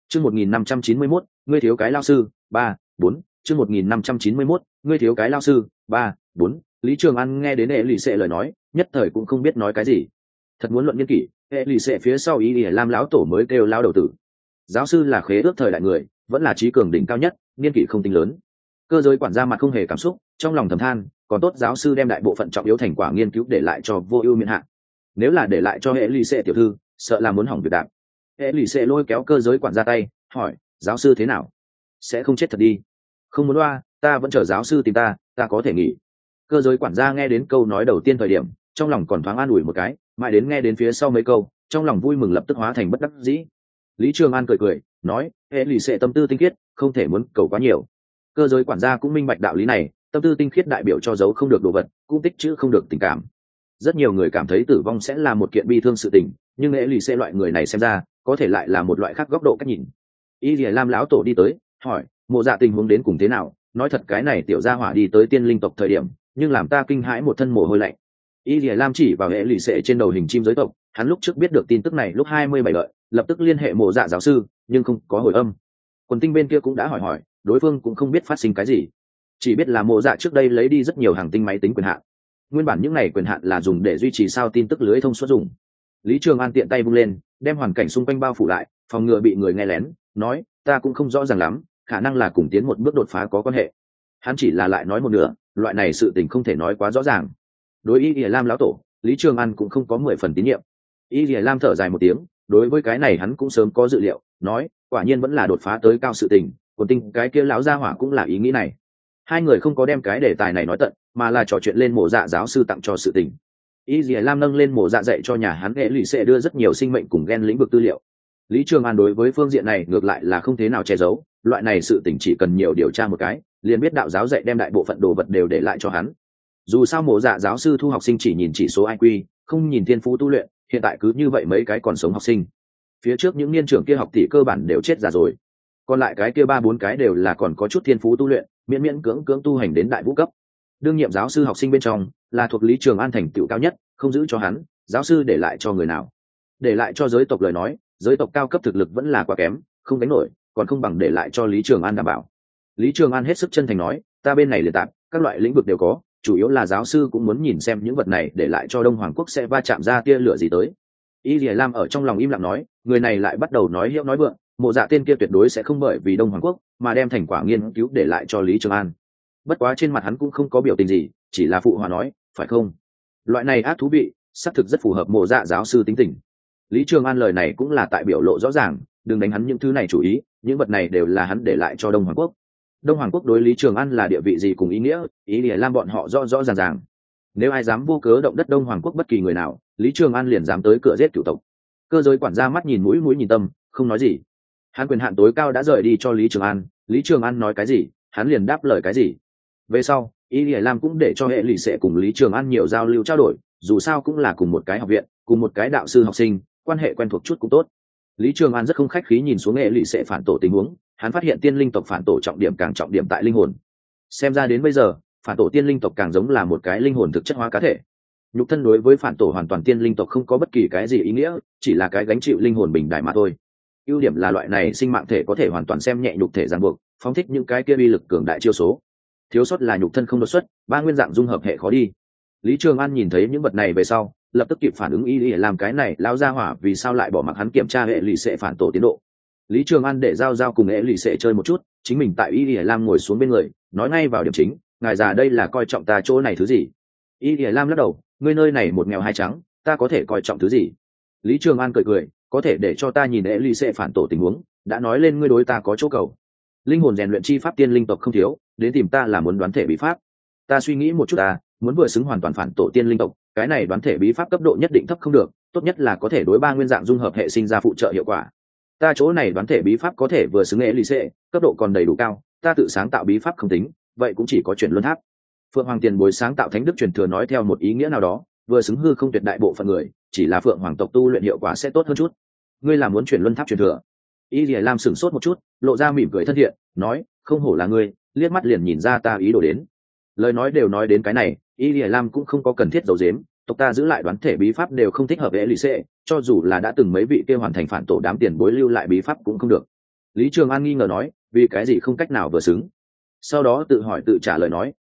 Chương 1591, ngươi thiếu cái lao sư, 3, 4, chương 1591, ngươi thiếu cái lao sư, 3, 4. Lý Trường An nghe đến hệ lì xệ lời nói, nhất thời cũng không biết nói cái gì. Thật muốn luận nghiên kỷ, hệ lì xệ phía sau ý lam lão tổ mới kêu lao đầu tử. Giáo sư là khế ước thời đại người, vẫn là trí cường đỉnh cao nhất, niên kỷ không tính lớn. Cơ giới quản gia mặt không hề cảm xúc, trong lòng thầm than, còn tốt giáo sư đem đại bộ phận trọng yếu thành quả nghiên cứu để lại cho vô ưu miễn hạn. Nếu là để lại cho hệ lì xệ tiểu thư, sợ là muốn hỏng việc đạp. Hệ lì xệ lôi kéo cơ giới quản gia tay, hỏi, giáo sư thế nào? Sẽ không chết thật đi? Không muốn loa, ta vẫn chờ giáo sư tìm ta có thể nghỉ. Cơ giới quản gia nghe đến câu nói đầu tiên thời điểm, trong lòng còn thoáng an ủi một cái, mãi đến nghe đến phía sau mấy câu, trong lòng vui mừng lập tức hóa thành bất đắc dĩ. Lý Trường An cười cười, nói, hệ lì xệ tâm tư tinh khiết, không thể muốn cầu quá nhiều. Cơ giới quản gia cũng minh bạch đạo lý này, tâm tư tinh khiết đại biểu cho giấu không được đồ vật, cũng tích chữ không được tình cảm. Rất nhiều người cảm thấy tử vong sẽ là một kiện bi thương sự tình, nhưng hệ lì xệ loại người này xem ra có thể lại là một loại khác góc độ cách nhìn. Y Lìa Lam lão tổ đi tới, hỏi, Mộ Dạ tình huống đến cùng thế nào? Nói thật cái này tiểu gia hỏa đi tới tiên linh tộc thời điểm, nhưng làm ta kinh hãi một thân mồ hôi lạnh. Y Lìa Lam chỉ vào hệ lì xệ trên đầu hình chim giới tộc, hắn lúc trước biết được tin tức này lúc 27 đợi, lập tức liên hệ Mộ Dạ giáo sư, nhưng không có hồi âm. Quần tinh bên kia cũng đã hỏi, đối phương cũng không biết phát sinh cái gì, chỉ biết là Mộ Dạ trước đây lấy đi rất nhiều hàng tinh máy tính quyền hạn. Nguyên bản những này quyền hạn là dùng để duy trì sao tin tức lưới thông suốt dùng. Lý Trường An tiện tay vung lên, đem hoàn cảnh xung quanh bao phủ lại, phòng ngừa bị người nghe lén, nói, ta cũng không rõ ràng lắm, khả năng là cùng tiến một bước đột phá có quan hệ. Hắn chỉ là lại nói một nửa, loại này sự tình không thể nói quá rõ ràng. Đối Y Lìa Lam lão tổ, Lý Trường An cũng không có 10 phần tín nhiệm. Y Lìa Lam thở dài một tiếng, đối với cái này hắn cũng sớm có dự liệu, nói, quả nhiên vẫn là đột phá tới cao sự tình, còn tinh cái kia lão gia hỏa cũng là ý nghĩ này. Hai người không có đem cái đề tài này nói tận, mà là trò chuyện lên Mộ Dạ giáo sư tặng cho sự tình. Y Lìa Lam nâng lên Mộ Dạ dạy cho nhà hắn hệ lụy sẽ đưa rất nhiều sinh mệnh cùng gen lĩnh vực tư liệu. Lý Trường An đối với phương diện này ngược lại là không thế nào che giấu, loại này sự tình chỉ cần nhiều điều tra một cái, liền biết đạo giáo dạy đem đại bộ phận đồ vật đều để lại cho hắn. Dù sao Mộ Dạ giáo sư thu học sinh chỉ nhìn chỉ số IQ, không nhìn thiên phú tu luyện, hiện tại cứ như vậy mấy cái còn sống học sinh. Phía trước những niên trưởng kia học tỷ cơ bản đều chết già rồi, còn lại cái kia 3-4 cái đều là còn có chút thiên phú tu luyện, miễn miễn cưỡng cưỡng tu hành đến đại vũ cấp. Đương nhiệm giáo sư học sinh bên trong là thuộc Lý Trường An thành tựu cao nhất, không giữ cho hắn, giáo sư để lại cho người nào? Để lại cho giới tộc lời nói, giới tộc cao cấp thực lực vẫn là quá kém, không đánh nổi, còn không bằng để lại cho Lý Trường An đảm bảo. Lý Trường An hết sức chân thành nói, ta bên này liền tạm, các loại lĩnh vực đều có, chủ yếu là giáo sư cũng muốn nhìn xem những vật này để lại cho Đông Hoàng quốc sẽ va chạm ra tia lửa gì tới. Y Lìa Lam ở trong lòng im lặng nói, người này lại bắt đầu nói hiệu nói vượng, Mộ Dạ tên kia tuyệt đối sẽ không bởi vì Đông Hoàng quốc mà đem thành quả nghiên cứu để lại cho Lý Trường An. Bất quá trên mặt hắn cũng không có biểu tình gì, chỉ là phụ hòa nói, phải không? Loại này ác thú vị, xác thực rất phù hợp Mộ Dạ giáo sư tính tình. Lý Trường An lời này cũng là tại biểu lộ rõ ràng, đừng đánh hắn những thứ này chủ ý, những vật này đều là hắn để lại cho Đông Hoàng quốc. Đông Hoàng quốc đối Lý Trường An là địa vị gì cùng ý nghĩa, ý Lìa Lam bọn họ rõ rõ ràng ràng. Nếu ai dám vô cớ động đất Đông Hoàng quốc bất kỳ người nào, Lý Trường An liền dám tới cửa giết cửu tộc. Cơ giới quản gia mắt nhìn mũi nhìn tâm, không nói gì. Hắn quyền hạn tối cao đã rời đi cho Lý Trường An, Lý Trường An nói cái gì, hắn liền đáp lời cái gì. Về sau, Y Lìa Lam cũng để cho hệ lụy sẽ cùng Lý Trường An nhiều giao lưu trao đổi, dù sao cũng là cùng một cái học viện, cùng một cái đạo sư học sinh, quan hệ quen thuộc chút cũng tốt. Lý Trường An rất không khách khí nhìn xuống hệ lụy sẽ phản tổ tình huống, hắn phát hiện tiên linh tộc phản tổ trọng điểm càng trọng điểm tại linh hồn. Xem ra đến bây giờ, phản tổ tiên linh tộc càng giống là một cái linh hồn thực chất hóa cá thể. Nhục thân đối với phản tổ hoàn toàn tiên linh tộc không có bất kỳ cái gì ý nghĩa, chỉ là cái gánh chịu linh hồn bình đại mà thôi. Ưu điểm là loại này sinh mạng thể có thể hoàn toàn xem nhẹ nhục thể ràng buộc, phóng thích những cái kia uy lực cường đại chiêu số. Thiếu sót là nhục thân không đột xuất, ba nguyên dạng dung hợp hệ khó đi. Lý Trường An nhìn thấy những vật này về sau, lập tức kịp phản ứng Y Lìa làm cái này lão gia hỏa vì sao lại bỏ mặc hắn kiểm tra hệ lụy sẽ phản tổ tiến độ. Lý Trường An để giao cùng hệ lụy sẽ chơi một chút, chính mình tại Y Lìa Lam ngồi xuống bên người, nói ngay vào điểm chính, ngài già đây là coi trọng ta chỗ này thứ gì? Y Lìa Lam lắc đầu, ngươi nơi này một nghèo hai trắng, ta có thể coi trọng thứ gì? Lý Trường An cười, có thể để cho ta nhìn hệ lụy sẽ phản tổ tình huống, đã nói lên ngươi đối ta có chỗ cầu. Linh hồn rèn luyện chi pháp tiên linh tộc không thiếu, đến tìm ta là muốn đoán thể bí pháp. Ta suy nghĩ một chút muốn vừa xứng hoàn toàn phản tổ tiên linh tộc, cái này đoán thể bí pháp cấp độ nhất định thấp không được, tốt nhất là có thể đối ba nguyên dạng dung hợp hệ sinh ra phụ trợ hiệu quả. Ta chỗ này đoán thể bí pháp có thể vừa xứng hệ lụy sẽ, cấp độ còn đầy đủ cao, ta tự sáng tạo bí pháp không tính, vậy cũng chỉ có chuyển luân tháp. Phượng Hoàng tiền bối sáng tạo thánh đức truyền thừa nói theo một ý nghĩa nào đó, vừa xứng hư không tuyệt đại bộ phận người, chỉ là Phượng Hoàng tộc tu luyện hiệu quả sẽ tốt hơn chút. Ngươi là muốn chuyển luân tháp truyền thừa? Y Lìa Lam sửng sốt một chút, lộ ra mỉm cười thân thiện, nói, không hổ là ngươi, liếc mắt liền nhìn ra ta ý đồ đến. Lời nói đều nói đến cái này, Y Lìa Lam cũng không có cần thiết giấu giếm, tộc ta giữ lại đoán thể bí pháp đều không thích hợp với Elise, cho dù là đã từng mấy vị kia hoàn thành phản tổ đám tiền bối lưu lại bí pháp cũng không được. Lý Trường An nghi ngờ nói, vì cái gì không cách nào vừa xứng. Sau đó tự hỏi tự trả lời nói,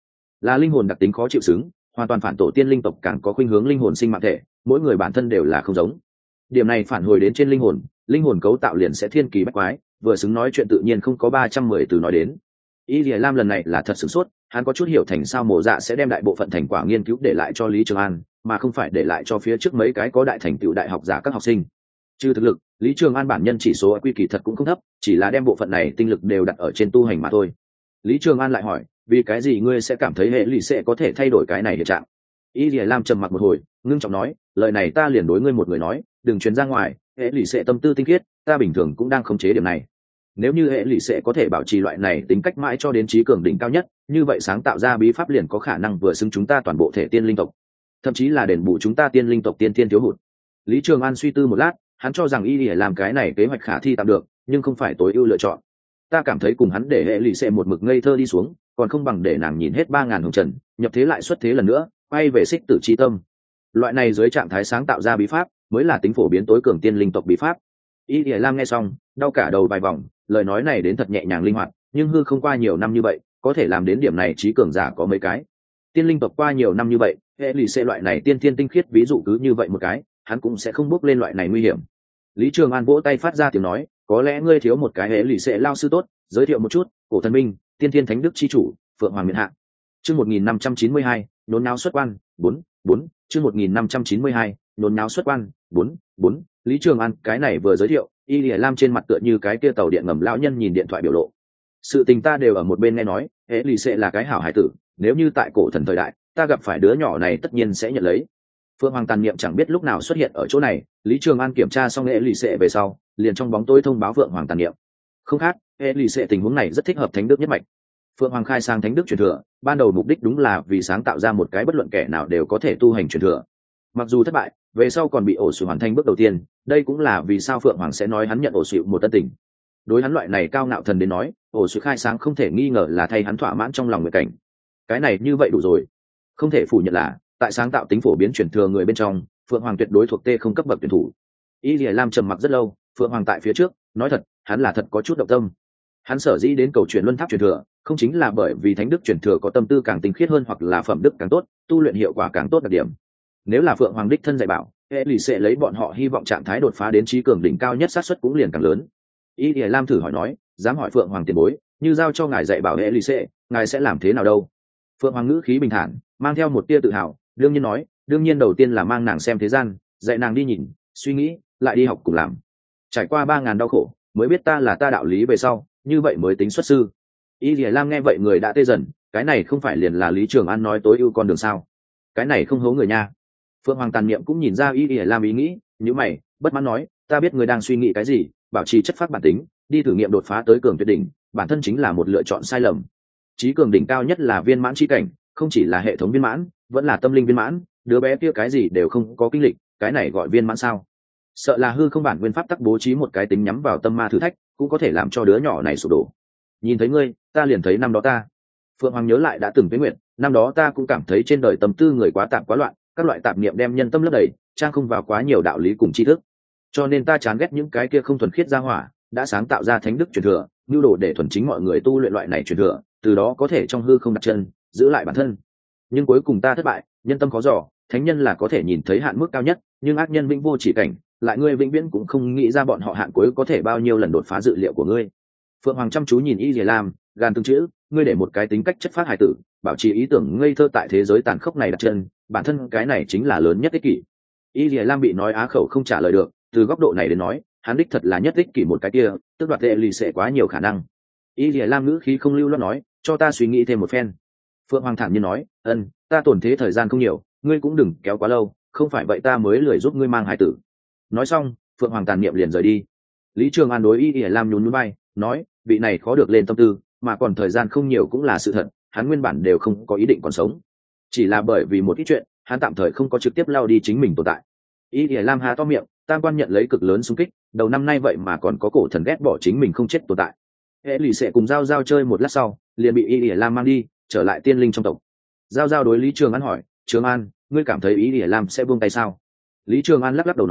là linh hồn đặc tính khó chịu xứng, hoàn toàn phản tổ tiên linh tộc càng có khuynh hướng linh hồn sinh mạng thể, mỗi người bản thân đều là không giống. Điểm này phản hồi đến trên linh hồn cấu tạo liền sẽ thiên kỳ bách quái, vừa xứng nói chuyện tự nhiên không có 310 từ nói đến. Y Lìa Lam lần này là thật sửng sốt, hắn có chút hiểu thành sao Mộ Dạ sẽ đem đại bộ phận thành quả nghiên cứu để lại cho Lý Trường An, mà không phải để lại cho phía trước mấy cái có đại thành tựu đại học giả các học sinh. Trừ thực lực, Lý Trường An bản nhân chỉ số IQ kỳ thật cũng không thấp, chỉ là đem bộ phận này tinh lực đều đặt ở trên tu hành mà thôi. Lý Trường An lại hỏi, vì cái gì ngươi sẽ cảm thấy hệ lụy sẽ có thể thay đổi cái này hiện trạng? Y Lìa Lam trầm mặc một hồi, ngưng trọng nói, lời này ta liền đối ngươi một người nói, đừng truyền ra ngoài, hệ lụy sẽ tâm tư tinh khiết, ta bình thường cũng đang khống chế điểm này. Nếu như hệ lụy sẽ có thể bảo trì loại này tính cách mãi cho đến trí cường đỉnh cao nhất, như vậy sáng tạo ra bí pháp liền có khả năng vừa xứng chúng ta toàn bộ thể tiên linh tộc, thậm chí là đền bù chúng ta tiên linh tộc tiên thiên thiếu hụt. Lý Trường An suy tư một lát, hắn cho rằng Y Lìa làm cái này kế hoạch khả thi tạm được, nhưng không phải tối ưu lựa chọn. Ta cảm thấy cùng hắn để hệ lụy sẽ một mực ngây thơ đi xuống, còn không bằng để nàng nhìn hết 3000 hồng trần, nhập thế lại xuất thế lần nữa, quay về xích tử chi tâm. Loại này dưới trạng thái sáng tạo ra bí pháp, mới là tính phổ biến tối cường tiên linh tộc bí pháp. Y Lìa Lam nghe xong, đau cả đầu vài vòng, lời nói này đến thật nhẹ nhàng linh hoạt, nhưng hư không qua nhiều năm như vậy, có thể làm đến điểm này trí cường giả có mấy cái. Tiên linh tộc qua nhiều năm như vậy, hệ lụy sẽ loại này tiên thiên tinh khiết ví dụ cứ như vậy một cái, hắn cũng sẽ không bước lên loại này nguy hiểm. Lý Trường An vỗ tay phát ra tiếng nói, có lẽ ngươi thiếu một cái hệ lụy sẽ lao sư tốt, giới thiệu một chút, cổ thần minh, tiên thiên thánh đức chi chủ, phượng hoàng miện hạ. Chương 1592, nhốn nháo xuất quan, 4. Chương 1592, nhốn nháo xuất quan, 4. Lý Trường An cái này vừa giới thiệu, Y Lìa Lam trên mặt tựa như cái kia tàu điện ngầm lão nhân nhìn điện thoại biểu lộ. Sự tình ta đều ở một bên nghe nói, hệ lụy sẽ là cái hảo hải tử, nếu như tại cổ thần thời đại, ta gặp phải đứa nhỏ này tất nhiên sẽ nhận lấy. Phượng Hoàng tàn niệm chẳng biết lúc nào xuất hiện ở chỗ này, Lý Trường An kiểm tra xong hệ lụy sẽ về sau, liền trong bóng tối thông báo Phượng Hoàng tàn niệm. Không khác, hệ lụy sẽ tình huống này rất thích hợp thánh đức nhất mạch. Phượng Hoàng khai sang thánh đức truyền thừa, ban đầu mục đích đúng là vì sáng tạo ra một cái bất luận kẻ nào đều có thể tu hành truyền thừa. Mặc dù thất bại, về sau còn bị ổ sủi hoàn thành bước đầu tiên, đây cũng là vì sao Phượng Hoàng sẽ nói hắn nhận ổ sủi một tân tình. Đối hắn loại này cao ngạo thần đến nói, ổ sủi khai sáng không thể nghi ngờ là thay hắn thỏa mãn trong lòng người cảnh. Cái này như vậy đủ rồi. Không thể phủ nhận là, tại sáng tạo tính phổ biến truyền thừa người bên trong, Phượng Hoàng tuyệt đối thuộc T không cấp bậc tuyển thủ. Y Lìa Lam trầm mặc rất lâu, Phượng Hoàng tại phía trước, nói thật, hắn là thật có chút động tâm. Hắn sở dĩ đến cầu truyền luân tháp truyền thừa, không chính là bởi vì thánh đức truyền thừa có tâm tư càng tinh khiết hơn hoặc là phẩm đức càng tốt, tu luyện hiệu quả càng tốt đặc điểm. Nếu là Phượng Hoàng đích thân dạy bảo, hệ lụy sẽ lấy bọn họ hy vọng trạng thái đột phá đến trí cường đỉnh cao nhất, xác suất cũng liền càng lớn. Y Lìa Lam thử hỏi nói, dám hỏi Phượng Hoàng tiền bối, như giao cho ngài dạy bảo hệ lụy sẽ, ngài sẽ làm thế nào đâu? Phượng Hoàng ngữ khí bình thản, mang theo một tia tự hào, đương nhiên nói, đương nhiên đầu tiên là mang nàng xem thế gian, dạy nàng đi nhìn, suy nghĩ, lại đi học cùng làm. Trải qua 3000 đau khổ, mới biết ta là ta đạo lý về sau, như vậy mới tính xuất sư. Y Lìa Lam nghe vậy người đã tê dần, cái này không phải liền là Lý Trường An nói tối ưu con đường sao? Cái này không hố người nha. Phượng Hoàng tàn niệm cũng nhìn ra Y Lìa Lam ý nghĩ, như mày, bất mãn nói, ta biết người đang suy nghĩ cái gì, bảo trì chất phát bản tính, đi thử nghiệm đột phá tới cường tuyệt đỉnh, bản thân chính là một lựa chọn sai lầm. Chí cường đỉnh cao nhất là viên mãn chi cảnh, không chỉ là hệ thống viên mãn, vẫn là tâm linh viên mãn, đứa bé kia cái gì đều không có kinh lịch, cái này gọi viên mãn sao? Sợ là hư không bản nguyên pháp tắc bố trí một cái tính nhắm vào tâm ma thử thách, cũng có thể làm cho đứa nhỏ này sụp đổ. Nhìn thấy ngươi, ta liền thấy năm đó ta. Phượng Hoàng nhớ lại đã từng với nguyện, năm đó ta cũng cảm thấy trên đời tâm tư người quá tạp quá loạn, các loại tạp niệm đem nhân tâm lấp đầy, trang không vào quá nhiều đạo lý cùng tri thức. Cho nên ta chán ghét những cái kia không thuần khiết ra hỏa, đã sáng tạo ra thánh đức truyền thừa, nhu đồ để thuần chính mọi người tu luyện loại này truyền thừa, từ đó có thể trong hư không đặt chân, giữ lại bản thân. Nhưng cuối cùng ta thất bại, nhân tâm khó dò, thánh nhân là có thể nhìn thấy hạn mức cao nhất, nhưng ác nhân vĩnh vô chỉ cảnh, lại ngươi vĩnh viễn cũng không nghĩ ra bọn họ hạn cuối có thể bao nhiêu lần đột phá dự liệu của ngươi. Phượng Hoàng chăm chú nhìn Y Lìa Lam, gan từng chữ, ngươi để một cái tính cách chất phát hài tử, bảo trì ý tưởng ngây thơ tại thế giới tàn khốc này đặt chân, bản thân cái này chính là lớn nhất ích kỷ. Y Lìa Lam bị nói á khẩu không trả lời được, từ góc độ này đến nói, hắn đích thật là nhất ích kỷ một cái kia, tức đoạt hệ lì sẽ quá nhiều khả năng. Y Lìa Lam ngữ khí không lưu loát nói, cho ta suy nghĩ thêm một phen. Phượng Hoàng thản nhiên nói, ta tổn thế thời gian không nhiều, ngươi cũng đừng kéo quá lâu, không phải vậy ta mới lười giúp ngươi mang hài tử. Nói xong, Phượng Hoàng tàn niệm liền rời đi. Lý Trường An đối Y Lìa Lam nhún nhún vai, nói, vị này khó được lên tâm tư, mà còn thời gian không nhiều cũng là sự thật, hắn nguyên bản đều không có ý định còn sống, chỉ là bởi vì một ít chuyện, hắn tạm thời không có trực tiếp lao đi chính mình tồn tại. Y Lìa Lam há to miệng, tam quan nhận lấy cực lớn xung kích, đầu năm nay vậy mà còn có cổ thần ghét bỏ chính mình không chết tồn tại. Hệ lì sẽ cùng giao chơi một lát sau, liền bị Y Lìa Lam mang đi, trở lại tiên linh trong tộc. Giao đối Lý Trường An hỏi, Trường An, ngươi cảm thấy Y Lìa Lam sẽ buông tay sao? Lý Trường An lắc lắc đầu nói,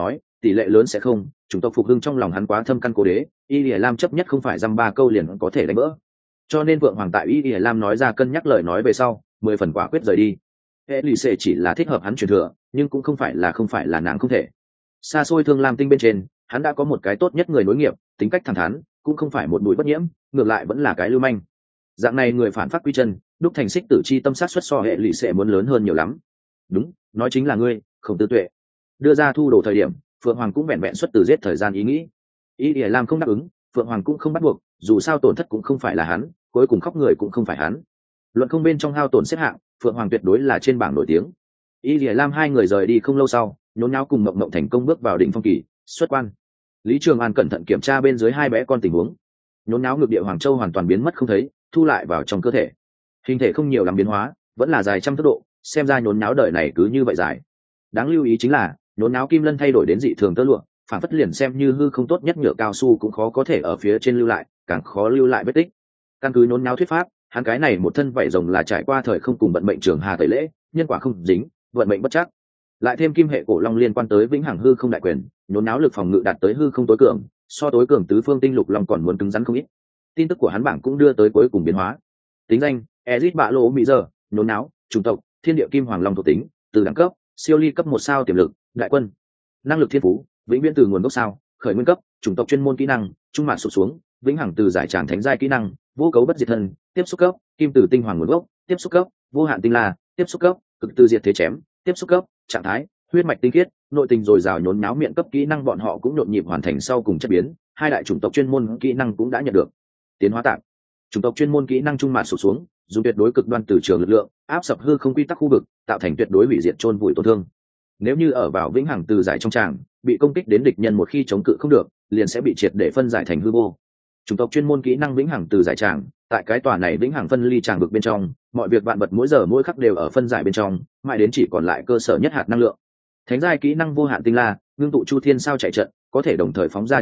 tỷ lệ lớn sẽ không, chủng tộc phục hưng trong lòng hắn quá thâm căn cố đế, Y Lìa Lam chấp nhất không phải dăm ba câu liền có thể đánh vỡ. Cho nên Vượng Hoàng tại Y Lìa Lam nói ra cân nhắc lời nói về sau, 10 phần quả quyết rời đi. Hệ lì xệ chỉ là thích hợp hắn truyền thừa, nhưng cũng không phải là nàng không thể. Xa xôi Thương Lam tinh bên trên, hắn đã có một cái tốt nhất người nối nghiệp, tính cách thẳng thắn, cũng không phải một bụi bất nhiễm, ngược lại vẫn là cái lưu manh. Dạng này người phản phát quy chân, đúc thành xích tử chi tâm sát xuất so hệ lì xệ muốn lớn hơn nhiều lắm. Đúng, nói chính là ngươi, Khổng Tư Tuệ. Đưa ra thu đồ thời điểm, Phượng Hoàng cũng vẹn vẹn xuất từ giết thời gian ý nghĩ. Y Lìa Lam không đáp ứng, Phượng Hoàng cũng không bắt buộc, dù sao tổn thất cũng không phải là hắn, cuối cùng khóc người cũng không phải hắn. Luận không bên trong hao tổn xếp hạng, Phượng Hoàng tuyệt đối là trên bảng nổi tiếng. Y Lìa Lam hai người rời đi không lâu sau, nhốn nháo cùng Mộng Mộng thành công bước vào đỉnh phong kỳ, xuất quan. Lý Trường An cẩn thận kiểm tra bên dưới hai bé con tình huống. Nhốn nháo ngược địa Hoàng Châu hoàn toàn biến mất không thấy, thu lại vào trong cơ thể. Hình thể không nhiều làm biến hóa, vẫn là dài trăm tốc độ, xem ra nhốn nháo đời này cứ như vậy dài. Đáng lưu ý chính là, nhốn nháo kim lân thay đổi đến dị thường tơ lụa, phản phất liền xem như hư không tốt nhất nhựa cao su cũng khó có thể ở phía trên lưu lại, càng khó lưu lại vết tích. Căn cứ nhốn nháo thuyết pháp, hắn cái này một thân vảy rồng là trải qua thời không cùng vận mệnh trường hà tẩy lễ, nhân quả không dính, vận mệnh bất chắc. Lại thêm kim hệ cổ long liên quan tới vĩnh hằng hư không đại quyền, nhốn nháo lực phòng ngự đạt tới hư không tối cường, so tối cường tứ phương tinh lục long còn muốn cứng rắn không ít. Tin tức của hắn bảng cũng đưa tới cuối cùng biến hóa. Tính danh: Ezit Bạ Lỗ Mỹ Giờ, nhốn nháo, chủng tộc: Thiên địa kim hoàng long thuộc tính, từ đẳng cấp: siêu ly cấp 1 sao tiềm lực, đại quân. Năng lực thiên phú: vĩnh viễn từ nguồn gốc sao, khởi nguyên cấp, chủng tộc chuyên môn kỹ năng, trung mạn sụp xuống, vĩnh hằng từ giải tràn thánh giai kỹ năng, vô cấu bất diệt thân, tiếp xúc cấp, kim từ tinh hoàng nguồn gốc, tiếp xúc cấp, vô hạn tinh la, tiếp xúc cấp, cực từ diệt thế chém, tiếp xúc cấp, trạng thái, huyết mạch tinh khiết, nội tình dồi dào nhốn náo miệng cấp kỹ năng bọn họ cũng nhộn nhịp hoàn thành sau cùng chất biến, hai đại chủng tộc chuyên môn kỹ năng cũng đã nhận được. Tiến hóa tạm. Chủng tộc chuyên môn kỹ năng trung mạn sụp xuống, dùng tuyệt đối cực đoan từ trường lực lượng, áp sập hư không quy tắc khu vực, tạo thành tuyệt đối hủy diệt chôn vùi tổn thương. Nếu như ở vào vĩnh hằng từ giải trong tràng, bị công kích đến địch nhân một khi chống cự không được, liền sẽ bị triệt để phân giải thành hư vô. Chủng tộc chuyên môn kỹ năng vĩnh hằng từ giải tràng, tại cái tòa này vĩnh hằng phân ly tràng vực bên trong, mọi việc vạn vật mỗi giờ mỗi khắc đều ở phân giải bên trong, mãi đến chỉ còn lại cơ sở nhất hạt năng lượng. Thánh giai kỹ năng vô hạn tinh la, ngưng tụ chu thiên sao chạy trận, có thể đồng thời phóng ra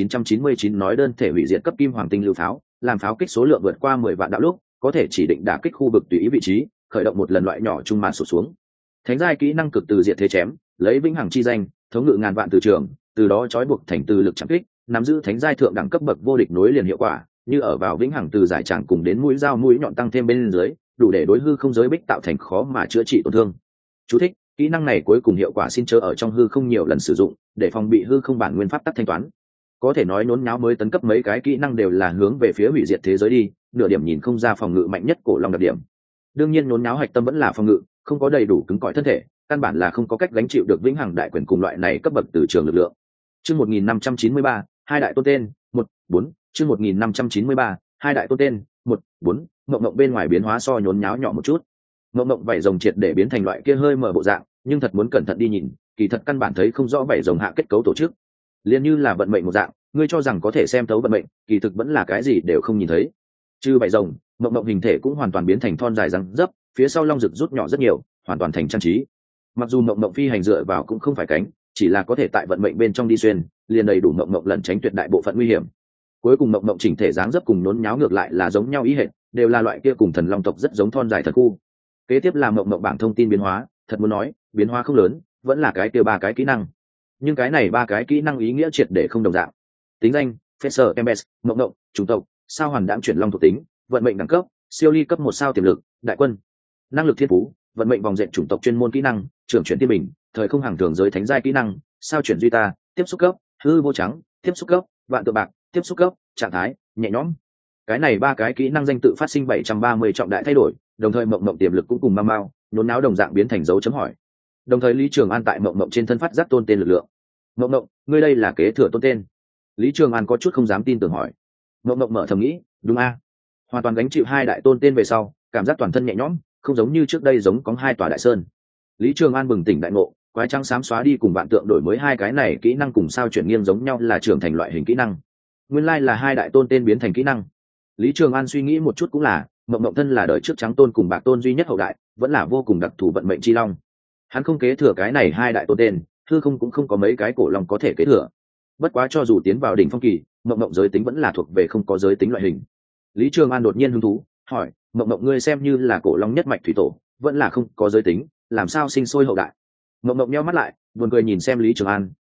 9999 nói đơn thể hủy diệt cấp kim hoàng tinh lưu pháo, làm pháo kích số lượng vượt qua 10 vạn đạo lúc, có thể chỉ định đả kích khu vực tùy ý vị trí, khởi động một lần loại nhỏ trung mạn sụp xuống. Thánh giai kỹ năng cực từ diệt thế chém, lấy vĩnh hằng chi danh, thống ngự ngàn vạn từ trường, từ đó trói buộc thành từ lực chạm kích, nắm giữ thánh giai thượng đẳng cấp bậc vô địch nối liền hiệu quả, như ở vào vĩnh hằng từ giải tràng cùng đến mũi dao mũi nhọn tăng thêm bên dưới, đủ để đối hư không giới bích tạo thành khó mà chữa trị tổn thương. Chú thích: kỹ năng này cuối cùng hiệu quả xin chớ ở trong hư không nhiều lần sử dụng, để phòng bị hư không bản nguyên pháp tắc thanh toán. Có thể nói nhốn nháo mới tấn cấp mấy cái kỹ năng đều là hướng về phía hủy diệt thế giới đi, nửa điểm nhìn không ra phòng ngự mạnh nhất cổ long đặc điểm. Đương nhiên nhốn nháo hạch tâm vẫn là phòng ngự, không có đầy đủ cứng cỏi thân thể, căn bản là không có cách gánh chịu được vĩnh hằng đại quyền cùng loại này cấp bậc từ trường lực lượng. Chương 1593, hai đại tôn tên, 1-4, chương 1593, hai đại tôn tên, 1-4, Mộng Mộng bên ngoài biến hóa so nhốn nháo nhỏ một chút. Mộng Mộng vảy rồng triệt để biến thành loại kia hơi mở bộ dạng, nhưng thật muốn cẩn thận đi nhìn, kỳ thật căn bản thấy không rõ vảy rồng hạ kết cấu tổ chức. Liên như là vận mệnh một dạng, ngươi cho rằng có thể xem thấu vận mệnh, kỳ thực vẫn là cái gì đều không nhìn thấy. Trừ vảy rồng, Mộng Mộng hình thể cũng hoàn toàn biến thành thon dài răng dấp, phía sau long rực rút nhỏ rất nhiều, hoàn toàn thành trang trí. Mặc dù Mộng Mộng phi hành dựa vào cũng không phải cánh, chỉ là có thể tại vận mệnh bên trong đi xuyên, liền đầy đủ Mộng Mộng lẩn tránh tuyệt đại bộ phận nguy hiểm. Cuối cùng Mộng Mộng chỉnh thể dáng dấp cùng nhốn nháo ngược lại là giống nhau ý hệt, đều là loại kia cùng thần long tộc rất giống thon dài thật khu. Kế tiếp là Mộng Mộng bảng thông tin biến hóa, thật muốn nói, biến hóa không lớn, vẫn là cái kia ba cái kỹ năng. Nhưng cái này ba cái kỹ năng ý nghĩa triệt để không đồng dạng. Tính danh: Fetcher Embes, Mộng Mộng, chủng tộc: sao hoàn đãng chuyển long thuộc tính, vận mệnh đẳng cấp: siêu ly cấp 1 sao tiềm lực, đại quân. Năng lực thiên phú: vận mệnh vòng dệt chủng tộc chuyên môn kỹ năng, trưởng chuyển tiên bình, thời không hàng thường giới thánh giai kỹ năng, sao chuyển duy ta, tiếp xúc cấp, hư vô trắng, tiếp xúc cấp, vạn tượng bạc, tiếp xúc cấp, trạng thái, nhẹ nhõm. Cái này ba cái kỹ năng danh tự phát sinh 730 trọng đại thay đổi, đồng thời Mộng Mộng tiềm lực cũng cùng mau mau nhốn náo đồng dạng biến thành dấu chấm hỏi. Đồng thời Lý Trường An tại Mộng Mộng trên thân phát giác tôn tên lực lượng. Mộng Mộng, ngươi đây là kế thừa tôn tên? Lý Trường An có chút không dám tin tưởng hỏi. Mộng Mộng mở thầm nghĩ, đúng a, hoàn toàn gánh chịu hai đại tôn tên về sau, cảm giác toàn thân nhẹ nhõm, không giống như trước đây giống có hai tòa đại sơn. Lý Trường An bừng tỉnh đại ngộ, quái trăng xám xóa đi cùng vạn tượng đổi mới hai cái này kỹ năng cùng sao chuyển nghiêng giống nhau là trưởng thành loại hình kỹ năng. Nguyên lai là hai đại tôn tên biến thành kỹ năng. Lý Trường An suy nghĩ một chút cũng là, Mộng Mộng thân là đời trước trắng tôn cùng bạc tôn duy nhất hậu đại, vẫn là vô cùng đặc thù vận mệnh chi long. Hắn không kế thừa cái này hai đại tôn tên, hư không cũng không có mấy cái cổ long có thể kế thừa. Bất quá cho dù tiến vào đỉnh phong kỳ, Mộng Mộng giới tính vẫn là thuộc về không có giới tính loại hình. Lý Trường An đột nhiên hứng thú hỏi: Mộng Mộng ngươi xem như là cổ long nhất mạch thủy tổ, vẫn là không có giới tính, làm sao sinh sôi hậu đại? Mộng Mộng nheo mắt lại, buồn cười nhìn xem Lý Trường An,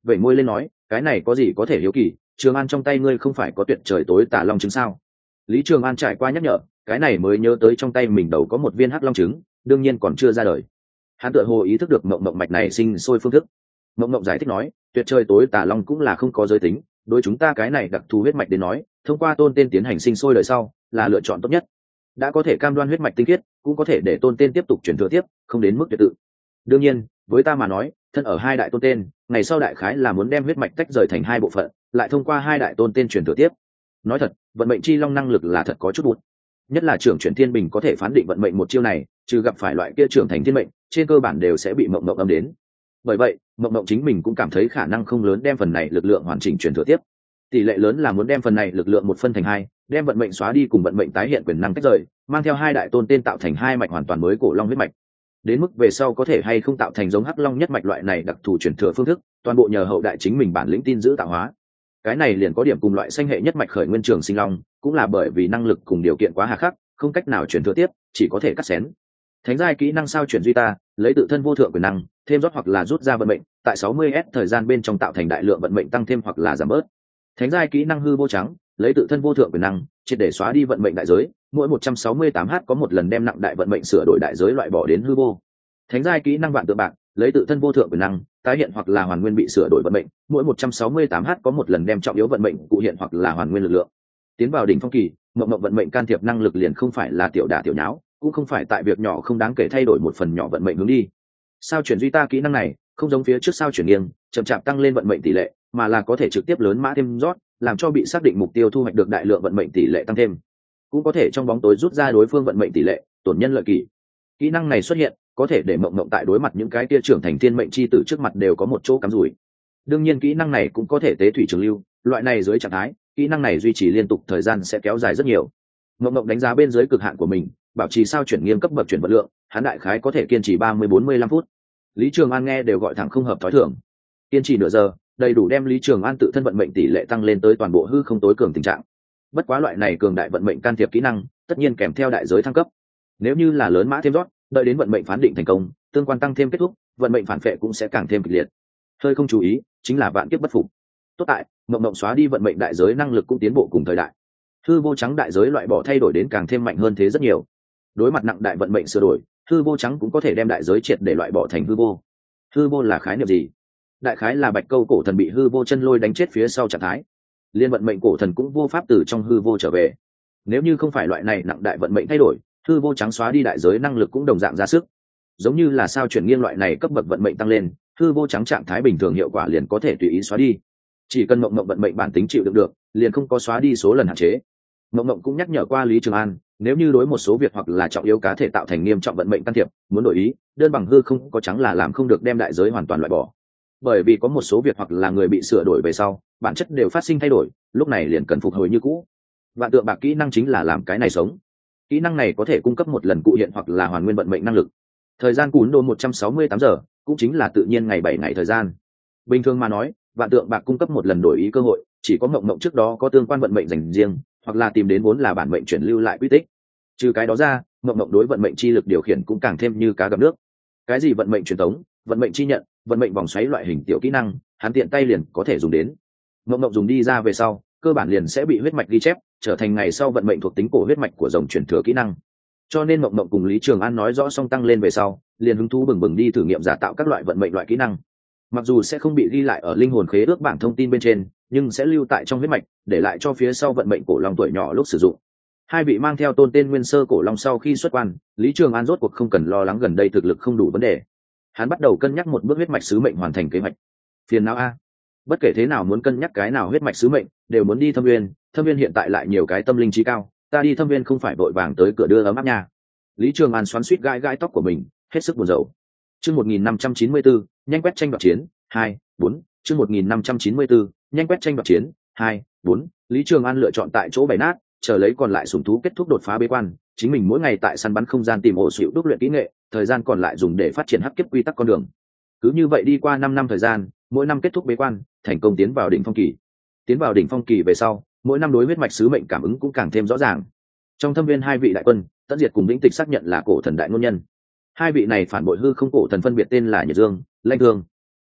vậy môi lên nói, cái này có gì có thể hiếu kỳ, Trường An trong tay ngươi không phải có tuyệt trời tối tả long trứng sao? Lý Trường An trải qua nhắc nhở, cái này mới nhớ tới trong tay mình đầu có một viên hắc long trứng, đương nhiên còn chưa ra đời. Hắn tựa hồ ý thức được mộng mộng mạch này sinh sôi phương thức. Mộng mộng giải thích nói, tuyệt trời tối tả long cũng là không có giới tính, đối chúng ta cái này đặc thù huyết mạch đến nói, thông qua tôn tên tiến hành sinh sôi đời sau là lựa chọn tốt nhất. Đã có thể cam đoan huyết mạch tinh khiết, cũng có thể để tôn tên tiếp tục truyền thừa tiếp, không đến mức tuyệt tự. Đương nhiên, với ta mà nói, thân ở hai đại tôn tên, ngày sau đại khái là muốn đem huyết mạch tách rời thành hai bộ phận, lại thông qua hai đại tôn tên truyền thừa tiếp. Nói thật, vận mệnh chi long năng lực là thật có chút bụt. Nhất là trưởng chuyển thiên bình có thể phán định vận mệnh một chiêu này, trừ gặp phải loại kia trưởng thành thiên mệnh, trên cơ bản đều sẽ bị mộng mộng âm đến. Bởi vậy, mộng mộng chính mình cũng cảm thấy khả năng không lớn đem phần này lực lượng hoàn chỉnh truyền thừa tiếp. Tỷ lệ lớn là muốn đem phần này lực lượng một phân thành hai, đem vận mệnh xóa đi cùng vận mệnh tái hiện quyền năng tách rời, mang theo hai đại tôn tên tạo thành hai mạch hoàn toàn mới cổ long huyết mạch. Đến mức về sau có thể hay không tạo thành giống hắc long nhất mạch loại này đặc thù truyền thừa phương thức, toàn bộ nhờ hậu đại chính mình bản lĩnh tin giữ tạo hóa. Cái này liền có điểm cùng loại sanh hệ nhất mạch khởi nguyên trường sinh long, cũng là bởi vì năng lực cùng điều kiện quá hà khắc, không cách nào truyền thừa tiếp, chỉ có thể cắt xén. Thánh giai kỹ năng sao chuyển duy ta, lấy tự thân vô thượng quyền năng, thêm rót hoặc là rút ra vận mệnh, tại 60s thời gian bên trong tạo thành đại lượng vận mệnh tăng thêm hoặc là giảm bớt. Thánh giai kỹ năng hư vô trắng, lấy tự thân vô thượng quyền năng, triệt để xóa đi vận mệnh đại giới, mỗi 168h có một lần đem nặng đại vận mệnh sửa đổi đại giới loại bỏ đến hư vô. Thánh giai kỹ năng vạn tượng bạc, lấy tự thân vô thượng quyền năng, tái hiện hoặc là hoàn nguyên bị sửa đổi vận mệnh, mỗi 168h có một lần đem trọng yếu vận mệnh cụ hiện hoặc là hoàn nguyên lực lượng. Tiến vào đỉnh phong kỳ, mộng mộng vận mệnh can thiệp năng lực liền không phải là tiểu đả tiểu nháo, cũng không phải tại việc nhỏ không đáng kể thay đổi một phần nhỏ vận mệnh hướng đi. Sao chuyển duy ta kỹ năng này không giống phía trước sao chuyển nghiêng chậm chạp tăng lên vận mệnh tỷ lệ, mà là có thể trực tiếp lớn mã thêm rót, làm cho bị xác định mục tiêu thu hoạch được đại lượng vận mệnh tỷ lệ tăng thêm, cũng có thể trong bóng tối rút ra đối phương vận mệnh tỷ lệ, tổn nhân lợi kỳ. Kỹ năng này xuất hiện có thể để mộng mộng tại đối mặt những cái kia trưởng thành thiên mệnh chi tử trước mặt đều có một chỗ cắm rủi. Đương nhiên kỹ năng này cũng có thể tế thủy trường lưu, loại này dưới trạng thái kỹ năng này duy trì liên tục thời gian sẽ kéo dài rất nhiều. Mộng mộng đánh giá bên dưới cực hạn của mình, bảo trì sao chuyển nghiêng cấp bậc chuyển vật lượng, hắn đại khái có thể kiên trì 30-45 phút. Lý Trường An nghe đều gọi thẳng không hợp thói thường. Kiên trì nửa giờ, đầy đủ đem Lý Trường An tự thân vận mệnh tỷ lệ tăng lên tới toàn bộ hư không tối cường tình trạng. Bất quá loại này cường đại vận mệnh can thiệp kỹ năng, tất nhiên kèm theo đại giới thăng cấp. Nếu như là lớn mã thêm rót, đợi đến vận mệnh phán định thành công, tương quan tăng thêm kết thúc, vận mệnh phản phệ cũng sẽ càng thêm kịch liệt. Hơi không chú ý, chính là vạn kiếp bất phục. Tốt tại, mộng mộng xóa đi vận mệnh đại giới năng lực cũng tiến bộ cùng thời đại. Hư vô trắng đại giới loại bỏ thay đổi đến càng thêm mạnh hơn thế rất nhiều. Đối mặt nặng đại vận mệnh sửa đổi, hư vô trắng cũng có thể đem đại giới triệt để loại bỏ thành hư vô. Hư vô là khái niệm gì? Đại khái là bạch câu cổ thần bị hư vô chân lôi đánh chết phía sau trạng thái, liên vận mệnh cổ thần cũng vô pháp từ trong hư vô trở về. Nếu như không phải loại này nặng đại vận mệnh thay đổi, hư vô trắng xóa đi đại giới năng lực cũng đồng dạng ra sức. Giống như là sao chuyển nghiêng loại này cấp bậc vận mệnh tăng lên, hư vô trắng trạng thái bình thường hiệu quả liền có thể tùy ý xóa đi. Chỉ cần mộng mộng vận mệnh bản tính chịu đựng được, liền không có xóa đi số lần hạn chế. Mộng mộng cũng nhắc nhở qua Lý Trường An, nếu như đối một số việc hoặc là trọng yếu cá thể tạo thành nghiêm trọng vận mệnh can thiệp, muốn đổi ý, đơn bằng hư không có trắng là làm không được đem đại giới hoàn toàn loại bỏ. Bởi vì có một số việc hoặc là người bị sửa đổi về sau, bản chất đều phát sinh thay đổi, lúc này liền cần phục hồi như cũ. Vạn tượng bạc kỹ năng chính là làm cái này sống. Kỹ năng này có thể cung cấp một lần cụ hiện hoặc là hoàn nguyên vận mệnh năng lực. Thời gian cún đồ 168 giờ, cũng chính là tự nhiên ngày 7 ngày thời gian. Bình thường mà nói, vạn tượng bạc cung cấp một lần đổi ý cơ hội, chỉ có mộng mộng trước đó có tương quan vận mệnh dành riêng, hoặc là tìm đến vốn là bản mệnh chuyển lưu lại quy tích. Trừ cái đó ra, mộng mộng đối vận mệnh chi lực điều khiển cũng càng thêm như cá gặp nước. Cái gì vận mệnh truyền tống, vận mệnh chi nhận, vận mệnh vòng xoáy loại hình tiểu kỹ năng, hắn tiện tay liền có thể dùng đến. Mộng mộng dùng đi ra về sau, cơ bản liền sẽ bị huyết mạch ghi chép, trở thành ngày sau vận mệnh thuộc tính cổ huyết mạch của dòng truyền thừa kỹ năng. Cho nên mộng mộng cùng Lý Trường An nói rõ xong tăng lên về sau, liền hứng thú bừng bừng đi thử nghiệm giả tạo các loại vận mệnh loại kỹ năng. Mặc dù sẽ không bị ghi lại ở linh hồn khế ước bảng thông tin bên trên, nhưng sẽ lưu tại trong huyết mạch, để lại cho phía sau vận mệnh cổ long tuổi nhỏ lúc sử dụng. Hai vị mang theo tôn tên nguyên sơ cổ long sau khi xuất quan, Lý Trường An rốt cuộc không cần lo lắng gần đây thực lực không đủ vấn đề. Hắn bắt đầu cân nhắc một bước huyết mạch sứ mệnh hoàn thành kế hoạch. Phiền não a, bất kể thế nào muốn cân nhắc cái nào huyết mạch sứ mệnh, đều muốn đi Thâm Nguyên. Thâm Nguyên hiện tại lại nhiều cái tâm linh trí cao, ta đi Thâm Nguyên không phải vội vàng tới cửa đưa ấm áp nha. Lý Trường An xoắn xuýt gãi tóc của mình, hết sức buồn rầu. Chương 1594, nhanh quét tranh đoạt chiến 2-4. Chương 1594, nhanh quét tranh đoạt chiến 2-4. Lý Trường An lựa chọn tại chỗ bày nát, chờ lấy còn lại sủng thú kết thúc đột phá bế quan, chính mình mỗi ngày tại săn bắn không gian tìm ổ xỉu đúc luyện kỹ nghệ, thời gian còn lại dùng để phát triển hắc kiếp quy tắc con đường. Cứ như vậy đi qua 5 năm thời gian, mỗi năm kết thúc bế quan, thành công tiến vào đỉnh phong kỳ. Tiến vào đỉnh phong kỳ về sau, mỗi năm đối huyết mạch sứ mệnh cảm ứng cũng càng thêm rõ ràng. Trong Thâm Viên hai vị đại quân, Tẫn Diệt cùng Vĩnh Tịch xác nhận là cổ thần đại ngôn nhân. Hai vị này phản bội hư không cổ thần phân biệt tên là Nhiệt Dương, Lanh Thương.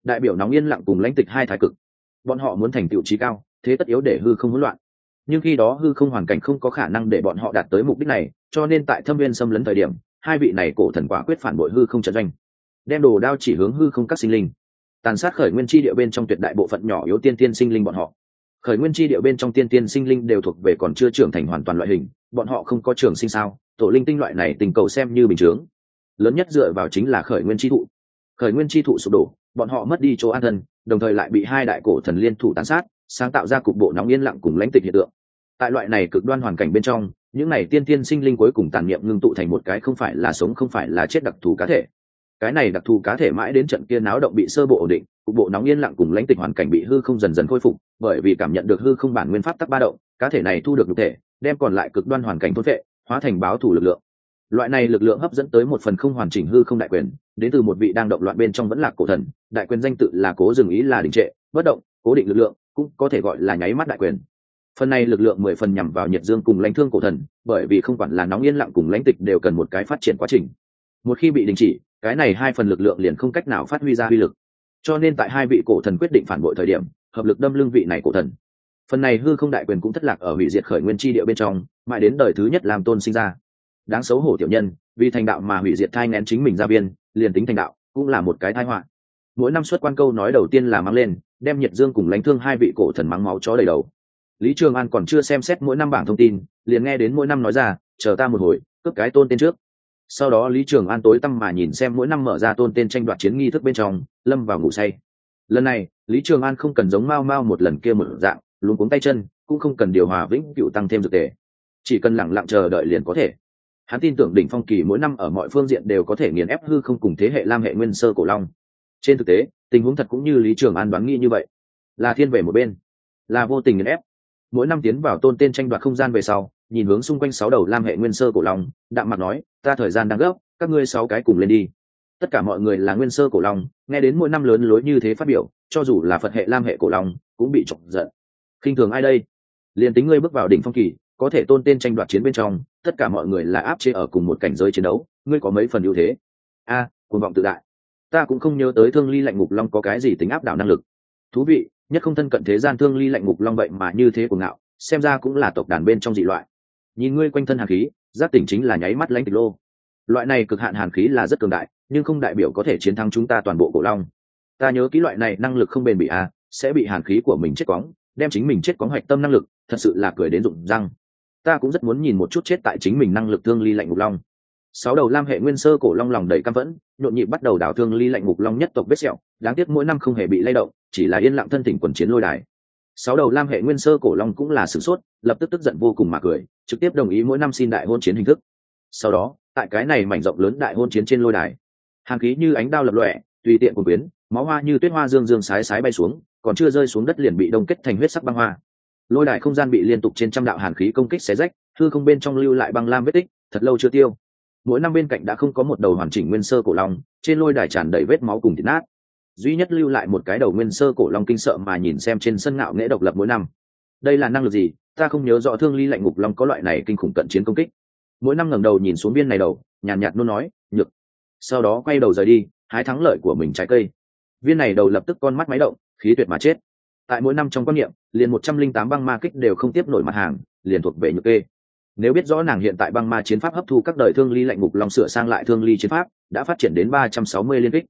đại biểu nóng yên lặng cùng lãnh tịch hai thái cực. Bọn họ muốn thành tựu trí cao, thế tất yếu để hư không hỗn loạn. Nhưng khi đó hư không hoàn cảnh không có khả năng để bọn họ đạt tới mục đích này, cho nên tại Thâm Viên xâm lấn thời điểm, hai vị này cổ thần quả quyết phản bội hư không trận doanh, đem đồ đao chỉ hướng hư không các sinh linh, tàn sát khởi nguyên chi địa bên trong tuyệt đại bộ phận nhỏ yếu tiên tiên sinh linh bọn họ. Khởi nguyên chi địa bên trong tiên tiên sinh linh đều thuộc về còn chưa trưởng thành hoàn toàn loại hình, bọn họ không có trường sinh sao, tổ linh tinh loại này tình cầu xem như bình thường. Lớn nhất dựa vào chính là khởi nguyên chi thụ. Khởi nguyên chi thụ sụp đổ, bọn họ mất đi chỗ an thân, đồng thời lại bị hai đại cổ thần liên thủ tàn sát, sáng tạo ra cục bộ nóng yên lặng cùng lãnh tịch hiện tượng. Tại loại này cực đoan hoàn cảnh bên trong, những này tiên tiên sinh linh cuối cùng tàn niệm ngưng tụ thành một cái không phải là sống không phải là chết đặc thù cá thể. Cái này đặc thù cá thể mãi đến trận kia náo động bị sơ bộ ổn định, cục bộ nóng yên lặng cùng lãnh tịch hoàn cảnh bị hư không dần dần khôi phục, bởi vì cảm nhận được hư không bản nguyên pháp tắc ba động, cá thể này thu được nhục thể, đem còn lại cực đoan hoàn cảnh thôn phệ, hóa thành báo thủ lực lượng. Loại này lực lượng hấp dẫn tới một phần không hoàn chỉnh hư không đại quyền, đến từ một vị đang động loạn bên trong vẫn lạc cổ thần, đại quyền danh tự là cố dừng ý là đình trệ, bất động, cố định lực lượng, cũng có thể gọi là nháy mắt đại quyền. Phần này lực lượng 10 phần nhằm vào nhiệt dương cùng lãnh thương cổ thần, bởi vì không quản là nóng yên lặng cùng lãnh tịch đều cần một cái phát triển quá trình. Một khi bị đình chỉ, cái này hai phần lực lượng liền không cách nào phát huy ra uy lực. Cho nên tại hai vị cổ thần quyết định phản bội thời điểm, hợp lực đâm lưng vị này cổ thần. Phần này hư không đại quyền cũng thất lạc ở hủy diệt khởi nguyên chi địa bên trong, mãi đến đời thứ nhất làm tôn sinh ra. Đáng xấu hổ tiểu nhân, vì thành đạo mà hủy diệt thai nghén chính mình ra viên, liền tính thành đạo cũng là một cái tai họa. Mỗi năm xuất quan câu nói đầu tiên là mang lên, đem nhiệt dương cùng lãnh thương hai vị cổ thần mắng máu chó đầy đầu. Lý Trường An còn chưa xem xét mỗi năm bảng thông tin, liền nghe đến mỗi năm nói ra, chờ ta một hồi, cướp cái tôn tên trước. Sau đó Lý Trường An tối tăm mà nhìn xem mỗi năm mở ra tôn tên tranh đoạt chiến nghi thức bên trong, lâm vào ngủ say. Lần này, Lý Trường An không cần giống Mao Mao một lần kia một dạng, luống cuống tay chân, cũng không cần điều hòa vĩnh cựu tăng thêm dược tề, chỉ cần lặng lặng chờ đợi liền có thể. Hắn tin tưởng đỉnh phong kỳ mỗi năm ở mọi phương diện đều có thể nghiền ép hư không cùng thế hệ lam hệ nguyên sơ cổ long. Trên thực tế, tình huống thật cũng như Lý Trường An đoán nghĩ như vậy, là thiên về một bên, là vô tình nghiền ép. Mỗi năm tiến vào tôn tên tranh đoạt không gian về sau, nhìn hướng xung quanh 6 đầu lam hệ nguyên sơ cổ long, đạm mặt nói, ta thời gian đang gấp, các ngươi 6 cái cùng lên đi. Tất cả mọi người là nguyên sơ cổ long, nghe đến mỗi năm lớn lối như thế phát biểu, cho dù là Phật hệ lam hệ cổ long cũng bị chọc giận. Khinh thường ai đây? Liền tính ngươi bước vào đỉnh phong kỳ, có thể tôn tên tranh đoạt chiến bên trong, tất cả mọi người là áp chế ở cùng một cảnh giới chiến đấu, ngươi có mấy phần ưu thế? Cuồng vọng tự đại. Ta cũng không nhớ tới Thương Ly Lạnh Ngục Long có cái gì tính áp đảo năng lực. Thú vị, nhất không thân cận thế gian Thương Ly Lạnh Ngục Long vậy mà như thế cuồng ngạo, xem ra cũng là tộc đàn bên trong dị loại. Nhìn ngươi quanh thân hàn khí, giác tỉnh chính là nháy mắt lãnh tịch lô. Loại này cực hạn hàn khí là rất cường đại, nhưng không đại biểu có thể chiến thắng chúng ta toàn bộ cổ long. Ta nhớ kỹ loại này năng lực không bền bỉ sẽ bị hàn khí của mình chết quóng, đem chính mình chết quóng hoạch tâm năng lực, thật sự là cười đến rụng răng. Ta cũng rất muốn nhìn một chút chết tại chính mình năng lực Thương Ly Lạnh Ngục Long. 6 đầu lam hệ nguyên sơ cổ long lòng đầy căm phẫn, nhộn nhịp bắt đầu đảo Thương Ly Lạnh Ngục Long nhất tộc vết sẹo, đáng tiếc mỗi năm không hề bị lay động, chỉ là yên lặng thân thỉnh quần chiến lôi đài. 6 đầu lam hệ nguyên sơ cổ long cũng là sửng sốt, lập tức tức giận vô cùng mà cười, trực tiếp đồng ý mỗi năm xin đại hôn chiến hình thức. Sau đó, tại cái này mảnh rộng lớn đại hôn chiến trên lôi đài, hàn khí như ánh đao lập lòe, tùy tiện cuồng biến, máu hoa như tuyết hoa dương dương sái sái bay xuống, còn chưa rơi xuống đất liền bị đông kết thành huyết sắc băng hoa. Lôi đài không gian bị liên tục trên trăm đạo hàn khí công kích xé rách, hư không bên trong lưu lại băng lam vết tích, thật lâu chưa tiêu. Mỗi năm bên cạnh đã không có một đầu hoàn chỉnh nguyên sơ cổ long, trên lôi đài tràn đầy vết máu cùng thịt nát. Duy nhất lưu lại một cái đầu nguyên sơ cổ long kinh sợ mà nhìn xem trên sân ngạo nghễ độc lập mỗi năm. Đây là năng lực gì? Ta không nhớ rõ Thương Ly Lạnh Ngục Long có loại này kinh khủng cận chiến công kích. Mỗi năm ngẩng đầu nhìn xuống viên này đầu, nhàn nhạt nôn nói, nhược. Sau đó quay đầu rời đi, hái thắng lợi của mình trái cây. Viên này đầu lập tức con mắt máy động, khí tuyệt mà chết. Tại mỗi năm trong quan niệm, liền 108 băng ma kích đều không tiếp nổi mặt hàng, liền thuộc về nhược kê. Nếu biết rõ nàng hiện tại băng ma chiến pháp hấp thu các đời Thương Ly Lạnh Ngục Long sửa sang lại Thương Ly chiến pháp, đã phát triển đến 360 liên kích.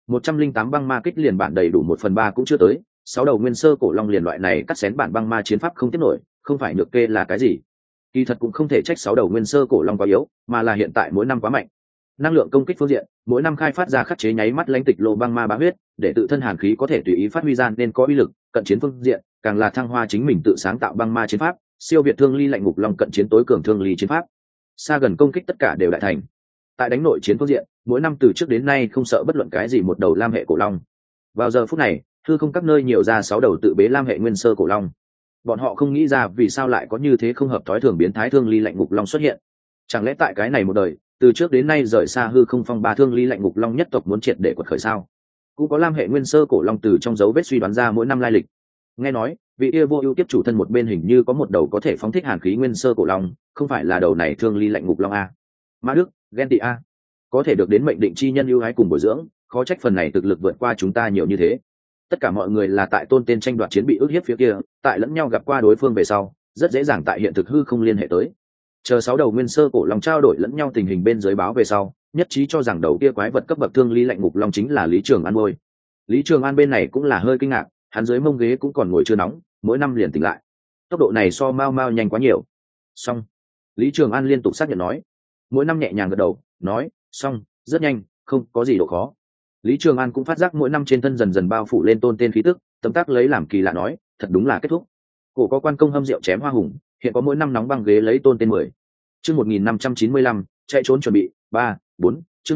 108 băng ma kích liền bản đầy đủ 1/3 cũng chưa tới, 6 đầu nguyên sơ cổ long liền loại này cắt xén bản băng ma chiến pháp không tiếp nổi, không phải nhược kê là cái gì? Kỳ thật cũng không thể trách 6 đầu nguyên sơ cổ long quá yếu, mà là hiện tại mỗi năm quá mạnh. Năng lượng công kích phương diện, mỗi năm khai phát ra khắc chế nháy mắt lãnh tịch lô băng ma bá huyết, để tự thân hàn khí có thể tùy ý phát huy ra nên có uy lực, cận chiến phương diện, càng là thăng hoa chính mình tự sáng tạo băng ma chiến pháp, siêu việt Thương Ly Lạnh Ngục Long cận chiến tối cường Thương Ly chiến pháp. Xa gần công kích tất cả đều đại thành. Tại đánh nội chiến phương diện, mỗi năm từ trước đến nay không sợ bất luận cái gì một đầu lam hệ cổ long. Vào giờ phút này, hư không các nơi nhiều ra 6 đầu tự bế lam hệ nguyên sơ cổ long. Bọn họ không nghĩ ra vì sao lại có như thế không hợp thói thường biến thái Thương Ly Lạnh Ngục Long xuất hiện. Chẳng lẽ tại cái này một đời, từ trước đến nay rời xa hư không phong ba Thương Ly Lạnh Ngục Long nhất tộc muốn triệt để quật khởi sao? Cũng có lam hệ nguyên sơ cổ long từ trong dấu vết suy đoán ra mỗi năm lai lịch. Nghe nói, vị yêu vô ưu tiếp chủ thân một bên hình như có một đầu có thể phóng thích hàn khí nguyên sơ cổ long, không phải là đầu này Thương Ly Lạnh Ngục Long a? Mã Đức, ghen tị a. Có thể được đến mệnh định chi nhân ưu ái cùng bồi dưỡng, khó trách phần này thực lực vượt qua chúng ta nhiều như thế. Tất cả mọi người là tại tôn tên tranh đoạt chiến bị ức hiếp phía kia, tại lẫn nhau gặp qua đối phương về sau rất dễ dàng tại hiện thực hư không liên hệ tới. Chờ 6 đầu nguyên sơ cổ long trao đổi lẫn nhau tình hình bên dưới báo về sau, nhất trí cho rằng đầu kia quái vật cấp bậc Thương Ly Lạnh Ngục Long chính là Lý Trường An ngôi. Lý Trường An bên này cũng là hơi kinh ngạc, hắn dưới mông ghế cũng còn ngồi chưa nóng, mỗi năm liền tỉnh lại. Tốc độ này so Mao Mao nhanh quá nhiều. Xong. Lý Trường An liên tục xác nhận nói. Mỗi năm nhẹ nhàng gật đầu, nói, xong, rất nhanh, không có gì độ khó. Lý Trường An cũng phát giác mỗi năm trên thân dần dần bao phủ lên tôn tên khí tức, tấm tắc lấy làm kỳ lạ nói, thật đúng là kết thúc. Cổ có quan công hâm rượu chém hoa hùng, hiện có mỗi năm nóng băng ghế lấy tôn tên 10. Chương 1595, chạy trốn chuẩn bị, 3, 4, chương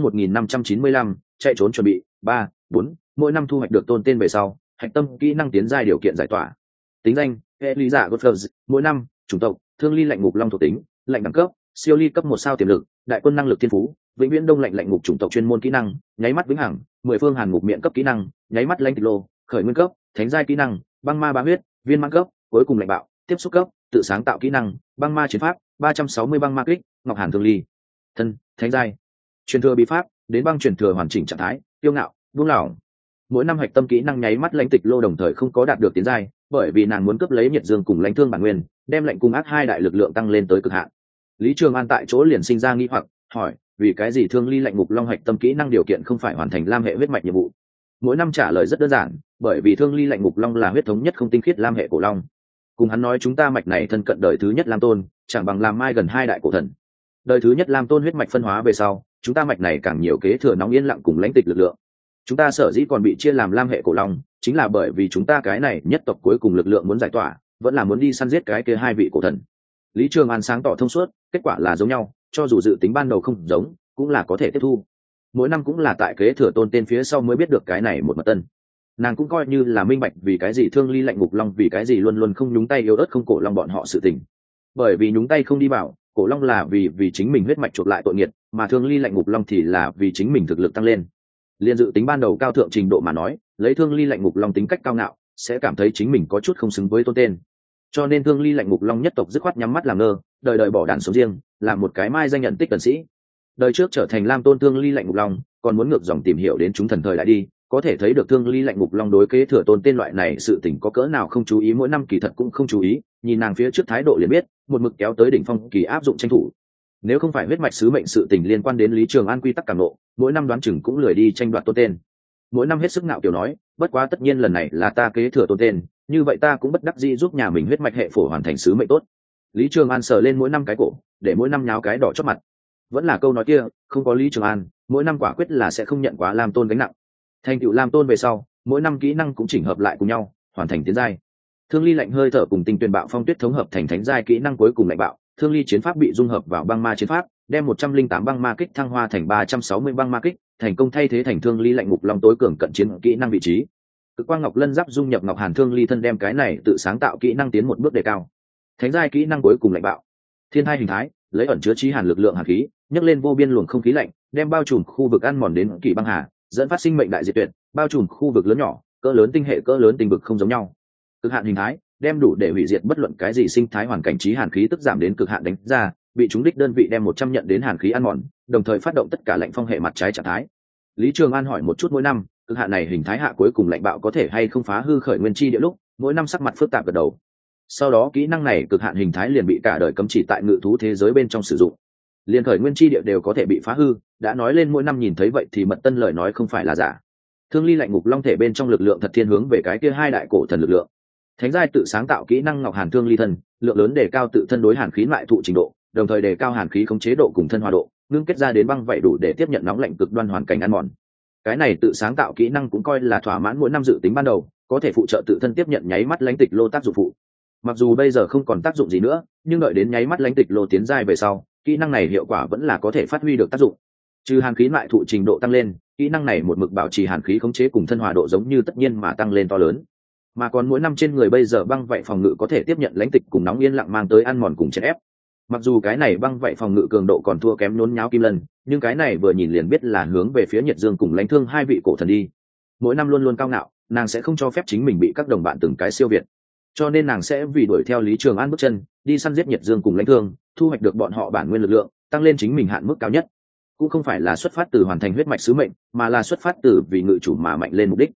1595, chạy trốn chuẩn bị, 3, 4, mỗi năm thu hoạch được tôn tên về sau, hạch tâm kỹ năng tiến giai điều kiện giải tỏa. Tính danh, hệ lý giả Godfrey, mỗi năm, chủng tộc, Thương Ly Lạnh Ngục Long thuộc tính, lạnh đẳng cấp, siêu ly cấp 1 sao tiềm lực, đại quân năng lực thiên phú, vĩnh viễn đông lạnh ngục chủng tộc chuyên môn kỹ năng, nháy mắt vĩnh hằng, 10 phương hàn ngục miệng cấp kỹ năng, nháy mắt lãnh tịch lô, khởi nguyên cấp, thánh giai kỹ năng, băng ma bá huyết, viên mãn cấp, cuối cùng lạnh bạo, tiếp xúc cấp, tự sáng tạo kỹ năng, băng ma chiến pháp, 360 băng ma kích, ngọc hàn thương ly. Thân, thánh giai. Truyền thừa bí pháp, đến băng truyền thừa hoàn chỉnh trạng thái, tiêu ngạo, buông lỏng. Mỗi năm hạch tâm kỹ năng nháy mắt lãnh tịch lô đồng thời không có đạt được tiến giai, bởi vì nàng muốn cướp lấy nhiệt dương cùng lãnh thương bản nguyên, đem lệnh cung ác hai đại lực lượng tăng lên tới cực hạn. Lý Trường An tại chỗ liền sinh ra nghi hoặc, hỏi, vì cái gì Thương Ly Lạnh Ngục Long hạch tâm kỹ năng điều kiện không phải hoàn thành lam hệ huyết mạch nhiệm vụ? Mỗi năm trả lời rất đơn giản, bởi vì Thương Ly Lạnh Ngục Long là huyết thống nhất không tinh khiết lam hệ cổ long. Cùng hắn nói chúng ta mạch này thân cận đời thứ nhất lam tôn, chẳng bằng làm mai gần hai đại cổ thần. Đời thứ nhất lam tôn huyết mạch phân hóa về sau, chúng ta mạch này càng nhiều kế thừa nóng yên lặng cùng lãnh tịch lực lượng. Chúng ta sở dĩ còn bị chia làm lam hệ cổ long, chính là bởi vì chúng ta cái này nhất tộc cuối cùng lực lượng muốn giải tỏa, vẫn là muốn đi săn giết cái kia hai vị cổ thần. Lý Trường An sáng tỏ thông suốt, kết quả là giống nhau, cho dù dự tính ban đầu không giống, cũng là có thể tiếp thu. Mỗi năm cũng là tại kế thừa tôn tên phía sau mới biết được cái này một mật tân. Nàng cũng coi như là minh bạch vì cái gì Thương Ly Lạnh Ngục Long vì cái gì luôn luôn không nhúng tay yếu ớt không cổ long bọn họ sự tình. Bởi vì nhúng tay không đi vào, cổ long là vì chính mình huyết mạch chuộc lại tội nghiệt, mà Thương Ly Lạnh Ngục Long thì là vì chính mình thực lực tăng lên. Liên dự tính ban đầu cao thượng trình độ mà nói, lấy Thương Ly Lạnh Ngục Long tính cách cao ngạo, sẽ cảm thấy chính mình có chút không xứng với tôn tên. Cho nên Thương Ly Lạnh Ngục Long nhất tộc dứt khoát nhắm mắt làm ngơ, đời đời bỏ đàn sống riêng, làm một cái mai danh nhận tích tần sĩ. Đời trước trở thành lam tôn Thương Ly Lạnh Ngục Long, còn muốn ngược dòng tìm hiểu đến chúng thần thời lại đi, có thể thấy được Thương Ly Lạnh Ngục Long đối kế thừa tôn tên loại này sự tình có cỡ nào không chú ý, mỗi năm kỳ thật cũng không chú ý, nhìn nàng phía trước thái độ liền biết, một mực kéo tới đỉnh phong kỳ áp dụng tranh thủ. Nếu không phải huyết mạch sứ mệnh sự tình liên quan đến Lý Trường An quy tắc cảm nộ, mỗi năm đoán chừng cũng lười đi tranh đoạt tôn tên. Mỗi năm hết sức ngạo kiểu nói, bất quá tất nhiên lần này là ta kế thừa tôn tên, như vậy ta cũng bất đắc dĩ giúp nhà mình huyết mạch hệ phổ hoàn thành sứ mệnh tốt. Lý Trường An sờ lên mỗi năm cái cổ, để mỗi năm nháo cái đỏ chót mặt. Vẫn là câu nói kia, không có Lý Trường An, mỗi năm quả quyết là sẽ không nhận quá lam tôn gánh nặng. Thành tựu lam tôn về sau, mỗi năm kỹ năng cũng chỉnh hợp lại cùng nhau, hoàn thành tiến giai. Thương Ly Lạnh hơi thở cùng tinh tuyền bạo phong tuyết thống hợp thành thánh giai kỹ năng cuối cùng lạnh bạo, Thương Ly chiến pháp bị dung hợp vào băng ma chiến pháp, đem 108 băng ma kích thăng hoa thành 360 băng ma kích, thành công thay thế thành Thương Ly Lạnh Ngục Long tối cường cận chiến kỹ năng vị trí. Cực quang ngọc lân giáp dung nhập ngọc hàn Thương Ly thân đem cái này tự sáng tạo kỹ năng tiến một bước đề cao. Thánh giai kỹ năng cuối cùng lạnh bạo, thiên thai hình thái, lấy ẩn chứa chí hàn lực lượng hàn khí, nhấc lên vô biên luồng không khí lạnh, đem bao trùm khu vực ăn mòn đến kỳ băng hà, dẫn phát sinh mệnh đại diệt tuyệt, bao trùm khu vực lớn nhỏ, cỡ lớn tinh hệ cỡ lớn tinh vực không giống nhau. Cực hạn hình thái, đem đủ để hủy diệt bất luận cái gì sinh thái hoàn cảnh chí hàn khí tức giảm đến cực hạn đánh ra, bị chúng đích đơn vị đem 100 nhận đến hàn khí ăn mòn, đồng thời phát động tất cả lạnh phong hệ mặt trái trạng thái. Lý Trường An hỏi một chút mỗi năm, cực hạn này hình thái hạ cuối cùng lạnh bạo có thể hay không phá hư khởi nguyên chi địa lúc, mỗi năm sắc mặt phức tạp gật đầu. Sau đó kỹ năng này cực hạn hình thái liền bị cả đời cấm chỉ tại ngự thú thế giới bên trong sử dụng. Liên khởi nguyên chi địa đều có thể bị phá hư, đã nói lên mỗi năm nhìn thấy vậy thì mật tân lời nói không phải là giả. Thương Ly Lạnh Ngục Long thể bên trong lực lượng thật thiên hướng về cái kia hai đại cổ thần lực lượng. Thánh giai tự sáng tạo kỹ năng Ngọc Hàn Thương Ly thân, lượng lớn đề cao tự thân đối hàn khí lại thụ trình độ, đồng thời đề cao hàn khí khống chế độ cùng thân hòa độ, ngưng kết ra đến băng vậy đủ để tiếp nhận nóng lạnh cực đoan hoàn cảnh ăn mòn. Cái này tự sáng tạo kỹ năng cũng coi là thỏa mãn mỗi năm dự tính ban đầu, có thể phụ trợ tự thân tiếp nhận nháy mắt lãnh tịch lô tác dụng phụ. Mặc dù bây giờ không còn tác dụng gì nữa, nhưng đợi đến nháy mắt lãnh tịch lô tiến giai về sau, kỹ năng này hiệu quả vẫn là có thể phát huy được tác dụng. Trừ hàn khí lại thụ trình độ tăng lên, kỹ năng này một mực bảo trì hàn khí khống chế cùng thân hòa độ giống như tất nhiên mà tăng lên to lớn. Mà còn mỗi năm trên người bây giờ băng vậy phòng ngự có thể tiếp nhận lãnh tịch cùng nóng yên lặng mang tới ăn mòn cùng chèn ép. Mặc dù cái này băng vậy phòng ngự cường độ còn thua kém nhốn nháo kim lân, nhưng cái này vừa nhìn liền biết là hướng về phía nhiệt dương cùng lãnh thương hai vị cổ thần đi. Mỗi năm luôn luôn cao ngạo, nàng sẽ không cho phép chính mình bị các đồng bạn từng cái siêu việt, cho nên nàng sẽ vì đuổi theo Lý Trường An bước chân, đi săn giết nhiệt dương cùng lãnh thương, thu hoạch được bọn họ bản nguyên lực lượng, tăng lên chính mình hạn mức cao nhất. Cũng không phải là xuất phát từ hoàn thành huyết mạch sứ mệnh, mà là xuất phát từ vì ngự chủ mà mạnh lên mục đích.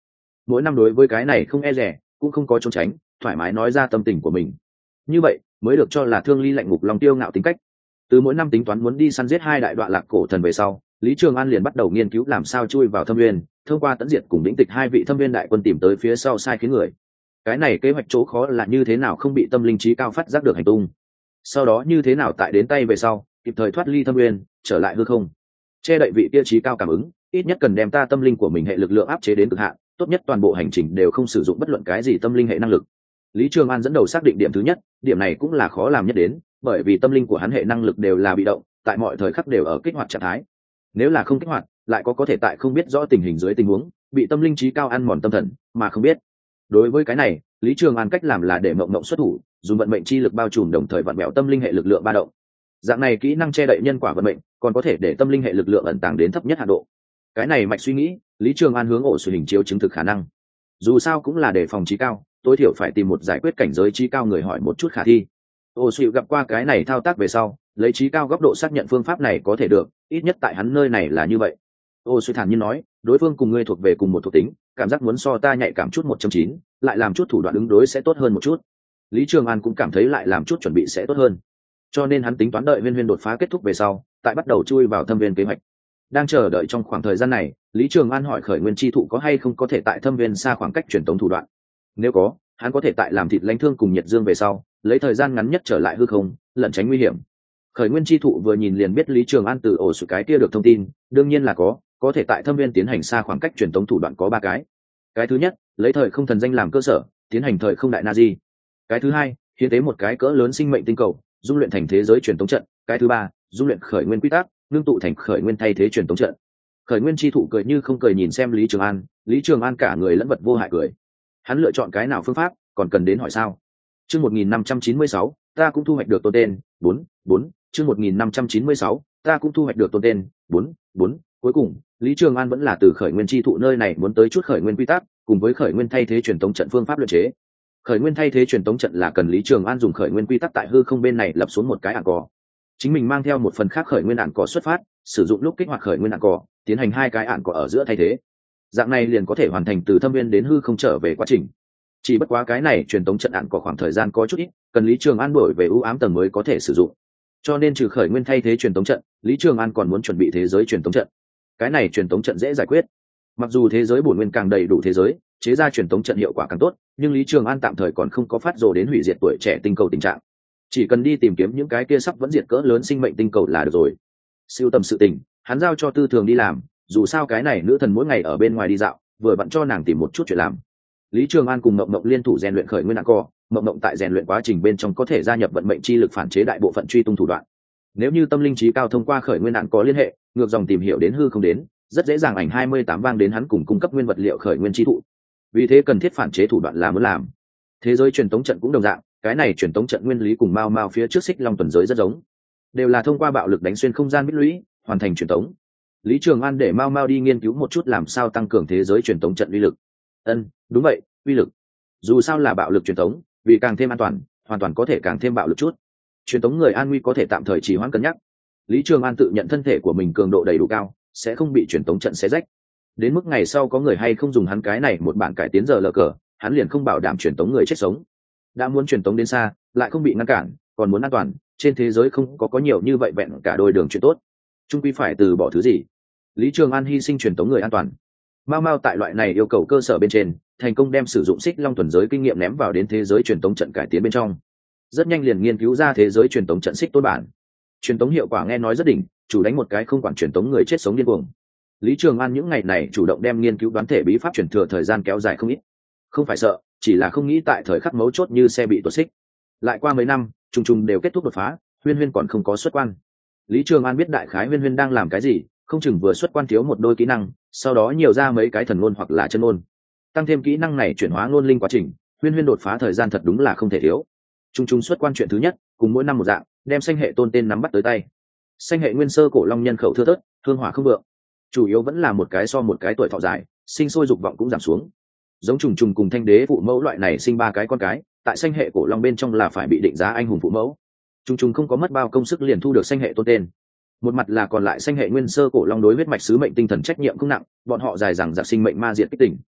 mỗi năm đối với cái này không e rẻ, cũng không có trốn tránh, thoải mái nói ra tâm tình của mình. Như vậy mới được cho là Thương Ly lạnh ngục lòng tiêu ngạo tính cách. Từ mỗi năm tính toán muốn đi săn giết 2 đại đoạn lạc cổ thần về sau, Lý Trường An liền bắt đầu nghiên cứu làm sao chui vào Thâm Nguyên, thông qua tận diệt cùng lĩnh tịch 2 vị Thâm Nguyên đại quân tìm tới phía sau sai khiến người. Cái này kế hoạch chỗ khó là như thế nào không bị tâm linh trí cao phát giác được hành tung, sau đó như thế nào tại đến tay về sau kịp thời thoát ly Thâm Nguyên, trở lại hư không, che đậy vị kia trí cao cảm ứng, ít nhất cần đem ta tâm linh của mình hệ lực lượng áp chế đến cực hạn, tốt nhất toàn bộ hành trình đều không sử dụng bất luận cái gì tâm linh hệ năng lực. Lý Trường An dẫn đầu xác định điểm thứ nhất, điểm này cũng là khó làm nhất đến, bởi vì tâm linh của hắn hệ năng lực đều là bị động, tại mọi thời khắc đều ở kích hoạt trạng thái. Nếu là không kích hoạt, lại có thể tại không biết rõ tình hình dưới tình huống, bị tâm linh trí cao ăn mòn tâm thần, mà không biết. Đối với cái này, Lý Trường An cách làm là để mộng mộng xuất thủ, dùng vận mệnh chi lực bao trùm đồng thời vặn bẹo tâm linh hệ lực lượng ba động. Dạng này kỹ năng che đậy nhân quả vận mệnh, còn có thể để tâm linh hệ lực lượng ẩn tàng đến thấp nhất hạn độ. Cái này mạch suy nghĩ, Lý Trường An hướng ổ sủi hình chiếu chứng thực khả năng. Dù sao cũng là để phòng trí cao, tối thiểu phải tìm một giải quyết cảnh giới trí cao người hỏi một chút khả thi. Ổ sủi gặp qua cái này thao tác về sau, lấy trí cao góc độ xác nhận phương pháp này có thể được, ít nhất tại hắn nơi này là như vậy. Ổ sủi thản nhiên nói, đối phương cùng ngươi thuộc về cùng một thuộc tính, cảm giác muốn so ta nhạy cảm chút 1.9, lại làm chút thủ đoạn ứng đối sẽ tốt hơn một chút. Lý Trường An cũng cảm thấy lại làm chút chuẩn bị sẽ tốt hơn, cho nên hắn tính toán đợi Huyên Huyên đột phá kết thúc về sau, tại bắt đầu chui vào Thâm Viên kế hoạch. Đang chờ đợi trong khoảng thời gian này, Lý Trường An hỏi Khởi Nguyên chi thụ có hay không có thể tại Thâm Viên xa khoảng cách truyền tống thủ đoạn. Nếu có, hắn có thể tại làm thịt lãnh thương cùng nhiệt dương về sau, lấy thời gian ngắn nhất trở lại hư không, lẩn tránh nguy hiểm. Khởi Nguyên chi thụ vừa nhìn liền biết Lý Trường An từ ổ sủi cái kia được thông tin, đương nhiên là có thể tại Thâm Viên tiến hành xa khoảng cách truyền tống thủ đoạn có 3 cái. Cái thứ nhất, lấy thời không thần danh làm cơ sở, tiến hành thời không đại Nazi. Cái thứ hai, hiến tế một cái cỡ lớn sinh mệnh tinh cầu, dung luyện thành thế giới truyền tống trận. Cái thứ ba, dung luyện khởi nguyên quy tắc, ngưng tụ thành khởi nguyên thay thế truyền tống trận. Khởi Nguyên chi thụ cười như không cười nhìn xem Lý Trường An cả người lẫn vật vô hại cười. Hắn lựa chọn cái nào phương pháp, còn cần đến hỏi sao? Chương 1596, ta cũng thu hoạch được tôn tên, 4. Chương 1596, ta cũng thu hoạch được tôn tên, 4. Cuối cùng, Lý Trường An vẫn là từ Khởi Nguyên chi thụ nơi này muốn tới chút khởi nguyên quy tắc, cùng với khởi nguyên thay thế truyền tống trận phương pháp luyện chế. Khởi nguyên thay thế truyền tống trận là cần Lý Trường An dùng khởi nguyên quy tắc tại hư không bên này lập xuống một cái ảng cỏ. Chính mình mang theo một phần khác khởi nguyên ảng cỏ xuất phát, sử dụng lúc kích hoạt khởi nguyên ảng cỏ, tiến hành 2 cái ảng cỏ ở giữa thay thế. Dạng này liền có thể hoàn thành từ Thâm Viên đến hư không trở về quá trình. Chỉ bất quá cái này truyền tống trận ảng cỏ khoảng thời gian có chút ít, cần Lý Trường An đổi về ưu ám tầng mới có thể sử dụng. Cho nên trừ khởi nguyên thay thế truyền tống trận, Lý Trường An còn muốn chuẩn bị thế giới truyền tống trận. Cái này truyền tống trận dễ giải quyết. Mặc dù thế giới bổn nguyên càng đầy đủ thế giới, chế ra truyền tống trận hiệu quả càng tốt, nhưng Lý Trường An tạm thời còn không có phát rồ đến hủy diệt tuổi trẻ tinh cầu tình trạng. Chỉ cần đi tìm kiếm những cái kia sắp vẫn diệt cỡ lớn sinh mệnh tinh cầu là được rồi. Siêu tầm sự tình, hắn giao cho Tư Thường đi làm, dù sao cái này nữ thần mỗi ngày ở bên ngoài đi dạo, vừa vặn cho nàng tìm một chút chuyện làm. Lý Trường An cùng Mộng Mộng liên thủ rèn luyện khởi nguyên ảng co, Mộng Mộng tại rèn luyện quá trình bên trong có thể gia nhập vận mệnh chi lực phản chế đại bộ phận truy tung thủ đoạn. Nếu như tâm linh trí cao thông qua khởi nguyên ảng có liên hệ, ngược dòng tìm hiểu đến hư không đến, rất dễ dàng ảnh 28 vang đến hắn cùng cung cấp nguyên vật liệu khởi nguyên chi thụ. Vì thế cần thiết phản chế thủ đoạn là muốn làm. Thế giới truyền tống trận cũng đồng dạng, cái này truyền tống trận nguyên lý cùng Mao Mao phía trước Xích Long tuần giới rất giống, đều là thông qua bạo lực đánh xuyên không gian bích lũy hoàn thành truyền tống. Lý Trường An để Mao Mao đi nghiên cứu một chút làm sao tăng cường thế giới truyền tống trận uy lực. Đúng vậy, uy lực. Dù sao là bạo lực truyền tống, vì càng thêm an toàn, hoàn toàn có thể càng thêm bạo lực chút. Truyền tống người an nguy có thể tạm thời trì hoãn cân nhắc. Lý Trường An tự nhận thân thể của mình cường độ đầy đủ cao, sẽ không bị truyền tống trận xé rách. Đến mức ngày sau có người hay không dùng hắn cái này một bản cải tiến giờ lờ cờ, hắn liền không bảo đảm truyền tống người chết sống. Đã muốn truyền tống đến xa, lại không bị ngăn cản, còn muốn an toàn, trên thế giới không có nhiều như vậy vẹn cả đôi đường chuyện tốt. Trung quy phải từ bỏ thứ gì? Lý Trường An hy sinh truyền tống người an toàn. Mao Mao tại loại này yêu cầu cơ sở bên trên, thành công đem sử dụng Xích Long tuần giới kinh nghiệm ném vào đến thế giới truyền tống trận cải tiến bên trong. Rất nhanh liền nghiên cứu ra thế giới truyền tống trận Xích Tôn bản. Truyền tống hiệu quả nghe nói rất đỉnh, chủ đánh một cái không quản truyền tống người chết sống điên cuồng. Lý Trường An những ngày này chủ động đem nghiên cứu đoán thể bí pháp truyền thừa thời gian kéo dài không ít. Không phải sợ, chỉ là không nghĩ tại thời khắc mấu chốt như xe bị tuột xích. Lại qua mấy năm, trùng đều kết thúc đột phá, Huyên Huyên còn không có xuất quan. Lý Trường An biết đại khái Huyên Huyên đang làm cái gì, không chừng vừa xuất quan thiếu một đôi kỹ năng, sau đó nhiều ra mấy cái thần ngôn hoặc là chân ngôn. Tăng thêm kỹ năng này chuyển hóa ngôn linh quá trình, Huyên Huyên đột phá thời gian thật đúng là không thể thiếu. Trùng xuất quan chuyện thứ nhất, cùng mỗi năm một dạng, đem sanh hệ tôn tên nắm bắt tới tay. Sanh hệ nguyên sơ cổ long nhân khẩu thưa thớt, hương hỏa không vượng. Chủ yếu vẫn là một cái so một cái tuổi thọ dài, sinh sôi dục vọng cũng giảm xuống. Giống trùng cùng thanh đế phụ mẫu loại này sinh 3 cái con cái, tại sanh hệ cổ long bên trong là phải bị định giá anh hùng phụ mẫu. Trùng không có mất bao công sức liền thu được sanh hệ tôn tên. Một mặt là còn lại sanh hệ nguyên sơ cổ long đối huyết mạch sứ mệnh tinh thần trách nhiệm không nặng, bọn họ dài rằng giặc sinh mệnh ma diệt kích tỉnh.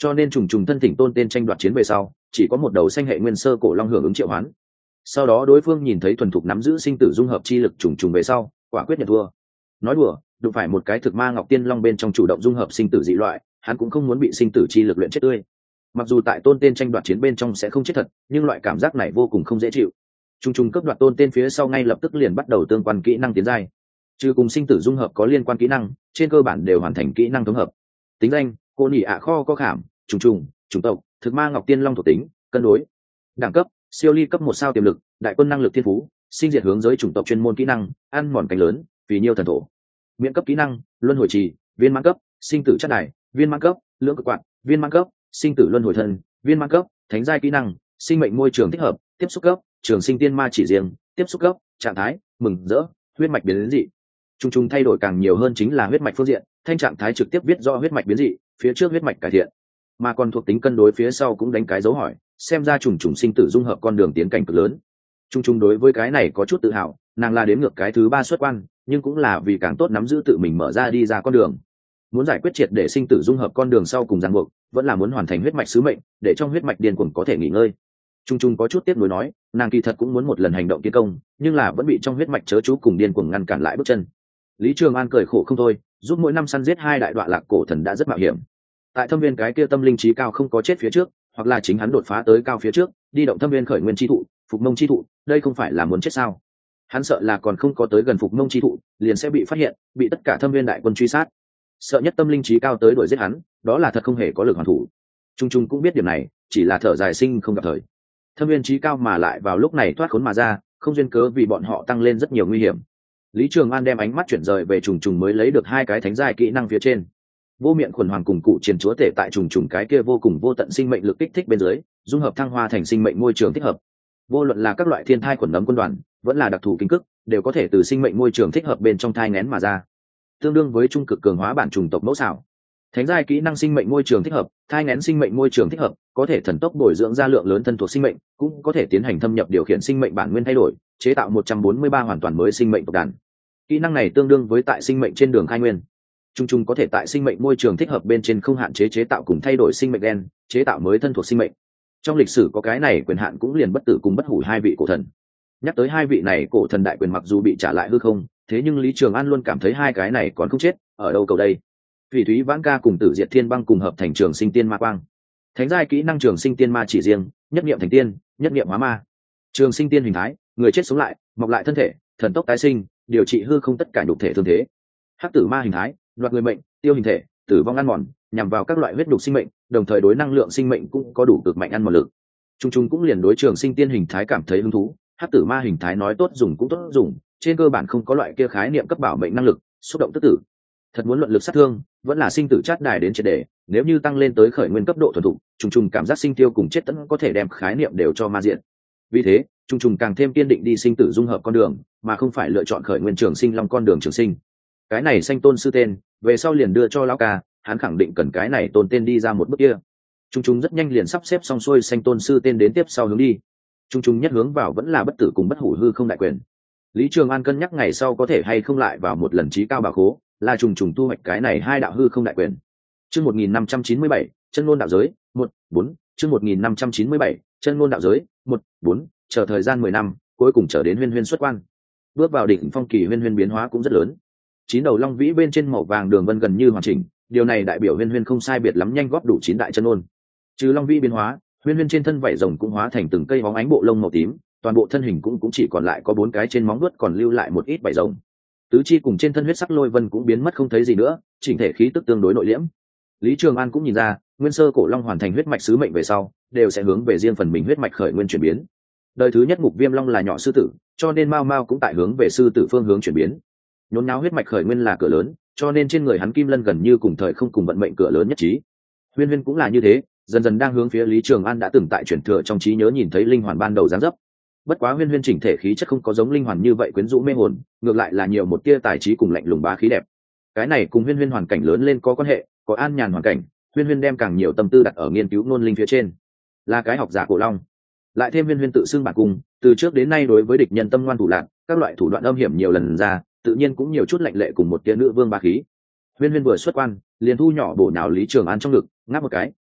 cho nên trùng trùng thân thỉnh tôn tên tranh đoạt chiến về sau chỉ có một đầu xanh hệ nguyên sơ cổ long hưởng ứng triệu hoán. Sau đó đối phương nhìn thấy thuần thục nắm giữ sinh tử dung hợp chi lực trùng trùng về sau quả quyết nhận thua. Nói đùa, đụng phải một cái thực ma ngọc tiên long bên trong chủ động dung hợp sinh tử dị loại, hắn cũng không muốn bị sinh tử chi lực luyện chết tươi. Mặc dù tại tôn tên tranh đoạt chiến bên trong sẽ không chết thật, nhưng loại cảm giác này vô cùng không dễ chịu. Trùng trùng cấp đoạt tôn tên phía sau ngay lập tức liền bắt đầu tương quan kỹ năng tiến giai. Trừ cùng sinh tử dung hợp có liên quan kỹ năng, trên cơ bản đều hoàn thành kỹ năng thống hợp. Tính danh: cô nhị ạ kho có khảm, trùng trùng, chủng tộc: thực ma ngọc tiên long thuộc tính: cân đối. Đẳng cấp: siêu ly cấp 1 sao tiềm lực, đại quân năng lực thiên phú, sinh diệt hướng giới chủng tộc chuyên môn kỹ năng, ăn mòn cánh lớn, vì nhiêu thần thổ. Miễn cấp kỹ năng: luân hồi trì, viên mãn cấp, sinh tử chất đài, viên mãn cấp, lưỡng cực quạt, viên mãn cấp, sinh tử luân hồi thân, viên mãn cấp, thánh giai kỹ năng, sinh mệnh môi trường thích hợp, tiếp xúc cấp, trường sinh tiên ma chỉ riêng, tiếp xúc cấp, trạng thái, mừng rỡ, huyết mạch biến dị. Trung thay đổi càng nhiều hơn chính là huyết mạch phương diện, thanh trạng thái trực tiếp viết do huyết mạch biến dị, phía trước huyết mạch cải thiện, mà còn thuộc tính cân đối phía sau cũng đánh cái dấu hỏi, xem ra trùng sinh tử dung hợp con đường tiến cảnh cực lớn. Trung đối với cái này có chút tự hào, nàng là đếm ngược cái thứ 3 xuất quan, nhưng cũng là vì càng tốt nắm giữ tự mình mở ra đi ra con đường. Muốn giải quyết triệt để sinh tử dung hợp con đường sau cùng ràng buộc, vẫn là muốn hoàn thành huyết mạch sứ mệnh, để trong huyết mạch điên cuồng có thể nghỉ ngơi. Trung có chút tiếc nuối nói, nàng kỳ thật cũng muốn một lần hành động tiến công, nhưng là vẫn bị trong huyết mạch chớ chú cùng điên cuồng ngăn cản lại bước chân. Lý Trường An cười khổ không thôi, giúp mỗi năm săn giết 2 đại đoạn lạc cổ thần đã rất mạo hiểm. Tại thâm viên cái kia tâm linh trí cao không có chết phía trước, hoặc là chính hắn đột phá tới cao phía trước, đi động thâm viên khởi nguyên chi thụ, phục mông chi thụ, đây không phải là muốn chết sao? Hắn sợ là còn không có tới gần phục mông chi thụ, liền sẽ bị phát hiện, bị tất cả thâm viên đại quân truy sát. Sợ nhất tâm linh trí cao tới đuổi giết hắn, đó là thật không hề có lực hoàn thủ. Trung cũng biết điểm này, chỉ là thở dài sinh không gặp thời. Thâm viên trí cao mà lại vào lúc này thoát khốn mà ra, không duyên cớ vì bọn họ tăng lên rất nhiều nguy hiểm. Lý Trường An đem ánh mắt chuyển rời về trùng mới lấy được 2 cái thánh giai kỹ năng phía trên. Vô miệng khuẩn hoàng cùng cụ chiến chúa tể tại trùng cái kia vô cùng vô tận sinh mệnh lực kích thích bên dưới, dung hợp thăng hoa thành sinh mệnh môi trường thích hợp. Vô luận là các loại thiên thai khuẩn nấm quân đoàn, vẫn là đặc thù kinh cức, đều có thể từ sinh mệnh môi trường thích hợp bên trong thai nghén mà ra. Tương đương với trung cực cường hóa bản trùng tộc mẫu xảo. Thánh giai kỹ năng sinh mệnh môi trường thích hợp, thai nghén sinh mệnh môi trường thích hợp, có thể thần tốc bồi dưỡng ra lượng lớn thân thuộc sinh mệnh, cũng có thể tiến hành thâm nhập điều khiển sinh mệnh bản nguyên thay đổi, chế tạo 143 hoàn toàn mới sinh mệnh tộc đàn. Kỹ năng này tương đương với tại sinh mệnh trên đường khai nguyên. Trung có thể tại sinh mệnh môi trường thích hợp bên trên không hạn chế chế tạo cùng thay đổi sinh mệnh gen, chế tạo mới thân thuộc sinh mệnh. Trong lịch sử có cái này quyền hạn cũng liền bất tử cùng bất hủ 2 vị cổ thần. Nhắc tới 2 vị này cổ thần đại quyền mặc dù bị trả lại hư không, thế nhưng Lý Trường An luôn cảm thấy 2 cái này còn không chết, ở đâu cầu đây? Thủy Thúy Vãn Ca cùng Tử Diệt Thiên Băng cùng hợp thành trường sinh tiên ma quang. Thánh giai kỹ năng trường sinh tiên ma chỉ riêng, nhất niệm thành tiên, nhất niệm hóa ma. Trường sinh tiên hình thái, người chết sống lại, mọc lại thân thể, thần tốc tái sinh, điều trị hư không tất cả nhục thể thương thế. Hắc tử ma hình thái, đoạt người mệnh, tiêu hình thể, tử vong ăn mòn, nhằm vào các loại huyết nhục sinh mệnh, đồng thời đối năng lượng sinh mệnh cũng có đủ cực mạnh ăn mòn lực. Trung cũng liền đối trường sinh tiên hình thái cảm thấy hứng thú, hắc tử ma hình thái nói tốt dùng cũng tốt dùng, trên cơ bản không có loại kia khái niệm cấp bảo mệnh năng lực, xúc động tức tử. Thật muốn luận lực sát thương, vẫn là sinh tử chát đài đến triệt để, nếu như tăng lên tới khởi nguyên cấp độ thuần thục, Trung cảm giác sinh tiêu cùng chết tẫn có thể đem khái niệm đều cho ma diện. Vì thế, Trung càng thêm kiên định đi sinh tử dung hợp con đường, mà không phải lựa chọn khởi nguyên trường sinh long con đường trường sinh. Cái này xanh tôn sư tên, về sau liền đưa cho lão ca, hắn khẳng định cần cái này tôn tên đi ra một bước kia. Trung rất nhanh liền sắp xếp xong xuôi xanh tôn sư tên đến tiếp sau hướng đi. Trung nhất hướng vào vẫn là bất tử cùng bất hủ hư không đại quyền. Lý Trường An cân nhắc ngày sau có thể hay không lại vào một lần trí cao bảo khố, là trùng thu hoạch cái này 2 đạo hư không đại quyền. Chương 1597, chân ngôn đạo giới, 1-4, chương 1597, chân ngôn đạo giới, 1-4, chờ thời gian 10 năm, cuối cùng chờ đến Huyên xuất quan. Bước vào đỉnh phong kỳ Huyên biến hóa cũng rất lớn. 9 đầu long vĩ bên trên màu vàng đường vân gần như hoàn chỉnh, điều này đại biểu Huyên không sai biệt lắm nhanh góp đủ 9 đại chân ngôn. Trừ long vĩ biến hóa, Huyên trên thân vảy rồng cũng hóa thành từng cây bóng ánh bộ lông màu tím, toàn bộ thân hình cũng chỉ còn lại có 4 cái trên móng vuốt còn lưu lại một ít vảy rồng. Tứ chi cùng trên thân huyết sắc lôi vân cũng biến mất không thấy gì nữa, chỉnh thể khí tức tương đối nội liễm. Lý Trường An cũng nhìn ra, nguyên sơ cổ long hoàn thành huyết mạch sứ mệnh về sau, đều sẽ hướng về riêng phần mình huyết mạch khởi nguyên chuyển biến. Đời thứ nhất Ngục Viêm Long là nhỏ sư tử, cho nên Mao cũng tại hướng về sư tử phương hướng chuyển biến. Nhốn nháo huyết mạch khởi nguyên là cửa lớn, cho nên trên người hắn Kim Lân gần như cùng thời không cùng vận mệnh cửa lớn nhất trí. Huyên cũng là như thế, dần dần đang hướng phía Lý Trường An đã từng tại chuyển thừa trong trí nhớ nhìn thấy linh hoàn ban đầu dáng dấp. Bất quá Huyên chỉnh thể khí chất không có giống linh hoàn như vậy quyến rũ mê hồn, ngược lại là nhiều một tia tài trí cùng lạnh lùng bá khí đẹp. Cái này cùng Huyên hoàn cảnh lớn lên có quan hệ, có an nhàn hoàn cảnh, Huyên đem càng nhiều tâm tư đặt ở nghiên cứu ngôn linh phía trên. Là cái học giả cổ long. Lại thêm Huyên tự xưng bản cung, từ trước đến nay đối với địch nhân tâm ngoan thủ lạn, các loại thủ đoạn âm hiểm nhiều lần ra, tự nhiên cũng nhiều chút lạnh lệ cùng một tia nữ vương bá khí. Huyên vừa xuất quan, liền thu nhỏ bổ nhào Lý Trường An trong ngực, ngáp một cái,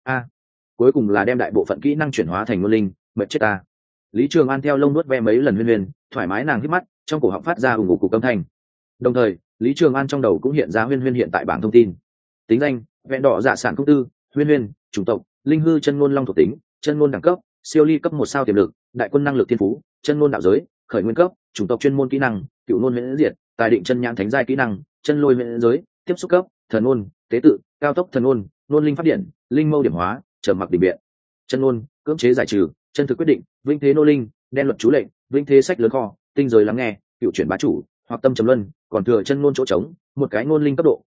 a cuối cùng là đem đại bộ phận kỹ năng chuyển hóa thành ngôn linh, mệt chết ta. Lý Trường An theo lông nuốt ve mấy lần Huyên Huyên, thoải mái nàng hít mắt, trong cổ họng phát ra ùng ục cục âm thanh. Đồng thời, Lý Trường An trong đầu cũng hiện ra Huyên Huyên hiện tại bảng thông tin. Tính danh: vẹn đỏ dạ sản công tư, Huyên Huyên, chủng tộc: linh hư chân ngôn long thuộc tính, chân ngôn đẳng cấp: siêu ly cấp 1 sao tiềm lực, đại quân năng lực thiên phú, chân ngôn đạo giới, khởi nguyên cấp, chủng tộc chuyên môn kỹ năng, cựu ngôn huyễn diệt, tài định chân nhãn thánh giai kỹ năng, chân lôi huyễn giới, tiếp xúc cấp, thần ngôn, tế tự, cao tốc thần ngôn, ngôn linh phát điện, linh mâu điểm hóa, trầm mặc định biện. Chân ngôn: cưỡng chế giải trừ, chân thực quyết định, vinh thế nô linh, đen luật chú lệnh, vinh thế sách lớn kho, tinh giới lắng nghe, cựu chuyển bá chủ, hoặc tâm trầm luân, còn thừa chân ngôn chỗ trống, một cái ngôn linh cấp độ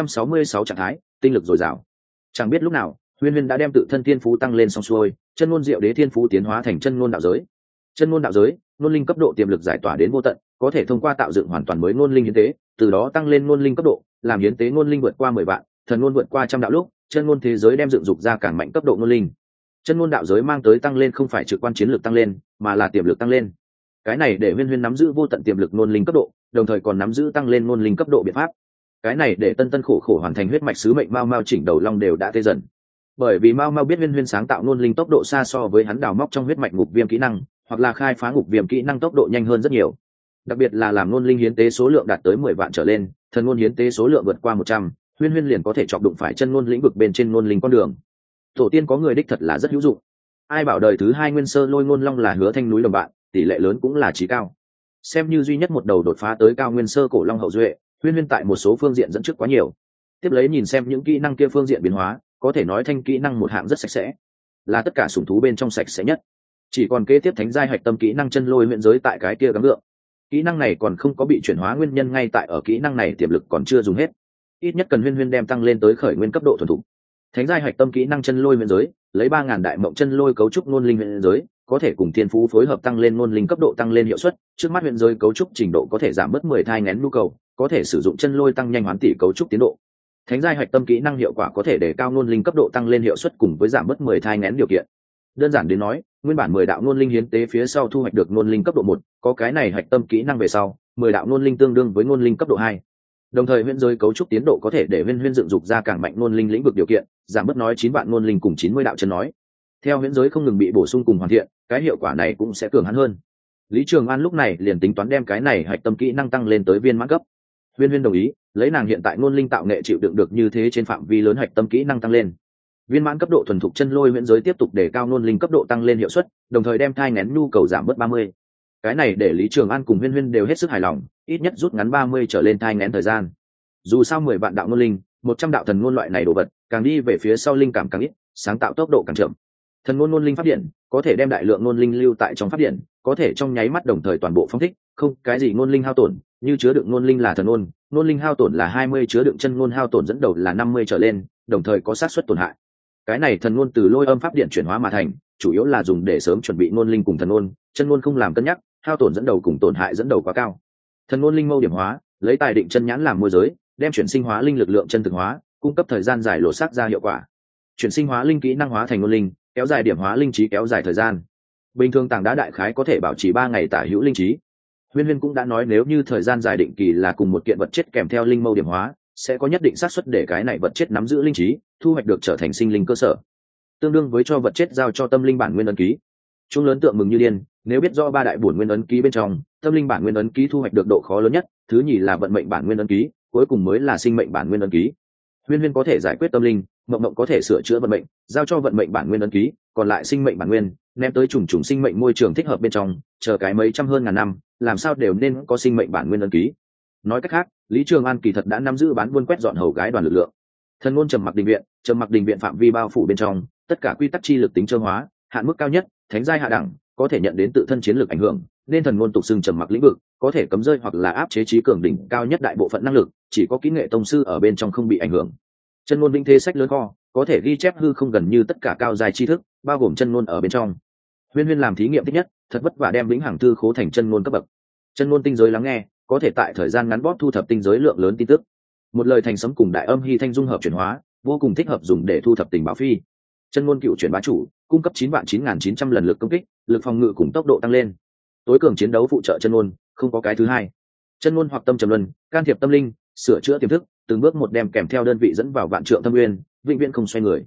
666 trạng thái, tinh lực dồi dào. Chẳng biết lúc nào, Huyên Huyên đã đem tự thân thiên phú tăng lên xong xuôi, chân ngôn diệu đế thiên phú tiến hóa thành chân ngôn đạo giới. Chân ngôn đạo giới, ngôn linh cấp độ tiềm lực giải tỏa đến vô tận, có thể thông qua tạo dựng hoàn toàn mới ngôn linh hiến tế, từ đó tăng lên ngôn linh cấp độ, làm hiến tế ngôn linh vượt qua 10 vạn, thần ngôn vượt qua trăm đạo lúc, chân ngôn thế giới đem dựng dục ra càng mạnh cấp độ ngôn linh. Chân ngôn đạo giới mang tới tăng lên không phải trực quan chiến lược tăng lên, mà là tiềm lực tăng lên. Cái này để Huyên Huyên nắm giữ vô tận tiềm lực ngôn linh cấp độ, đồng thời còn nắm giữ tăng lên ngôn linh cấp độ biện pháp. Cái này để tân tân khổ khổ hoàn thành huyết mạch sứ mệnh Mao Mao chỉnh đầu long đều đã tê dần. Bởi vì Mao Mao biết Huyên Huyên sáng tạo ngôn linh tốc độ xa so với hắn đào móc trong huyết mạch ngục viêm kỹ năng, hoặc là khai phá ngục viêm kỹ năng tốc độ nhanh hơn rất nhiều. Đặc biệt là làm ngôn linh hiến tế số lượng đạt tới 10 vạn trở lên, thần ngôn hiến tế số lượng vượt qua 100, Huyên Huyên liền có thể chọc đụng phải chân ngôn lĩnh vực bên trên ngôn linh con đường. Tổ tiên có người đích thật là rất hữu dụng. Ai bảo đời thứ 2 nguyên sơ lôi ngôn long là Hứa Thanh núi đồng bạn, tỷ lệ lớn cũng là chí cao. Xem như duy nhất một đầu đột phá tới cao nguyên sơ cổ long hậu duệ, Huyên Huyên tại một số phương diện dẫn trước quá nhiều. Tiếp lấy nhìn xem những kỹ năng kia phương diện biến hóa, có thể nói thanh kỹ năng một hạng rất sạch sẽ, là tất cả sủng thú bên trong sạch sẽ nhất. Chỉ còn kế tiếp thánh giai hạch tâm kỹ năng chân lôi huyện giới tại cái kia gắng lượng. Kỹ năng này còn không có bị chuyển hóa nguyên nhân ngay tại ở kỹ năng này tiềm lực còn chưa dùng hết. Ít nhất cần Huyên Huyên đem tăng lên tới khởi nguyên cấp độ thuần thục. Thánh giai hạch tâm kỹ năng chân lôi huyện giới, lấy 3000 đại mộng chân lôi cấu trúc ngôn linh huyện giới, có thể cùng thiên phú phối hợp tăng lên ngôn linh cấp độ tăng lên hiệu suất, trước mắt huyện giới cấu trúc trình độ có thể giảm bớt 10 thai nghén nhu cầu, có thể sử dụng chân lôi tăng nhanh hoán tỷ cấu trúc tiến độ. Thánh giai hạch tâm kỹ năng hiệu quả có thể để cao ngôn linh cấp độ tăng lên hiệu suất cùng với giảm bớt 10 thai nghén điều kiện. Đơn giản đến nói, nguyên bản 10 đạo ngôn linh hiến tế phía sau thu hoạch được ngôn linh cấp độ 1, có cái này hạch tâm kỹ năng về sau, 10 đạo ngôn linh tương đương với ngôn linh cấp độ 2. Đồng thời huyễn giới cấu trúc tiến độ có thể để huyên dựng dục ra càng mạnh ngôn linh lĩnh vực điều kiện, giảm bớt nói 9 vạn ngôn linh cùng 90 đạo chân nói. Theo huyễn giới không ngừng bị bổ sung cùng hoàn thiện, cái hiệu quả này cũng sẽ cường hắn hơn. Lý Trường An lúc này liền tính toán đem cái này hạch tâm kỹ năng tăng lên tới viên mãn cấp. Huyên đồng ý, lấy nàng hiện tại ngôn linh tạo nghệ chịu đựng được như thế trên phạm vi lớn hạch tâm kỹ năng tăng lên. Viên mãn cấp độ thuần thục chân lôi huyễn giới tiếp tục để cao ngôn linh cấp độ tăng lên hiệu suất, đồng thời đem thai nghén nhu cầu giảm bớt 30. Cái này để Lý Trường An cùng Huyên đều hết sức hài lòng, ít nhất rút ngắn 30 trở lên thai nghén thời gian. Dù sao 10 vạn đạo ngôn linh, 100 đạo thần ngôn loại này đồ vật, càng đi về phía sau linh cảm càng ít, sáng tạo tốc độ càng chậm. Thần ngôn linh phát điện, có thể đem đại lượng ngôn linh lưu tại trong phát điện, có thể trong nháy mắt đồng thời toàn bộ phóng thích, không cái gì ngôn linh hao tổn, như chứa đựng ngôn linh là thần ngôn linh hao tổn là 20, chứa đựng chân ngôn hao tổn dẫn đầu là 50 trở lên, đồng thời có xác suất tổn hại. Cái này thần ngôn từ lôi âm pháp điện chuyển hóa mà thành, chủ yếu là dùng để sớm chuẩn bị ngôn linh cùng thần ngôn, chân ngôn không làm cân nhắc, hao tổn dẫn đầu cùng tổn hại dẫn đầu quá cao. Thần ngôn linh mâu điểm hóa, lấy tài định chân nhãn làm môi giới, đem chuyển sinh hóa linh lực lượng chân thực hóa, cung cấp thời gian dài lộ sắc ra hiệu quả. Chuyển sinh hóa linh kỹ năng hóa thành ngôn linh, kéo dài điểm hóa linh trí, kéo dài thời gian. Bình thường tảng đá đại khái có thể bảo trì 3 ngày tả hữu linh trí. Huyên cũng đã nói nếu như thời gian dài định kỳ là cùng một kiện vật chất kèm theo linh mâu điểm hóa, sẽ có nhất định xác suất để cái này vật chất nắm giữ linh trí, thu hoạch được trở thành sinh linh cơ sở. Tương đương với cho vật chất giao cho tâm linh bản nguyên ấn ký. Trung lớn tượng mừng như điên, nếu biết do 3 đại bổn nguyên ấn ký bên trong, tâm linh bản nguyên ấn ký thu hoạch được độ khó lớn nhất, thứ nhì là vận mệnh bản nguyên ấn ký, cuối cùng mới là sinh mệnh bản nguyên ấn ký. Huyên có thể giải quyết tâm linh, mộng có thể sửa chữa vận mệnh, giao cho vận mệnh bản nguyên ấn ký, còn lại sinh mệnh bản nguyên ném tới trùng sinh mệnh môi trường thích hợp bên trong, chờ cái mấy trăm hơn ngàn năm, làm sao đều nên có sinh mệnh bản nguyên ấn ký. Nói cách khác, Lý Trường An kỳ thật đã nắm giữ bán buôn quét dọn hầu gái đoàn lực lượng. Thần ngôn trầm mặc đình viện phạm vi bao phủ bên trong, tất cả quy tắc chi lực tính trơ hóa, hạn mức cao nhất, thánh giai hạ đẳng, có thể nhận đến tự thân chiến lược ảnh hưởng, nên thần ngôn tục xưng trầm mặc lĩnh vực, có thể cấm rơi hoặc là áp chế trí cường đỉnh cao nhất đại bộ phận năng lực, chỉ có kỹ nghệ tông sư ở bên trong không bị ảnh hưởng. Chân ngôn vĩnh thế sách lớn kho, có thể ghi chép hư không gần như tất cả cao giai tri thức, bao gồm chân ngôn ở bên trong. Huyên làm thí nghiệm thích nhất, thật vất vả đem vĩnh hằng thư khố thành chân ngôn cấp bậc. Chân ngôn tinh giới lắng nghe, có thể tại thời gian ngắn bóp thu thập tinh giới lượng lớn tin tức. Một lời thành sấm cùng đại âm hy thanh dung hợp chuyển hóa, vô cùng thích hợp dùng để thu thập tình báo phi. Chân ngôn cựu chuyển bá chủ, cung cấp 9.9900 lần lực công kích, lực phòng ngự cùng tốc độ tăng lên. Tối cường chiến đấu phụ trợ chân ngôn, không có cái thứ hai. Chân ngôn hoặc tâm trầm luân, can thiệp tâm linh, sửa chữa tiềm thức, từng bước một đem kèm theo đơn vị dẫn vào vạn trượng tâm nguyên, vĩnh viễn không xoay người.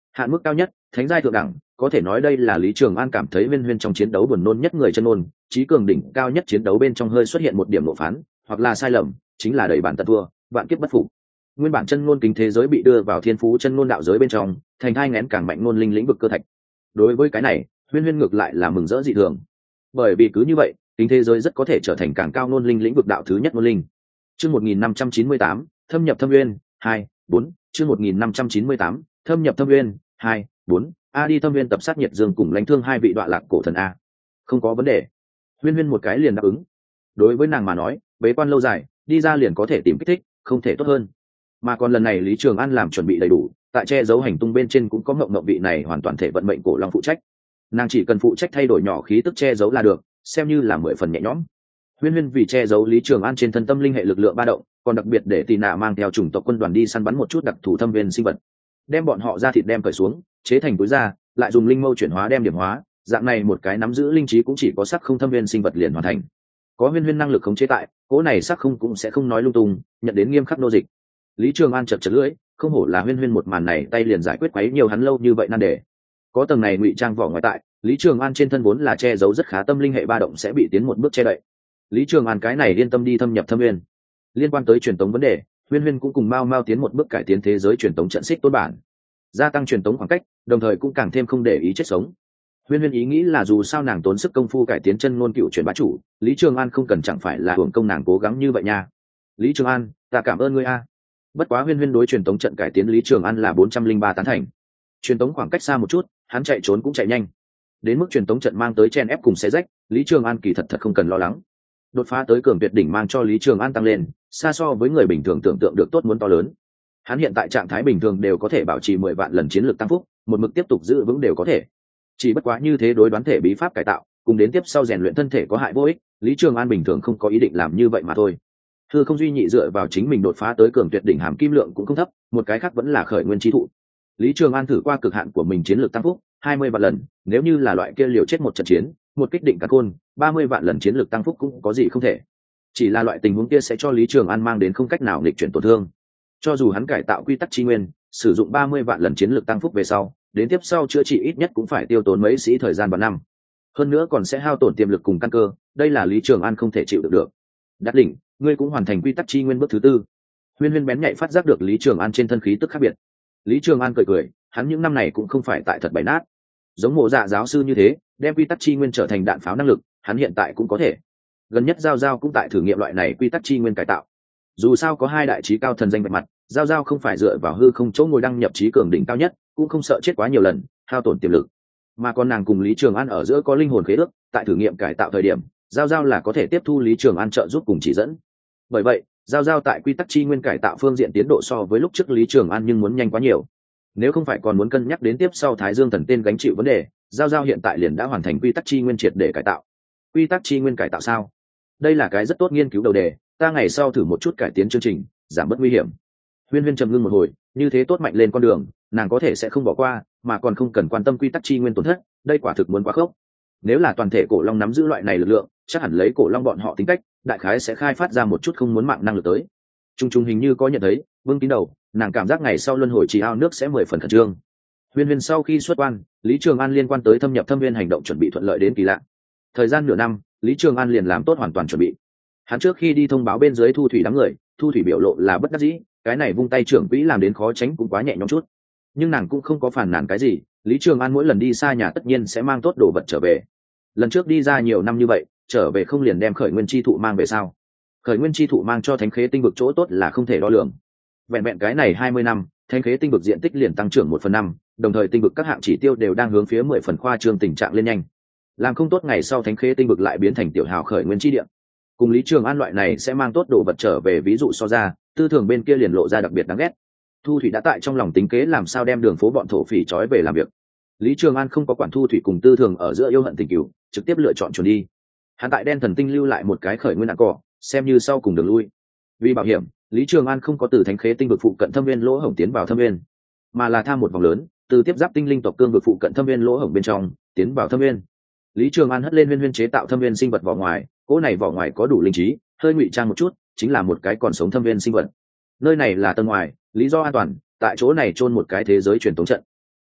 Hạn mức cao nhất, thánh giai thượng đẳng, có thể nói đây là Lý Trường An cảm thấy Huyên Huyên trong chiến đấu buồn nôn nhất người chân ôn, trí cường đỉnh cao nhất chiến đấu bên trong hơi xuất hiện một điểm lộ phán, hoặc là sai lầm, chính là đầy bản tận thua, vạn kiếp bất phục. Nguyên bản chân ngôn kính thế giới bị đưa vào thiên phú chân ngôn đạo giới bên trong, thành hai ngén càng mạnh ngôn linh lĩnh vực cơ thạch. Đối với cái này, Huyên Huyên ngược lại là mừng rỡ dị thường. Bởi vì cứ như vậy, kính thế giới rất có thể trở thành càng cao ngôn linh lĩnh vực đạo thứ nhất ngôn linh. Chương 1598, thâm nhập thâm nguyên, 2, 4, chương 1598, thâm nhập thâm nguyên, 2, 4, a đi thâm nguyên tập sát nhiệt dương cùng lãnh thương hai vị đoạn lạc cổ thần a. Không có vấn đề. Huyên Huyên một cái liền đáp ứng. Đối với nàng mà nói, bế quan lâu dài, đi ra liền có thể tìm kích thích, không thể tốt hơn. Mà còn lần này Lý Trường An làm chuẩn bị đầy đủ, tại che giấu hành tung bên trên cũng có ngộng ngộng vị này hoàn toàn thể vận mệnh cổ long phụ trách. Nàng chỉ cần phụ trách thay đổi nhỏ khí tức che giấu là được, xem như là 10 phần nhẹ nhõm. Huyên Huyên vì che giấu Lý Trường An trên thân tâm linh hệ lực lượng ba động, còn đặc biệt để Tì Nạ mang theo chủng tộc quân đoàn đi săn bắn một chút đặc thù thâm viên sinh vật, đem bọn họ ra thịt đem cởi xuống, chế thành túi da, lại dùng linh mâu chuyển hóa đem điểm hóa, dạng này một cái nắm giữ linh trí cũng chỉ có sắc không thâm viên sinh vật liền hoàn thành. Có Huyên Huyên năng lực khống chế tại, cỗ này sắc không cũng sẽ không nói lung tung, nhận đến nghiêm khắc nô dịch. Lý Trường An chật chật lưỡi, không hổ là Huyên Huyên một màn này tay liền giải quyết quấy nhiều hắn lâu như vậy nan đề. Có tầng này ngụy trang vỏ ngoài tại, Lý Trường An trên thân vốn là che giấu rất khá tâm linh hệ ba động sẽ bị tiến một bước che đậy. Lý Trường An cái này yên tâm đi thâm nhập thâm nguyên. Liên quan tới truyền tống vấn đề, Huyên Huyên cũng cùng Mao Mao tiến một bước cải tiến thế giới truyền tống trận xích tốt bản, gia tăng truyền tống khoảng cách, đồng thời cũng càng thêm không để ý chết sống. Huyên Huyên ý nghĩ là dù sao nàng tốn sức công phu cải tiến chân ngôn cựu truyền bá chủ, Lý Trường An không cần chẳng phải là hưởng công nàng cố gắng như vậy nha. Lý Trường An, ta cảm ơn ngươi a. Bất quá Huyên Huyên đối truyền tống trận cải tiến Lý Trường An là 403 tán thành. Truyền tống khoảng cách xa một chút, hắn chạy trốn cũng chạy nhanh. Đến mức truyền tống trận mang tới chen ép cùng xé rách, Lý Trường An kỳ thật không cần lo lắng. Đột phá tới cường tuyệt đỉnh mang cho Lý Trường An tăng lên, xa so với người bình thường tưởng tượng được tốt muốn to lớn. Hắn hiện tại trạng thái bình thường đều có thể bảo trì 10 vạn lần chiến lược tăng phúc, một mực tiếp tục giữ vững đều có thể. Chỉ bất quá như thế đối đoán thể bí pháp cải tạo, cùng đến tiếp sau rèn luyện thân thể có hại vô ích, Lý Trường An bình thường không có ý định làm như vậy mà thôi. Hư không duy nhị dựa vào chính mình đột phá tới cường tuyệt đỉnh hàm kim lượng cũng không thấp, một cái khác vẫn là khởi nguyên chi thụ. Lý Trường An thử qua cực hạn của mình chiến lược tăng phúc 20 vạn lần, nếu như là loại kia liều chết một trận chiến, một kích định cả côn, 30 vạn lần chiến lược tăng phúc cũng có gì không thể. Chỉ là loại tình huống kia sẽ cho Lý Trường An mang đến không cách nào nghịch chuyển tổn thương. Cho dù hắn cải tạo quy tắc chi nguyên, sử dụng 30 vạn lần chiến lược tăng phúc về sau, đến tiếp sau chữa trị ít nhất cũng phải tiêu tốn mấy sĩ thời gian và năm. Hơn nữa còn sẽ hao tổn tiềm lực cùng căn cơ, đây là Lý Trường An không thể chịu được. Đắc đỉnh, ngươi cũng hoàn thành quy tắc chi nguyên bước thứ 4. Huyên Huyên bén nhạy phát giác được Lý Trường An trên thân khí tức khác biệt. Lý Trường An cười cười, hắn những năm này cũng không phải tại thật bày nát. Giống Mộ Dạ giáo sư như thế, đem quy tắc chi nguyên trở thành đạn pháo năng lực, hắn hiện tại cũng có thể. Gần nhất Giao Giao cũng tại thử nghiệm loại này quy tắc chi nguyên cải tạo. Dù sao có hai đại trí cao thần danh vạch mặt, Giao Giao không phải dựa vào hư không chỗ ngồi đăng nhập trí cường đỉnh cao nhất, cũng không sợ chết quá nhiều lần, hao tổn tiềm lực. Mà còn nàng cùng Lý Trường An ở giữa có linh hồn khế ước, tại thử nghiệm cải tạo thời điểm, Giao Giao là có thể tiếp thu Lý Trường An trợ giúp cùng chỉ dẫn. Bởi vậy, Giao Giao tại quy tắc chi nguyên cải tạo phương diện tiến độ so với lúc trước Lý Trường An nhưng muốn nhanh quá nhiều. Nếu không phải còn muốn cân nhắc đến tiếp sau Thái Dương thần tên gánh chịu vấn đề, Giao Giao hiện tại liền đã hoàn thành quy tắc chi nguyên triệt để cải tạo. Quy tắc chi nguyên cải tạo sao? Đây là cái rất tốt nghiên cứu đầu đề, ta ngày sau thử một chút cải tiến chương trình, giảm bớt nguy hiểm. Huyên Huyên trầm ngưng một hồi, như thế tốt mạnh lên con đường, nàng có thể sẽ không bỏ qua, mà còn không cần quan tâm quy tắc chi nguyên tổn thất, đây quả thực muốn quá khốc. Nếu là toàn thể cổ long nắm giữ loại này lực lượng, chắc hẳn lấy cổ long bọn họ tính cách, đại khái sẽ khai phát ra một chút không muốn mạng năng lực tới. Trung Trung hình như có nhận thấy, vương tín đầu, nàng cảm giác ngày sau luân hồi trì ao nước sẽ 10 phần khẩn trương. Huyên Huyên sau khi xuất quan, Lý Trường An liên quan tới thâm nhập thâm viên hành động chuẩn bị thuận lợi đến kỳ lạ. Thời gian nửa năm, Lý Trường An liền làm tốt hoàn toàn chuẩn bị. Hắn trước khi đi thông báo bên dưới Thu Thủy đám người, Thu Thủy biểu lộ là bất đắc dĩ, cái này vung tay trưởng quỹ làm đến khó tránh cũng quá nhẹ nhõm chút. Nhưng nàng cũng không có phản nàn cái gì, Lý Trường An mỗi lần đi xa nhà tất nhiên sẽ mang tốt đồ vật trở về. Lần trước đi ra nhiều năm như vậy, trở về không liền đem khởi nguyên chi thụ mang về sao? Khởi nguyên chi thụ mang cho thánh khế tinh vực chỗ tốt là không thể đo lường. Vẹn vẹn cái này 20 năm, thánh khế tinh vực diện tích liền tăng trưởng 1/5, đồng thời tinh vực các hạng chỉ tiêu đều đang hướng phía 10 phần khoa trương tình trạng lên nhanh. Làm không tốt ngày sau thánh khế tinh vực lại biến thành tiểu hào khởi nguyên chi địa. Cùng Lý Trường An loại này sẽ mang tốt đồ vật trở về, ví dụ so ra, Tư Thường bên kia liền lộ ra đặc biệt đáng ghét. Thu Thủy đã tại trong lòng tính kế làm sao đem đường phố bọn thổ phỉ trói về làm việc. Lý Trường An không có quản Thu Thủy cùng Tư Thường ở giữa yêu hận tình cừu, trực tiếp lựa chọn chuẩn đi. Hắn tại Đen Thần Tinh lưu lại một cái khởi nguyên đạn cỏ, xem như sau cùng đường lui. Vì bảo hiểm, Lý Trường An không có từ thánh khế tinh vực phụ cận thâm viên lỗ hổng tiến vào thâm viên, mà là tham một vòng lớn, từ tiếp giáp tinh linh tộc cương vực phụ cận thâm viên lỗ hổng bên trong tiến vào thâm viên. Lý Trường An hất lên Huyên Huyên chế tạo thâm viên sinh vật vỏ ngoài, cỗ này vỏ ngoài có đủ linh trí, hơi ngụy trang một chút, chính là một cái còn sống thâm viên sinh vật. Nơi này là tầng ngoài, lý do an toàn, tại chỗ này chôn một cái thế giới truyền tống trận.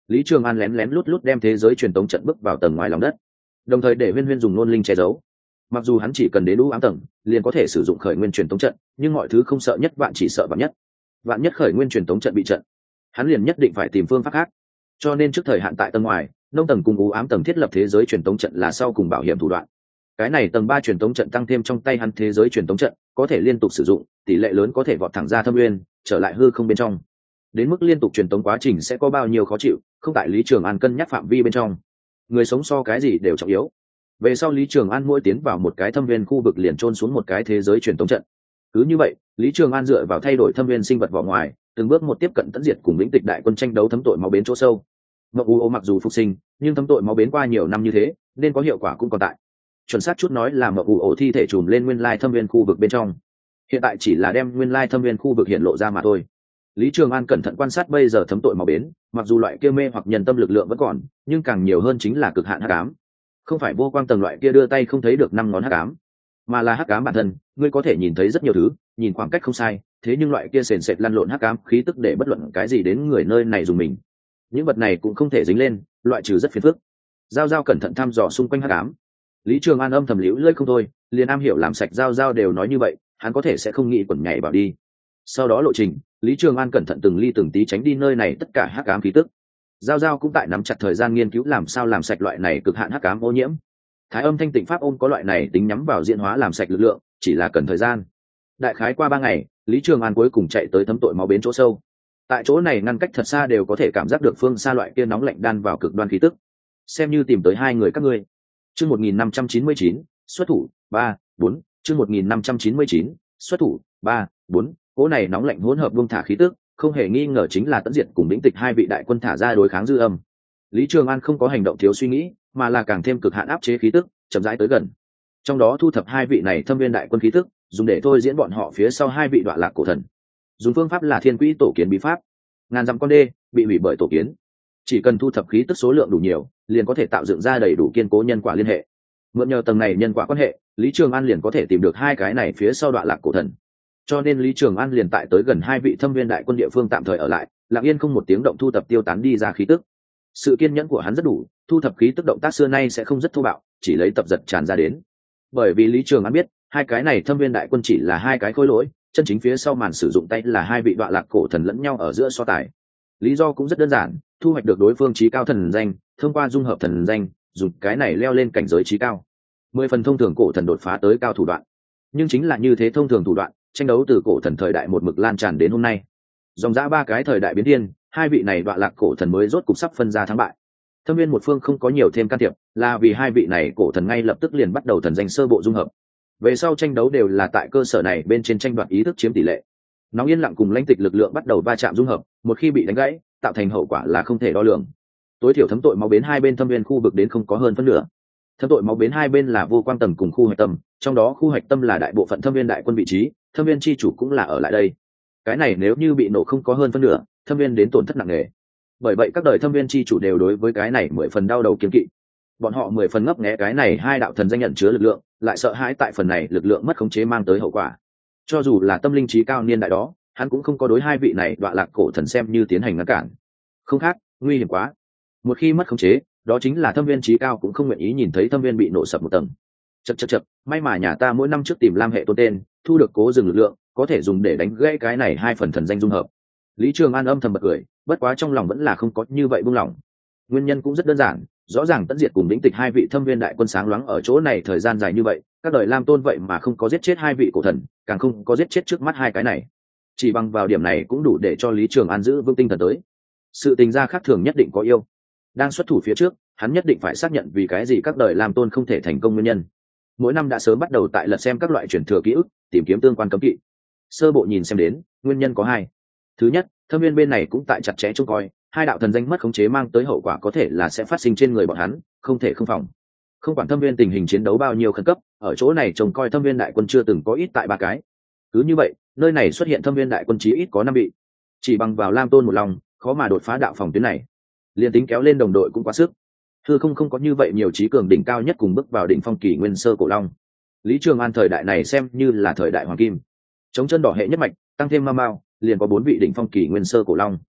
Lý Trường An lén lén lút lút đem thế giới truyền tống trận bước vào tầng ngoài lòng đất, đồng thời để Huyên Huyên dùng nôn linh che giấu. Mặc dù hắn chỉ cần đến u ám tầng liền có thể sử dụng khởi nguyên truyền tống trận, nhưng mọi thứ không sợ nhất vạn, chỉ sợ vạn nhất. Vạn nhất khởi nguyên truyền tống trận bị trận, hắn liền nhất định phải tìm phương pháp khác. Cho nên trước thời hạn tại tầng ngoài nông tầng cùng u ám tầng thiết lập thế giới truyền tống trận là sau cùng bảo hiểm thủ đoạn. Cái này tầng 3 truyền tống trận tăng thêm trong tay hắn thế giới truyền tống trận, có thể liên tục sử dụng, tỷ lệ lớn có thể vọt thẳng ra thâm nguyên, trở lại hư không bên trong. Đến mức liên tục truyền tống quá trình sẽ có bao nhiêu khó chịu, không tại Lý Trường An cân nhắc phạm vi bên trong. Người sống so cái gì đều trọng yếu. Về sau Lý Trường An mỗi tiến vào một cái thâm viên khu vực liền chôn xuống một cái thế giới truyền tống trận. Cứ như vậy, Lý Trường An dựa vào thay đổi thâm viên sinh vật vỏ ngoài, từng bước một tiếp cận tận diệt cùng lĩnh tịch đại quân tranh đấu thấm tội máu bến chỗ sâu. Mộng U mặc dù phục sinh, nhưng thấm tội máu bến qua nhiều năm như thế, nên có hiệu quả cũng còn tại. Chuẩn xác chút nói là Mộng U thi thể trùm lên nguyên lai thâm viên khu vực bên trong. Hiện tại chỉ là đem nguyên lai thâm viên khu vực hiện lộ ra mà thôi. Lý Trường An cẩn thận quan sát bây giờ thấm tội máu bến, mặc dù loại kia mê hoặc nhân tâm lực lượng vẫn còn, nhưng càng nhiều hơn chính là cực hạn hắc ám. Không phải vô quang tầng loại kia đưa tay không thấy được năm ngón hắc ám, mà là hắc ám bản thân. Ngươi có thể nhìn thấy rất nhiều thứ, nhìn khoảng cách không sai, thế nhưng loại kia sền sệt lăn lộn hắc ám khí tức để bất luận cái gì đến người nơi này dùng mình. Những vật này cũng không thể dính lên, loại trừ rất phiền phức. Giao Giao cẩn thận thăm dò xung quanh hắc ám. Lý Trường An âm thầm liễu lưỡi không thôi, liền am hiểu làm sạch Giao Giao đều nói như vậy, hắn có thể sẽ không nghĩ quẩn nhảy vào đi. Sau đó lộ trình, Lý Trường An cẩn thận từng ly từng tí tránh đi nơi này tất cả hắc ám khí tức. Giao Giao cũng tại nắm chặt thời gian nghiên cứu làm sao làm sạch loại này cực hạn hắc ám ô nhiễm. Thái Âm Thanh Tịnh Pháp ôm có loại này tính nhắm vào diễn hóa làm sạch lực lượng, chỉ là cần thời gian. Đại khái qua 3 ngày, Lý Trường An cuối cùng chạy tới thấm tội máu bến chỗ sâu. Tại chỗ này ngăn cách thật xa đều có thể cảm giác được phương xa loại kia nóng lạnh đan vào cực đoan khí tức. Xem như tìm tới hai người các ngươi. Chương 1599, xuất thủ 3, 4, chương 1599, xuất thủ 3, 4, cỗ này nóng lạnh hỗn hợp buông thả khí tức, không hề nghi ngờ chính là Tẫn Diệt cùng Lĩnh Tịch hai vị đại quân thả ra đối kháng dư âm. Lý Trường An không có hành động thiếu suy nghĩ, mà là càng thêm cực hạn áp chế khí tức, chậm rãi tới gần. Trong đó thu thập hai vị này thâm viên đại quân khí tức, dùng để thôi diễn bọn họ phía sau hai vị đoạn lạc cổ thần. Dùng phương pháp là Thiên Quỹ Tổ Kiến bí pháp. Ngàn dặm con đê bị hủy bởi tổ kiến, chỉ cần thu thập khí tức số lượng đủ nhiều, liền có thể tạo dựng ra đầy đủ kiên cố nhân quả liên hệ. Mượn nhờ tầng này nhân quả quan hệ, Lý Trường An liền có thể tìm được hai cái này phía sau đoạn lạc cổ thần. Cho nên Lý Trường An liền tại tới gần hai vị thâm viên đại quân địa phương tạm thời ở lại, lặng yên không một tiếng động thu thập tiêu tán đi ra khí tức. Sự kiên nhẫn của hắn rất đủ, thu thập khí tức động tác xưa nay sẽ không rất thô bạo, chỉ lấy tập giật tràn ra đến. Bởi vì Lý Trường An biết, hai cái này thâm viên đại quân chỉ là hai cái khối lỗi, chân chính phía sau màn sử dụng tay là hai vị đoạn lạc cổ thần lẫn nhau ở giữa so tài. Lý do cũng rất đơn giản, thu hoạch được đối phương trí cao thần danh, thông qua dung hợp thần danh, dùng cái này leo lên cảnh giới trí cao. 10 phần thông thường cổ thần đột phá tới cao thủ đoạn. Nhưng chính là như thế thông thường thủ đoạn, tranh đấu từ cổ thần thời đại một mực lan tràn đến hôm nay. Dòng dã 3 cái thời đại biến thiên, hai vị này đoạn lạc cổ thần mới rốt cục sắp phân ra thắng bại. Thâm viên một phương không có nhiều thêm can thiệp, là vì hai vị này cổ thần ngay lập tức liền bắt đầu thần danh sơ bộ dung hợp. Về sau tranh đấu đều là tại cơ sở này bên trên tranh đoạt ý thức chiếm tỷ lệ. Nóng yên lặng cùng lãnh tịch lực lượng bắt đầu va chạm dung hợp, một khi bị đánh gãy, tạo thành hậu quả là không thể đo lường. Tối thiểu thấm tội máu bến hai bên thâm viên khu vực đến không có hơn phân nửa. Thâm tội máu bến hai bên là vô quang tầng cùng khu hoạch tâm, trong đó khu hoạch tâm là đại bộ phận thâm viên đại quân vị trí, thâm viên chi chủ cũng là ở lại đây. Cái này nếu như bị nổ không có hơn phân nửa, thâm viên đến tổn thất nặng nề. Bởi vậy các đời thâm viên chi chủ đều đối với cái này 10 phần đau đầu kiêng kỵ. Bọn họ 10 phần ngấp nghé cái này hai đạo thần danh nhận chứa lực lượng, lại sợ hãi tại phần này lực lượng mất khống chế mang tới hậu quả. Cho dù là tâm linh trí cao niên đại đó, hắn cũng không có đối hai vị này đoạn lạc cổ thần xem như tiến hành ngăn cản. Không khác, nguy hiểm quá. Một khi mất khống chế, đó chính là thâm viên trí cao cũng không nguyện ý nhìn thấy thâm viên bị nổ sập một tầng. Chậc, may mà nhà ta mỗi năm trước tìm Lam hệ tôn tên, thu được cố dừng lực lượng, có thể dùng để đánh gãy cái này hai phần thần danh dung hợp. Lý Trường An âm thầm bật cười, bất quá trong lòng vẫn là không có như vậy buông lỏng. Nguyên nhân cũng rất đơn giản, rõ ràng Tẫn Diệt cùng Lĩnh Tịch hai vị thâm viên đại quân sáng loáng ở chỗ này thời gian dài như vậy, các đời Lam Tôn vậy mà không có giết chết hai vị cổ thần, càng không có giết chết trước mắt hai cái này. Chỉ bằng vào điểm này cũng đủ để cho Lý Trường An giữ vững tinh thần tới. Sự tình gia khác thường nhất định có yêu. Đang xuất thủ phía trước, hắn nhất định phải xác nhận vì cái gì các đời Lam Tôn không thể thành công nguyên nhân. Mỗi năm đã sớm bắt đầu tại lật xem các loại truyền thừa ký ức, tìm kiếm tương quan cấm kỵ. Sơ bộ nhìn xem đến, nguyên nhân có hai. Thứ nhất, thâm viên bên này cũng tại chặt chẽ trông coi, hai đạo thần danh mất khống chế mang tới hậu quả có thể là sẽ phát sinh trên người bọn hắn, không thể không phòng. Không quản thâm viên tình hình chiến đấu bao nhiêu khẩn cấp, ở chỗ này trông coi thâm viên đại quân chưa từng có ít tại 3 cái. Cứ như vậy, nơi này xuất hiện thâm viên đại quân chí ít có 5 vị. Chỉ bằng vào Lam Tôn một lòng, khó mà đột phá đạo phòng tuyến này. Liên tính kéo lên đồng đội cũng quá sức. Hư không có như vậy nhiều trí cường đỉnh cao nhất cùng bước vào đỉnh phong kỳ nguyên sơ cổ long. Lý Trường An thời đại này xem như là thời đại hoàng kim. Chống chân đỏ hệ nhất mạch, tăng thêm ma mao, liền có 4 vị đỉnh phong kỳ nguyên sơ cổ long.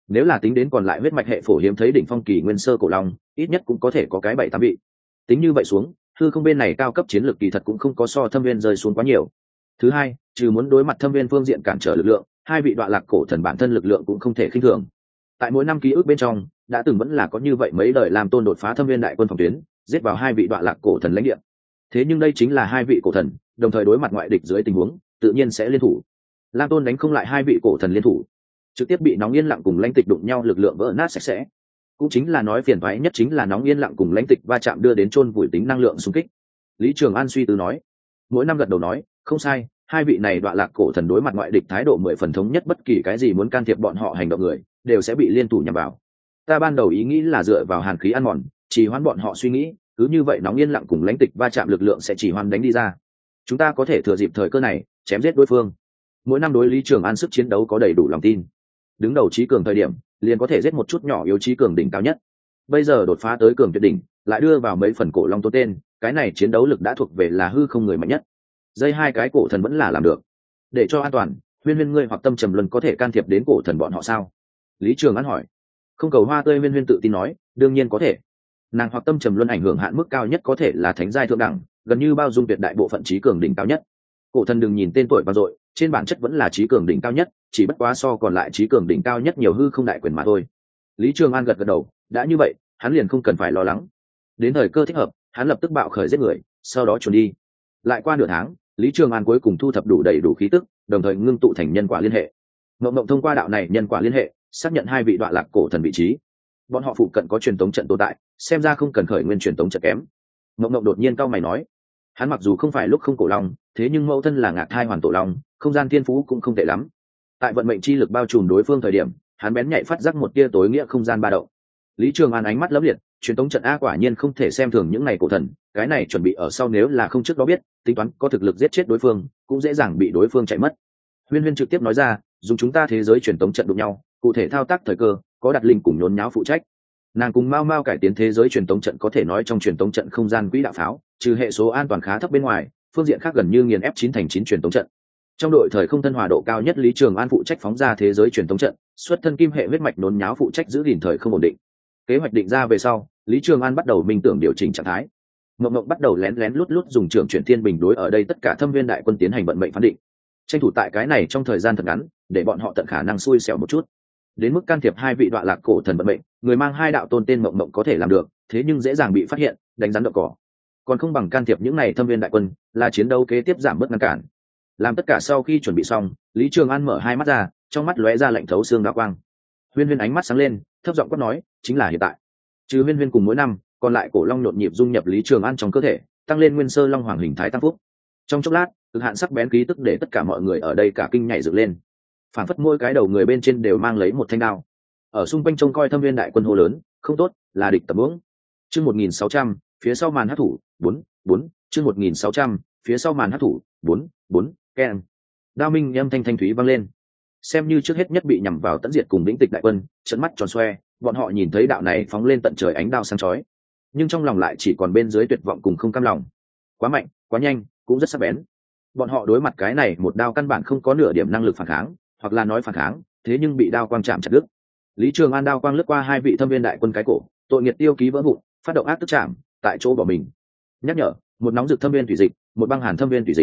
Nếu là tính đến còn lại huyết mạch hệ phổ hiếm thấy đỉnh phong kỳ nguyên sơ cổ long, ít nhất cũng có thể có cái 7-8 vị. Tính như vậy xuống, hư không bên này cao cấp chiến lược kỳ thật cũng không có so thâm viên rơi xuống quá nhiều. Thứ hai, trừ muốn đối mặt thâm viên phương diện cản trở lực lượng, hai vị đoạn lạc cổ thần bản thân lực lượng cũng không thể khinh thường. Tại mỗi năm ký ức bên trong, đã từng vẫn là có như vậy mấy đời làm tôn đột phá thâm viên đại quân phòng tuyến, giết vào hai vị đoạn lạc cổ thần lãnh địa. Thế nhưng đây chính là hai vị cổ thần, đồng thời đối mặt ngoại địch dưới tình huống, tự nhiên sẽ liên thủ. Lam tôn đánh không lại hai vị cổ thần liên thủ, trực tiếp bị nóng yên lặng cùng lãnh tịch đụng nhau lực lượng vỡ nát sạch sẽ. Cũng chính là nói phiền toái nhất chính là nóng yên lặng cùng lãnh tịch va chạm đưa đến chôn vùi tính năng lượng xung kích. Lý Trường An suy tư nói, mỗi năm gật đầu nói, không sai, hai vị này đoạn lạc cổ thần đối mặt ngoại địch thái độ 10 phần thống nhất, bất kỳ cái gì muốn can thiệp bọn họ hành động người, đều sẽ bị liên thủ nhằm vào. Ta ban đầu ý nghĩ là dựa vào hàn khí ăn mòn, chỉ hoãn bọn họ suy nghĩ, cứ như vậy nóng yên lặng cùng lãnh tịch va chạm lực lượng sẽ chỉ hoan đánh đi ra. Chúng ta có thể thừa dịp thời cơ này, chém giết đối phương. Mỗi năm đối Lý Trường An sức chiến đấu có đầy đủ lòng tin. Đứng đầu trí cường thời điểm, liền có thể giết một chút nhỏ yếu trí cường đỉnh cao nhất. Bây giờ đột phá tới cường tuyệt đỉnh, lại đưa vào mấy phần cổ long tôn tên, cái này chiến đấu lực đã thuộc về là hư không người mạnh nhất. Dây hai cái cổ thần vẫn là làm được. Để cho an toàn, Huyên Huyên ngươi hoặc Tâm Trầm Luân có thể can thiệp đến cổ thần bọn họ sao? Lý Trường An hỏi. Không cầu hoa tươi Huyên Huyên tự tin nói, đương nhiên có thể. Nàng hoặc Tâm Trầm Luân ảnh hưởng hạn mức cao nhất có thể là thánh giai thượng đẳng, gần như bao dung tuyệt đại bộ phận trí cường đỉnh cao nhất. Cổ thần đừng nhìn tên tuổi vang dội, trên bản chất vẫn là trí cường đỉnh cao nhất, chỉ bất quá so còn lại trí cường đỉnh cao nhất nhiều hư không đại quyền mà thôi. Lý Trường An gật gật đầu, đã như vậy, hắn liền không cần phải lo lắng. Đến thời cơ thích hợp, hắn lập tức bạo khởi giết người, sau đó chuồn đi. Lại qua nửa tháng, Lý Trường An cuối cùng thu thập đầy đủ khí tức, đồng thời ngưng tụ thành nhân quả liên hệ. Mộng Mộng thông qua đạo này nhân quả liên hệ, xác nhận hai vị đoạn lạc cổ thần vị trí. Bọn họ phụ cận có truyền tống trận tồn tại, xem ra không cần khởi nguyên truyền tống trận kém. Mộng Mộng đột nhiên cau mày nói, hắn mặc dù không phải lúc không cổ long, thế nhưng mẫu thân là Ngạc Thai Hoàn tổ long, không gian thiên phú cũng không tệ lắm. Tại vận mệnh chi lực bao trùm đối phương thời điểm, hắn bén nhạy phát giác một tia tối nghĩa không gian ba động. Lý Trường An ánh mắt lấp liệt, truyền tống trận a quả nhiên không thể xem thường những này cổ thần, cái này chuẩn bị ở sau nếu là không trước đó biết, tính toán có thực lực giết chết đối phương, cũng dễ dàng bị đối phương chạy mất. Huyên Huyên trực tiếp nói ra, dùng chúng ta thế giới truyền tống trận đụng nhau, cụ thể thao tác thời cơ, có đặt linh cùng nhốn nháo phụ trách. Nàng cùng Mao Mao cải tiến thế giới truyền tống trận có thể nói trong truyền tống trận không gian quỹ đạo pháo, trừ hệ số an toàn khá thấp bên ngoài, phương diện khác gần như nghiền ép 9/9 truyền tống trận. Trong đội thời không thân hòa độ cao nhất Lý Trường An phụ trách phóng ra thế giới truyền tống trận, xuất thân kim hệ huyết mạch nôn nháo phụ trách giữ gìn thời không ổn định. Kế hoạch định ra về sau, Lý Trường An bắt đầu minh tưởng điều chỉnh trạng thái. Mộng Mộng bắt đầu lén lén lút lút dùng trường chuyển thiên bình đối ở đây tất cả thâm viên đại quân tiến hành vận mệnh phán định, tranh thủ tại cái này trong thời gian thật ngắn, để bọn họ tận khả năng xui xẻo một chút. Đến mức can thiệp hai vị đoạn lạc cổ thần vận mệnh, người mang hai đạo tôn tên Mộng Mộng có thể làm được, thế nhưng dễ dàng bị phát hiện, đánh rắn đậu cỏ. Còn không bằng can thiệp những này thâm viên đại quân, là chiến đấu kế tiếp giảm bớt ngăn cản. Làm tất cả sau khi chuẩn bị xong, Lý Trường An mở hai mắt ra, trong mắt lóe ra lạnh thấu xương đạo quang. Huyên Huyên ánh mắt sáng lên, thấp giọng quát nói, chính là hiện tại. Trừ Huyên Huyên cùng mỗi năm, còn lại cổ long nhộn nhịp dung nhập Lý Trường An trong cơ thể, tăng lên nguyên sơ long hoàng hình thái tăng phúc. Trong chốc lát, cực hạn sắc bén khí tức để tất cả mọi người ở đây cả kinh nhảy dựng lên. Phản phất mỗi cái đầu người bên trên đều mang lấy một thanh đao. Ở xung quanh trông coi thâm viên đại quân hô lớn, không tốt, là địch tập uống. Chương 1600, phía sau màn hắc thủ, 4, chương 1600, phía sau màn hắc thủ, 4, keng. Đao minh âm thanh thanh thúy vang lên. Xem như trước hết nhất bị nhằm vào tận diệt cùng lĩnh tịch đại quân, trợn mắt tròn xoe, bọn họ nhìn thấy đạo này phóng lên tận trời ánh đao sáng chói, nhưng trong lòng lại chỉ còn bên dưới tuyệt vọng cùng không cam lòng. Quá mạnh, quá nhanh, cũng rất sắc bén. Bọn họ đối mặt cái này một đao căn bản không có nửa điểm năng lực phản kháng, hoặc là nói phản kháng, thế nhưng bị đao quang chạm chặt đứt. Lý Trường An đao quang lướt qua hai vị thâm viên đại quân cái cổ, tội nghiệt tiêu ký vỡ vụn, phát động ác tức chạm, tại chỗ bỏ mình. Nhắc nhở, một nóng rực thâm viên thủy dịch, một băng hàn thâm viên thủy dịch.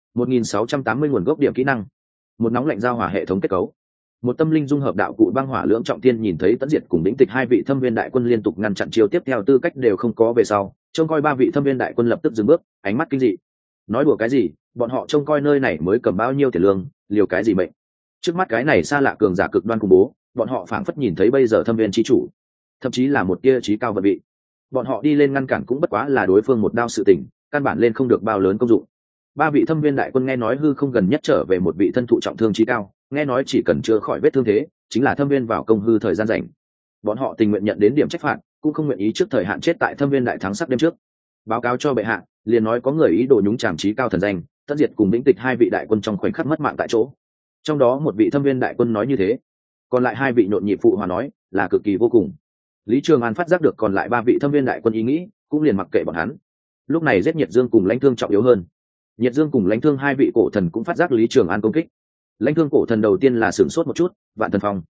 1680 nguồn gốc điểm kỹ năng. Một nóng lạnh giao hỏa hệ thống kết cấu. Một tâm linh dung hợp đạo cụ băng hỏa lưỡng trọng thiên nhìn thấy tận diệt cùng lĩnh tịch hai vị thâm viên đại quân liên tục ngăn chặn chiêu tiếp theo tư cách đều không có về sau, trông coi ba vị thâm viên đại quân lập tức dừng bước, ánh mắt kinh dị. Nói đùa cái gì, bọn họ trông coi nơi này mới cầm bao nhiêu tiền lương, liều cái gì mệnh. Trước mắt cái này xa lạ cường giả cực đoan khủng bố, bọn họ phảng phất nhìn thấy bây giờ thâm viên chi chủ, thậm chí là một tia chí cao vận vị. Bọn họ đi lên ngăn cản cũng bất quá là đối phương một đao sự tình, căn bản lên không được bao lớn công dụng. Ba vị thâm viên đại quân nghe nói hư không gần nhất trở về một vị thân thụ trọng thương chí cao, nghe nói chỉ cần chữa khỏi vết thương thế, chính là thâm viên vào công hư thời gian rảnh. Bọn họ tình nguyện nhận đến điểm trách phạt, cũng không nguyện ý trước thời hạn chết tại thâm viên đại thắng sắc đêm trước. Báo cáo cho bệ hạ, liền nói có người ý đồ nhúng chàm chí cao thần danh, tất diệt cùng lĩnh tịch hai vị đại quân trong khoảnh khắc mất mạng tại chỗ. Trong đó một vị thâm viên đại quân nói như thế, còn lại hai vị nhộn nhịp phụ hòa nói là cực kỳ vô cùng. Lý Trường An phát giác được còn lại ba vị thâm viên đại quân ý nghĩ, cũng liền mặc kệ bọn hắn. Lúc này giết Nhiệt Dương cùng Lãnh Thương trọng yếu hơn. Nhiệt Dương cùng Lãnh Thương hai vị cổ thần cũng phát giác Lý Trường An công kích. Lãnh Thương cổ thần đầu tiên là sửng sốt một chút, Vạn Thần Phong.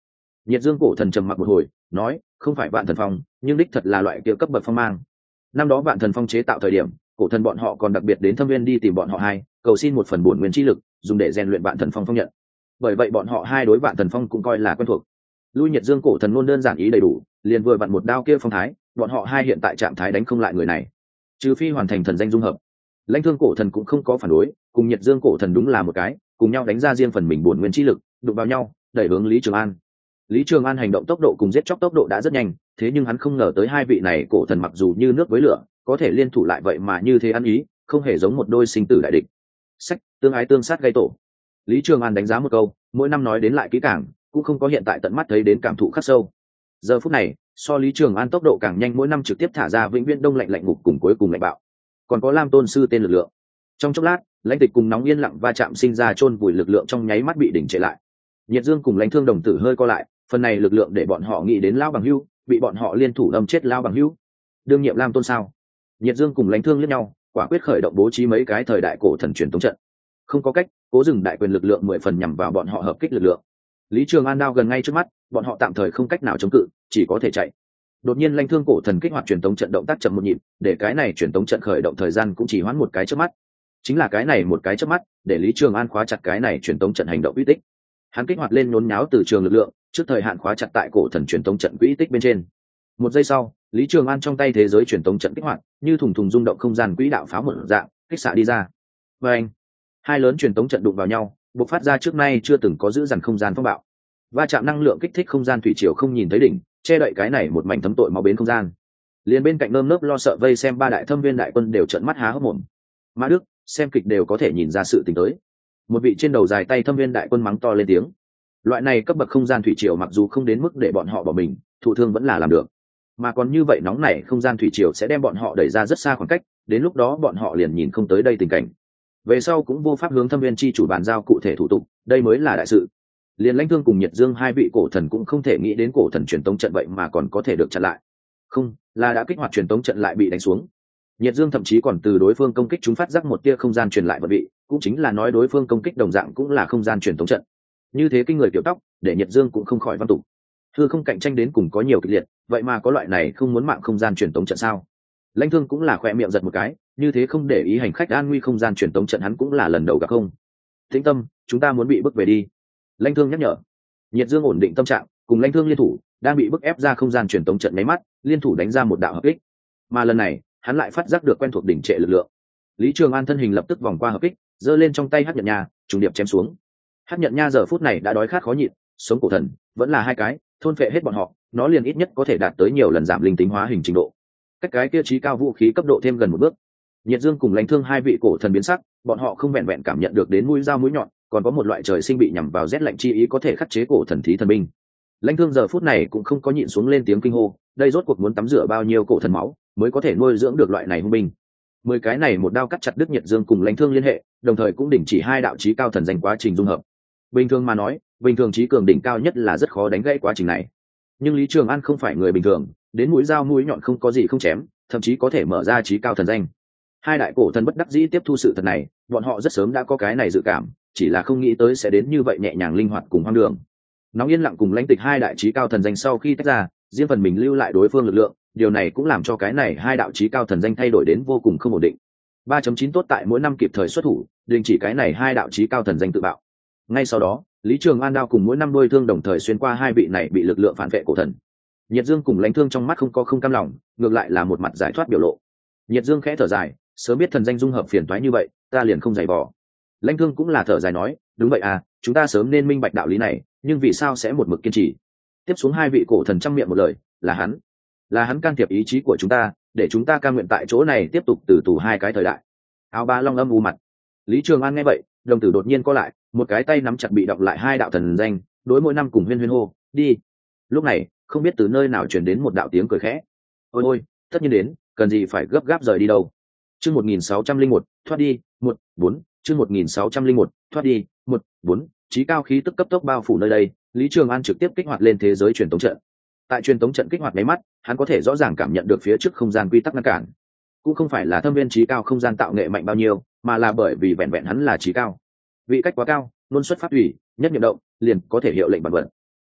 Nhiệt Dương cổ thần trầm mặc một hồi, nói, không phải Vạn Thần Phong, nhưng đích thật là loại kia cấp bậc phong mang. Năm đó Vạn Thần Phong chế tạo thời điểm, cổ thần bọn họ còn đặc biệt đến Thâm Viên đi tìm bọn họ hai, cầu xin một phần bổn nguyên chi lực, dùng để rèn luyện Vạn Thần Phong phong nhận. Bởi vậy bọn họ hai đối Vạn Thần Phong cũng coi là quen thuộc. Lui Nhiệt Dương cổ thần luôn đơn giản ý đầy đủ, liền vừa vặn một đao kia phong thái, bọn họ hai hiện tại trạng thái đánh không lại người này, trừ phi hoàn thành thần danh dung hợp. Lãnh Thương cổ thần cũng không có phản đối, cùng Nhiệt Dương cổ thần đúng là một cái, cùng nhau đánh ra riêng phần mình bổn nguyên chi lực, đụng vào nhau, đẩy hướng Lý Trường An. Lý Trường An hành động tốc độ cùng giết chóc tốc độ đã rất nhanh, thế nhưng hắn không ngờ tới hai vị này cổ thần mặc dù như nước với lửa, có thể liên thủ lại vậy mà như thế ăn ý, không hề giống một đôi sinh tử đại địch. Sách, tương ái tương sát gây tổ. Lý Trường An đánh giá một câu, mỗi năm nói đến lại kỹ càng, cũng không có hiện tại tận mắt thấy đến cảm thụ khắc sâu. Giờ phút này, so Lý Trường An tốc độ càng nhanh, mỗi năm trực tiếp thả ra vĩnh viễn đông lạnh lạnh ngục cùng cuối cùng lạnh bạo. Còn có Lam Tôn sư tên lực lượng. Trong chốc lát, Lãnh Tịch cùng Nóng Yên lặng va chạm sinh ra chôn vùi lực lượng trong nháy mắt bị đỉnh trệ lại. Nhiệt Dương cùng Lãnh Thương đồng tử hơi co lại, phần này lực lượng để bọn họ nghĩ đến Lão Bằng Hưu, bị bọn họ liên thủ đâm chết Lão Bằng Hưu. Đương nhiệm Lam Tôn sao? Nhiệt Dương cùng Lãnh Thương liếc nhau, quả quyết khởi động bố trí mấy cái thời đại cổ thần truyền tống trận. Không có cách, Cố Dừng đại quyền lực lượng 10 phần nhằm vào bọn họ hợp kích lực lượng. Lý Trường An đao gần ngay trước mắt, bọn họ tạm thời không cách nào chống cự, chỉ có thể chạy. Đột nhiên Lãnh Thương cổ thần kích hoạt truyền tống trận động tác chậm một nhịp, để cái này truyền tống trận khởi động thời gian cũng chỉ hoãn một cái chớp mắt. Chính là cái này một cái chớp mắt, để Lý Trường An khóa chặt cái này truyền tống trận hành động uy tích. Hắn kích hoạt lên nhốn nháo từ trường lực lượng, trước thời hạn khóa chặt tại cổ thần truyền tống trận quỹ tích bên trên. Một giây sau, Lý Trường An trong tay thế giới truyền tống trận kích hoạt, như thùng thùng rung động không gian quỹ đạo pháo một dạng, kích xạ đi ra. Và anh, hai lớn truyền tống trận đụng vào nhau, bộc phát ra trước nay chưa từng có giữ dằn không gian phong bạo. Va chạm năng lượng kích thích không gian thủy triều không nhìn thấy đỉnh, che đậy cái này một mảnh thấm tội máu bến không gian. Liền bên cạnh nơm nớp lo sợ vây xem ba đại thâm viên đại quân đều trợn mắt há hốc mồm. Mã Đức, xem kịch đều có thể nhìn ra sự tình tới. Một vị trên đầu dài tay thâm viên đại quân mắng to lên tiếng. Loại này cấp bậc không gian thủy triều mặc dù không đến mức để bọn họ bỏ mình, thụ thương vẫn là làm được, mà còn như vậy nóng này không gian thủy triều sẽ đem bọn họ đẩy ra rất xa khoảng cách, đến lúc đó bọn họ liền nhìn không tới đây tình cảnh, về sau cũng vô pháp hướng thâm viên chi chủ bàn giao cụ thể thủ tục, đây mới là đại sự. Liền Lãnh Thương cùng Nhiệt Dương hai vị cổ thần cũng không thể nghĩ đến cổ thần truyền tống trận vậy mà còn có thể được chặn lại, không là đã kích hoạt truyền tống trận lại bị đánh xuống. Nhiệt Dương thậm chí còn từ đối phương công kích chúng phát giác một tia không gian truyền lại vật vị, cũng chính là nói đối phương công kích đồng dạng cũng là không gian truyền tống trận. Như thế kinh người kiểu tóc, để Nhiệt Dương cũng không khỏi văn tục. Thưa không cạnh tranh đến cùng có nhiều kịch liệt, vậy mà có loại này không muốn mạng không gian truyền tống trận sao? Lãnh Thương cũng là khỏe miệng giật một cái, như thế không để ý hành khách an nguy không gian truyền tống trận hắn cũng là lần đầu gặp không. Tĩnh tâm, chúng ta muốn bị bức về đi. Lãnh Thương nhắc nhở. Nhiệt Dương ổn định tâm trạng, cùng Lãnh Thương liên thủ, đang bị bức ép ra không gian truyền tống trận mấy mắt, liên thủ đánh ra một đạo hợp kích. Mà lần này, hắn lại phát giác được quen thuộc đỉnh trệ lực lượng. Lý Trường An thân hình lập tức vòng qua hợp kích, giơ lên trong tay hắc nhận nha, trùng điệp chém xuống. Hắc nhận nha giờ phút này đã đói khát khó nhịn, sống cổ thần vẫn là hai cái, thôn phệ hết bọn họ, nó liền ít nhất có thể đạt tới nhiều lần giảm linh tính hóa hình trình độ. Cách cái kia trí cao vũ khí cấp độ thêm gần một bước. Nhiệt Dương cùng Lãnh Thương hai vị cổ thần biến sắc, bọn họ không vẹn vẹn cảm nhận được đến mũi dao mũi nhọn, còn có một loại trời sinh bị nhằm vào rét lạnh chi ý có thể khắc chế cổ thần thí thần binh. Lãnh Thương giờ phút này cũng không có nhịn xuống lên tiếng kinh hô, đây rốt cuộc muốn tắm rửa bao nhiêu cổ thần máu mới có thể nuôi dưỡng được loại này hung binh. 10 cái này một đao cắt chặt đứt Nhiệt Dương cùng Lãnh Thương liên hệ, đồng thời cũng đình chỉ hai đạo chí cao thần danh quá trình dung hợp. Bình thường mà nói, bình thường chí cường đỉnh cao nhất là rất khó đánh gãy quá trình này. Nhưng Lý Trường An không phải người bình thường, đến mũi dao mũi nhọn không có gì không chém, thậm chí có thể mở ra chí cao thần danh. Hai đại cổ thần bất đắc dĩ tiếp thu sự thật này, bọn họ rất sớm đã có cái này dự cảm, chỉ là không nghĩ tới sẽ đến như vậy nhẹ nhàng linh hoạt cùng hoang đường. Nóng Yên lặng cùng Lãnh Tịch hai đại chí cao thần danh sau khi tách ra, riêng phần mình lưu lại đối phương lực lượng, điều này cũng làm cho cái này hai đạo chí cao thần danh thay đổi đến vô cùng không ổn định. 3.9 tốt tại mỗi năm kịp thời xuất thủ, đình chỉ cái này hai đạo chí cao thần danh tự bạo. Ngay sau đó, Lý Trường An đao cùng mỗi năm đôi thương đồng thời xuyên qua hai vị này bị lực lượng phản vệ cổ thần. Nhiệt Dương cùng Lãnh Thương trong mắt không có không cam lòng, ngược lại là một mặt giải thoát biểu lộ. Nhiệt Dương khẽ thở dài, sớm biết thần danh dung hợp phiền toái như vậy, ta liền không giày vò. Lãnh Thương cũng là thở dài nói, đúng vậy à, chúng ta sớm nên minh bạch đạo lý này, nhưng vì sao sẽ một mực kiên trì? Tiếp xuống hai vị cổ thần trăm miệng một lời, là hắn can thiệp ý chí của chúng ta, để chúng ta cam nguyện tại chỗ này tiếp tục từ tù hai cái thời đại. Áo ba long âm u mặt. Lý Trường An nghe vậy, đồng tử đột nhiên co lại, một cái tay nắm chặt bị đọc lại hai đạo thần danh, đối mỗi năm cùng huyên huyên hô, đi. Lúc này, không biết từ nơi nào truyền đến một đạo tiếng cười khẽ. Ôi ôi, tất nhiên đến, cần gì phải gấp gáp rời đi đâu. Chương 1601, thoát đi, 1-4, chương 1601, thoát đi, 1-4, chí cao khí tức cấp tốc bao phủ nơi đây, Lý Trường An trực tiếp kích hoạt lên thế giới truyền tống trận. Tại truyền tống trận kích hoạt máy mắt, hắn có thể rõ ràng cảm nhận được phía trước không gian quy tắc ngăn cản. Cũng không phải là thâm viên chí cao không gian tạo nghệ mạnh bao nhiêu, mà là bởi vì vẹn vẹn hắn là chí cao. Vị cách quá cao, luôn xuất phát ủy, nhất niệm động, liền có thể hiệu lệnh bản vận.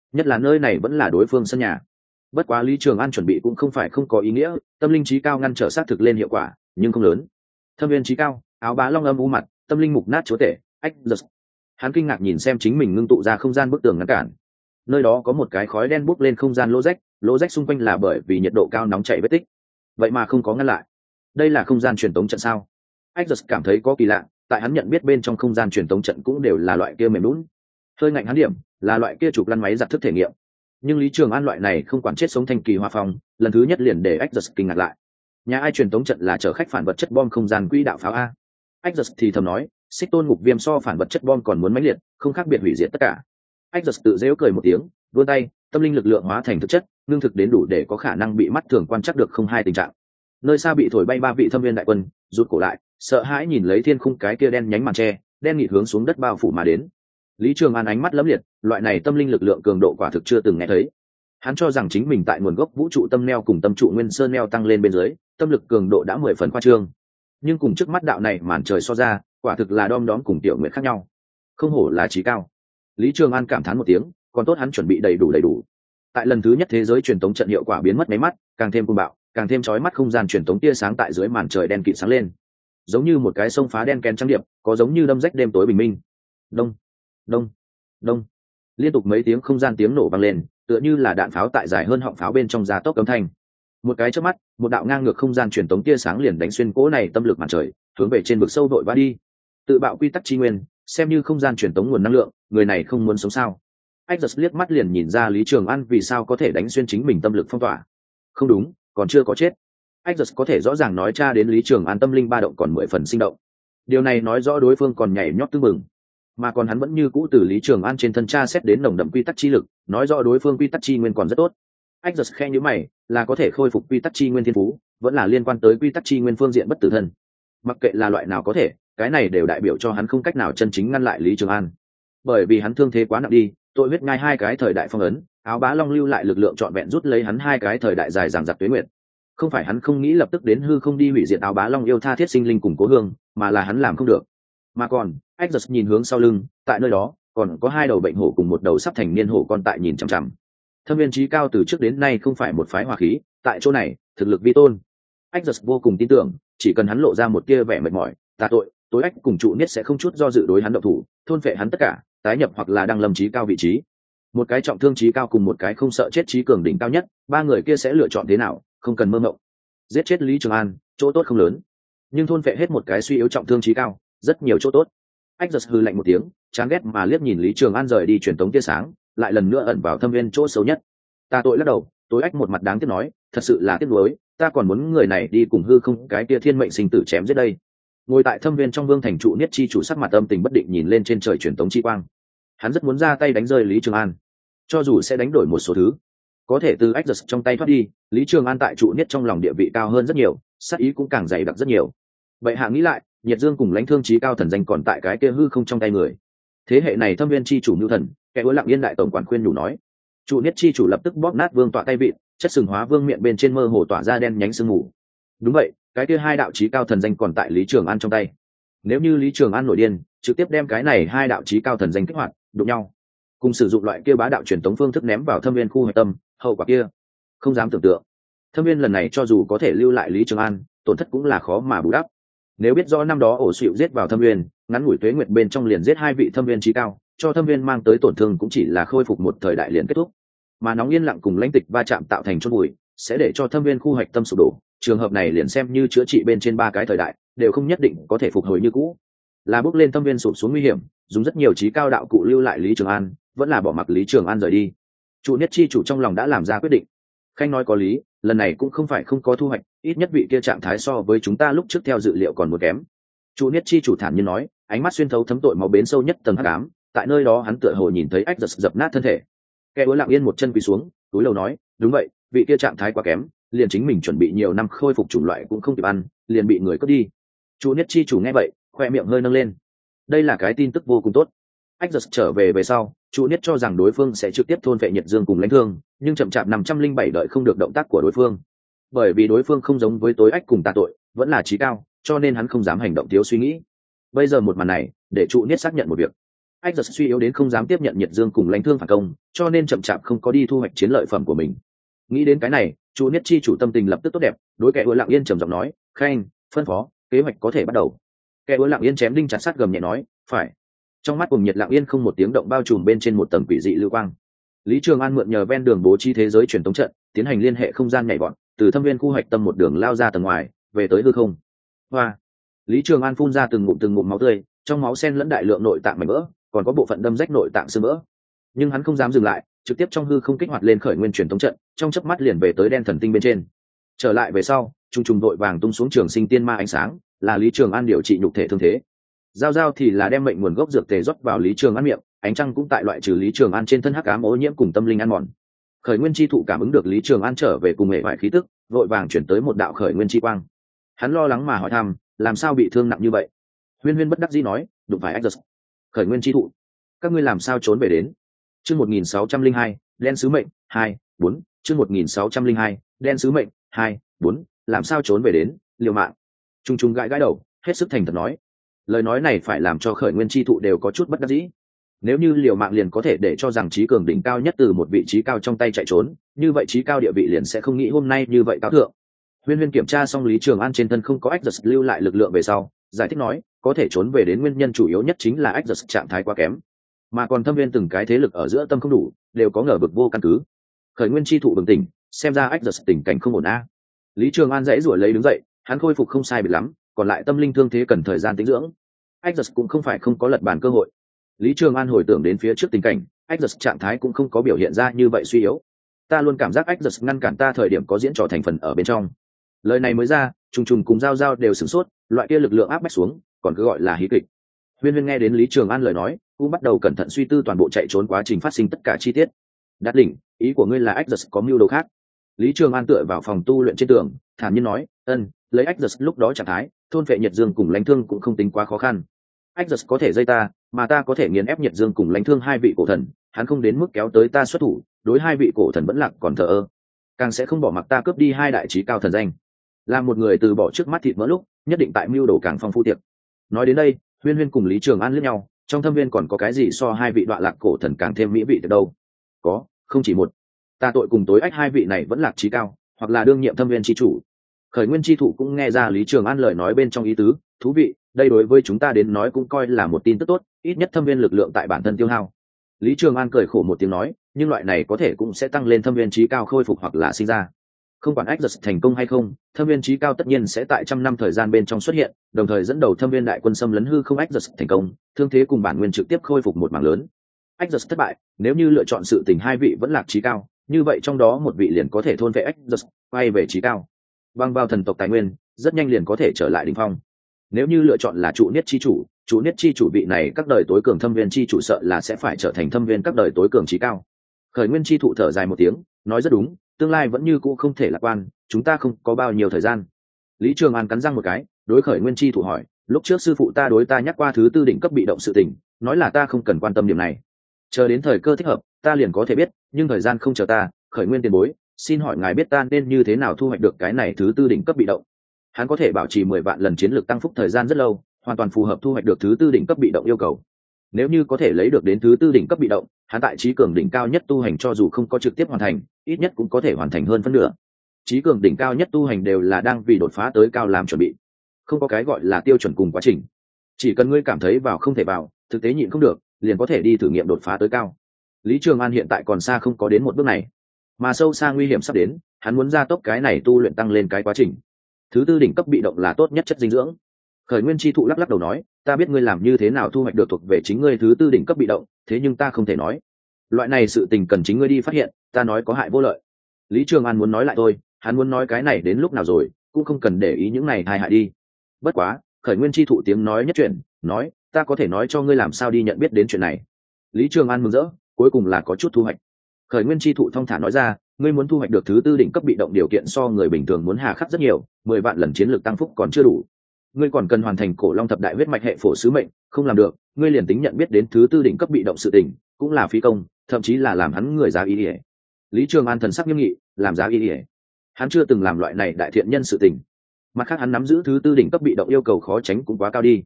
nhất là nơi này vẫn là đối phương sân nhà. Bất quá Lý Trường An chuẩn bị cũng không phải không có ý nghĩa, tâm linh trí cao ngăn trở sát thực lên hiệu quả nhưng không lớn. Thâm viên trí cao, áo bá long âm u mặt, tâm linh mục nát chúa tể, ách giật. Hắn kinh ngạc nhìn xem chính mình ngưng tụ ra không gian bức tường ngăn cản. Nơi đó có một cái khói đen bốc lên không gian lỗ rách xung quanh là bởi vì nhiệt độ cao nóng chảy vết tích, vậy mà không có ngăn lại. Đây là không gian truyền tống trận sao? Ách giật cảm thấy có kỳ lạ, tại hắn nhận biết bên trong không gian truyền tống trận cũng đều là loại kia mềm lún, hơi ngạnh hắn điểm là loại kia chụp lăn máy giặt thức thể nghiệm. Nhưng Lý Trường An loại này không quản chết sống thanh kỳ hoa phong, lần thứ nhất liền để ách giật kinh ngạc lại. Nhà ai truyền tống trận là chở khách phản vật chất bom không gian quỹ đạo pháo a? Ách giật thì thầm nói, xích tôn ngục viêm so phản vật chất bom còn muốn mãnh liệt, không khác biệt hủy diệt tất cả. Ách giật tự dễu cười một tiếng, vươn tay, tâm linh lực lượng hóa thành thực chất, ngưng thực đến đủ để có khả năng bị mắt thường quan trắc được không hai tình trạng. Nơi xa bị thổi bay ba vị thâm viên đại quân rút cổ lại, sợ hãi nhìn lấy thiên khung cái kia đen nhánh màn tre đen nghịt hướng xuống đất bao phủ mà đến. Lý Trường An ánh mắt lấm liệt, loại này tâm linh lực lượng cường độ quả thực chưa từng nghe thấy. Hắn cho rằng chính mình tại nguồn gốc vũ trụ tâm neo cùng tâm trụ nguyên sơn neo tăng lên bên dưới, tâm lực cường độ đã 10 phần khoa trương. Nhưng cùng trước mắt đạo này màn trời so ra, quả thực là đom đóm cùng tiểu nguyện khác nhau. Không hổ là trí cao. Lý Trường An cảm thán một tiếng, còn tốt hắn chuẩn bị đầy đủ. Tại lần thứ nhất thế giới truyền tống trận hiệu quả biến mất mấy mắt, càng thêm cuồng bạo, càng thêm chói mắt không gian truyền tống tia sáng tại dưới màn trời đen kịt sáng lên, giống như một cái sông phá đen kén trắng điệp, có giống như đâm rách đêm tối bình minh. Đông, đông, đông, liên tục mấy tiếng không gian tiếng nổ vang lên, tựa như là đạn pháo tại dài hơn họng pháo bên trong gia tốc cấm thanh. Một cái chớp mắt, một đạo ngang ngược không gian truyền tống tia sáng liền đánh xuyên cỗ này tâm lực màn trời, hướng về trên vực sâu đội va đi. Tự bạo quy tắc chi nguyên, xem như không gian truyền tống nguồn năng lượng, người này không muốn sống sao? Ách giật liếc mắt liền nhìn ra Lý Trường An vì sao có thể đánh xuyên chính mình tâm lực phong tỏa. Không đúng, còn chưa có chết. Ách giật có thể rõ ràng nói tra đến Lý Trường An tâm linh ba động còn 10 phần sinh động. Điều này nói rõ đối phương còn nhảy nhót tưng bừng, mà còn hắn vẫn như cũ từ Lý Trường An trên thân tra xét đến nồng đậm quy tắc chi lực, nói rõ đối phương quy tắc chi nguyên còn rất tốt. Ách giật khe nhíu mày, là có thể khôi phục quy tắc chi nguyên thiên phú, vẫn là liên quan tới quy tắc chi nguyên phương diện bất tử thân. Mặc kệ là loại nào có thể, cái này đều đại biểu cho hắn không cách nào chân chính ngăn lại Lý Trường An, bởi vì hắn thương thế quá nặng đi, tội huyết ngay hai cái thời đại phong ấn, áo bá long lưu lại lực lượng trọn vẹn rút lấy hắn hai cái thời đại dài dằng dặc tuế nguyệt. Không phải hắn không nghĩ lập tức đến hư không đi hủy diệt áo bá long yêu tha thiết sinh linh cùng cố hương, mà là hắn làm không được. Mà còn ách giật nhìn hướng sau lưng, tại nơi đó còn có hai đầu bệnh hổ cùng một đầu sắp thành niên hổ con tại nhìn chằm chằm. Thâm viên trí cao từ trước đến nay không phải một phái hòa khí, tại chỗ này thực lực vi tôn. Ách giật vô cùng tin tưởng, chỉ cần hắn lộ ra một tia vẻ mệt mỏi, tà tội, tối ách cùng trụ niết sẽ không chút do dự đối hắn động thủ, thôn phệ hắn tất cả, tái nhập hoặc là đăng lâm trí cao vị trí. Một cái trọng thương trí cao cùng một cái không sợ chết trí cường đỉnh cao nhất, ba người kia sẽ lựa chọn thế nào, không cần mơ mộng. Giết chết Lý Trường An, chỗ tốt không lớn, nhưng thôn phệ hết một cái suy yếu trọng thương trí cao, rất nhiều chỗ tốt. Ách giật hừ lạnh một tiếng, chán ghét mà liếc nhìn Lý Trường An rời đi truyền tống tia sáng, lại lần nữa ẩn vào thâm viên chỗ xấu nhất. Ta tội lắc đầu, tối ách một mặt đáng tiếc nói, thật sự là tiếc nuối, ta còn muốn người này đi cùng hư không cái kia thiên mệnh sinh tử chém giết đây. Ngồi tại thâm viên trong vương thành trụ niết chi chủ sắc mặt âm tình bất định nhìn lên trên trời truyền tống chi quang. Hắn rất muốn ra tay đánh rơi Lý Trường An, cho dù sẽ đánh đổi một số thứ, có thể từ ách giật trong tay thoát đi, Lý Trường An tại trụ niết trong lòng địa vị cao hơn rất nhiều, sát ý cũng càng dày đặc rất nhiều. Vậy hạ nghĩ lại, nhiệt dương cùng lãnh thương trí cao thần danh còn tại cái kia hư không trong tay người. Thế hệ này thâm viên chi chủ nhu thần, kẻ đối lặng yên đại tổng quản khuyên nhủ nói. Trụ niết chi chủ lập tức bóp nát vương tọa tay vịn, chất sừng hóa vương miệng bên trên mơ hồ tỏa ra đen nhánh sương mù. Đúng vậy, cái kia hai đạo chí cao thần danh còn tại Lý Trường An trong tay. Nếu như Lý Trường An nổi điên, trực tiếp đem cái này hai đạo chí cao thần danh kích hoạt, đụng nhau, cùng sử dụng loại kia bá đạo truyền tống phương thức ném vào thâm viên khu hạch tâm, hậu quả kia không dám tưởng tượng. Thâm viên lần này cho dù có thể lưu lại Lý Trường An, tổn thất cũng là khó mà bù đắp. Nếu biết rõ năm đó ổ xịu giết vào thâm viên, ngắn ngủi tuế nguyệt bên trong liền giết hai vị thâm viên chí cao, cho thâm viên mang tới tổn thương cũng chỉ là khôi phục một thời đại liền kết thúc. Mà nóng yên lặng cùng lãnh tịch va chạm tạo thành chôn bụi, sẽ để cho thâm viên khu hạch tâm sụp đổ. Trường hợp này liền xem như chữa trị bên trên ba cái thời đại, đều không nhất định có thể phục hồi như cũ. Là bước lên thâm viên sụp xuống nguy hiểm, dùng rất nhiều chí cao đạo cụ lưu lại Lý Trường An, vẫn là bỏ mặc Lý Trường An rời đi. Trụ niết chi chủ trong lòng đã làm ra quyết định. Khanh nói có lý, lần này cũng không phải không có thu hoạch, ít nhất vị kia trạng thái so với chúng ta lúc trước theo dự liệu còn một kém. Trụ niết chi chủ thản nhiên nói, ánh mắt xuyên thấu thấm tội máu bến sâu nhất tầng hắc ám, tại nơi đó hắn tựa hồ nhìn thấy ách giật dập nát thân thể. Kẻ uốn lặng yên một chân quỳ xuống, túi lầu nói, đúng vậy, vị kia trạng thái quá kém, liền chính mình chuẩn bị nhiều năm khôi phục chủng loại cũng không kịp ăn, liền bị người cướp đi. Trụ niết chi chủ nghe vậy, khoe miệng hơi nâng lên. Đây là cái tin tức vô cùng tốt. Ách giật trở về sau, Trụ niết cho rằng đối phương sẽ trực tiếp thôn phệ nhiệt dương cùng lãnh thương, nhưng chậm chạp 507 đợi không được động tác của đối phương. Bởi vì đối phương không giống với tối ách cùng tà tội, vẫn là chí cao, cho nên hắn không dám hành động thiếu suy nghĩ. Bây giờ một màn này, để Trụ niết xác nhận một việc. Exodus suy yếu đến không dám tiếp nhận nhiệt dương cùng lãnh thương phản công, cho nên chậm chạp không có đi thu hoạch chiến lợi phẩm của mình. Nghĩ đến cái này, chủ niết chi chủ tâm tình lập tức tốt đẹp, đối kẻ ưa lặng yên trầm giọng nói, khanh phân phó, kế hoạch có thể bắt đầu. Kẻ ưa lặng yên chém đinh chặt sắt gầm nhẹ nói, phải. Trong mắt cùng nhiệt lặng yên không một tiếng động bao trùm bên trên một tầng quỷ dị lưu quang. Lý Trường An mượn nhờ ven đường bố trí thế giới truyền tống trận, tiến hành liên hệ không gian nhảy vọt, từ thâm viên khu hoạch tâm một đường lao ra tầng ngoài, về tới hư không. Hoa. Lý Trường An phun ra từng ngụm máu tươi, trong máu xen lẫn đại lượng nội tạng mảnh vỡ, còn có bộ phận đâm rách nội tạng xương vỡ. Nhưng hắn không dám dừng lại, trực tiếp trong hư không kích hoạt lên khởi nguyên truyền tống trận, trong chớp mắt liền về tới đen thần tinh bên trên. Trở lại về sau, trùng đội vàng tung xuống trường sinh tiên ma ánh sáng, là Lý Trường An điều trị nhục thể thương thế. Giao thì là đem mệnh nguồn gốc dược tề rót vào Lý Trường An miệng, ánh trăng cũng tại loại trừ Lý Trường An trên thân hắc ám ô nhiễm cùng tâm linh ăn mòn. Khởi nguyên chi thụ cảm ứng được Lý Trường An trở về cùng hệ vải khí tức, vội vàng chuyển tới một đạo khởi nguyên chi quang. Hắn lo lắng mà hỏi thăm, làm sao bị thương nặng như vậy? Huyên bất đắc dĩ nói, đụng phải Exodus. Khởi nguyên chi thụ, các ngươi làm sao trốn về đến? Chương 1602, đen sứ mệnh 2, 4, chương 1602, đen sứ mệnh 2, 4, làm sao trốn về đến, liều mạng. Trung gãi đầu, hết sức thành thật nói. Lời nói này phải làm cho khởi nguyên chi thụ đều có chút bất đắc dĩ. Nếu như liều mạng liền có thể để cho rằng trí cường đỉnh cao nhất từ một vị trí cao trong tay chạy trốn, như vậy trí cao địa vị liền sẽ không nghĩ hôm nay như vậy cao thượng. Huyên kiểm tra xong Lý Trường An trên thân không có Exodus lưu lại lực lượng về sau, giải thích nói, có thể trốn về đến nguyên nhân chủ yếu nhất chính là Exodus trạng thái quá kém, mà còn thâm viên từng cái thế lực ở giữa tâm không đủ, đều có ngờ vực vô căn cứ. Khởi nguyên chi thụ bừng tỉnh, xem ra Exodus tình cảnh không ổn a. Lý Trường An dãy rủa lấy đứng dậy, hắn khôi phục không sai biệt lắm, còn lại tâm linh thương thế cần thời gian tĩnh dưỡng. Exodus cũng không phải không có lật bàn cơ hội. Lý Trường An hồi tưởng đến phía trước tình cảnh, Exodus trạng thái cũng không có biểu hiện ra như vậy suy yếu. Ta luôn cảm giác Exodus ngăn cản ta thời điểm có diễn trò thành phần ở bên trong. Lời này mới ra, trùng cùng giao đều sửng sốt, loại kia lực lượng áp bách xuống, còn cứ gọi là hí kịch. Huyên nghe đến Lý Trường An lời nói, cũng bắt đầu cẩn thận suy tư toàn bộ chạy trốn quá trình phát sinh tất cả chi tiết. Đạt đỉnh, ý của ngươi là Exodus có mưu đồ khác? Lý Trường An tựa vào phòng tu luyện trên tường, thản nhiên nói, lấy Exodus lúc đó trạng thái, thôn vệ nhiệt dương cùng lãnh thương cũng không tính quá khó khăn. Exodus có thể dây ta, mà ta có thể nghiền ép nhiệt dương cùng lãnh thương hai vị cổ thần, hắn không đến mức kéo tới ta xuất thủ, đối hai vị cổ thần vẫn lạc còn thờ ơ, càng sẽ không bỏ mặc ta cướp đi hai đại chí cao thần danh. Là một người từ bỏ trước mắt thịt mỡ lúc, nhất định tại mưu đồ càng phong phú tiệc. Nói đến đây, Huyên cùng Lý Trường An liếc nhau, trong thâm viên còn có cái gì so hai vị đoạn lạc cổ thần càng thêm mỹ vị được đâu? Có, không chỉ một. Ta tội cùng tối ách hai vị này vẫn lạc chí cao, hoặc là đương nhiệm thâm viên chi chủ. Khởi nguyên chi thủ cũng nghe ra Lý Trường An lời nói bên trong ý tứ, thú vị, đây đối với chúng ta đến nói cũng coi là một tin tức tốt, ít nhất thâm viên lực lượng tại bản thân tiêu hao. Lý Trường An cười khổ một tiếng nói, nhưng loại này có thể cũng sẽ tăng lên thâm viên chí cao khôi phục hoặc là sinh ra. Không quản Exodus thành công hay không, thâm viên chí cao tất nhiên sẽ tại trăm năm thời gian bên trong xuất hiện, đồng thời dẫn đầu thâm viên đại quân xâm lấn hư không. Exodus thành công, thương thế cùng bản nguyên trực tiếp khôi phục một mảng lớn. Exodus thất bại, nếu như lựa chọn sự tình hai vị vẫn lạc chí cao, như vậy trong đó một vị liền có thể thôn vệ Exodus, quay về chí cao. Bằng vào thần tộc tài nguyên, rất nhanh liền có thể trở lại đỉnh phong. Nếu như lựa chọn là trụ niết chi chủ vị này các đời tối cường thâm viên chi chủ sợ là sẽ phải trở thành thâm viên các đời tối cường chí cao. Khởi nguyên chi thụ thở dài một tiếng, nói rất đúng, tương lai vẫn như cũ không thể lạc quan, chúng ta không có bao nhiêu thời gian. Lý Trường An cắn răng một cái, đối khởi nguyên chi thụ hỏi, lúc trước sư phụ ta đối ta nhắc qua thứ tư đỉnh cấp bị động sự tình, nói là ta không cần quan tâm điểm này, chờ đến thời cơ thích hợp ta liền có thể biết, nhưng thời gian không chờ ta. Khởi nguyên tiền bối, xin hỏi ngài biết ta nên như thế nào thu hoạch được cái này thứ tư đỉnh cấp bị động? Hắn có thể bảo trì 10 vạn lần chiến lược tăng phúc thời gian rất lâu, hoàn toàn phù hợp thu hoạch được thứ tư đỉnh cấp bị động yêu cầu. Nếu như có thể lấy được đến thứ tư đỉnh cấp bị động, hắn tại trí cường đỉnh cao nhất tu hành cho dù không có trực tiếp hoàn thành, ít nhất cũng có thể hoàn thành hơn phân nửa. Trí cường đỉnh cao nhất tu hành đều là đang vì đột phá tới cao làm chuẩn bị, không có cái gọi là tiêu chuẩn cùng quá trình. Chỉ cần ngươi cảm thấy vào không thể vào, thực tế nhịn không được, liền có thể đi thử nghiệm đột phá tới cao. Lý Trường An hiện tại còn xa không có đến một bước này, mà sâu xa nguy hiểm sắp đến, hắn muốn gia tốc cái này tu luyện tăng lên cái quá trình. Thứ tư đỉnh cấp bị động là tốt nhất chất dinh dưỡng. Khởi nguyên chi thụ lắc đầu nói, ta biết ngươi làm như thế nào thu hoạch được thuộc về chính ngươi thứ tư đỉnh cấp bị động, thế nhưng ta không thể nói. Loại này sự tình cần chính ngươi đi phát hiện, ta nói có hại vô lợi. Lý Trường An muốn nói lại thôi, hắn muốn nói cái này đến lúc nào rồi, cũng không cần để ý những này tai hại đi. Bất quá, khởi nguyên chi thụ tiếng nói nhất chuyện, nói, ta có thể nói cho ngươi làm sao đi nhận biết đến chuyện này. Lý Trường An mừng rỡ, cuối cùng là có chút thu hoạch. Khởi nguyên chi thụ thong thả nói ra, ngươi muốn thu hoạch được thứ tư đỉnh cấp bị động điều kiện so người bình thường muốn hà khắc rất nhiều, 10 vạn lần chiến lược tăng phúc còn chưa đủ. Ngươi còn cần hoàn thành cổ long thập đại huyết mạch hệ phổ sứ mệnh, không làm được, ngươi liền tính nhận biết đến thứ tư đỉnh cấp bị động sự tình, cũng là phí công, thậm chí là làm hắn người giá ý ỉa. Lý Trường An thần sắc nghiêm nghị, làm giá ý ỉa. Hắn chưa từng làm loại này đại thiện nhân sự tình. Mặt khác hắn nắm giữ thứ tư đỉnh cấp bị động yêu cầu khó tránh cũng quá cao đi.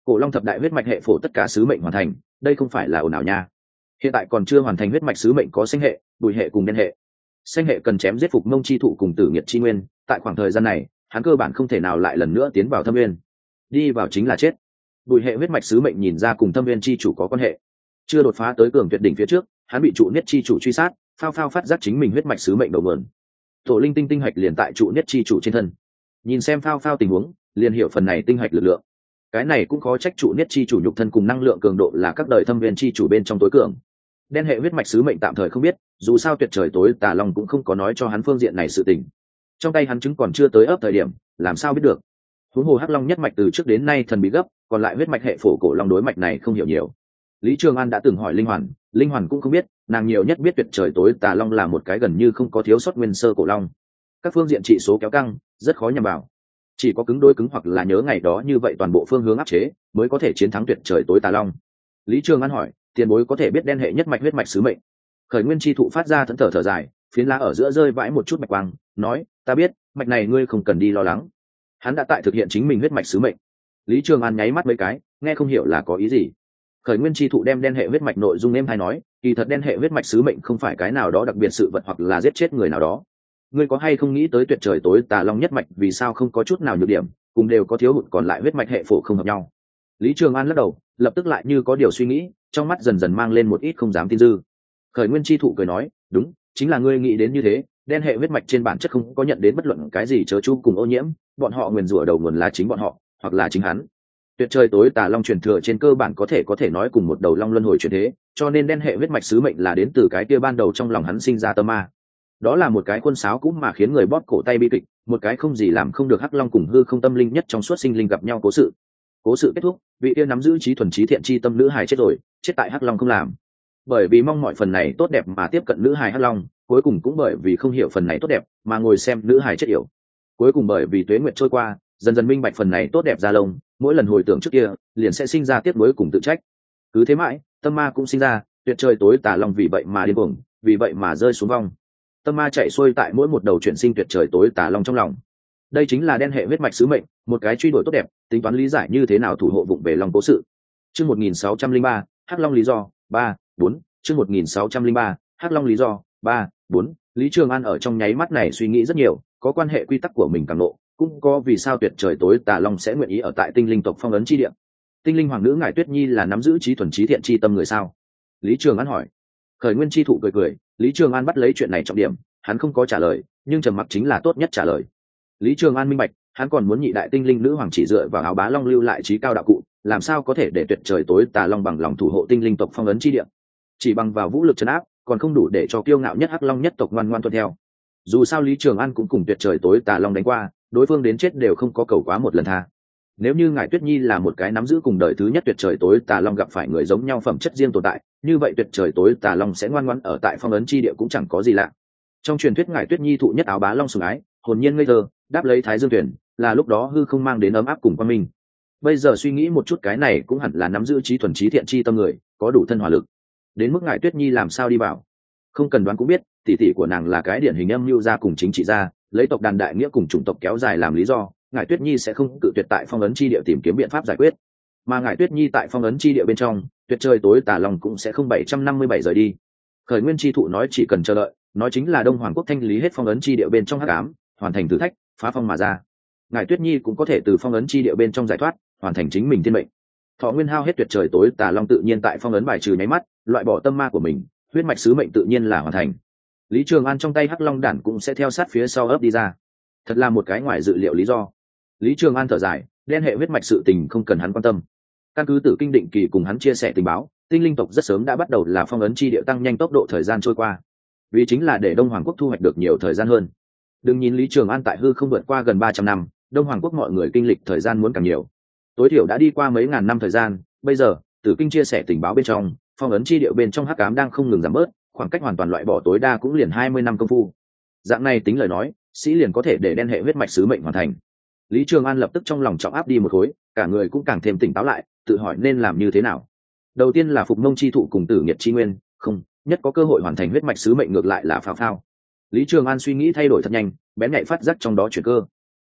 Cổ long thập đại huyết mạch hệ phổ tất cả sứ mệnh hoàn thành, đây không phải là ồn ào nha. Hiện tại còn chưa hoàn thành huyết mạch sứ mệnh có xanh hệ, bùi hệ cùng đen hệ. Xanh hệ cần chém giết phục mông chi thụ cùng tử nghiệt chi nguyên, tại khoảng thời gian này hắn cơ bản không thể nào lại lần nữa tiến vào thâm nguyên, đi vào chính là chết. Bùi hệ huyết mạch sứ mệnh nhìn ra cùng thâm nguyên chi chủ có quan hệ, chưa đột phá tới cường tuyệt đỉnh phía trước hắn bị trụ niết chi chủ truy sát, phao phao phát giác chính mình huyết mạch sứ mệnh đầu nguồn. Tổ linh tinh tinh hạch liền tại trụ niết chi chủ trên thân, nhìn xem phao phao tình huống liền hiểu phần này tinh hạch lực lượng. Cái này cũng khó trách trụ niết chi chủ nhục thân cùng năng lượng cường độ là các đời thâm viên chi chủ bên trong tối cường. Đen hệ huyết mạch sứ mệnh tạm thời không biết, dù sao tuyệt trời tối tà long cũng không có nói cho hắn phương diện này sự tình. Trong tay hắn chứng còn chưa tới ấp thời điểm làm sao biết được. Huống hồ hắc long nhất mạch từ trước đến nay thần bí gấp, còn lại huyết mạch hệ phổ cổ long đối mạch này không hiểu nhiều. Lý Trường An đã từng hỏi linh hoàn cũng không biết, nàng nhiều nhất biết tuyệt trời tối tà long là một cái gần như không có thiếu sót nguyên sơ cổ long. Các phương diện trị số kéo căng rất khó nhằm vào, chỉ có cứng đối cứng hoặc là nhớ ngày đó như vậy toàn bộ phương hướng áp chế mới có thể chiến thắng tuyệt trời tối tà long. Lý Trường An hỏi, tiền bối có thể biết đen hệ nhất mạch huyết mạch sứ mệnh? Khởi nguyên chi thụ phát ra thẫn thờ thở dài, phiến lá ở giữa rơi vãi một chút bạch quang, nói, ta biết, mạch này ngươi không cần đi lo lắng. Hắn đã tại thực hiện chính mình huyết mạch sứ mệnh. Lý Trường An nháy mắt mấy cái, nghe không hiểu là có ý gì. Khởi nguyên chi thụ đem đen hệ huyết mạch nội dung em hay nói, kỳ thật đen hệ huyết mạch sứ mệnh không phải cái nào đó đặc biệt sự vật hoặc là giết chết người nào đó. Ngươi có hay không nghĩ tới tuyệt trời tối tà long nhất mạch vì sao không có chút nào nhược điểm, cùng đều có thiếu hụt còn lại huyết mạch hệ phổ không hợp nhau? Lý Trường An lắc đầu, lập tức lại như có điều suy nghĩ, trong mắt dần dần mang lên một ít không dám tin dư. Khởi nguyên chi thụ cười nói, đúng, chính là ngươi nghĩ đến như thế, đen hệ huyết mạch trên bản chất không có nhận đến bất luận cái gì chớ chu cùng ô nhiễm, bọn họ nguyền rủa đầu nguồn là chính bọn họ, hoặc là chính hắn. Tuyệt trời tối tà long truyền thừa trên cơ bản có thể nói cùng một đầu long luân hồi chuyển thế, cho nên đen hệ huyết mạch sứ mệnh là đến từ cái kia ban đầu trong lòng hắn sinh ra tâm ma. Đó là một cái khuôn sáo cũng mà khiến người bóp cổ tay bi kịch, một cái không gì làm không được hắc long cùng hư không tâm linh nhất trong suốt sinh linh gặp nhau cố sự. Cố sự kết thúc, vị kia nắm giữ trí thuần trí thiện chi tâm nữ hài chết rồi, chết tại hắc long không làm. Bởi vì mong mọi phần này tốt đẹp mà tiếp cận nữ hài hắc long, cuối cùng cũng bởi vì không hiểu phần này tốt đẹp mà ngồi xem nữ hài chết yểu. Cuối cùng bởi vì tuế nguyệt trôi qua, dần dần minh bạch phần này tốt đẹp ra lông, mỗi lần hồi tưởng trước kia liền sẽ sinh ra tiếc nuối cùng tự trách. Cứ thế mãi, tâm ma cũng sinh ra, tuyệt trời tối tà long vì vậy mà điên cuồng, vì vậy mà rơi xuống vong. Tâm ma chạy xuôi tại mỗi một đầu chuyển sinh tuyệt trời tối tà long trong lòng. Đây chính là đen hệ huyết mạch sứ mệnh, một cái truy đuổi tốt đẹp, tính toán lý giải như thế nào thủ hộ vụng về lòng cố sự. Chương 1603, Hắc Long lý do 3, 4, chương 1603, Hắc Long lý do 3, 4. Lý Trường An ở trong nháy mắt này suy nghĩ rất nhiều, có quan hệ quy tắc của mình càng lộ, cũng có vì sao tuyệt trời tối tà long sẽ nguyện ý ở tại tinh linh tộc phong ấn chi địa. Tinh linh hoàng nữ ngải Tuyết Nhi là nắm giữ trí thuần trí thiện chi tâm người sao? Lý Trường An hỏi. Khởi nguyên chi thụ cười cười, Lý Trường An bắt lấy chuyện này trọng điểm, hắn không có trả lời, nhưng trầm mặc chính là tốt nhất trả lời. Lý Trường An minh bạch, hắn còn muốn nhị đại tinh linh nữ hoàng chỉ dựa vào áo bá long lưu lại trí cao đạo cụ, làm sao có thể để tuyệt trời tối tà long bằng lòng thủ hộ tinh linh tộc phong ấn chi địa? Chỉ bằng vào vũ lực trấn áp, còn không đủ để cho kiêu ngạo nhất hắc long nhất tộc ngoan ngoan tuân theo. Dù sao Lý Trường An cũng cùng tuyệt trời tối tà long đánh qua, đối phương đến chết đều không có cầu quá một lần tha. Nếu như ngải Tuyết Nhi là một cái nắm giữ cùng đời thứ nhất tuyệt trời tối tà long gặp phải người giống nhau phẩm chất riêng tồn tại, như vậy tuyệt trời tối tà long sẽ ngoan ngoãn ở tại phong ấn chi địa cũng chẳng có gì lạ. Trong truyền thuyết ngải Tuyết Nhi thụ nhất áo bá long sủng ái, hồn nhiên ngây thơ, đáp lấy thái dương tuyển, là lúc đó hư không mang đến ấm áp cùng quan minh. Bây giờ suy nghĩ một chút, cái này cũng hẳn là nắm giữ trí thuần trí thiện chi tâm người, có đủ thân hỏa lực. Đến mức ngải Tuyết Nhi làm sao đi vào, không cần đoán cũng biết, tỷ tỷ của nàng là cái điển hình âm mưu gia cùng chính trị gia, lấy tộc đàn đại nghĩa cùng chủng tộc kéo dài làm lý do, ngải Tuyết Nhi sẽ không cự tuyệt tại phong ấn chi địa tìm kiếm biện pháp giải quyết. Mà ngải Tuyết Nhi tại phong ấn chi địa bên trong, tuyệt trời tối tà long cũng sẽ không 757 rời đi. Khởi nguyên chi thụ nói chỉ cần chờ đợi, nói chính là Đông Hoàng quốc thanh lý hết phong ấn chi địa bên trong hắc ám, hoàn thành thử thách, phá phong mà ra. Ngải Tuyết Nhi cũng có thể từ phong ấn chi địa bên trong giải thoát, hoàn thành chính mình thiên mệnh. Thọ nguyên hao hết, tuyệt trời tối tà long tự nhiên tại phong ấn bài trừ nháy mắt, loại bỏ tâm ma của mình, huyết mạch sứ mệnh tự nhiên là hoàn thành. Lý Trường An trong tay hắc long đản cũng sẽ theo sát phía sau ấp đi ra. Thật là một cái ngoài dự liệu lý do. Lý Trường An thở dài, đen hệ huyết mạch sự tình không cần hắn quan tâm. Căn cứ Tử Kinh định kỳ cùng hắn chia sẻ tình báo, tinh linh tộc rất sớm đã bắt đầu là phong ấn chi địa tăng nhanh tốc độ thời gian trôi qua. Vì chính là để Đông Hoàng quốc thu hoạch được nhiều thời gian hơn. Đừng nhìn Lý Trường An tại hư không vượt qua gần 300 năm, Đông Hoàng quốc mọi người kinh lịch thời gian muốn càng nhiều. Tối thiểu đã đi qua mấy ngàn năm thời gian, bây giờ, Tử Kinh chia sẻ tình báo bên trong, phong ấn chi địa bên trong hắc ám đang không ngừng giảm bớt, khoảng cách hoàn toàn loại bỏ tối đa cũng liền 20 năm công phu. Dạng này tính lời nói, sĩ liền có thể để đen hệ huyết mạch sứ mệnh hoàn thành. Lý Trường An lập tức trong lòng trọng áp đi một khối, cả người cũng càng thêm tỉnh táo lại, tự hỏi nên làm như thế nào. Đầu tiên là phục mông chi thụ cùng tử nghiệt chi nguyên, không, nhất có cơ hội hoàn thành huyết mạch sứ mệnh ngược lại là phao phao. Lý Trường An suy nghĩ thay đổi thật nhanh, bén nhạy phát giác trong đó chuyển cơ.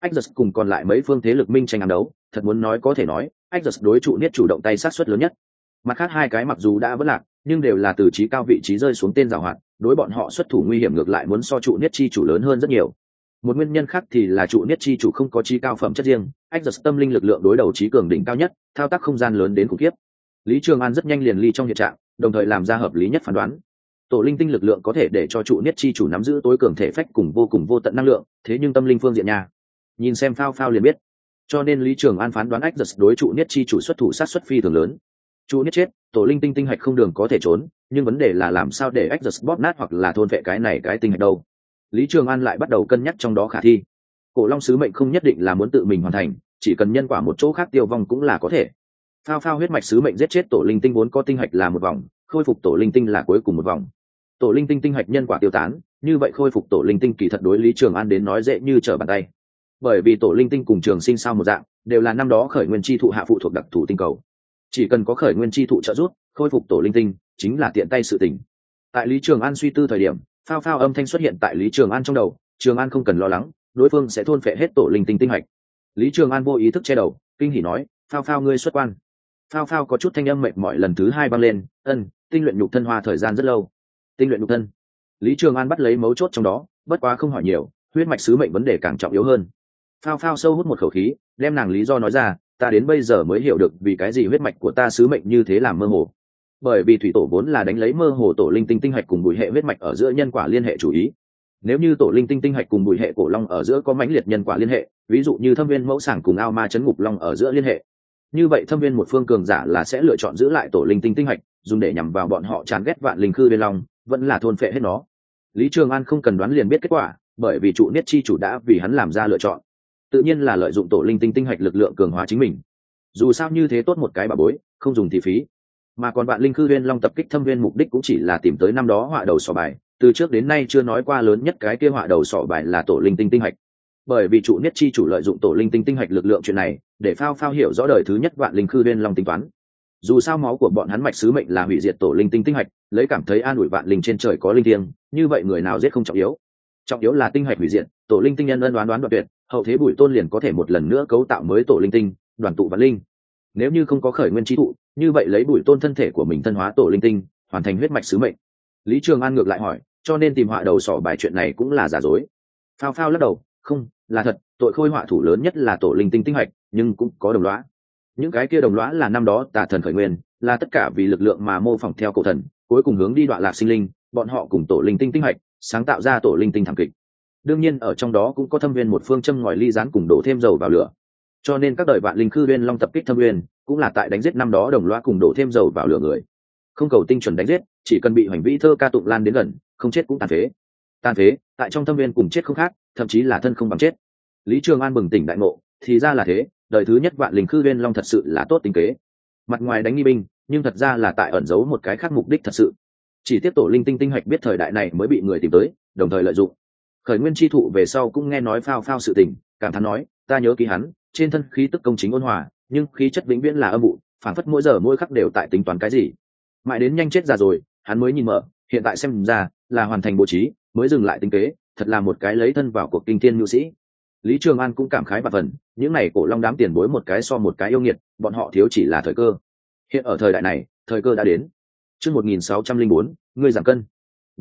Ajax cùng còn lại mấy phương thế lực minh tranh ám đấu, thật muốn nói có thể nói, Ajax đối trụ niết chủ động tay sát suất lớn nhất. Mặt khác hai cái mặc dù đã vỡ lạc, nhưng đều là từ trí cao vị trí rơi xuống tên giàu hoạt, đối bọn họ xuất thủ nguy hiểm ngược lại muốn so trụ niết chi chủ lớn hơn rất nhiều. Một nguyên nhân khác thì là trụ niết chi chủ không có trí cao phẩm chất riêng, Ajax tâm linh lực lượng đối đầu trí cường đỉnh cao nhất, thao tác không gian lớn đến khủng khiếp. Lý Trường An rất nhanh liền ly trong hiện trạng, đồng thời làm ra hợp lý nhất phán đoán. Tổ linh tinh lực lượng có thể để cho trụ niết chi chủ nắm giữ tối cường thể phách cùng vô tận năng lượng, thế nhưng tâm linh phương diện nha, nhìn xem phao liền biết. Cho nên Lý Trường An phán đoán Ajax đối trụ niết chi chủ xuất thủ sát suất phi thường lớn. Trụ niết chết, tổ linh tinh tinh hạch không đường có thể trốn, nhưng vấn đề là làm sao để Ajax bóp nát hoặc là thôn vệ cái này cái tinh hạch đâu. Lý Trường An lại bắt đầu cân nhắc trong đó khả thi. Cổ long sứ mệnh không nhất định là muốn tự mình hoàn thành, chỉ cần nhân quả một chỗ khác tiêu vong cũng là có thể. Phao huyết mạch sứ mệnh giết chết tổ linh tinh vốn có tinh hạch là một vòng, khôi phục tổ linh tinh là cuối cùng một vòng. Tổ linh tinh tinh hạch nhân quả tiêu tán, như vậy khôi phục tổ linh tinh kỳ thật đối Lý Trường An đến nói dễ như trở bàn tay. Bởi vì tổ linh tinh cùng trường sinh sao một dạng, đều là năm đó khởi nguyên chi thụ hạ phụ thuộc đặc thù tinh cầu. Chỉ cần có khởi nguyên chi thụ trợ giúp, khôi phục tổ linh tinh chính là tiện tay sự tình. Tại Lý Trường An suy tư thời điểm, phao âm thanh xuất hiện tại Lý Trường An trong đầu. Trường An không cần lo lắng, đối phương sẽ thôn phệ hết tổ linh tinh tinh hạch. Lý Trường An vô ý thức che đầu, kinh hỉ nói, phao ngươi xuất quan. Phao có chút thanh âm mệt mỏi lần thứ hai vang lên, tinh luyện nhục thân hoa thời gian rất lâu. Tinh luyện nhục thân. Lý Trường An bắt lấy mấu chốt trong đó, bất quá không hỏi nhiều, huyết mạch sứ mệnh vấn đề càng trọng yếu hơn. Phao sâu hút một khẩu khí, đem nàng lý do nói ra, ta đến bây giờ mới hiểu được vì cái gì huyết mạch của ta sứ mệnh như thế làm mơ hồ. Bởi vì thủy tổ vốn là đánh lấy mơ hồ tổ linh tinh tinh hạch cùng bùi hệ huyết mạch ở giữa nhân quả liên hệ chủ ý. Nếu như tổ linh tinh tinh hạch cùng bùi hệ cổ long ở giữa có mãnh liệt nhân quả liên hệ, ví dụ như thâm viên mẫu sảng cùng ao ma chấn ngục long ở giữa liên hệ, như vậy thâm viên một phương cường giả là sẽ lựa chọn giữ lại tổ linh tinh tinh hạch, dùng để nhằm vào bọn họ chán ghét vạn linh khư bên long, vẫn là thôn phệ hết nó. Lý Trường An không cần đoán liền biết kết quả, bởi vì trụ niết chi chủ đã vì hắn làm ra lựa chọn, tự nhiên là lợi dụng tổ linh tinh tinh hạch lực lượng cường hóa chính mình. Dù sao như thế tốt một cái bà bối, không dùng thì phí. Mà còn vạn linh khư viên long tập kích thâm viên mục đích cũng chỉ là tìm tới năm đó họa đầu sỏ bài, từ trước đến nay chưa nói qua lớn nhất cái kia họa đầu sỏ bài là tổ linh tinh tinh hạch. Bởi vì trụ niết chi chủ lợi dụng tổ linh tinh tinh hạch lực lượng chuyện này, để phao hiểu rõ đời thứ nhất vạn linh khư viên long tính toán. Dù sao máu của bọn hắn mạch sứ mệnh là hủy diệt tổ linh tinh tinh hạch, lấy cảm thấy an ủi vạn linh trên trời có linh thiêng, như vậy người nào giết không trọng yếu. Trọng yếu là tinh hạch hủy diệt, tổ linh tinh nhân ân đoán đoạn tuyệt, hậu thế bùi tôn liền có thể một lần nữa cấu tạo mới tổ linh tinh, đoàn tụ vạn linh. Nếu như không có khởi nguyên chi thụ, như vậy lấy bùi tôn thân thể của mình thân hóa tổ linh tinh, hoàn thành huyết mạch sứ mệnh. Lý Trường An ngược lại hỏi, cho nên tìm họa đầu sỏ bài chuyện này cũng là giả dối. Phao lắc đầu, không, là thật, tội khôi họa thủ lớn nhất là tổ linh tinh tinh hạch, nhưng cũng có đồng lõa. Những cái kia đồng lõa là năm đó tà thần khởi nguyên, là tất cả vì lực lượng mà mô phỏng theo cổ thần, cuối cùng hướng đi đoạn lạc sinh linh, bọn họ cùng tổ linh tinh tinh hạch, sáng tạo ra tổ linh tinh thảm kịch. Đương nhiên ở trong đó cũng có thâm viên một phương châm ngòi ly gián cùng đổ thêm dầu vào lửa. Cho nên các đời vạn linh khư viên long tập kích thâm viên, cũng là tại đánh giết năm đó đồng loa cùng đổ thêm dầu vào lửa người. Không cầu tinh chuẩn đánh giết, chỉ cần bị hoành vĩ thơ ca tụng lan đến gần, không chết cũng tàn phế. Tàn phế, tại trong thâm viên cùng chết không khác, thậm chí là thân không bằng chết. Lý Trường An bừng tỉnh đại ngộ, thì ra là thế, đời thứ nhất vạn linh khư viên long thật sự là tốt tính kế. Mặt ngoài đánh nghi binh, nhưng thật ra là tại ẩn giấu một cái khác mục đích thật sự. Chỉ tiếp tổ linh tinh tinh hạch biết thời đại này mới bị người tìm tới, đồng thời lợi dụng. Khởi nguyên chi thụ về sau cũng nghe nói phao sự tình, cảm thán nói, ta nhớ ký hắn, trên thân khí tức công chính ôn hòa, nhưng khí chất vĩnh viễn là âm vụ, phảng phất mỗi giờ mỗi khắc đều tại tính toán cái gì. Mãi đến nhanh chết già rồi, hắn mới nhìn mở, hiện tại xem ra là hoàn thành bố trí, mới dừng lại tính kế, thật là một cái lấy thân vào cuộc kinh thiên nhu sĩ. Lý Trường An cũng cảm khái bạt phần, những này cổ long đám tiền bối một cái so một cái yêu nghiệt, bọn họ thiếu chỉ là thời cơ. Hiện ở thời đại này, thời cơ đã đến. Chương 1604, ngươi giảm cân.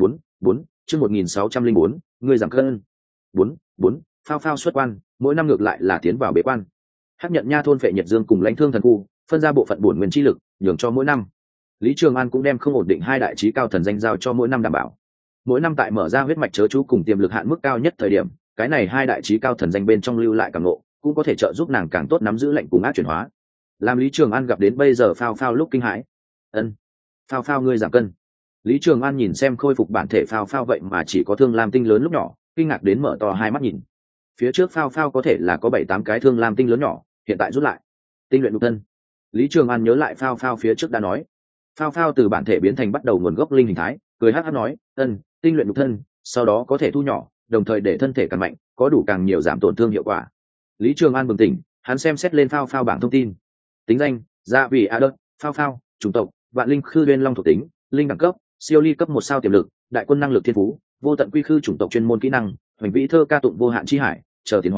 4, chương 1604, ngươi giảm cân. 4, phao xuất quan, mỗi năm ngược lại là tiến vào bế quan. Hắc nhận nha thôn phệ nhiệt dương cùng lãnh thương thần khu, phân ra bộ phận bổn nguyên chi lực, nhường cho mỗi năm. Lý Trường An cũng đem không ổn định hai đại chí cao thần danh giao cho mỗi năm đảm bảo. Mỗi năm tại mở ra huyết mạch chớ chú cùng tiềm lực hạn mức cao nhất thời điểm, cái này hai đại chí cao thần danh bên trong lưu lại cảm ngộ, cũng có thể trợ giúp nàng càng tốt nắm giữ lệnh cùng ác chuyển hóa. Làm Lý Trường An gặp đến bây giờ phao lúc kinh hãi. Phao ngươi giảm cân. Lý Trường An nhìn xem khôi phục bản thể phao vậy mà chỉ có thương lam tinh lớn lúc nhỏ, kinh ngạc đến mở to hai mắt nhìn. Phía trước phao có thể là có 7-8 cái thương lam tinh lớn nhỏ, hiện tại rút lại. Tinh luyện nhục thân. Lý Trường An nhớ lại phao phía trước đã nói. Phao từ bản thể biến thành bắt đầu nguồn gốc linh hình thái, cười hắc hắc nói, tinh luyện nhục thân, sau đó có thể thu nhỏ, đồng thời để thân thể càng mạnh, có đủ càng nhiều giảm tổn thương hiệu quả. Lý Trường An bừng tỉnh, hắn xem xét lên phao bảng thông tin. Tính danh, Dạ Vị A Đợt, phao, chủng tộc, vạn linh khư viên long thuộc tính, linh đẳng cấp, siêu ly cấp 1 sao tiềm lực, đại quân năng lực thiên phú, vô tận quy khư chủng tộc chuyên môn kỹ năng, hoành vĩ thơ ca tụng vô hạn chi hải, chờ tiến hóa,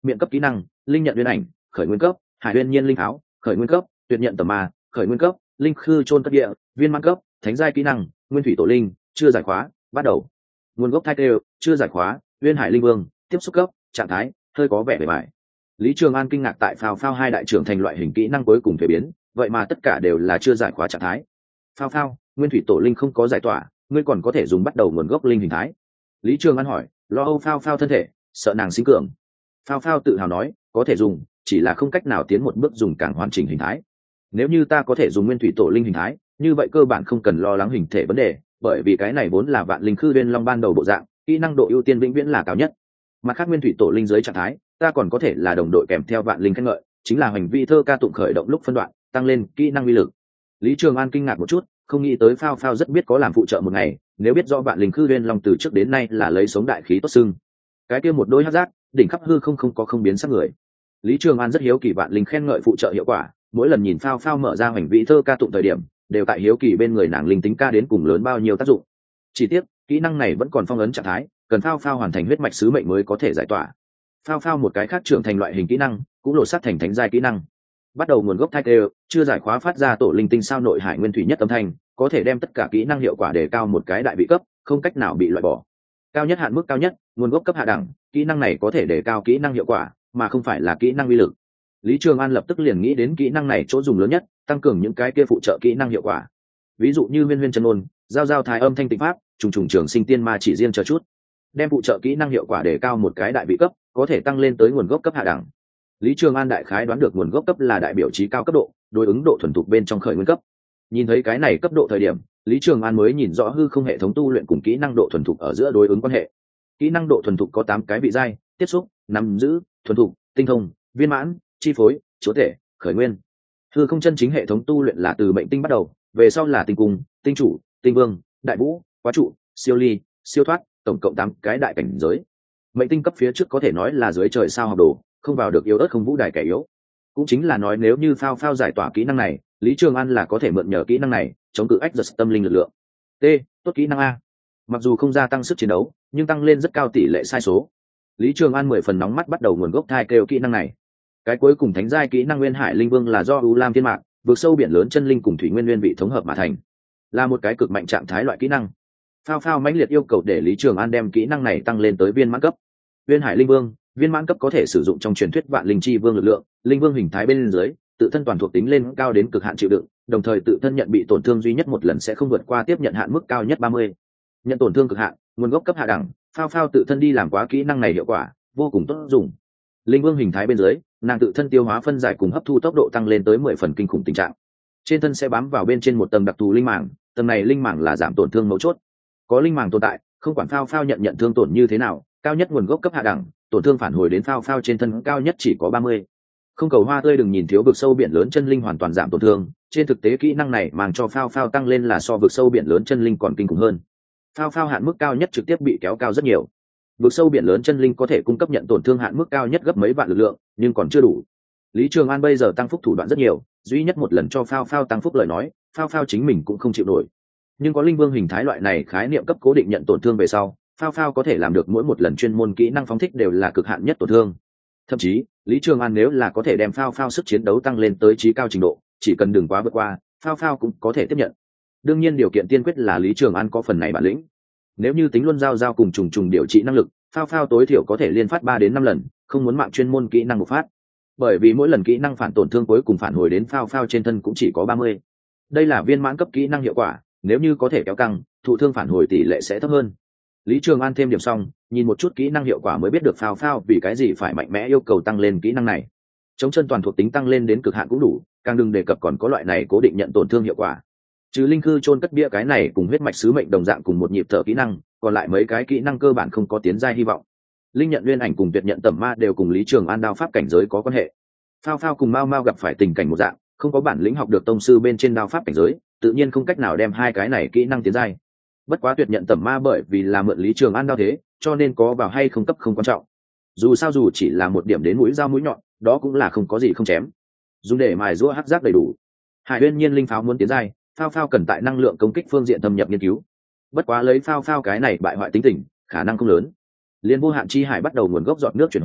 miệng cấp kỹ năng linh nhận nguyên ảnh khởi nguyên cấp, hải nguyên nhiên linh tháo khởi nguyên cấp, tuyệt nhận tầm ma khởi nguyên cấp, linh khư chôn cất địa viên mãn cấp, thánh giai kỹ năng nguyên thủy tổ linh chưa giải khóa bắt đầu. Nguồn gốc thai đều chưa giải khóa nguyên hải linh vương tiếp xúc cấp trạng thái hơi có vẻ bề bài. Lý Trường An kinh ngạc tại phao phao hai đại trưởng thành loại hình kỹ năng cuối cùng thuế biến, vậy mà tất cả đều là chưa giải khóa trạng thái. Phao phao nguyên thủy tổ linh không có giải tỏa, ngươi còn có thể dùng bắt đầu nguồn gốc linh hình thái. Lý Trường An hỏi, lo âu phao phao thân thể sợ nàng sinh cường. Phao phao tự hào nói, có thể dùng, chỉ là không cách nào tiến một bước dùng càng hoàn chỉnh hình thái. Nếu như ta có thể dùng nguyên thủy tổ linh hình thái, như vậy cơ bản không cần lo lắng hình thể vấn đề, bởi vì cái này vốn là vạn linh khư bên long ban đầu bộ dạng, kỹ năng độ ưu tiên vĩnh viễn là cao nhất. Mặt khác nguyên thủy tổ linh dưới trạng thái, ta còn có thể là đồng đội kèm theo vạn linh khen ngợi, chính là hành vi thơ ca tụng khởi động lúc phân đoạn, tăng lên kỹ năng uy lực. Lý Trường An kinh ngạc một chút, không nghĩ tới phao phao rất biết có làm phụ trợ một ngày, nếu biết rõ vạn linh khư bên long từ trước đến nay là lấy sống đại khí tốt xưng. Cái kia một đôi hắc giác, đỉnh khắp hư không có không biến sắc người. Lý Trường An rất hiếu kỳ vạn linh khen ngợi phụ trợ hiệu quả, mỗi lần nhìn phao phao mở ra hành vi thơ ca tụng thời điểm, đều tại hiếu kỳ bên người nàng linh tính ca đến cùng lớn bao nhiêu tác dụng. Chỉ tiếc, kỹ năng này vẫn còn phong ấn trạng thái, cần phao phao hoàn thành huyết mạch sứ mệnh mới có thể giải tỏa. Phao phao một cái khác trưởng thành loại hình kỹ năng, cũng lột xác thành thánh giai kỹ năng. Bắt đầu nguồn gốc thai đều chưa giải khóa phát ra tổ linh tinh sao nội hải nguyên thủy nhất âm thanh, có thể đem tất cả kỹ năng hiệu quả đề cao một cái đại vị cấp, không cách nào bị loại bỏ. Cao nhất hạn mức cao nhất, nguồn gốc cấp hạ đẳng, kỹ năng này có thể đề cao kỹ năng hiệu quả, mà không phải là kỹ năng uy lực. Lý Trường An lập tức liền nghĩ đến kỹ năng này chỗ dùng lớn nhất, tăng cường những cái kia phụ trợ kỹ năng hiệu quả. Ví dụ như Nguyên Nguyên chân ôn, giao giao thái âm thanh tịnh pháp, trùng trùng trường sinh tiên ma chỉ riêng chờ chút. Đem phụ trợ kỹ năng hiệu quả đề cao một cái đại vị cấp, có thể tăng lên tới nguồn gốc cấp hạ đẳng. Lý Trường An đại khái đoán được nguồn gốc cấp là đại biểu trí cao cấp độ, đối ứng độ thuần thục bên trong khởi nguyên cấp. Nhìn thấy cái này cấp độ thời điểm, Lý Trường An mới nhìn rõ hư không hệ thống tu luyện cùng kỹ năng độ thuần thục ở giữa đối ứng quan hệ. Kỹ năng độ thuần thục có 8 cái vị giai: tiếp xúc, nắm giữ, thuần thục, tinh thông, viên mãn, chi phối, chúa thể, khởi nguyên. Hư không chân chính hệ thống tu luyện là từ mệnh tinh bắt đầu, về sau là tinh cung, tinh chủ, tinh vương, đại vũ, quá trụ, siêu ly, siêu thoát, tổng cộng 8 cái đại cảnh giới. Mệnh tinh cấp phía trước có thể nói là dưới trời sao học đồ, không vào được yếu ớt không vũ đài kẻ yếu. Cũng chính là nói nếu như phao phao giải tỏa kỹ năng này, Lý Trường An là có thể mượn nhờ kỹ năng này chống cự ách giật tâm linh lực lượng. T, tốt kỹ năng A. Mặc dù không gia tăng sức chiến đấu, nhưng tăng lên rất cao tỷ lệ sai số. Lý Trường An 10 phần nóng mắt bắt đầu nguồn gốc thai kêu kỹ năng này. Cái cuối cùng thánh giai kỹ năng Nguyên Hải Linh Vương là do U Lam Thiên Mạc, vượt sâu biển lớn chân linh cùng thủy nguyên nguyên vị thống hợp mà thành, là một cái cực mạnh trạng thái loại kỹ năng. Phao phao mãnh liệt yêu cầu để Lý Trường An đem kỹ năng này tăng lên tới viên mãn cấp. Nguyên Hải Linh Vương, viên mãn cấp có thể sử dụng trong truyền thuyết vạn linh chi vương lực lượng, linh vương hình thái bên dưới, tự thân toàn thuộc tính lên cao đến cực hạn chịu đựng, đồng thời tự thân nhận bị tổn thương duy nhất một lần sẽ không vượt qua tiếp nhận hạn mức cao nhất 30. Nhận tổn thương cực hạn, nguồn gốc cấp hạ đẳng, phao phao tự thân đi làm quá kỹ năng này hiệu quả vô cùng tốt dùng. Linh vương hình thái bên dưới, nàng tự thân tiêu hóa phân giải cùng hấp thu tốc độ tăng lên tới 10 phần kinh khủng tình trạng. Trên thân sẽ bám vào bên trên một tầng đặc thù linh màng, tầng này linh màng là giảm tổn thương mấu chốt. Có linh màng tồn tại, không quản phao phao nhận thương tổn như thế nào, cao nhất nguồn gốc cấp hạ đẳng, tổn thương phản hồi đến phao phao trên thân cao nhất chỉ có 30. Không cầu hoa tươi đừng nhìn thiếu vực sâu biển lớn chân linh hoàn toàn giảm tổn thương, trên thực tế kỹ năng này mang cho phao phao tăng lên là so vực sâu biển lớn chân linh còn kinh khủng hơn. Phao phao hạn mức cao nhất trực tiếp bị kéo cao rất nhiều. Vực sâu biển lớn chân linh có thể cung cấp nhận tổn thương hạn mức cao nhất gấp mấy vạn lực lượng, nhưng còn chưa đủ. Lý Trường An bây giờ tăng phúc thủ đoạn rất nhiều, duy nhất một lần cho phao phao tăng phúc lời nói, phao phao chính mình cũng không chịu nổi. Nhưng có linh vương hình thái loại này khái niệm cấp cố định nhận tổn thương về sau, phao phao có thể làm được mỗi một lần chuyên môn kỹ năng phóng thích đều là cực hạn nhất tổn thương. Thậm chí, Lý Trường An nếu là có thể đem phao phao sức chiến đấu tăng lên tới trí cao trình độ, chỉ cần đừng quá vượt qua, phao phao cũng có thể tiếp nhận. Đương nhiên điều kiện tiên quyết là Lý Trường An có phần này bản lĩnh. Nếu như tính luân giao cùng trùng trùng điều trị năng lực, phao phao tối thiểu có thể liên phát 3 đến 5 lần, không muốn mạng chuyên môn kỹ năng một phát. Bởi vì mỗi lần kỹ năng phản tổn thương cuối cùng phản hồi đến phao phao trên thân cũng chỉ có 30. Đây là viên mãn cấp kỹ năng hiệu quả, nếu như có thể kéo căng, thụ thương phản hồi tỷ lệ sẽ thấp hơn. Lý Trường An thêm điểm xong, nhìn một chút kỹ năng hiệu quả mới biết được phao phao vì cái gì phải mạnh mẽ yêu cầu tăng lên kỹ năng này. Chống chân toàn thuộc tính tăng lên đến cực hạn cũng đủ, càng đừng đề cập còn có loại này cố định nhận tổn thương hiệu quả. Trừ linh khư chôn cất bia cái này cùng huyết mạch sứ mệnh đồng dạng cùng một nhịp thở kỹ năng, còn lại mấy cái kỹ năng cơ bản không có tiến giai hy vọng. Linh nhận nguyên ảnh cùng tuyệt nhận tẩm ma đều cùng Lý Trường An đao pháp cảnh giới có quan hệ. Phao phao cùng Mao Mao gặp phải tình cảnh một dạng, không có bản lĩnh học được tông sư bên trên đao pháp cảnh giới, tự nhiên không cách nào đem hai cái này kỹ năng tiến giai. Bất quá tuyệt nhận tẩm ma bởi vì là mượn Lý Trường An đao thế, cho nên có vào hay không cấp không quan trọng. Dù sao dù chỉ là một điểm đến mũi dao mũi nhọn, đó cũng là không có gì không chém. Dùng để mài giũa hắc giác đầy đủ. Hải Uyên Nhiên linh pháo muốn tiến giai, phao phao cần tại năng lượng công kích phương diện thâm nhập nghiên cứu. Bất quá lấy phao phao cái này bại hoại tính tình, khả năng không lớn. Liên vô hạn chi hải bắt đầu nguồn gốc giọt nước chuyển hóa,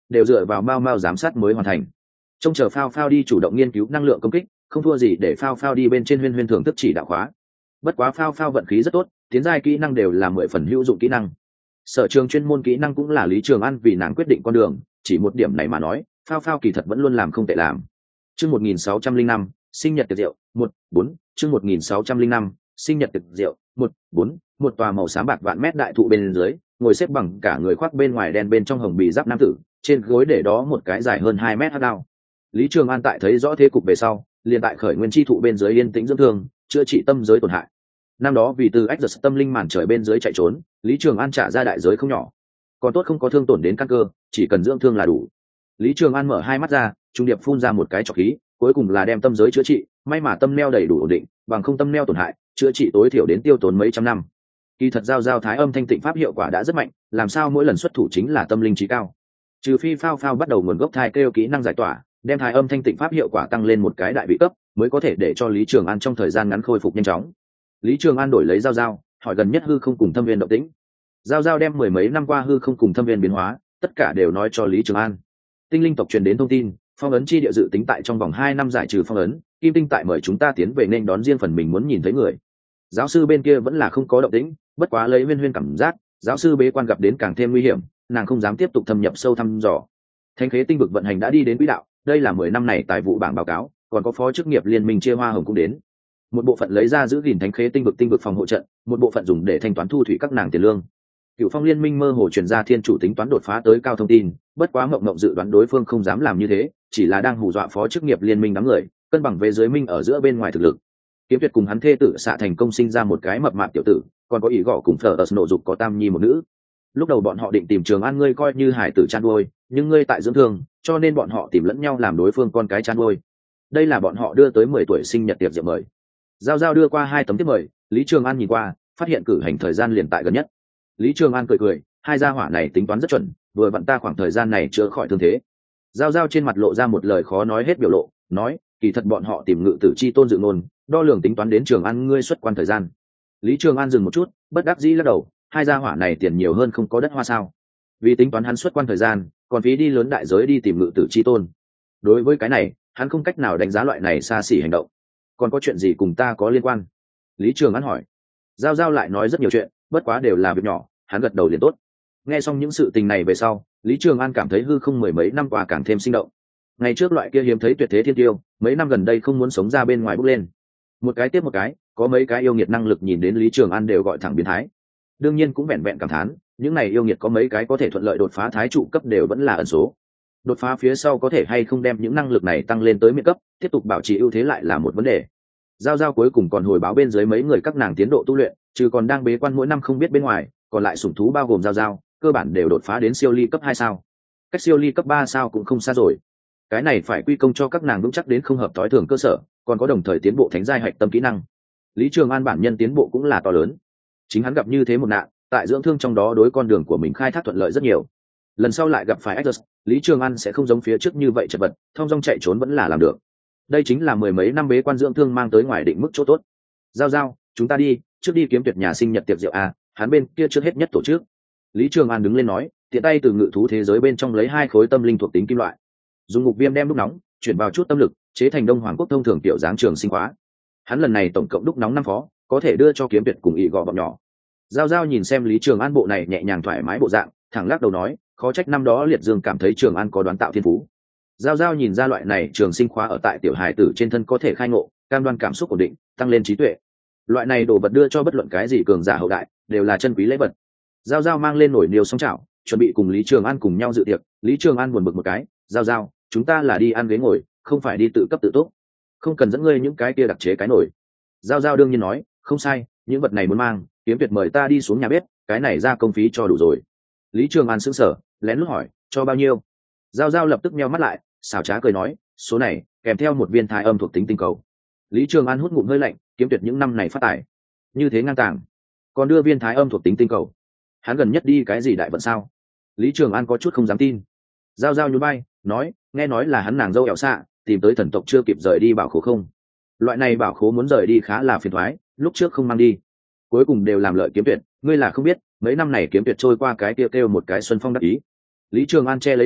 đều dựa vào Mao Mao giám sát mới hoàn thành. Trông chờ Phao Phao đi chủ động nghiên cứu năng lượng công kích, không thua gì để Phao Phao đi bên trên Huyên Huyên thưởng thức chỉ đạo khóa. Bất quá Phao Phao vận khí rất tốt, tiến giai kỹ năng đều là 10 phần hữu dụng kỹ năng. Sở trường chuyên môn kỹ năng cũng là Lý Trường An vì nàng quyết định con đường, chỉ một điểm này mà nói, Phao Phao kỳ thật vẫn luôn làm không tệ làm. Chương 1605, sinh nhật tiệc rượu, 1-4, chương 1605, sinh nhật tiệc rượu, 1-4, một tòa màu xám bạc vạn mét đại thụ bên dưới, ngồi xếp bằng cả người khoác bên ngoài đen bên trong hồng bì giáp nam tử, trên gối để đó một cái dài hơn 2 mét hắc đao. Lý Trường An tại thấy rõ thế cục về sau, liền tại khởi nguyên chi thụ bên dưới yên tĩnh dưỡng thương, chữa trị tâm giới tổn hại. Năm đó vì từ ách giật tâm linh màn trời bên dưới chạy trốn, Lý Trường An trả ra đại giới không nhỏ. Còn tốt không có thương tổn đến căn cơ, chỉ cần dưỡng thương là đủ. Lý Trường An mở hai mắt ra, trung điệp phun ra một cái trọc khí, cuối cùng là đem tâm giới chữa trị, may mà tâm neo đầy đủ ổn định, bằng không tâm neo tổn hại, chữa trị tối thiểu đến tiêu tốn mấy trăm năm. Kỳ thật giao thái âm thanh tịnh pháp hiệu quả đã rất mạnh, làm sao mỗi lần xuất thủ chính là tâm linh trí cao. Trừ phi Phao Phao bắt đầu nguồn gốc thai kêu kỹ năng giải tỏa, đem thái âm thanh tịnh pháp hiệu quả tăng lên một cái đại vị cấp, mới có thể để cho Lý Trường An trong thời gian ngắn khôi phục nhanh chóng. Lý Trường An đổi lấy giao, hỏi gần nhất hư không cùng thâm viên động tĩnh. Giao đem mười mấy năm qua hư không cùng thâm viên biến hóa, tất cả đều nói cho Lý Trường An. Tinh linh tộc truyền đến thông tin, phong ấn chi địa dự tính tại trong vòng 2 năm giải trừ phong ấn, Kim Tinh tại mời chúng ta tiến về nên đón riêng phần mình muốn nhìn thấy người. Giáo sư bên kia vẫn là không có động tĩnh, bất quá lấy Huyên cảm giác, giáo sư bế quan gặp đến càng thêm nguy hiểm, nàng không dám tiếp tục thâm nhập sâu thăm dò. Thánh khế tinh vực vận hành đã đi đến quỹ đạo, đây là 10 năm này tài vụ bảng báo cáo, còn có phó chức nghiệp liên minh chia hoa hồng cũng đến. Một bộ phận lấy ra giữ gìn thánh khế tinh vực phòng hộ trận, một bộ phận dùng để thanh toán thu thủy các nàng tiền lương. Cựu Phong liên minh mơ hồ truyền ra thiên chủ tính toán đột phá tới cao thông tin, bất quá mộng dự đoán đối phương không dám làm như thế, chỉ là đang hù dọa phó chức nghiệp liên minh đám người, cân bằng về dưới minh ở giữa bên ngoài thực lực. Kiếm Tuyệt cùng hắn thê tử xạ thành công sinh ra một cái mập mạp tiểu tử, còn có ý gõ cùng phở ở nộ dục có tam nhi một nữ. Lúc đầu bọn họ định tìm Trường An ngươi coi như hải tử chăn nuôi, nhưng ngươi tại dưỡng thương, cho nên bọn họ tìm lẫn nhau làm đối phương con cái chăn nuôi. Đây là bọn họ đưa tới 10 tuổi sinh nhật tiệc rượu mời. Giao đưa qua 2 tấm thiếp mời, Lý Trường An nhìn qua, phát hiện cử hành thời gian liền tại gần nhất. Lý Trường An cười, hai gia hỏa này tính toán rất chuẩn, vừa vặn ta khoảng thời gian này chữa khỏi thương thế. Giao trên mặt lộ ra một lời khó nói hết biểu lộ, nói, kỳ thật bọn họ tìm ngự tử chi tôn dự ngôn, đo lường tính toán đến Trường An ngươi xuất quan thời gian. Lý Trường An dừng một chút, bất đắc dĩ lắc đầu, hai gia hỏa này tiền nhiều hơn không có đất hoa sao? Vì tính toán hắn xuất quan thời gian, còn phí đi lớn đại giới đi tìm ngự tử chi tôn. Đối với cái này, hắn không cách nào đánh giá loại này xa xỉ hành động. Còn có chuyện gì cùng ta có liên quan? Lý Trường An hỏi. Giao lại nói rất nhiều chuyện, bất quá đều là việc nhỏ, hắn gật đầu liền tốt. Nghe xong những sự tình này về sau, Lý Trường An cảm thấy hư không mười mấy năm qua càng thêm sinh động. Ngày trước loại kia hiếm thấy tuyệt thế thiên tiêu, mấy năm gần đây không muốn sống ra bên ngoài bốc lên. Một cái tiếp một cái, có mấy cái yêu nghiệt năng lực nhìn đến Lý Trường An đều gọi thẳng biến thái. Đương nhiên cũng vẹn vẹn cảm thán, những này yêu nghiệt có mấy cái có thể thuận lợi đột phá thái trụ cấp đều vẫn là ẩn số. Đột phá phía sau có thể hay không đem những năng lực này tăng lên tới miễn cấp, tiếp tục bảo trì ưu thế lại là một vấn đề. Giao cuối cùng còn hồi báo bên dưới mấy người các nàng tiến độ tu luyện, trừ còn đang bế quan mỗi năm không biết bên ngoài, còn lại sủng thú bao gồm Giao, cơ bản đều đột phá đến siêu ly cấp 2 sao. Cách siêu ly cấp 3 sao cũng không xa rồi. Cái này phải quy công cho các nàng vững chắc đến không hợp tối thường cơ sở, còn có đồng thời tiến bộ thánh giai hạch tâm kỹ năng. Lý Trường An bản nhân tiến bộ cũng là to lớn. Chính hắn gặp như thế một nạn, tại dưỡng thương trong đó đối con đường của mình khai thác thuận lợi rất nhiều. Lần sau lại gặp phải Exodus, Lý Trường An sẽ không giống phía trước như vậy chật vật, thông dong chạy trốn vẫn là làm được. Đây chính là mười mấy năm bế quan dưỡng thương mang tới ngoài định mức chỗ tốt. Giao, chúng ta đi, trước đi kiếm tuyệt nhà sinh nhật tiệc rượu à, hắn bên kia trước hết nhất tổ chức. Lý Trường An đứng lên nói, tiện tay từ ngự thú thế giới bên trong lấy 2 khối tâm linh thuộc tính kim loại, dùng ngục viêm đem đúc nóng, chuyển vào chút tâm lực, chế thành Đông Hoàng Quốc thông thường tiểu dáng trường sinh khóa. Hắn lần này tổng cộng đúc nóng 5 phó, có thể đưa cho kiếm tuyệt cùng ị gọ bọn nhỏ. Giao nhìn xem Lý Trường An bộ này nhẹ nhàng thoải mái bộ dạng, thẳng lắc đầu nói, khó trách năm đó Liệt Dương cảm thấy Trường An có đoán tạo thiên phú. Giao nhìn ra loại này trường sinh khóa ở tại tiểu hài tử trên thân có thể khai ngộ, cam đoan cảm xúc ổn định, tăng lên trí tuệ. Loại này đồ vật đưa cho bất luận cái gì cường giả hậu đại, đều là chân quý lễ vật. Giao mang lên nổi niêu song chảo, chuẩn bị cùng Lý Trường An cùng nhau dự tiệc. Lý Trường An buồn bực một cái, Giao, chúng ta là đi ăn ghế ngồi, không phải đi tự cấp tự túc. Không cần dẫn ngươi những cái kia đặc chế cái nổi. Giao đương nhiên nói, không sai, những vật này muốn mang, Kiếm Tuyệt mời ta đi xuống nhà bếp, cái này ra công phí cho đủ rồi. Lý Trường An sững sờ, lén lút hỏi, cho bao nhiêu? Giao lập tức nheo mắt lại, xảo trá cười nói, số này kèm theo một viên thái âm thuộc tính tinh cầu. Lý Trường An hút ngụm hơi lạnh, Kiếm Tuyệt những năm này phát tài như thế ngang tàng, còn đưa viên thái âm thuộc tính tinh cầu, hắn gần nhất đi cái gì đại vận sao? Lý Trường An có chút không dám tin. Giao nhún vai, nói, nghe nói là hắn nàng dâu ẻo xạ tìm tới thần tộc chưa kịp rời đi bảo khố không. Loại này bảo khố muốn rời đi khá là phiền thoái, lúc trước không mang đi, cuối cùng đều làm lợi Kiếm Tuyệt. Ngươi là không biết, mấy năm này Kiếm Tuyệt trôi qua cái kêu một cái xuân phong đắc ý. Lý Trường An che lấy đầu,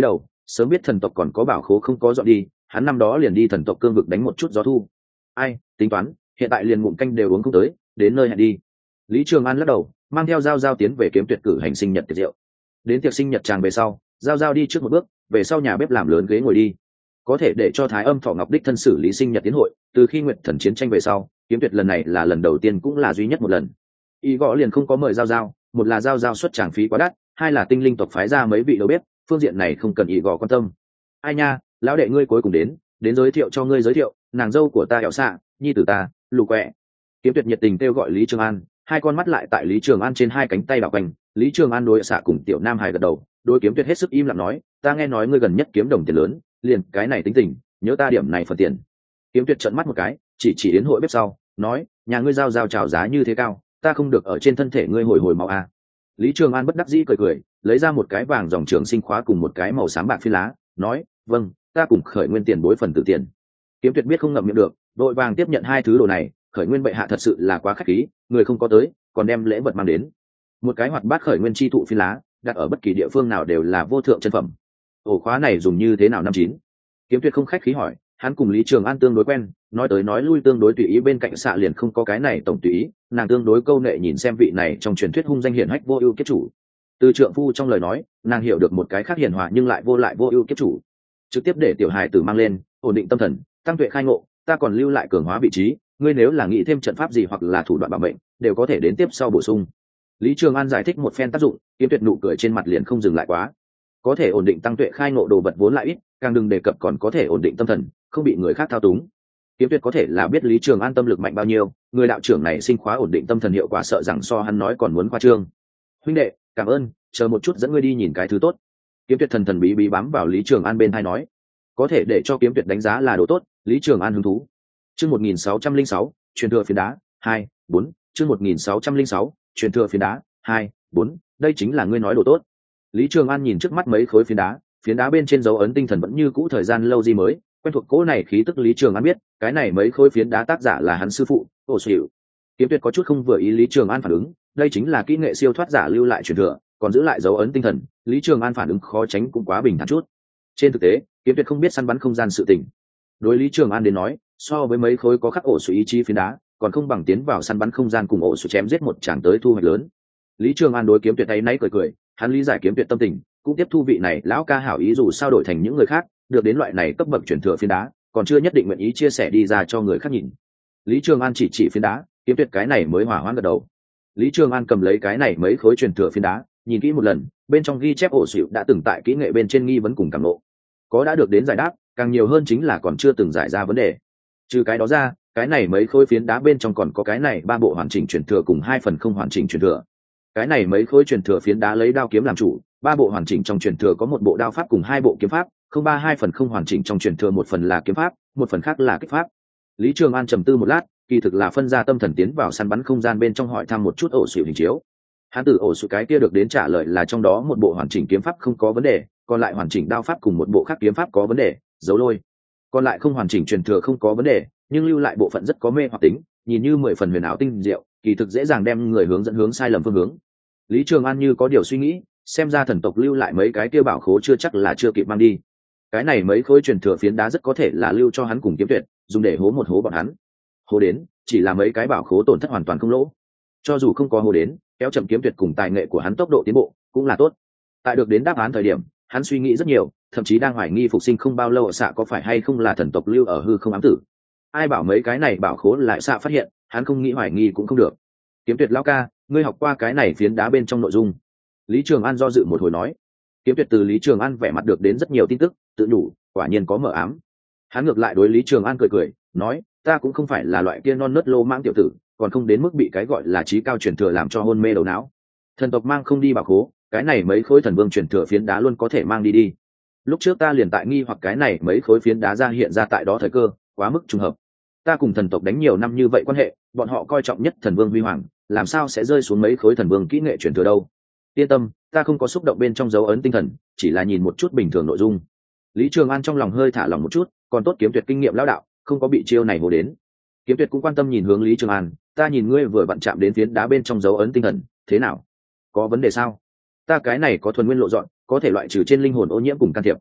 sớm biết thần tộc còn có bảo khố không có dọn đi, hắn năm đó liền đi thần tộc cương vực đánh một chút gió thu. Ai tính toán, hiện tại liền ngụm canh đều uống không tới, đến nơi hẹn đi. Lý Trường An lắc đầu, mang theo Giao Giao tiến về Kiếm Tuyệt cử hành sinh nhật tiệc rượu. Đến tiệc sinh nhật chàng về sau, Giao Giao đi trước một bước, về sau nhà bếp làm lớn ghế ngồi đi. Có thể để cho Thái Âm Thọ Ngọc đích thân xử lý sinh nhật tiến hội, từ khi Nguyệt Thần chiến tranh về sau, Kiếm Tuyệt lần này là lần đầu tiên cũng là duy nhất một lần. Y gõ liền không có mời Giao Giao, một là Giao Giao xuất tràng phí quá đắt, hai là tinh linh tộc phái ra mấy vị đầu bếp, phương diện này không cần Y gõ quan tâm. Ai nha, lão đệ ngươi cuối cùng đến giới thiệu cho ngươi giới thiệu, nàng dâu của ta Hẹo Xạ, nhi tử ta, Lục Quẹ. Kiếm Tuyệt nhiệt tình kêu gọi Lý Trường An, hai con mắt lại tại Lý Trường An trên hai cánh tay đảo quanh. Lý Trường An đối Xạ cùng Tiểu Nam Hải gật đầu, đối Kiếm Tuyệt hết sức im lặng nói, ta nghe nói ngươi gần nhất kiếm đồng tiền lớn, liền cái này tính tình, nhớ ta điểm này phần tiền. Kiếm Tuyệt trợn mắt một cái, chỉ đến hội bếp sau, nói, nhà ngươi giao giao chào giá như thế cao, ta không được ở trên thân thể ngươi hồi máu à. Lý Trường An bất đắc dĩ cười, lấy ra một cái vàng dòng trường sinh khóa cùng một cái màu xám bạc phi lá, nói, vâng, ta cùng Khởi Nguyên tiền bối phần tử tiền. Kiếm Tuyệt biết không ngậm miệng được, vội vàng tiếp nhận hai thứ đồ này. Khởi Nguyên bệ hạ thật sự là quá khách khí, người không có tới, còn đem lễ vật mang đến. Một cái hoạt bát Khởi Nguyên chi thụ phi lá, đặt ở bất kỳ địa phương nào đều là vô thượng chân phẩm. Ổ khóa này dùng như thế nào năm chín? Kiếm Tuyệt không khách khí hỏi, hắn cùng Lý Trường An tương đối quen, nói tới nói lui tương đối tùy ý, bên cạnh Xạ liền không có cái này tổng tùy ý, nàng tương đối câu nệ nhìn xem vị này trong truyền thuyết hung danh hiển hách vô ưu kiếp chủ. Từ trượng phu trong lời nói, nàng hiểu được một cái khác hiền hòa nhưng lại vô ưu kiếp chủ. Trực tiếp để tiểu hài tử mang lên, ổn định tâm thần, tăng tuệ khai ngộ, ta còn lưu lại cường hóa vị trí, ngươi nếu là nghĩ thêm trận pháp gì hoặc là thủ đoạn bảo mệnh, đều có thể đến tiếp sau bổ sung. Lý Trường An giải thích một phen tác dụng, Kiếm Tuyệt nụ cười trên mặt liền không dừng lại quá. Có thể ổn định tăng tuệ khai ngộ đồ vật vốn lại ít, càng đừng đề cập còn có thể ổn định tâm thần, không bị người khác thao túng. Kiếm Tuyệt có thể là biết Lý Trường An tâm lực mạnh bao nhiêu, người đạo trưởng này sinh khóa ổn định tâm thần hiệu quả sợ rằng so hắn nói còn muốn khoa trương. Huynh đệ, cảm ơn, chờ một chút dẫn ngươi đi nhìn cái thứ tốt. Kiếm Tuyệt thần bí bí bám vào Lý Trường An bên tai nói, có thể để cho Kiếm Tuyệt đánh giá là đồ tốt. Lý Trường An hứng thú. Chương 1606, truyền thừa phiến đá 2, 4, chương 1606, truyền thừa phiến đá 2, 4, đây chính là ngươi nói đồ tốt. Lý Trường An nhìn trước mắt mấy khối phiến đá bên trên dấu ấn tinh thần vẫn như cũ thời gian lâu di mới, quen thuộc cỗ này khí tức. Lý Trường An biết, cái này mấy khối phiến đá tác giả là hắn sư phụ, Ổ Sửu. Kiếm Tuyệt có chút không vừa ý Lý Trường An phản ứng, đây chính là kỹ nghệ siêu thoát giả lưu lại truyền thừa, còn giữ lại dấu ấn tinh thần, Lý Trường An phản ứng khó tránh cũng quá bình thản chút. Trên thực tế, Kiếm Tuyệt không biết săn bắn không gian sự tình. Đối Lý Trường An đến nói, so với mấy khối có khắc Ổ Sửu ý chí phiến đá, còn không bằng tiến vào săn bắn không gian cùng Ổ Sửu chém giết một tràng tới thu hoạch lớn. Lý Trường An đối Kiếm Tuyệt tay náy cười, hắn lý giải Kiếm Tuyệt tâm tình, cũng tiếp thu vị này lão ca hảo ý, dù sao đổi thành những người khác, được đến loại này cấp bậc truyền thừa phiến đá, còn chưa nhất định nguyện ý chia sẻ đi ra cho người khác nhìn. Lý Trường An chỉ phiến đá, Kiếm Tuyệt cái này mới hỏa hoãn gật đầu. Lý Trường An cầm lấy cái này mấy khối truyền thừa phiến đá, nhìn kỹ một lần, bên trong ghi chép Ổ Sửu đã từng tại kỹ nghệ bên trên nghi vấn cùng cảm ngộ, có đã được đến giải đáp, càng nhiều hơn chính là còn chưa từng giải ra vấn đề. Trừ cái đó ra, cái này mấy khối phiến đá bên trong còn có cái này 3 bộ hoàn chỉnh truyền thừa cùng 2 phần không hoàn chỉnh truyền thừa. Cái này mấy khối truyền thừa phiến đá lấy đao kiếm làm chủ, 3 bộ hoàn chỉnh trong truyền thừa có 1 bộ đao pháp cùng 2 bộ kiếm pháp, không ba 2 phần không hoàn chỉnh trong truyền thừa 1 phần là kiếm pháp, 1 phần khác là kích pháp. Lý Trường An trầm tư một lát, kỳ thực là phân ra tâm thần tiến vào săn bắn không gian bên trong hỏi thăm một chút Ổ Sửu hình chiếu. Hắn từ Ổ Sửu cái kia được đến trả lời là trong đó 1 bộ hoàn chỉnh kiếm pháp không có vấn đề, còn lại hoàn chỉnh đao pháp cùng 1 bộ khác kiếm pháp có vấn đề, dấu lôi. Còn lại không hoàn chỉnh truyền thừa không có vấn đề, nhưng lưu lại bộ phận rất có mê hoặc tính, nhìn như 10 phần huyền ảo tinh diệu, kỳ thực dễ dàng đem người hướng dẫn hướng sai lầm phương hướng. Lý Trường An như có điều suy nghĩ, xem ra thần tộc lưu lại mấy cái kia bảo khố chưa chắc là chưa kịp mang đi. Cái này mấy khối truyền thừa phiến đá rất có thể là lưu cho hắn cùng Kiếm Tuyệt, dùng để hố một hố bọn hắn. Hố đến, chỉ là mấy cái bảo khố tổn thất hoàn toàn không lỗ. Cho dù không có hố đến, kéo chậm Kiếm Tuyệt cùng tài nghệ của hắn tốc độ tiến bộ, cũng là tốt. Tại được đến đáp án thời điểm, hắn suy nghĩ rất nhiều, thậm chí đang hoài nghi phục sinh không bao lâu Xạ có phải hay không là thần tộc lưu ở hư không ám tử. Ai bảo mấy cái này bảo khố lại Xạ phát hiện, hắn không nghĩ hoài nghi cũng không được. Kiếm Tuyệt lão ca, ngươi học qua cái này phiến đá bên trong nội dung. Lý Trường An do dự một hồi nói. Kiếm Tuyệt từ Lý Trường An vẻ mặt được đến rất nhiều tin tức, tự đủ, quả nhiên có mở ám. Hắn ngược lại đối Lý Trường An cười, nói, ta cũng không phải là loại kia non nớt lô mang tiểu tử, còn không đến mức bị cái gọi là trí cao truyền thừa làm cho hôn mê đầu não. Thần tộc mang không đi bảo khố, cái này mấy khối thần vương truyền thừa phiến đá luôn có thể mang đi. Lúc trước ta liền tại nghi hoặc cái này mấy khối phiến đá ra hiện ra tại đó thời cơ, quá mức trùng hợp. Ta cùng thần tộc đánh nhiều năm như vậy quan hệ, bọn họ coi trọng nhất thần vương huy hoàng, làm sao sẽ rơi xuống mấy khối thần vương kỹ nghệ truyền thừa đâu? Yên tâm, ta không có xúc động bên trong dấu ấn tinh thần, chỉ là nhìn một chút bình thường nội dung. Lý Trường An trong lòng hơi thả lòng một chút, còn tốt Kiếm Tuyệt kinh nghiệm lão đạo, không có bị chiêu này hố đến. Kiếm Tuyệt cũng quan tâm nhìn hướng Lý Trường An, ta nhìn ngươi vừa vặn chạm đến phiến đá bên trong dấu ấn tinh thần, thế nào? Có vấn đề sao? Ta cái này có thuần nguyên lộ dọn, có thể loại trừ trên linh hồn ô nhiễm cùng can thiệp.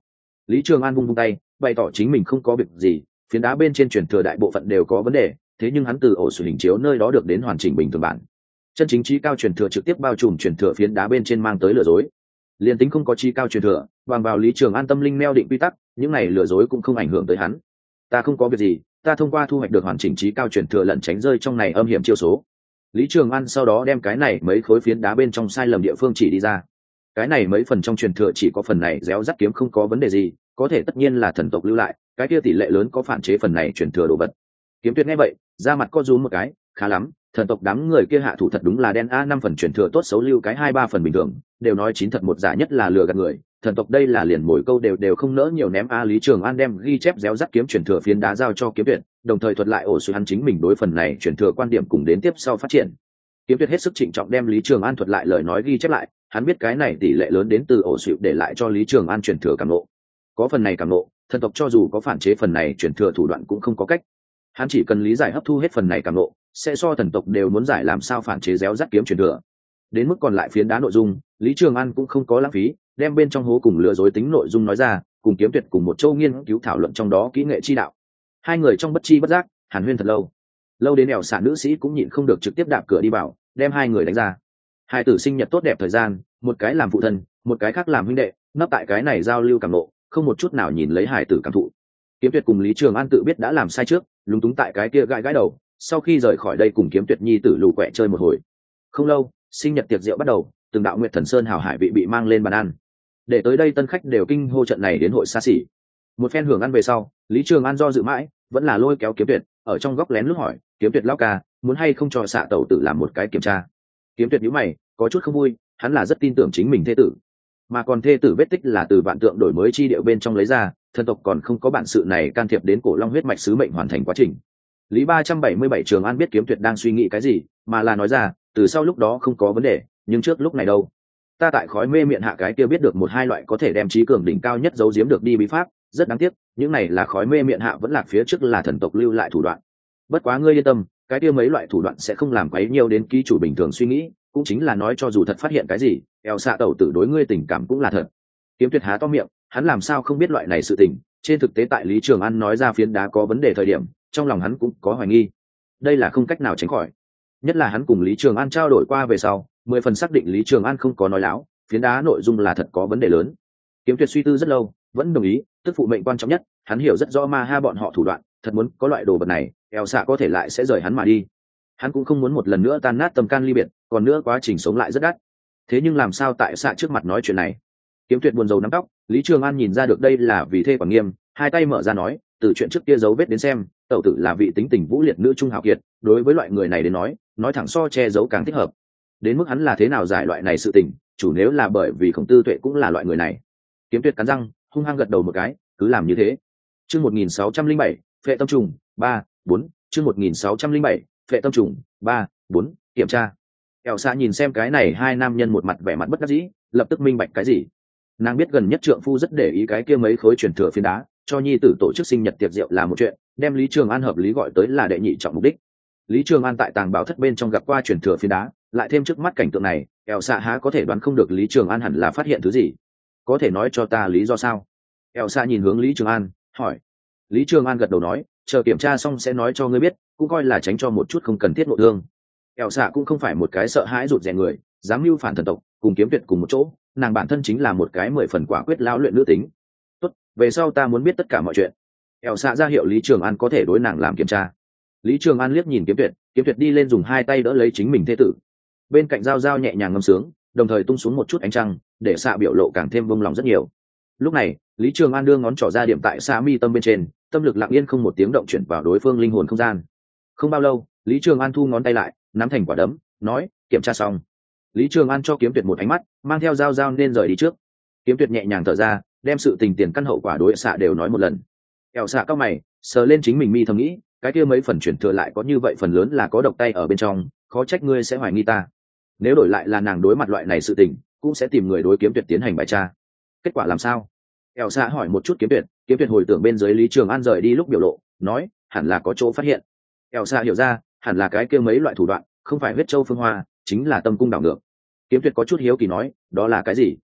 Lý Trường An vung vung tay bày tỏ chính mình không có việc gì, phiến đá bên trên truyền thừa đại bộ phận đều có vấn đề, thế nhưng hắn từ ổ sủi hình chiếu nơi đó được đến hoàn chỉnh bình thường bản. Chân chính trí cao truyền thừa trực tiếp bao trùm truyền thừa phiến đá bên trên mang tới lừa dối. Liên tính không có trí cao truyền thừa, bằng vào Lý Trường An tâm linh neo định quy tắc, những này lừa dối cũng không ảnh hưởng tới hắn. Ta không có việc gì, ta thông qua thu hoạch được hoàn chỉnh trí cao truyền thừa lẩn tránh rơi trong này âm hiểm chiêu số. Lý Trường An sau đó đem cái này mấy khối phiến đá bên trong sai lầm địa phương chỉ đi ra. Cái này mấy phần trong truyền thừa chỉ có phần này réo rắt kiếm không có vấn đề gì, có thể tất nhiên là thần tộc lưu lại, cái kia tỷ lệ lớn có phản chế phần này truyền thừa đồ vật. Kiếm Tuyệt nghe vậy, ra mặt co rúm một cái, khá lắm, thần tộc đám người kia hạ thủ thật đúng là đen a, 5 phần truyền thừa tốt xấu lưu cái 2-3 phần bình thường, đều nói 9 thật 1 giả, nhất là lừa gạt người, thần tộc đây là liền mỗi câu đều không nỡ nhiều ném a. Lý Trường An đem ghi chép réo rắt kiếm truyền thừa phiến đá giao cho Kiếm Tuyệt, đồng thời thuật lại ổ suy hắn chính mình đối phần này truyền thừa quan điểm cùng đến tiếp sau phát triển. Kiếm Tuyệt hết sức trịnh trọng đem Lý Trường An thuật lại lời nói ghi chép lại, hắn biết cái này tỷ lệ lớn đến từ ổ suy để lại cho Lý Trường An truyền thừa cảm ngộ. Có phần này cảm ngộ, thần tộc cho dù có phản chế phần này truyền thừa thủ đoạn cũng không có cách. Hắn chỉ cần lý giải hấp thu hết phần này cảm ngộ, sẽ so thần tộc đều muốn giải làm sao phản chế réo rắt kiếm truyền thừa. Đến mức còn lại phiến đá nội dung, Lý Trường An cũng không có lãng phí, đem bên trong hố cùng lừa dối tính nội dung nói ra, cùng Kiếm Tuyệt cùng một châu nghiên cứu thảo luận trong đó kỹ nghệ chi đạo. Hai người trong bất chi bất giác hàn huyên thật lâu đến ẻo xạ nữ sĩ cũng nhịn không được trực tiếp đạp cửa đi vào, đem hai người đánh ra. Hai tử sinh nhật tốt đẹp thời gian, một cái làm phụ thân, một cái khác làm huynh đệ, nấp tại cái này giao lưu cảm ngộ, không một chút nào nhìn lấy hài tử cảm thụ. Kiếm Tuyệt cùng Lý Trường An tự biết đã làm sai trước, lúng túng tại cái kia gãi đầu, sau khi rời khỏi đây cùng Kiếm Tuyệt nhi tử lù quẹ chơi một hồi. Không lâu, sinh nhật tiệc rượu bắt đầu, từng đạo Nguyệt Thần Sơn hào hải vị bị mang lên bàn ăn. Để tới đây tân khách đều kinh hô trận này đến hội xa xỉ. Một phen hưởng ăn về sau, Lý Trường An do dự mãi, vẫn là lôi kéo Kiếm Tuyệt, ở trong góc lén lút hỏi, Kiếm Tuyệt lão ca, muốn hay không cho xạ tẩu tử làm một cái kiểm tra. Kiếm Tuyệt nhíu mày, có chút không vui, hắn là rất tin tưởng chính mình thê tử, mà còn thê tử vết tích là từ vạn tượng đổi mới chi điệu bên trong lấy ra, thần tộc còn không có bản sự này can thiệp đến cổ long huyết mạch sứ mệnh hoàn thành quá trình. Lý 377 Trường An biết Kiếm Tuyệt đang suy nghĩ cái gì, mà là nói ra, từ sau lúc đó không có vấn đề, nhưng trước lúc này đâu? Ta tại khói mê miệng hạ cái kia biết được 1-2 loại có thể đem trí cường đỉnh cao nhất giấu giếm được đi bí pháp, rất đáng tiếc, những này là khói mê miệng hạ vẫn lạc phía trước là thần tộc lưu lại thủ đoạn. Bất quá ngươi yên tâm, cái kia mấy loại thủ đoạn sẽ không làm quấy nhiều đến ký chủ bình thường suy nghĩ, cũng chính là nói cho dù thật phát hiện cái gì, eo xạ tẩu tử đối ngươi tình cảm cũng là thật. Kiếm Tuyệt há to miệng, hắn làm sao không biết loại này sự tình, trên thực tế tại Lý Trường An nói ra phiến đá có vấn đề thời điểm, trong lòng hắn cũng có hoài nghi. Đây là không cách nào tránh khỏi. Nhất là hắn cùng Lý Trường An trao đổi qua về sau, 10 phần xác định Lý Trường An không có nói láo, phiến đá nội dung là thật có vấn đề lớn. Kiếm Tuyệt suy tư rất lâu, vẫn đồng ý, tức phụ mệnh quan trọng nhất, hắn hiểu rất rõ ma ha bọn họ thủ đoạn, thật muốn có loại đồ vật này, eo xạ có thể lại sẽ rời hắn mà đi. Hắn cũng không muốn một lần nữa tan nát tâm can ly biệt, còn nữa quá trình sống lại rất đắt. Thế nhưng làm sao tại xạ trước mặt nói chuyện này? Kiếm Tuyệt buồn rầu nắm tóc, Lý Trường An nhìn ra được đây là vì thê quản nghiêm, hai tay mở ra nói, từ chuyện trước kia dấu vết đến xem, tẩu tử là vị tính tình vũ liệt nữ trung hào kiệt, đối với loại người này đến nói thẳng so che giấu càng thích hợp. Đến mức hắn là thế nào giải loại này sự tình, chủ nếu là bởi vì Khổng Tư Tuệ cũng là loại người này. Kiếm Tuyệt cắn răng, hung hăng gật đầu một cái, cứ làm như thế. Chương 1607, phệ tâm trùng, 3-4, chương 1607, phệ tâm trùng, 3-4, kiểm tra. Eo Sa nhìn xem cái này hai nam nhân một mặt vẻ mặt bất đắc dĩ, lập tức minh bạch cái gì. Nàng biết gần nhất trượng phu rất để ý cái kia mấy khối truyền thừa phiến đá, cho nhi tử tổ chức sinh nhật tiệc rượu là một chuyện, đem Lý Trường An hợp lý gọi tới là đệ nhị trọng mục đích. Lý Trường An tại tàng bảo thất bên trong gặp qua truyền thừa phiến đá, lại thêm trước mắt cảnh tượng này, Eo Sa há có thể đoán không được Lý Trường An hẳn là phát hiện thứ gì. Có thể nói cho ta lý do sao? Eo Sa nhìn hướng Lý Trường An, hỏi. Lý Trường An gật đầu nói, chờ kiểm tra xong sẽ nói cho ngươi biết, cũng coi là tránh cho một chút không cần thiết nội thương. Eo Sa cũng không phải một cái sợ hãi rụt rè người, dám mưu phản thần tộc, cùng Kiếm Tuyệt cùng một chỗ, nàng bản thân chính là một cái 10 phần quả quyết lão luyện nữ tính. Tốt, về sau ta muốn biết tất cả mọi chuyện. Eo Sa ra hiệu Lý Trường An có thể đối nàng làm kiểm tra. Lý Trường An liếc nhìn Kiếm Tuyệt đi lên dùng hai tay đỡ lấy chính mình thê tử. Bên cạnh Giao Giao nhẹ nhàng ngâm sướng, đồng thời tung xuống một chút ánh trăng, để xạ biểu lộ càng thêm vung lòng rất nhiều. Lúc này, Lý Trường An đưa ngón trỏ ra điểm tại xạ mi tâm bên trên, tâm lực lặng yên không một tiếng động chuyển vào đối phương linh hồn không gian. Không bao lâu, Lý Trường An thu ngón tay lại, nắm thành quả đấm, nói, kiểm tra xong. Lý Trường An cho Kiếm Tuyệt một ánh mắt, mang theo Giao Giao nên rời đi trước. Kiếm Tuyệt nhẹ nhàng thở ra, đem sự tình tiền căn hậu quả đối xạ đều nói một lần. Eo xạ cao mày, sờ lên chính mình mi thầm nghĩ, cái kia mấy phần chuyển thừa lại có như vậy phần lớn là có độc tay ở bên trong, khó trách ngươi sẽ hoài nghi ta. Nếu đổi lại là nàng đối mặt loại này sự tình, cũng sẽ tìm người đối Kiếm Tuyệt tiến hành bài tra. Kết quả làm sao? Eo xạ hỏi một chút Kiếm Tuyệt hồi tưởng bên dưới Lý Trường An rời đi lúc biểu lộ, nói, hẳn là có chỗ phát hiện. Eo xạ hiểu ra, hẳn là cái kia mấy loại thủ đoạn, không phải huyết châu phương hoa, chính là tâm cung đảo ngược. Kiếm Tuyệt có chút hiếu kỳ nói, đó là cái gì?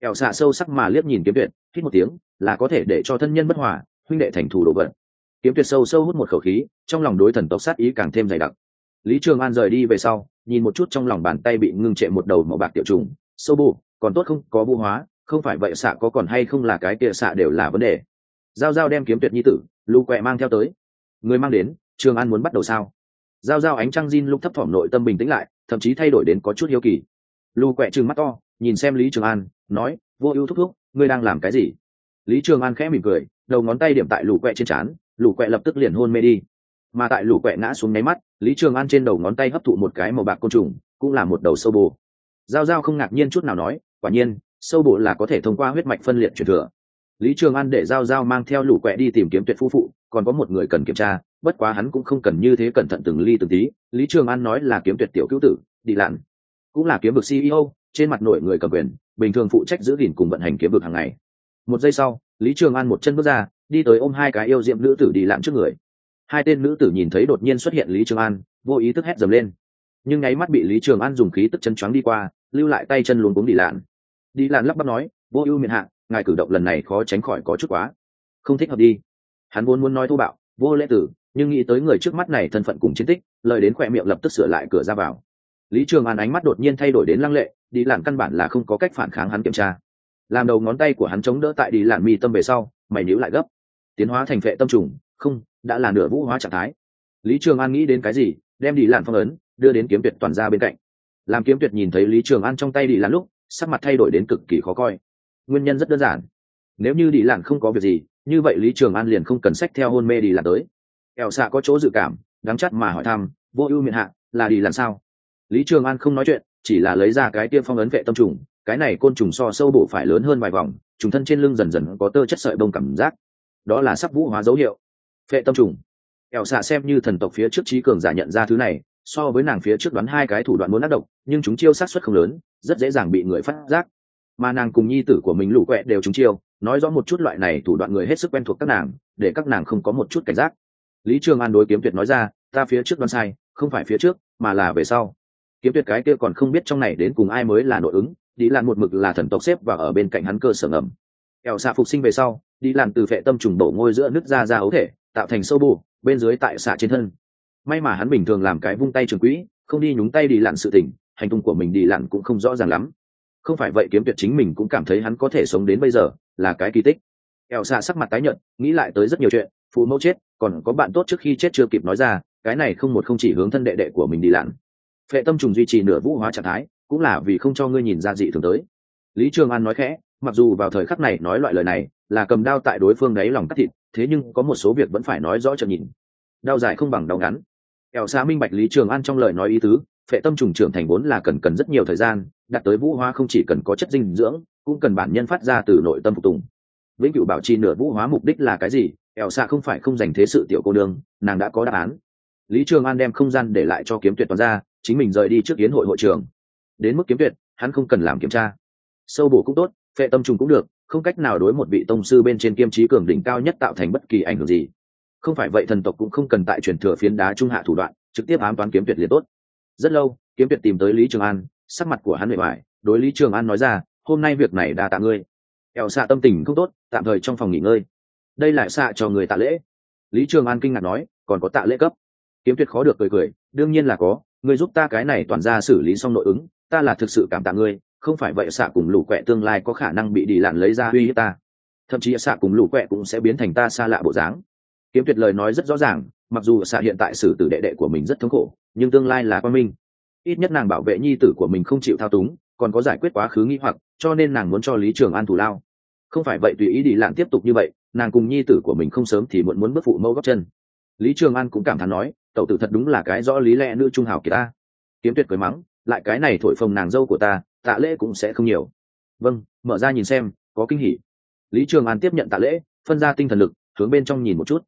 Kẹo xạ sâu sắc mà liếc nhìn kiếm tuyệt, hít một tiếng, là có thể để cho thân nhân bất hòa, huynh đệ thành thù đồ vật. Kiếm tuyệt sâu sâu hút một khẩu khí, trong lòng đối thần tộc sát ý càng thêm dày đặc. Lý Trường An rời đi về sau, nhìn một chút trong lòng bàn tay bị ngưng trệ một đầu màu bạc tiểu trùng, sâu bù, còn tốt không có vũ hóa, không phải vậy xạ có còn hay không là cái kia xạ đều là vấn đề. Giao Giao đem kiếm tuyệt nhi tử, Lũ Quẹ mang theo tới. Người mang đến, Trường An muốn bắt đầu sao? Giao Giao ánh trăng Jin lúc thấp thỏm nội tâm bình tĩnh lại, thậm chí thay đổi đến có chút hiếu kỳ. Lũ Quẹ trừng mắt to, nhìn xem Lý Trường An, nói, Vô Ưu thúc thúc, ngươi đang làm cái gì? Lý Trường An khẽ mỉm cười, đầu ngón tay điểm tại Lũ Quẹ trên trán, Lũ Quẹ lập tức liền hôn mê đi. Mà tại Lũ Quẹ ngã xuống nháy mắt, Lý Trường An trên đầu ngón tay hấp thụ một cái màu bạc côn trùng, cũng là một đầu sâu bồ. Giao Giao không ngạc nhiên chút nào nói, quả nhiên, sâu bồ là có thể thông qua huyết mạch phân liệt truyền thừa. Lý Trường An để Giao Giao mang theo Lũ Quẹ đi tìm kiếm tuyệt phu phụ, còn có một người cần kiểm tra, bất quá hắn cũng không cần như thế cẩn thận từng ly từng tí. Lý Trường An nói là kiếm tuyệt tiểu cứu tử, đi lặn, cũng là kiếm vực CEO, trên mặt nổi người cầm quyền, bình thường phụ trách giữ gìn cùng vận hành kiếm vực hàng ngày. Một giây sau, Lý Trường An một chân bước ra, đi tới ôm hai cái yêu diệm nữ tử đi lặn trước người. Hai tên nữ tử nhìn thấy đột nhiên xuất hiện Lý Trường An, vô ý thức hét dầm lên, nhưng nháy mắt bị Lý Trường An dùng khí tức chân choáng đi qua, lưu lại tay chân luống cuống đi lặn. Đi lặn lắp bắp nói, Vô Ưu miện hạ, ngài cử động lần này khó tránh khỏi có chút quá, không thích hợp đi. Hắn vốn muốn nói thô bạo, vô lễ tử, nhưng nghĩ tới người trước mắt này thân phận cùng chiến tích, lời đến khỏe miệng lập tức sửa lại cửa ra vào. Lý Trường An ánh mắt đột nhiên thay đổi đến lăng lệ, đi lặn căn bản là không có cách phản kháng hắn kiểm tra. Làm đầu ngón tay của hắn chống đỡ tại đi lặn mi tâm về sau, mày nhíu lại gấp, tiến hóa thành phệ tâm trùng, không, đã là nửa vũ hóa trạng thái. Lý Trường An nghĩ đến cái gì, đem đi lặn phong ấn, đưa đến kiếm tuyệt toàn ra bên cạnh. Làm kiếm tuyệt nhìn thấy Lý Trường An trong tay đi lặn lúc, sắc mặt thay đổi đến cực kỳ khó coi. Nguyên nhân rất đơn giản, nếu như đi lặn không có việc gì, như vậy Lý Trường An liền không cần xách theo hôn mê đi lặn tới. Kẻo xạ có chỗ dự cảm, đắng chắt mà hỏi thăm, Vô Ưu miện hạ, là đi lặn sao? Lý Trường An không nói chuyện, chỉ là lấy ra cái kia phong ấn vệ tâm trùng, cái này côn trùng so sâu bộ phải lớn hơn vài vòng, trùng thân trên lưng dần dần có tơ chất sợi bông cảm giác, đó là sắp vũ hóa dấu hiệu. Vệ tâm trùng. Kẻo xạ xem như thần tộc phía trước trí cường giả nhận ra thứ này, so với nàng phía trước đoán hai cái thủ đoạn muốn ác độc, nhưng chúng chiêu xác suất không lớn, rất dễ dàng bị người phát giác. Mà nàng cùng nhi tử của mình Lũ Quẹ đều trúng chiêu, nói rõ một chút loại này thủ đoạn người hết sức quen thuộc các nàng, để các nàng không có một chút cảnh giác. Lý Trường An đối kiếm tuyệt nói ra, ta phía trước đoán sai, không phải phía trước, mà là về sau. Kiếm tuyệt cái kia còn không biết trong này đến cùng ai mới là nội ứng, đi lặn một mực là thần tộc xếp và ở bên cạnh hắn cơ sở ngầm. Kẻo xạ phục sinh về sau, đi lặn từ phệ tâm trùng đổ ngôi giữa nứt ra ấu thể, tạo thành sâu bù bên dưới tại xạ trên thân. May mà hắn bình thường làm cái vung tay trường quỹ, không đi nhúng tay đi lặn sự tình, hành tung của mình đi lặn cũng không rõ ràng lắm. Không phải vậy kiếm tuyệt chính mình cũng cảm thấy hắn có thể sống đến bây giờ là cái kỳ tích. Kẻo xạ sắc mặt tái nhợt, nghĩ lại tới rất nhiều chuyện, phụ mẫu chết, còn có bạn tốt trước khi chết chưa kịp nói ra, cái này không chỉ hướng thân đệ đệ của mình đi lặn. Phệ tâm trùng duy trì nửa vũ hóa trạng thái, cũng là vì không cho ngươi nhìn ra dị thường tới. Lý Trường An nói khẽ, mặc dù vào thời khắc này nói loại lời này là cầm đao tại đối phương đáy lòng cắt thịt, thế nhưng có một số việc vẫn phải nói rõ cho nhìn. Đao dài không bằng đao ngắn. Kẻo xạ minh bạch Lý Trường An trong lời nói ý tứ, phệ tâm trùng trưởng thành vốn là cần rất nhiều thời gian, đạt tới vũ hóa không chỉ cần có chất dinh dưỡng, cũng cần bản nhân phát ra từ nội tâm phục tùng. Vĩnh cửu bảo trì nửa vũ hóa mục đích là cái gì? Kẻo xạ không phải không dành thế sự tiểu cô nương, nàng đã có đáp án. Lý Trường An đem không gian để lại cho kiếm tuyệt toàn ra, chính mình rời đi trước yến hội hội trường. Đến mức kiếm tuyệt, hắn không cần làm kiểm tra. Sâu bổ cũng tốt, phệ tâm trùng cũng được, không cách nào đối một vị tông sư bên trên kiêm trí cường đỉnh cao nhất tạo thành bất kỳ ảnh hưởng gì. Không phải vậy thần tộc cũng không cần tại truyền thừa phiến đá trung hạ thủ đoạn, trực tiếp ám toán kiếm tuyệt liền tốt. Rất lâu, kiếm tuyệt tìm tới Lý Trường An, sắc mặt của hắn bề bại, đối Lý Trường An nói ra, hôm nay việc này đa tạ ngươi. Kẻo xạ tâm tình không tốt, tạm thời trong phòng nghỉ ngơi. Đây lại xạ cho người tạ lễ. Lý Trường An kinh ngạc nói, còn có tạ lễ cấp? Kiếm tuyệt khó được cười, đương nhiên là có, ngươi giúp ta cái này toàn ra xử lý xong nội ứng, ta là thực sự cảm tạ ngươi, không phải vậy xạ cùng Lũ Quẹ tương lai có khả năng bị đi lặn lấy ra uy hiếp ta, thậm chí xạ cùng Lũ Quẹ cũng sẽ biến thành ta xa lạ bộ dáng. Kiếm tuyệt lời nói rất rõ ràng, mặc dù xạ hiện tại xử tử đệ đệ của mình rất thống khổ, nhưng tương lai là quan minh, ít nhất nàng bảo vệ nhi tử của mình không chịu thao túng, còn có giải quyết quá khứ nghi hoặc, cho nên nàng muốn cho Lý Trường An thù lao. Không phải vậy tùy ý đi lặn tiếp tục như vậy, nàng cùng nhi tử của mình không sớm thì muộn muốn bước phụ mẫu góp chân. Lý Trường An cũng cảm thán nói, tẩu tử thật đúng là cái rõ lý lẽ nữ trung hào kiệt ta. Kiếm tuyệt cười mắng, lại cái này thổi phồng nàng dâu của ta, tạ lễ cũng sẽ không nhiều. Vâng, mở ra nhìn xem, có kinh hỉ. Lý Trường An tiếp nhận tạ lễ, phân ra tinh thần lực, hướng bên trong nhìn một chút.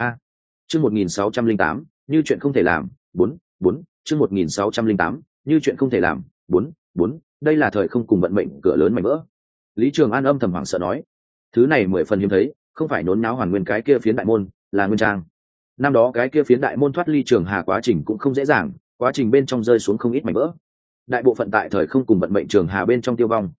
Chương 1608, như chuyện không thể làm, 4, chương 1608, như chuyện không thể làm, 4, đây là thời không cùng vận mệnh cửa lớn mảnh vỡ. Lý Trường An âm thầm hoảng sợ nói, thứ này 10 phần hiếm thấy, không phải nốn náo hoàn nguyên cái kia phiến đại môn, là nguyên trang. Năm đó cái kia phiến đại môn thoát ly trường hà quá trình cũng không dễ dàng, quá trình bên trong rơi xuống không ít mảnh vỡ. Đại bộ phận tại thời không cùng vận mệnh trường hà bên trong tiêu vong.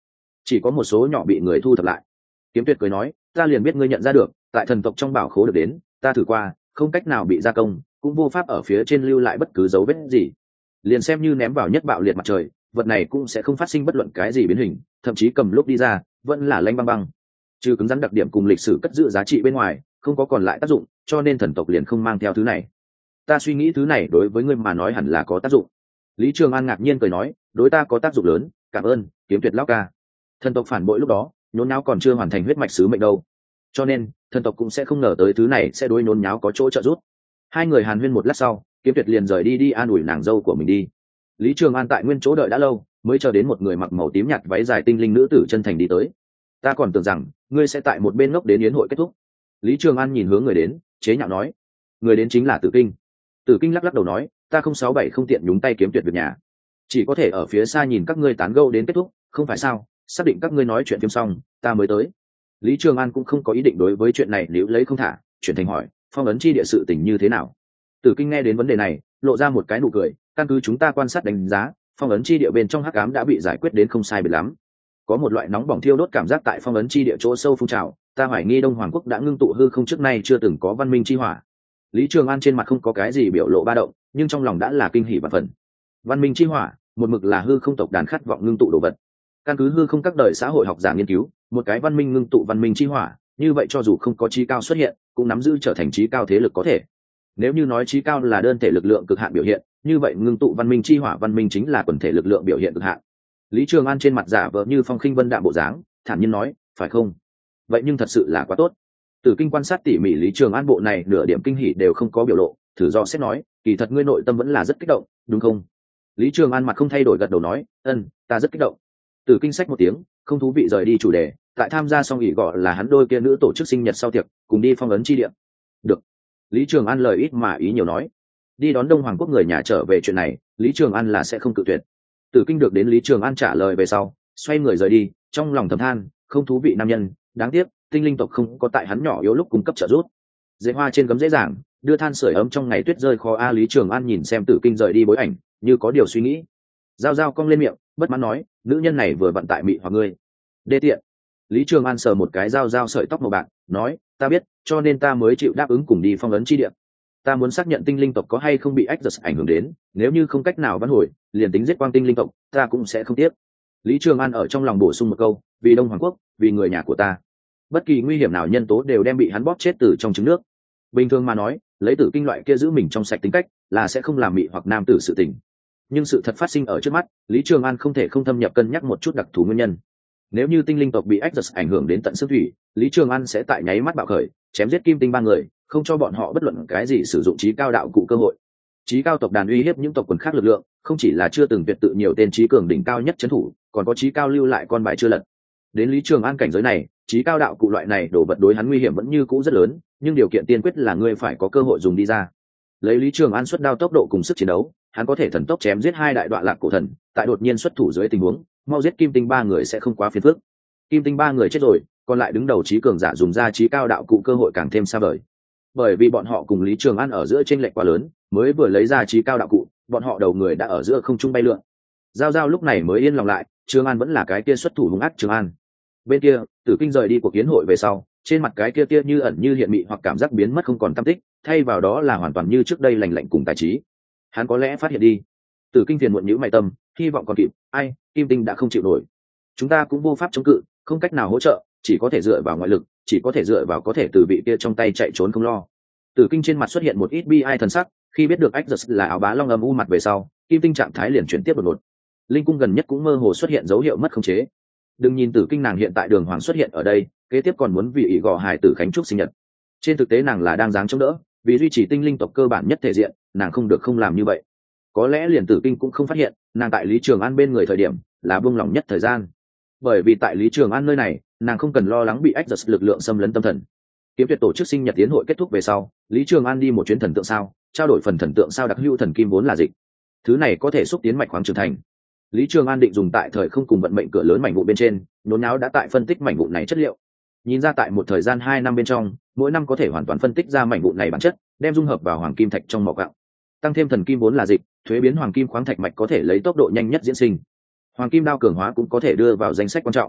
chỉ có một số nhỏ bị người thu thập lại. Kiếm Tuyệt cười nói, ta liền biết ngươi nhận ra được, tại thần tộc trong bảo khố được đến, ta thử qua, không cách nào bị gia công, cũng vô pháp ở phía trên lưu lại bất cứ dấu vết gì. Liền xem như ném vào nhất bạo liệt mặt trời, vật này cũng sẽ không phát sinh bất luận cái gì biến hình, thậm chí cầm lúc đi ra vẫn là lanh băng băng. Trừ cứng rắn đặc điểm cùng lịch sử cất giữ giá trị bên ngoài, không có còn lại tác dụng, cho nên thần tộc liền không mang theo thứ này. Ta suy nghĩ thứ này đối với ngươi mà nói hẳn là có tác dụng. Lý Trường An ngạc nhiên cười nói, đối ta có tác dụng lớn, cảm ơn Kiếm Tuyệt lão ca. Thần tộc phản bội lúc đó nhốn nháo còn chưa hoàn thành huyết mạch sứ mệnh đâu, cho nên thần tộc cũng sẽ không ngờ tới thứ này sẽ đối nhốn nháo có chỗ trợ giúp. Hai người hàn huyên một lát sau, Kiếm Tuyệt liền rời đi an ủi nàng dâu của mình đi. Lý Trường An tại nguyên chỗ đợi đã lâu, mới chờ đến một người mặc màu tím nhạt váy dài tinh linh nữ tử chân thành đi tới. Ta còn tưởng rằng ngươi sẽ tại một bên ngốc đến yến hội kết thúc. Lý Trường An nhìn hướng người đến, chế nhạo nói. Người đến chính là Tử Kinh. Tử Kinh lắc lắc đầu nói, ta không 67 không tiện nhúng tay Kiếm Tuyệt việc nhà, chỉ có thể ở phía xa nhìn các ngươi tán gẫu đến kết thúc, không phải sao? Xác định các ngươi nói chuyện phim xong, ta mới tới. Lý Trường An cũng không có ý định đối với chuyện này nếu lấy không thả, chuyển thành hỏi, phong ấn chi địa sự tình như thế nào? Tử Kinh nghe đến vấn đề này, lộ ra một cái nụ cười, căn cứ chúng ta quan sát đánh giá, phong ấn chi địa bên trong hắc ám đã bị giải quyết đến không sai biệt lắm. Có một loại nóng bỏng thiêu đốt cảm giác tại phong ấn chi địa chỗ sâu phun trào, ta hoài nghi Đông Hoàng quốc đã ngưng tụ hư không trước nay chưa từng có văn minh chi hỏa. Lý Trường An trên mặt không có cái gì biểu lộ ba động, nhưng trong lòng đã là kinh hỉ và phần. Văn minh chi hỏa, một mực là hư không tộc đàn khát vọng ngưng tụ đồ vật. Căn cứ hư không các đời xã hội học giả nghiên cứu, một cái văn minh ngưng tụ văn minh chi hỏa, như vậy cho dù không có trí cao xuất hiện, cũng nắm giữ trở thành trí cao thế lực có thể. Nếu như nói trí cao là đơn thể lực lượng cực hạn biểu hiện, như vậy ngưng tụ văn minh chi hỏa văn minh chính là quần thể lực lượng biểu hiện cực hạn. Lý Trường An trên mặt giả vờ như phong khinh vân đạm bộ dáng, thản nhiên nói, phải không? Vậy nhưng thật sự là quá tốt. Tử Kinh quan sát tỉ mỉ Lý Trường An bộ này nửa điểm kinh hỉ đều không có biểu lộ, thử do xét nói, kỳ thật ngươi nội tâm vẫn là rất kích động, đúng không? Lý Trường An mặt không thay đổi gật đầu nói, ta rất kích động. Tử Kinh sách một tiếng, không thú vị rời đi chủ đề, tại tham gia xong ỷ gọi là hắn đôi kia nữ tổ chức sinh nhật sau tiệc, cùng đi phong ấn chi địa. Được. Lý Trường An lời ít mà ý nhiều nói, đi đón Đông Hoàng quốc người nhà trở về chuyện này, Lý Trường An là sẽ không cự tuyệt. Tử Kinh được đến Lý Trường An trả lời về sau, xoay người rời đi, trong lòng thầm than, không thú vị nam nhân, đáng tiếc, tinh linh tộc không có tại hắn nhỏ yếu lúc cung cấp trợ giúp. Dễ hoa trên gấm dễ dàng, đưa than sưởi ấm trong ngày tuyết rơi khó a. Lý Trường An nhìn xem Tử Kinh rời đi bối ảnh, như có điều suy nghĩ. Giao giao cong lên miệng, bất mãn nói, nữ nhân này vừa vận tại mị hoặc ngươi. Đê tiện. Lý Trường An sờ một cái giao giao sợi tóc màu bạc, nói, ta biết, cho nên ta mới chịu đáp ứng cùng đi phong ấn chi địa. Ta muốn xác nhận tinh linh tộc có hay không bị ách giật ảnh hưởng đến, nếu như không cách nào vãn hồi, liền tính giết quang tinh linh tộc, ta cũng sẽ không tiếc. Lý Trường An ở trong lòng bổ sung một câu, vì Đông Hoàng quốc, vì người nhà của ta, bất kỳ nguy hiểm nào nhân tố đều đem bị hắn bóp chết từ trong trứng nước. Bình thường mà nói, lấy Tử Kinh loại kia giữ mình trong sạch tính cách, là sẽ không làm mị hoặc nam tử sự tình. Nhưng sự thật phát sinh ở trước mắt, Lý Trường An không thể không thâm nhập cân nhắc một chút đặc thù nguyên nhân. Nếu như tinh linh tộc bị ách giật ảnh hưởng đến tận xương thủy, Lý Trường An sẽ tại nháy mắt bạo khởi, chém giết kim tinh ba người, không cho bọn họ bất luận cái gì sử dụng trí cao đạo cụ cơ hội. Trí cao tộc đàn uy hiếp những tộc quần khác lực lượng, không chỉ là chưa từng tuyệt tự nhiều tên trí cường đỉnh cao nhất trấn thủ, còn có trí cao lưu lại con bài chưa lật. Đến Lý Trường An cảnh giới này, trí cao đạo cụ loại này đổ vật đối hắn nguy hiểm vẫn như cũ rất lớn, nhưng điều kiện tiên quyết là ngươi phải có cơ hội dùng đi ra. Lấy Lý Trường An xuất đao tốc độ cùng sức chiến đấu, hắn có thể thần tốc chém giết hai đại đoạn lạc cổ thần, tại đột nhiên xuất thủ dưới tình huống, mau giết kim tinh ba người sẽ không quá phiền phức. Kim tinh ba người chết rồi, còn lại đứng đầu trí cường giả dùng ra trí cao đạo cụ cơ hội càng thêm xa vời. Bởi vì bọn họ cùng Lý Trường An ở giữa chênh lệch quá lớn, mới vừa lấy ra trí cao đạo cụ, bọn họ đầu người đã ở giữa không trung bay lượn. Giao giao lúc này mới yên lòng lại, Trường An vẫn là cái kia xuất thủ hung ác Trường An. Bên kia, Tử Kinh rời đi cuộc kiến hội về sau, trên mặt cái kia tia như ẩn như hiện mị hoặc cảm giác biến mất không còn tăm tích, thay vào đó là hoàn toàn như trước đây lành lạnh cùng tài trí. Hắn có lẽ phát hiện đi. Tử Kinh phiền muộn nhíu mày tâm, hy vọng còn kịp, ai, Kim Tinh đã không chịu nổi. Chúng ta cũng vô pháp chống cự, không cách nào hỗ trợ, chỉ có thể dựa vào ngoại lực, chỉ có thể dựa vào có thể từ vị kia trong tay chạy trốn không lo. Tử Kinh trên mặt xuất hiện một ít bi ai thần sắc, khi biết được ách giật là áo bá long âm u mặt về sau, Kim Tinh trạng thái liền chuyển tiếp đột ngột. Linh cung gần nhất cũng mơ hồ xuất hiện dấu hiệu mất khống chế. Đừng nhìn Tử Kinh nàng hiện tại đường hoàng xuất hiện ở đây, kế tiếp còn muốn vì ỷ gò hài tử khánh trúc sinh nhật. Trên thực tế nàng là đang dáng chống đỡ, vì duy trì tinh linh tộc cơ bản nhất thể diện, nàng không được không làm như vậy. Có lẽ liền Tử Kinh cũng không phát hiện, nàng tại Lý Trường An bên người thời điểm là buông lỏng nhất thời gian. Bởi vì tại Lý Trường An nơi này, nàng không cần lo lắng bị ách giật lực lượng xâm lấn tâm thần. Kiếm Tuyệt tổ chức sinh nhật tiến hội kết thúc về sau, Lý Trường An đi một chuyến thần tượng sao, trao đổi phần thần tượng sao đặc hữu thần kim vốn là dịch. Thứ này có thể xúc tiến mạch khoáng trưởng thành. Lý Trường An định dùng tại thời không cùng vận mệnh cửa lớn mảnh vụn bên trên, nhốn nháo đã tại phân tích mảnh vụn này chất liệu. Nhìn ra tại một thời gian 2 năm bên trong, mỗi năm có thể hoàn toàn phân tích ra mảnh vụn này bản chất, đem dung hợp vào hoàng kim thạch trong mỏ gạo. Tăng thêm thần kim vốn là dịch, thuế biến hoàng kim khoáng thạch mạch có thể lấy tốc độ nhanh nhất diễn sinh. Hoàng kim đao cường hóa cũng có thể đưa vào danh sách quan trọng.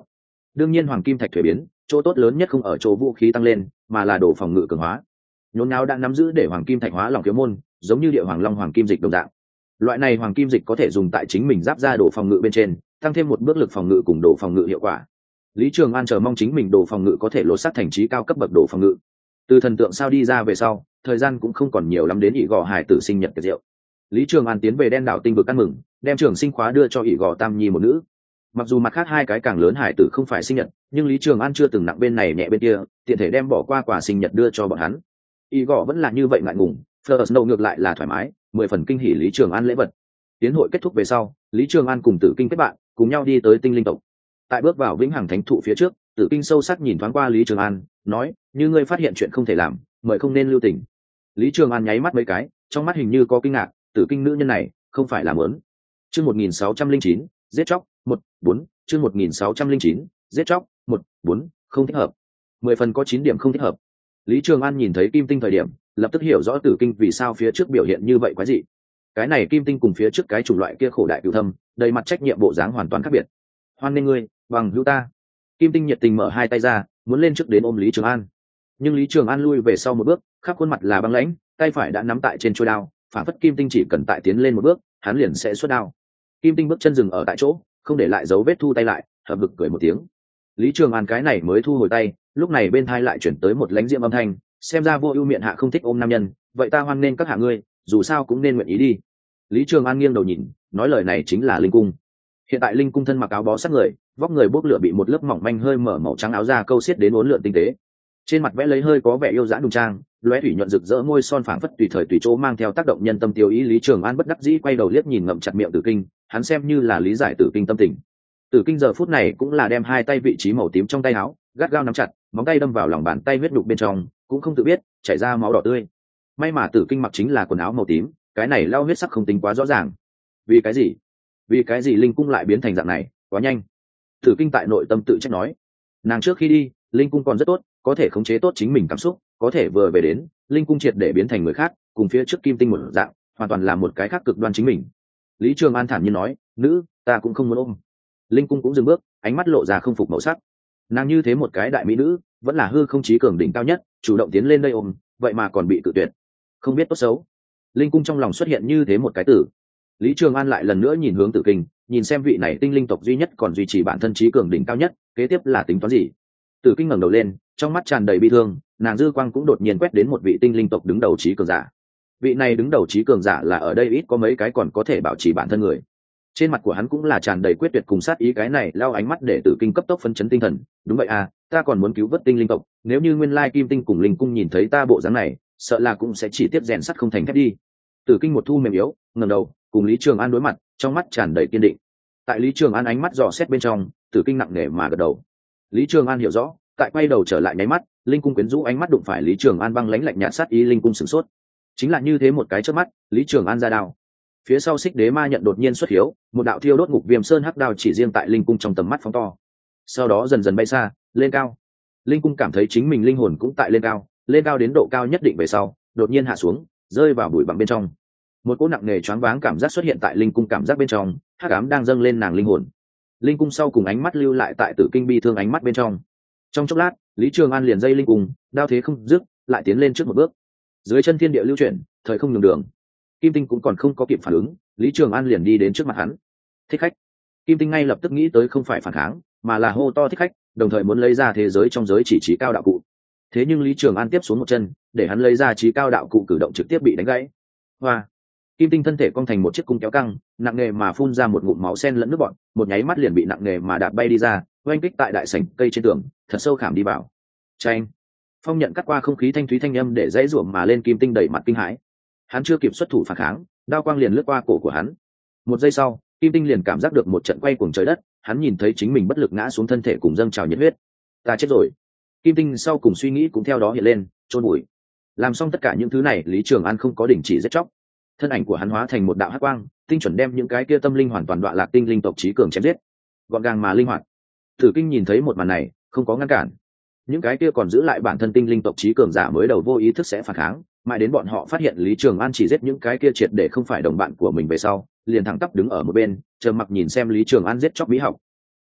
đương nhiên hoàng kim thạch thuế biến chỗ tốt lớn nhất không ở chỗ vũ khí tăng lên mà là đồ phòng ngự cường hóa. Nhốn nháo đã nắm giữ để hoàng kim thạch hóa lòng khiếu môn, giống như địa hoàng long hoàng kim dịch đồng dạng. Loại này hoàng kim dịch có thể dùng tại chính mình giáp ra đồ phòng ngự bên trên, tăng thêm một bước lực phòng ngự cùng đồ phòng ngự hiệu quả. Lý Trường An chờ mong chính mình đồ phòng ngự có thể lột xác thành trí cao cấp bậc đồ phòng ngự. Từ thần tượng sao đi ra về sau, thời gian cũng không còn nhiều lắm đến ỷ gò hải tử sinh nhật tiệc rượu. Lý Trường An tiến về đen đảo tinh vực ăn mừng, đem trường sinh khóa đưa cho ỷ gò tam nhi một nữ. Mặc dù mặt khác hai cái càng lớn hải tử không phải sinh nhật, nhưng Lý Trường An chưa từng nặng bên này nhẹ bên kia, tiện thể đem bỏ qua quà sinh nhật đưa cho bọn hắn. ỷ gò vẫn là như vậy ngại ngùng, Fleur ngược lại là thoải mái, 10 phần kinh hỉ Lý Trường An lễ vật. Tiến hội kết thúc về sau, Lý Trường An cùng Tử Kinh kết bạn, cùng nhau đi tới tinh linh tộc. Tại bước vào vĩnh hằng thánh thụ phía trước, Tử Kinh sâu sắc nhìn thoáng qua Lý Trường An, nói: như ngươi phát hiện chuyện không thể làm, mời không nên lưu tình. Lý Trường An nháy mắt mấy cái, trong mắt hình như có kinh ngạc, Tử Kinh nữ nhân này không phải là mớn. Chương 1609, giết chóc 1-4, chương 1609, giết chóc 1-4, không thích hợp. 10 phần có 9 điểm không thích hợp. Lý Trường An nhìn thấy Kim Tinh thời điểm, lập tức hiểu rõ Tử Kinh vì sao phía trước biểu hiện như vậy quái dị. Cái này Kim Tinh cùng phía trước cái chủng loại kia khổ đại cửu thâm, đầy mặt trách nhiệm bộ dáng hoàn toàn khác biệt. Hoan nghênh ngươi, bằng hữu ta. Kim Tinh nhiệt tình mở hai tay ra, muốn lên trước đến ôm Lý Trường An. Nhưng Lý Trường An lui về sau một bước, khắp khuôn mặt là băng lãnh, tay phải đã nắm tại trên chuôi đao, phản phất Kim Tinh chỉ cần tại tiến lên một bước, hắn liền sẽ xuất đao. Kim Tinh bước chân dừng ở tại chỗ, không để lại dấu vết thu tay lại, hợp lực cười một tiếng. Lý Trường An cái này mới thu hồi tay, lúc này bên tai lại chuyển tới một lãnh diễm âm thanh, xem ra Vô Ưu miệng hạ không thích ôm nam nhân, vậy ta hoan nên các hạ ngươi, dù sao cũng nên nguyện ý đi. Lý Trường An nghiêng đầu nhìn, nói lời này chính là Linh Cung. Hiện tại Linh Cung thân mặc áo bó sát người, vóc người bốc lửa bị một lớp mỏng manh hơi mở màu trắng áo da câu xiết đến uốn lượn tinh tế. Trên mặt vẽ lấy hơi có vẻ yêu dã đùng trang, lóe thủy nhuận rực rỡ môi son phảng phất tùy thời tùy chỗ mang theo tác động nhân tâm tiêu ý. Lý Trường An bất đắc dĩ quay đầu liếc nhìn ngậm chặt miệng Tử Kinh, hắn xem như là lý giải Tử Kinh tâm tình. Tử Kinh giờ phút này cũng là đem hai tay vị trí màu tím trong tay áo gắt gao nắm chặt, móng tay đâm vào lòng bàn tay huyết nhục bên trong, cũng không tự biết chảy ra máu đỏ tươi. May mà Tử Kinh mặc chính là quần áo màu tím, cái này lao huyết sắc không tính quá rõ ràng. Vì cái gì? Vì cái gì Linh Cung lại biến thành dạng này, quá nhanh. Tử Kinh tại nội tâm tự trách nói, nàng trước khi đi, Linh Cung còn rất tốt, có thể khống chế tốt chính mình cảm xúc, có thể vừa về đến, Linh Cung triệt để biến thành người khác, cùng phía trước Kim Tinh một dạng, hoàn toàn là một cái khác cực đoan chính mình. Lý Trường An thản nhiên nói, nữ, ta cũng không muốn ôm. Linh Cung cũng dừng bước, ánh mắt lộ ra không phục màu sắc. Nàng như thế một cái đại mỹ nữ, vẫn là hư không chí cường đỉnh cao nhất, chủ động tiến lên đây ôm, vậy mà còn bị tự tuyệt, không biết tốt xấu. Linh Cung trong lòng xuất hiện như thế một cái tử. Lý Trường An lại lần nữa nhìn hướng Tử Kinh, nhìn xem vị này tinh linh tộc duy nhất còn duy trì bản thân trí cường đỉnh cao nhất, kế tiếp là tính toán gì. Tử Kinh ngẩng đầu lên, trong mắt tràn đầy bi thương, nàng dư quang cũng đột nhiên quét đến một vị tinh linh tộc đứng đầu trí cường giả. Vị này đứng đầu trí cường giả là ở đây ít có mấy cái còn có thể bảo trì bản thân người. Trên mặt của hắn cũng là tràn đầy quyết tuyệt cùng sát ý, cái này lao ánh mắt để Tử Kinh cấp tốc phấn chấn tinh thần. Đúng vậy à, ta còn muốn cứu vớt tinh linh tộc, nếu như nguyên lai Kim Tinh cùng Linh Cung nhìn thấy ta bộ dáng này, sợ là cũng sẽ chỉ tiếp rèn sắt không thành thép đi. Tử Kinh một thu mềm yếu, ngẩng đầu, cùng Lý Trường An đối mặt, trong mắt tràn đầy kiên định. Tại Lý Trường An ánh mắt dò xét bên trong, Tử Kinh nặng nề mà gật đầu. Lý Trường An hiểu rõ, tại quay đầu trở lại nháy mắt, Linh Cung quyến rũ ánh mắt đụng phải Lý Trường An băng lãnh lạnh nhạt sát ý. Linh Cung sửng sốt, chính là như thế một cái chớp mắt, Lý Trường An ra đao. Phía sau Xích Đế Ma nhận đột nhiên xuất hiếu, một đạo thiêu đốt ngục viêm sơn hắc đao chỉ riêng tại Linh Cung trong tầm mắt phóng to, sau đó dần dần bay xa, lên cao. Linh Cung cảm thấy chính mình linh hồn cũng tại lên cao đến độ cao nhất định về sau, đột nhiên hạ xuống, rơi vào bụi bặm bên trong. Một cỗ nặng nề choáng váng cảm giác xuất hiện tại Linh Cung cảm giác bên trong, hắc ám đang dâng lên nàng linh hồn. Linh Cung sau cùng ánh mắt lưu lại tại Tử Kinh bi thương ánh mắt bên trong. Trong chốc lát, Lý Trường An liền dây Linh Cung, đao thế không dứt, lại tiến lên trước một bước. Dưới chân thiên địa lưu chuyển, thời không nhường đường. Kim Tinh cũng còn không có kịp phản ứng, Lý Trường An liền đi đến trước mặt hắn. Thích khách. Kim Tinh ngay lập tức nghĩ tới không phải phản kháng, mà là hô to thích khách, đồng thời muốn lấy ra thế giới trong giới chỉ trí cao đạo cụ. Thế nhưng Lý Trường An tiếp xuống một chân, để hắn lấy ra trí cao đạo cụ cử động trực tiếp bị đánh gãy. Hoa. Kim Tinh thân thể cong thành một chiếc cung kéo căng, nặng nề mà phun ra một ngụm máu sen lẫn nước bọt, một nháy mắt liền bị nặng nề mà đạp bay đi ra, oanh kích tại đại sảnh cây trên tường, thật sâu khảm đi vào. Chanh. Phong nhận cắt qua không khí thanh thúy thanh âm để dãy ruộng mà lên. Kim Tinh đầy mặt kinh hãi, hắn chưa kịp xuất thủ phản kháng, đao quang liền lướt qua cổ của hắn. Một giây sau, Kim Tinh liền cảm giác được một trận quay cuồng trời đất, hắn nhìn thấy chính mình bất lực ngã xuống, thân thể cùng dâng trào nhiệt huyết. Ta chết rồi. Kim Tinh sau cùng suy nghĩ cũng theo đó hiện lên, chôn bụi. Làm xong tất cả những thứ này, Lý Trường An không có đình chỉ giết chóc. Thân ảnh của hắn hóa thành một đạo hắc quang, tinh chuẩn đem những cái kia tâm linh hoàn toàn đọa lạc tinh linh tộc trí cường chém giết, gọn gàng mà linh hoạt. Tử Kinh nhìn thấy một màn này, không có ngăn cản. Những cái kia còn giữ lại bản thân tinh linh tộc trí cường giả mới đầu vô ý thức sẽ phản kháng, mãi đến bọn họ phát hiện Lý Trường An chỉ giết những cái kia triệt để không phải đồng bạn của mình về sau, liền thẳng tắp đứng ở một bên, trầm mặc nhìn xem Lý Trường An giết chóc mỹ học.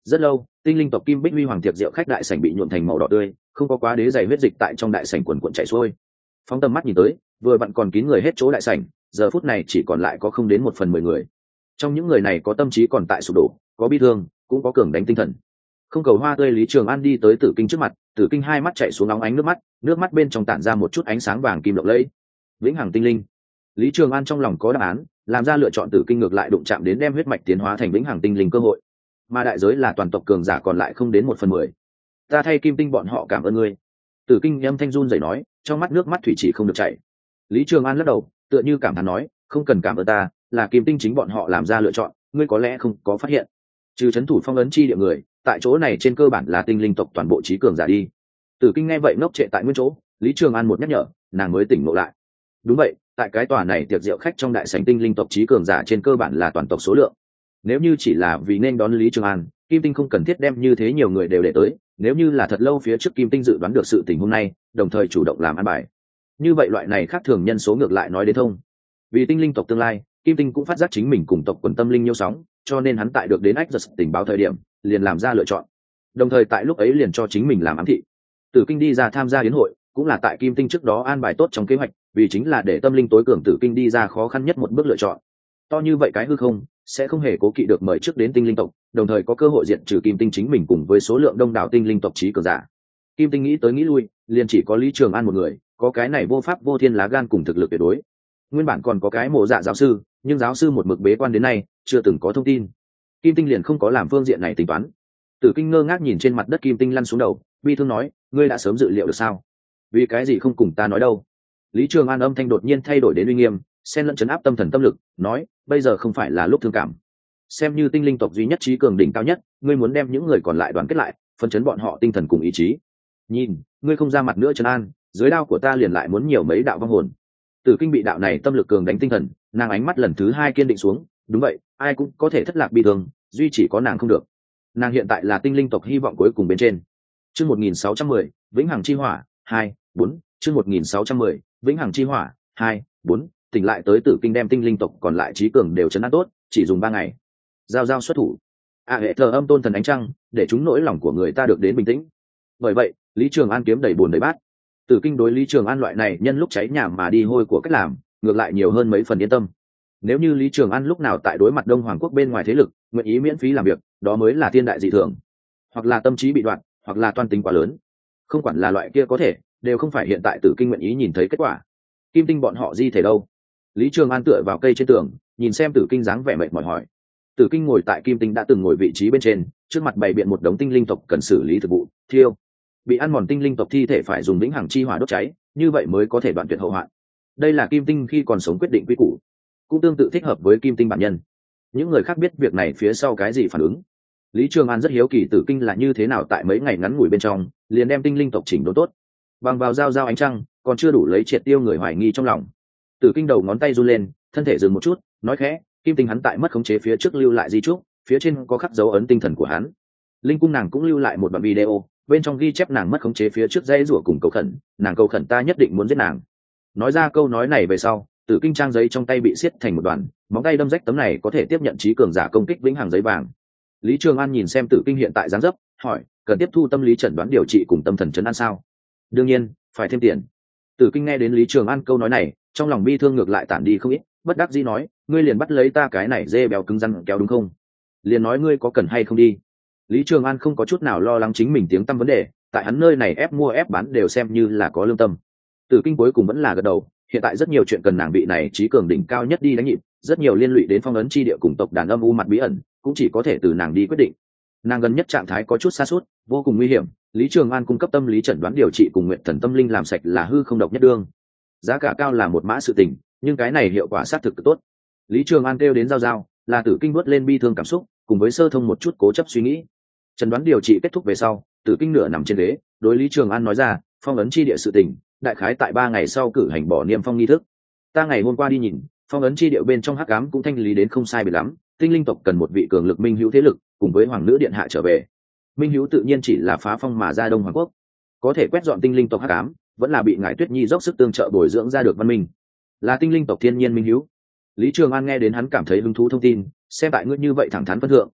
Rất lâu, tinh linh tộc Kim Bích Huy Hoàng tiệc rượu khách đại sảnh bị nhuộm thành màu đỏ tươi, không có quá đế dày huyết dịch tại trong đại sảnh quần quần chảy xuôi. Phóng tầm mắt nhìn tới, vừa vặn còn kín người hết chỗ đại sảnh, giờ phút này chỉ còn lại có không đến 1/10 người. Trong những người này có tâm trí còn tại sụp đổ, có bi thương, cũng có cường đánh tinh thần. Không cầu hoa tươi Lý Trường An đi tới Tử Kinh trước mặt, Tử Kinh hai mắt chảy xuống óng ánh nước mắt bên trong tản ra một chút ánh sáng vàng kim lộng lẫy. Vĩnh hằng tinh linh. Lý Trường An trong lòng có đáp án, làm ra lựa chọn Tử Kinh ngược lại đụng chạm đến đem huyết mạch tiến hóa thành vĩnh hằng tinh linh cơ hội, mà đại giới là toàn tộc cường giả còn lại không đến 1/10. Ta thay Kim Tinh bọn họ cảm ơn ngươi. Tử Kinh âm thanh run rẩy nói, trong mắt nước mắt thủy chỉ không được chảy. Lý Trường An lắc đầu, tựa như cảm thán nói, không cần cảm ơn ta, là Kim Tinh chính bọn họ làm ra lựa chọn, ngươi có lẽ không có phát hiện. Trừ trấn thủ phong ấn chi địa người, tại chỗ này trên cơ bản là tinh linh tộc toàn bộ trí cường giả đi. Tử Kinh nghe vậy ngốc trệ tại nguyên chỗ, Lý Trường An một nhắc nhở, nàng mới tỉnh ngộ lại. Đúng vậy, tại cái tòa này tiệc rượu khách trong đại sảnh tinh linh tộc trí cường giả trên cơ bản là toàn tộc số lượng. Nếu như chỉ là vì nên đón Lý Trường An, Kim Tinh không cần thiết đem như thế nhiều người đều để tới, nếu như là thật lâu phía trước Kim Tinh dự đoán được sự tình hôm nay, đồng thời chủ động làm ăn bài. Như vậy loại này khác thường nhân số ngược lại nói đến thông. Vì tinh linh tộc tương lai, Kim Tinh cũng phát giác chính mình cùng tộc quần tâm linh nhiêu sóng, cho nên hắn tại được đến ách giật tình báo thời điểm, liền làm ra lựa chọn. Đồng thời tại lúc ấy liền cho chính mình làm ám thị. Tử Kinh đi ra tham gia yến hội, cũng là tại Kim Tinh trước đó an bài tốt trong kế hoạch, vì chính là để tâm linh tối cường Tử Kinh đi ra khó khăn nhất một bước lựa chọn. To như vậy cái hư không, sẽ không hề cố kỵ được mời trước đến tinh linh tộc, đồng thời có cơ hội diệt trừ Kim Tinh chính mình cùng với số lượng đông đảo tinh linh tộc trí cường giả. Kim Tinh nghĩ tới nghĩ lui, liền chỉ có Lý Trường An một người, có cái này vô pháp vô thiên lá gan cùng thực lực tuyệt đối. Nguyên bản còn có cái Mộ Dạ giáo sư, nhưng giáo sư một mực bế quan đến nay, chưa từng có thông tin. Kim Tinh liền không có làm phương diện này tính toán. Tử Kinh ngơ ngác nhìn trên mặt đất Kim Tinh lăn xuống đầu, bi thương nói, ngươi đã sớm dự liệu được sao? Vì cái gì không cùng ta nói đâu? Lý Trường An âm thanh đột nhiên thay đổi đến uy nghiêm, xen lẫn trấn áp tâm thần tâm lực, nói, bây giờ không phải là lúc thương cảm. Xem như tinh linh tộc duy nhất trí cường đỉnh cao nhất, ngươi muốn đem những người còn lại đoàn kết lại, phân chấn bọn họ tinh thần cùng ý chí. Nhìn, ngươi không ra mặt nữa Trấn An, dưới đao của ta liền lại muốn nhiều mấy đạo vong hồn. Tử Kinh bị đạo này tâm lực cường đánh tinh thần, nàng ánh mắt lần thứ hai kiên định xuống, đúng vậy, ai cũng có thể thất lạc bi thương, duy chỉ có nàng không được. Nàng hiện tại là tinh linh tộc hy vọng cuối cùng bên trên. Chương 1610, Vĩnh Hằng Chi Hỏa 2, 4, chương 1610, Vĩnh Hằng Chi Hỏa 2, 4, tỉnh lại tới Tử Kinh đem tinh linh tộc còn lại trí cường đều trấn áp tốt, chỉ dùng 3 ngày. Giao xuất thủ. Hệ thờ âm tôn thần ánh trăng, để chúng nỗi lòng của người ta được đến bình tĩnh. Bởi vậy, Lý Trường An kiếm đầy bùn đầy bát. Tử Kinh đối Lý Trường An loại này nhân lúc cháy nhà mà đi hôi của cách làm, ngược lại nhiều hơn mấy phần yên tâm. Nếu như Lý Trường An lúc nào tại đối mặt Đông Hoàng quốc bên ngoài thế lực, nguyện ý miễn phí làm việc, đó mới là thiên đại dị thường. Hoặc là tâm trí bị đoạn, hoặc là toan tính quá lớn. Không quản là loại kia có thể, đều không phải hiện tại Tử Kinh nguyện ý nhìn thấy kết quả. Kim Tinh bọn họ di thể đâu? Lý Trường An tựa vào cây trên tường, nhìn xem Tử Kinh dáng vẻ mệt mỏi hỏi. Tử Kinh ngồi tại Kim Tinh đã từng ngồi vị trí bên trên, trước mặt bày biện một đống tinh linh tộc cần xử lý thực vụ, thiêu. Bị ăn mòn tinh linh tộc thi thể phải dùng vĩnh hằng chi hỏa đốt cháy, như vậy mới có thể đoạn tuyệt hậu hoạn. Đây là Kim Tinh khi còn sống quyết định quy củ, cũng tương tự thích hợp với Kim Tinh bản nhân. Những người khác biết việc này phía sau cái gì phản ứng. Lý Trường An rất hiếu kỳ Tử Kinh là như thế nào tại mấy ngày ngắn ngủi bên trong, liền đem tinh linh tộc chỉnh đốn tốt. Bằng vào giao ánh trăng, còn chưa đủ lấy triệt tiêu người hoài nghi trong lòng. Tử Kinh đầu ngón tay run lên, thân thể dừng một chút, nói khẽ, Kim Tinh hắn tại mất khống chế phía trước lưu lại di chúc, phía trên có khắc dấu ấn tinh thần của hắn. Linh cung nàng cũng lưu lại một đoạn video, bên trong ghi chép nàng mất khống chế phía trước dãy rủa cùng cầu khẩn, nàng cầu khẩn ta nhất định muốn giết nàng. Nói ra câu nói này về sau, Tử Kinh trang giấy trong tay bị siết thành một đoàn, móng tay đâm rách tấm này có thể tiếp nhận trí cường giả công kích vĩnh hằng giấy vàng. Lý Trường An nhìn xem Tử Kinh hiện tại dáng dấp, hỏi, cần tiếp thu tâm lý chẩn đoán điều trị cùng tâm thần chấn an sao? Đương nhiên, phải thêm tiền. Tử Kinh nghe đến Lý Trường An câu nói này, trong lòng bi thương ngược lại tản đi không ít, bất đắc dĩ nói, ngươi liền bắt lấy ta cái này dê béo cứng rắn kéo đúng không? Liền nói ngươi có cần hay không đi. Lý Trường An không có chút nào lo lắng chính mình tiếng tăm vấn đề, tại hắn nơi này ép mua ép bán đều xem như là có lương tâm. Tử Kinh cuối cùng vẫn là gật đầu, hiện tại rất nhiều chuyện cần nàng vị này trí cường đỉnh cao nhất đi đánh nhịp, rất nhiều liên lụy đến phong ấn chi địa cùng tộc đàn âm u mặt bí ẩn, cũng chỉ có thể từ nàng đi quyết định. Nàng gần nhất trạng thái có chút sa sút, vô cùng nguy hiểm, Lý Trường An cung cấp tâm lý chẩn đoán điều trị cùng nguyện thần tâm linh làm sạch là hư không độc nhất đương. Giá cả cao là một mã sự tình, nhưng cái này hiệu quả xác thực tốt. Lý Trường An kêu đến giao, là Tử Kinh nuốt lên bi thương cảm xúc, cùng với sơ thông một chút cố chấp suy nghĩ. Chẩn đoán điều trị kết thúc về sau, Tử Kinh nửa nằm trên ghế, đối Lý Trường An nói ra, phong ấn chi địa sự tình, đại khái tại 3 ngày sau cử hành bỏ niêm phong nghi thức. Ta ngày hôm qua đi nhìn, phong ấn chi địa bên trong hắc ám cũng thanh lý đến không sai biệt lắm, tinh linh tộc cần một vị cường lực minh hữu thế lực, cùng với hoàng nữ điện hạ trở về. Minh hữu tự nhiên chỉ là phá phong mà ra Đông Hoàng quốc, có thể quét dọn tinh linh tộc hắc ám, vẫn là bị ngải Tuyết Nhi dốc sức tương trợ bồi dưỡng ra được văn minh, là tinh linh tộc thiên nhiên minh hữu. Lý Trường An nghe đến hắn cảm thấy hứng thú thông tin, xem tại ngươi như vậy thẳng thắn phân thượng,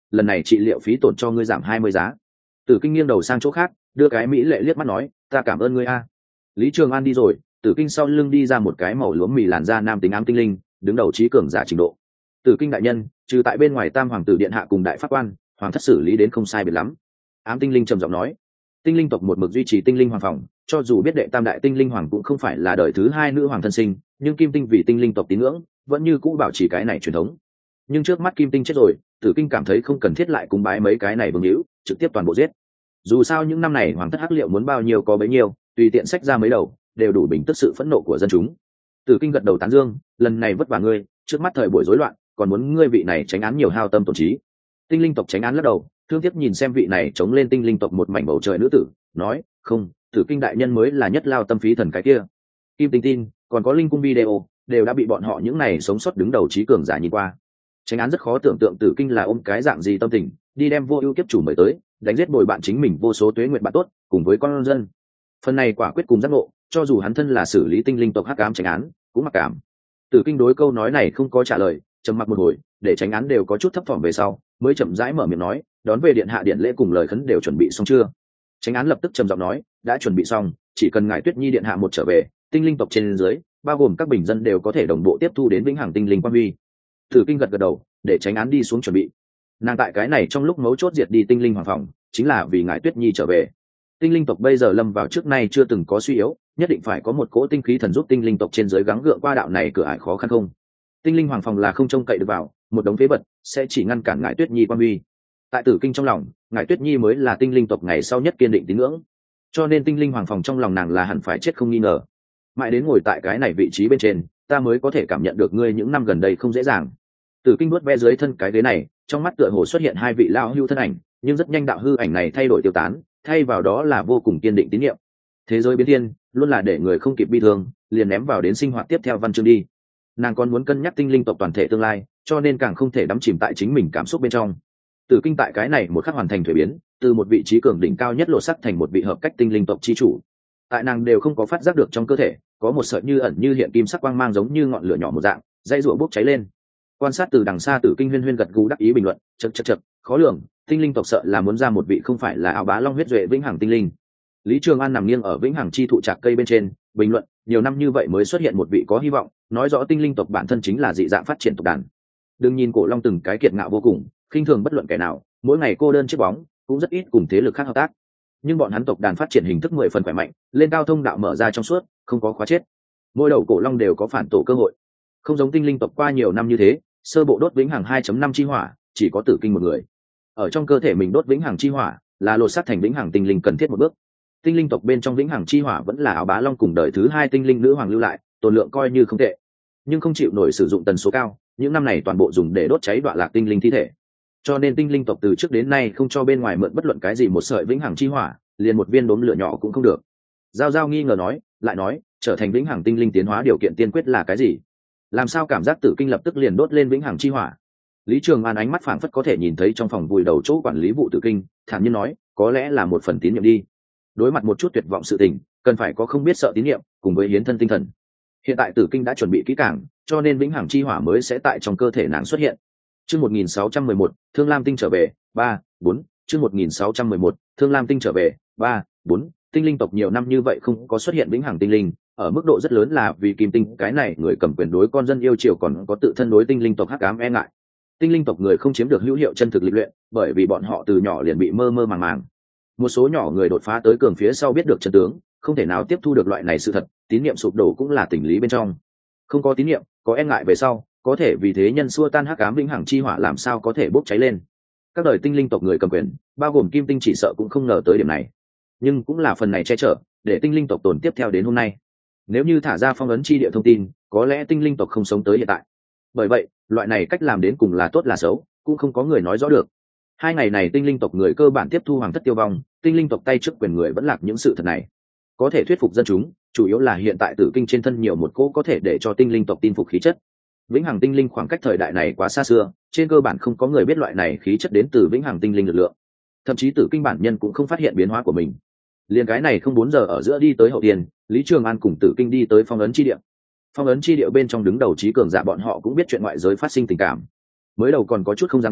lần này trị liệu phí tổn cho ngươi giảm 20 giá. Tử Kinh nghiêng đầu sang chỗ khác, đưa cái mỹ lệ liếc mắt nói, ta cảm ơn ngươi a. Lý Trường An đi rồi, Tử Kinh sau lưng đi ra một cái màu lúa mì làn da nam tính ám tinh linh, đứng đầu trí cường giả trình độ. Tử Kinh đại nhân, trừ tại bên ngoài Tam hoàng tử điện hạ cùng đại pháp quan, hoàng thất xử lý đến không sai biệt lắm. Ám tinh linh trầm giọng nói. Tinh linh tộc một mực duy trì tinh linh hoàng phòng, cho dù biết đệ tam đại tinh linh hoàng cũng không phải là đời thứ hai nữ hoàng thân sinh, nhưng Kim Tinh vì tinh linh tộc tín ngưỡng, vẫn như cũ bảo trì cái này truyền thống. Nhưng trước mắt Kim Tinh chết rồi, Tử Kinh cảm thấy không cần thiết lại cúng bái mấy cái này vương hữu, trực tiếp toàn bộ giết. Dù sao những năm này hoàng thất hắc liệu muốn bao nhiêu có bấy nhiêu, tùy tiện sách ra mấy đầu, đều đủ bình tức sự phẫn nộ của dân chúng. Tử Kinh gật đầu tán dương, lần này vất vả ngươi, trước mắt thời buổi rối loạn, còn muốn ngươi vị này tránh án nhiều hao tâm tổn trí. Tinh linh tộc tránh án lắc đầu, thương tiếc nhìn xem vị này chống lên tinh linh tộc một mảnh bầu trời nữ tử, nói, không, Tử Kinh đại nhân mới là nhất lao tâm phí thần cái kia. Kim Tinh tin, còn có linh cung video, đều đã bị bọn họ những này sống sót đứng đầu trí cường giả nhìn qua. Tránh án rất khó tưởng tượng Tử Kinh là ôm cái dạng gì tâm tình, đi đem vô ưu kiếp chủ mời tới, đánh giết bồi bạn chính mình vô số tuế nguyện bạn tốt, cùng với con dân. Phần này quả quyết cùng giác ngộ, cho dù hắn thân là xử lý tinh linh tộc hắc ám tránh án, cũng mặc cảm. Tử Kinh đối câu nói này không có trả lời, trầm mặc một hồi, để tránh án đều có chút thấp thỏm về sau, mới chậm rãi mở miệng nói, đón về điện hạ điện lễ cùng lời khấn đều chuẩn bị xong chưa? Tránh án lập tức trầm giọng nói, đã chuẩn bị xong, chỉ cần ngài Tuyết Nhi điện hạ một trở về, tinh linh tộc trên dưới, bao gồm các bình dân đều có thể đồng bộ tiếp thu đến vĩnh hằng tinh linh quang huy. Tử Kinh gật gật đầu, để tránh án đi xuống chuẩn bị. Nàng tại cái này trong lúc mấu chốt diệt đi tinh linh hoàng phòng, chính là vì ngài Tuyết Nhi trở về. Tinh linh tộc bây giờ lâm vào trước nay chưa từng có suy yếu, nhất định phải có một cỗ tinh khí thần giúp tinh linh tộc trên dưới gắng gượng qua đạo này cửa ải khó khăn không. Tinh linh hoàng phòng là không trông cậy được vào, một đống phế vật sẽ chỉ ngăn cản ngài Tuyết Nhi quang huy. Tại Tử Kinh trong lòng, ngài Tuyết Nhi mới là tinh linh tộc ngày sau nhất kiên định tín ngưỡng, cho nên tinh linh hoàng phòng trong lòng nàng là hẳn phải chết không nghi ngờ. Mãi đến ngồi tại cái này vị trí bên trên, ta mới có thể cảm nhận được ngươi những năm gần đây không dễ dàng. Tử Kinh nuốt ve dưới thân cái ghế này, trong mắt tựa hồ xuất hiện hai vị lão hưu thân ảnh, nhưng rất nhanh đạo hư ảnh này thay đổi tiêu tán, thay vào đó là vô cùng kiên định tín nhiệm. Thế giới biến thiên, luôn là để người không kịp bi thương, liền ném vào đến sinh hoạt tiếp theo văn chương đi. Nàng còn muốn cân nhắc tinh linh tộc toàn thể tương lai, cho nên càng không thể đắm chìm tại chính mình cảm xúc bên trong. Tử Kinh tại cái này một khắc hoàn thành thuế biến, từ một vị trí cường đỉnh cao nhất lột sắc thành một vị hợp cách tinh linh tộc chi chủ. Tại nàng đều không có phát giác được trong cơ thể có một sợi như ẩn như hiện kim sắc quang mang giống như ngọn lửa nhỏ một dạng, dây rụa bốc cháy lên. Quan sát từ đằng xa, Tử Kinh huyên huyên gật gù đắc ý bình luận, chậc, khó lường, tinh linh tộc sợ là muốn ra một vị không phải là áo bá long huyết duệ vĩnh hằng tinh linh. Lý Trường An nằm nghiêng ở vĩnh hằng chi thụ trạc cây bên trên, bình luận, nhiều năm như vậy mới xuất hiện một vị có hy vọng, nói rõ tinh linh tộc bản thân chính là dị dạng phát triển tộc đàn. Đừng nhìn cổ long từng cái kiệt ngạo vô cùng, khinh thường bất luận kẻ nào, mỗi ngày cô đơn chiếc bóng, cũng rất ít cùng thế lực khác hợp tác. Nhưng bọn hắn tộc đàn phát triển hình thức 10 phần khỏe mạnh, lên cao thông đạo mở ra trong suốt, không có khóa chết. Mỗi đầu cổ long đều có phản tổ cơ hội. Không giống tinh linh tộc qua nhiều năm như thế, sơ bộ đốt vĩnh hằng 2.5 chi hỏa, chỉ có Tử Kinh một người. Ở trong cơ thể mình đốt vĩnh hằng chi hỏa, là lột xác thành vĩnh hằng tinh linh cần thiết một bước. Tinh linh tộc bên trong vĩnh hằng chi hỏa vẫn là áo bá long cùng đời thứ hai tinh linh nữ hoàng lưu lại, tồn lượng coi như không tệ, nhưng không chịu nổi sử dụng tần số cao, những năm này toàn bộ dùng để đốt cháy đoạn lạc tinh linh thi thể. Cho nên tinh linh tộc từ trước đến nay không cho bên ngoài mượn bất luận cái gì một sợi vĩnh hằng chi hỏa, liền một viên đốm lửa nhỏ cũng không được. Giao Giao nghi ngờ nói, lại nói, trở thành vĩnh hằng tinh linh tiến hóa điều kiện tiên quyết là cái gì? Làm sao cảm giác Tử Kinh lập tức liền đốt lên vĩnh hằng chi hỏa? Lý Trường An ánh mắt phảng phất có thể nhìn thấy trong phòng vùi đầu chỗ quản lý vụ Tử Kinh, thản nhiên nói, có lẽ là một phần tín nhiệm đi. Đối mặt một chút tuyệt vọng sự tình, cần phải có không biết sợ tín nhiệm, cùng với hiến thân tinh thần. Hiện tại Tử Kinh đã chuẩn bị kỹ càng, cho nên vĩnh hằng chi hỏa mới sẽ tại trong cơ thể nàng xuất hiện. Chương 1611, Thương Lam Tinh trở về, 3, 4, chương 1611, Thương Lam Tinh trở về, 3, 4, tinh linh tộc nhiều năm như vậy không có xuất hiện vĩnh hằng tinh linh, ở mức độ rất lớn là vì Kim Tinh cái này người cầm quyền đối con dân yêu chiều còn có tự thân đối tinh linh tộc hắc ám e ngại. Tinh linh tộc người không chiếm được hữu hiệu chân thực lịch luyện, bởi vì bọn họ từ nhỏ liền bị mơ mơ màng màng. Một số nhỏ người đột phá tới cường phía sau biết được chân tướng, không thể nào tiếp thu được loại này sự thật, tín niệm sụp đổ cũng là tình lý bên trong. Không có tín niệm, có e ngại về sau, có thể vì thế nhân xua tan hắc ám vĩnh hằng chi hỏa làm sao có thể bốc cháy lên. Các đời tinh linh tộc người cầm quyền, bao gồm Kim Tinh chỉ sợ cũng không ngờ tới điểm này, nhưng cũng là phần này che chở để tinh linh tộc tồn tiếp theo đến hôm nay. Nếu như thả ra phong ấn chi địa thông tin, có lẽ tinh linh tộc không sống tới hiện tại. Bởi vậy, loại này cách làm đến cùng là tốt là xấu, cũng không có người nói rõ được. 2 ngày này tinh linh tộc người cơ bản tiếp thu hoàng thất tiêu vong, tinh linh tộc tay trước quyền người vẫn lạc những sự thật này. Có thể thuyết phục dân chúng, chủ yếu là hiện tại Tử Kinh trên thân nhiều một cỗ có thể để cho tinh linh tộc tin phục khí chất. Vĩnh hằng tinh linh khoảng cách thời đại này quá xa xưa, trên cơ bản không có người biết loại này khí chất đến từ vĩnh hằng tinh linh lực lượng. Thậm chí Tử Kinh bản nhân cũng không phát hiện biến hóa của mình. Liên cái này không 4 giờ ở giữa đi tới hậu tiền, Lý Trường An cùng Tử Kinh đi tới phong ấn chi địa. Phong ấn chi địa bên trong đứng đầu trí cường giả bọn họ cũng biết chuyện ngoại giới phát sinh tình cảm. Mới đầu còn có chút không dám tin,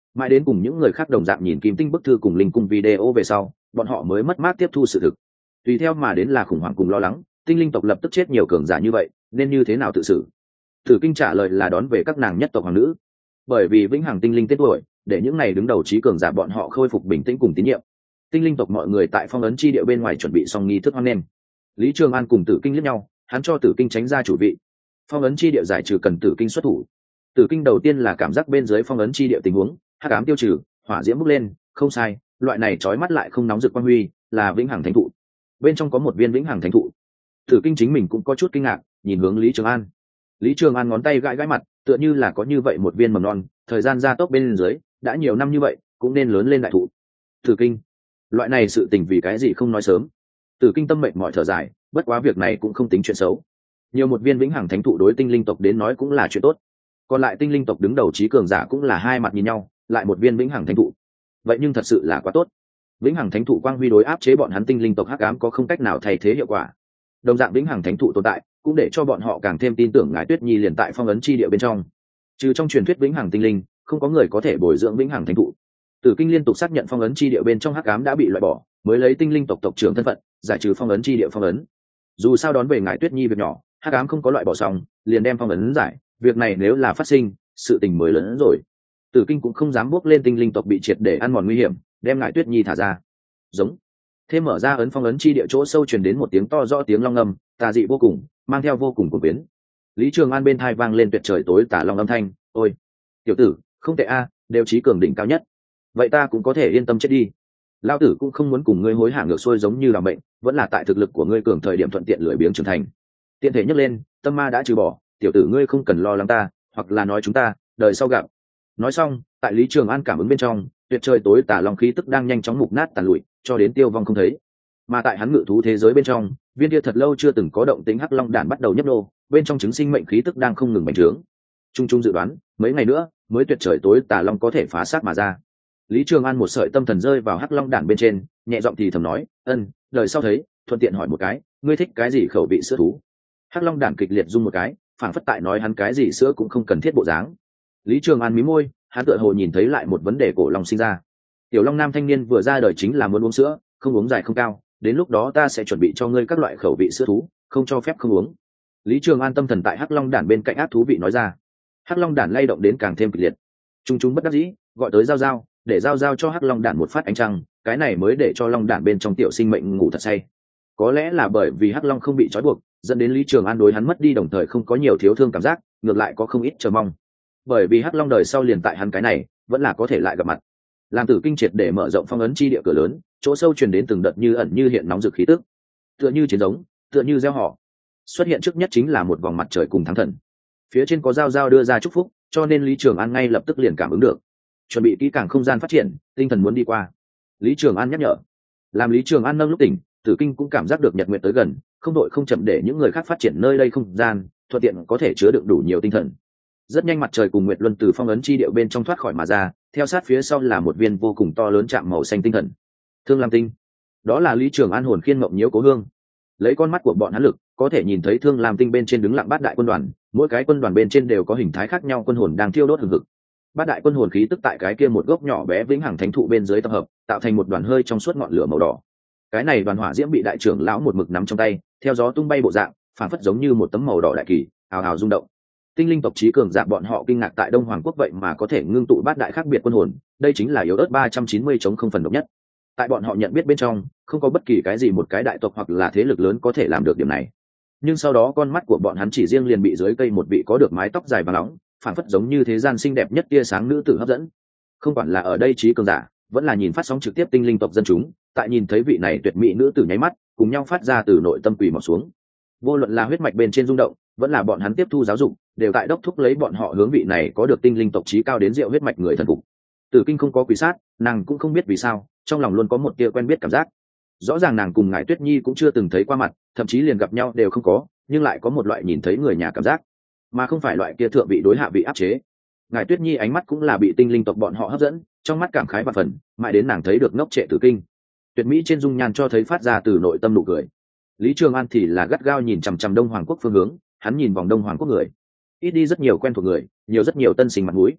mãi đến cùng những người khác đồng dạng nhìn kim tinh bức thư cùng linh cung video về sau bọn họ mới mất mát tiếp thu sự thực. Tùy theo mà đến là khủng hoảng cùng lo lắng, tinh linh tộc lập tức chết nhiều cường giả như vậy nên như thế nào tự xử. Tử Kinh trả lời là đón về các nàng nhất tộc hoàng nữ, bởi vì vĩnh hằng tinh linh tên tuổi để những này đứng đầu trí cường giả bọn họ khôi phục bình tĩnh cùng tín nhiệm. Tinh linh tộc mọi người tại phong ấn chi địa bên ngoài chuẩn bị xong nghi thức hoan nghênh. Lý Trường An cùng Tử Kinh liếc nhau, hắn cho Tử Kinh tránh ra chủ vị. Phong ấn chi địa giải trừ cần Tử Kinh xuất thủ. Tử Kinh đầu tiên là cảm giác bên dưới phong ấn chi địa tình huống, hắc ám tiêu trừ, hỏa diễm bốc lên, không sai, loại này chói mắt lại không nóng rực quang huy, là vĩnh hằng thánh thụ. Bên trong có một viên vĩnh hằng thánh thụ. Tử Kinh chính mình cũng có chút kinh ngạc, nhìn hướng Lý Trường An. Lý Trường An ngón tay gãi gãi mặt, tựa như là có như vậy một viên mầm non, thời gian gia tốc bên dưới, đã nhiều năm như vậy, cũng nên lớn lên đại thụ. Tử Kinh, loại này sự tình vì cái gì không nói sớm. Tử Kinh tâm mệnh mọi thở dài, bất quá việc này cũng không tính chuyện xấu. Nhiều một viên vĩnh hằng thánh thụ đối tinh linh tộc đến nói cũng là chuyện tốt. Còn lại tinh linh tộc đứng đầu trí cường giả cũng là hai mặt nhìn nhau, lại một viên vĩnh hằng thánh thụ. Vậy nhưng thật sự là quá tốt. Vĩnh hằng thánh thụ quang huy đối áp chế bọn hắn tinh linh tộc hắc ám có không cách nào thay thế hiệu quả. Đồng dạng vĩnh hằng thánh thụ tồn tại, cũng để cho bọn họ càng thêm tin tưởng ngài Tuyết Nhi liền tại phong ấn chi địa bên trong. Trừ trong truyền thuyết vĩnh hằng tinh linh, không có người có thể bồi dưỡng vĩnh hằng thánh thụ. Tử Kinh liên tục xác nhận phong ấn chi địa bên trong hắc ám đã bị loại bỏ, mới lấy tinh linh tộc trưởng thân phận giải trừ phong ấn chi địa phong ấn. Dù sao đón về ngài Tuyết Nhi việc nhỏ, hắc ám không có loại bỏ xong, liền đem phong ấn giải, việc này nếu là phát sinh, sự tình mới lớn hơn rồi. Tử Kinh cũng không dám bước lên tinh linh tộc bị triệt để ăn mòn nguy hiểm, đem ngài Tuyết Nhi thả ra. Giống. Thêm mở ra ấn phong ấn chi địa chỗ sâu truyền đến một tiếng to rõ tiếng long ngâm, tà dị vô cùng, mang theo vô cùng cuồng biến. Lý Trường An bên tai vang lên tuyệt trời tối tà long âm thanh, "Ôi, tiểu tử, không tệ a, đều trí cường đỉnh cao nhất. Vậy ta cũng có thể yên tâm chết đi. Lão tử cũng không muốn cùng ngươi hối hả ngược xuôi giống như là bệnh, vẫn là tại thực lực của ngươi cường thời điểm thuận tiện lười biếng trưởng thành." Tiện thể nhấc lên, tâm ma đã trừ bỏ, tiểu tử ngươi không cần lo lắng ta, hoặc là nói chúng ta, đời sau gặp. Nói xong, tại Lý Trường An cảm ứng bên trong, tuyệt trời tối tà long khí tức đang nhanh chóng mục nát tàn lụi, cho đến tiêu vong không thấy. Mà tại hắn ngự thú thế giới bên trong, viên kia thật lâu chưa từng có động tính hắc long đản bắt đầu nhấp nô, bên trong chứng sinh mệnh khí tức đang không ngừng bành trướng. Trung trung dự đoán, mấy ngày nữa, mới tuyệt trời tối tà long có thể phá xác mà ra. Lý Trường An một sợi tâm thần rơi vào hắc long đản bên trên, nhẹ giọng thì thầm nói, đời sau thấy, thuận tiện hỏi một cái, ngươi thích cái gì khẩu vị sữa thú? Hắc long đản kịch liệt rung một cái, phảng phất tại nói hắn cái gì sữa cũng không cần thiết bộ dáng. Lý Trường An mí môi, hắn tựa hồ nhìn thấy lại một vấn đề cổ long sinh ra. Tiểu long nam thanh niên vừa ra đời chính là muốn uống sữa, không uống dài không cao, đến lúc đó ta sẽ chuẩn bị cho ngươi các loại khẩu vị sữa thú, không cho phép không uống. Lý Trường An tâm thần tại hắc long đản bên cạnh ác thú vị nói ra. Hắc long đản lay động đến càng thêm kịch liệt. Chúng bất đắc dĩ, gọi tới giao giao, để giao giao cho hắc long đản một phát ánh trăng, cái này mới để cho long đản bên trong tiểu sinh mệnh ngủ thật say. Có lẽ là bởi vì hắc long không bị trói buộc, dẫn đến Lý Trường An đối hắn mất đi đồng thời không có nhiều thiếu thương cảm giác, ngược lại có không ít chờ mong. Bởi vì hắc long đời sau liền tại hắn cái này, vẫn là có thể lại gặp mặt. Làm Tử Kinh triệt để mở rộng phong ấn chi địa cửa lớn, chỗ sâu truyền đến từng đợt như ẩn như hiện nóng rực khí tức, tựa như chiến giống, tựa như gieo họ. Xuất hiện trước nhất chính là một vòng mặt trời cùng thắng thần, phía trên có giao giao đưa ra chúc phúc, cho nên Lý Trường An ngay lập tức liền cảm ứng được, chuẩn bị kỹ càng không gian phát triển, tinh thần muốn đi qua. Lý Trường An nhắc nhở. Làm Lý Trường An nâng lúc tỉnh, Tử Kinh cũng cảm giác được nhật nguyệt tới gần, không đội không chậm để những người khác phát triển nơi đây không gian, thuận tiện có thể chứa đựng đủ nhiều tinh thần. Rất nhanh mặt trời cùng nguyệt luân từ phong ấn chi điệu bên trong thoát khỏi mà ra, theo sát phía sau là một viên vô cùng to lớn chạm màu xanh tinh thần. Thương Lam Tinh. Đó là Lý Trường An hồn khiên mộng nhiễu cố hương. Lấy con mắt của bọn hắn lực, có thể nhìn thấy Thương Lam Tinh bên trên đứng lặng bát đại quân đoàn, mỗi cái quân đoàn bên trên đều có hình thái khác nhau quân hồn đang thiêu đốt hừng hực. Bát đại quân hồn khí tức tại cái kia một gốc nhỏ bé vĩnh hằng thánh thụ bên dưới tập hợp, tạo thành một đoàn hơi trong suốt ngọn lửa màu đỏ. Cái này đoàn hỏa diễm bị đại trưởng lão một mực nắm trong tay, theo gió tung bay bộ dạng, phản phất giống như một tấm màu đỏ đại kỳ, ào ào rung động. Tinh linh tộc trí cường giả bọn họ kinh ngạc tại Đông Hoàng quốc vậy mà có thể ngưng tụ bát đại khác biệt quân hồn, đây chính là yếu ớt 390 chống không phần độc nhất. Tại bọn họ nhận biết bên trong, không có bất kỳ cái gì một cái đại tộc hoặc là thế lực lớn có thể làm được điểm này. Nhưng sau đó con mắt của bọn hắn chỉ riêng liền bị dưới cây một vị có được mái tóc dài và nóng, phản phất giống như thế gian xinh đẹp nhất tia sáng nữ tử hấp dẫn. Không quản là ở đây trí cường giả, vẫn là nhìn phát sóng trực tiếp tinh linh tộc dân chúng, tại nhìn thấy vị này tuyệt mỹ nữ tử nháy mắt, cùng nhau phát ra từ nội tâm quỳ mọc xuống. Vô luận là huyết mạch bên trên rung động, vẫn là bọn hắn tiếp thu giáo dục, đều tại đốc thúc lấy bọn họ hướng vị này có được tinh linh tộc trí cao đến diệu huyết mạch người thần phục. Tử Kinh không có quỳ sát, nàng cũng không biết vì sao, trong lòng luôn có một tia quen biết cảm giác. Rõ ràng nàng cùng ngài Tuyết Nhi cũng chưa từng thấy qua mặt, thậm chí liền gặp nhau đều không có, nhưng lại có một loại nhìn thấy người nhà cảm giác, mà không phải loại kia thượng vị đối hạ vị áp chế. Ngài Tuyết Nhi ánh mắt cũng là bị tinh linh tộc bọn họ hấp dẫn, trong mắt cảm khái và phần, mãi đến nàng thấy được ngốc trệ Tử Kinh. Tuyệt mỹ trên dung nhan cho thấy phát ra từ nội tâm nụ cười. Lý Trường An thì là gắt gao nhìn chằm chằm Đông Hoàng quốc phương hướng, hắn nhìn vòng Đông Hoàng quốc người, ít đi rất nhiều quen thuộc người, nhiều rất nhiều tân sinh mặt mũi.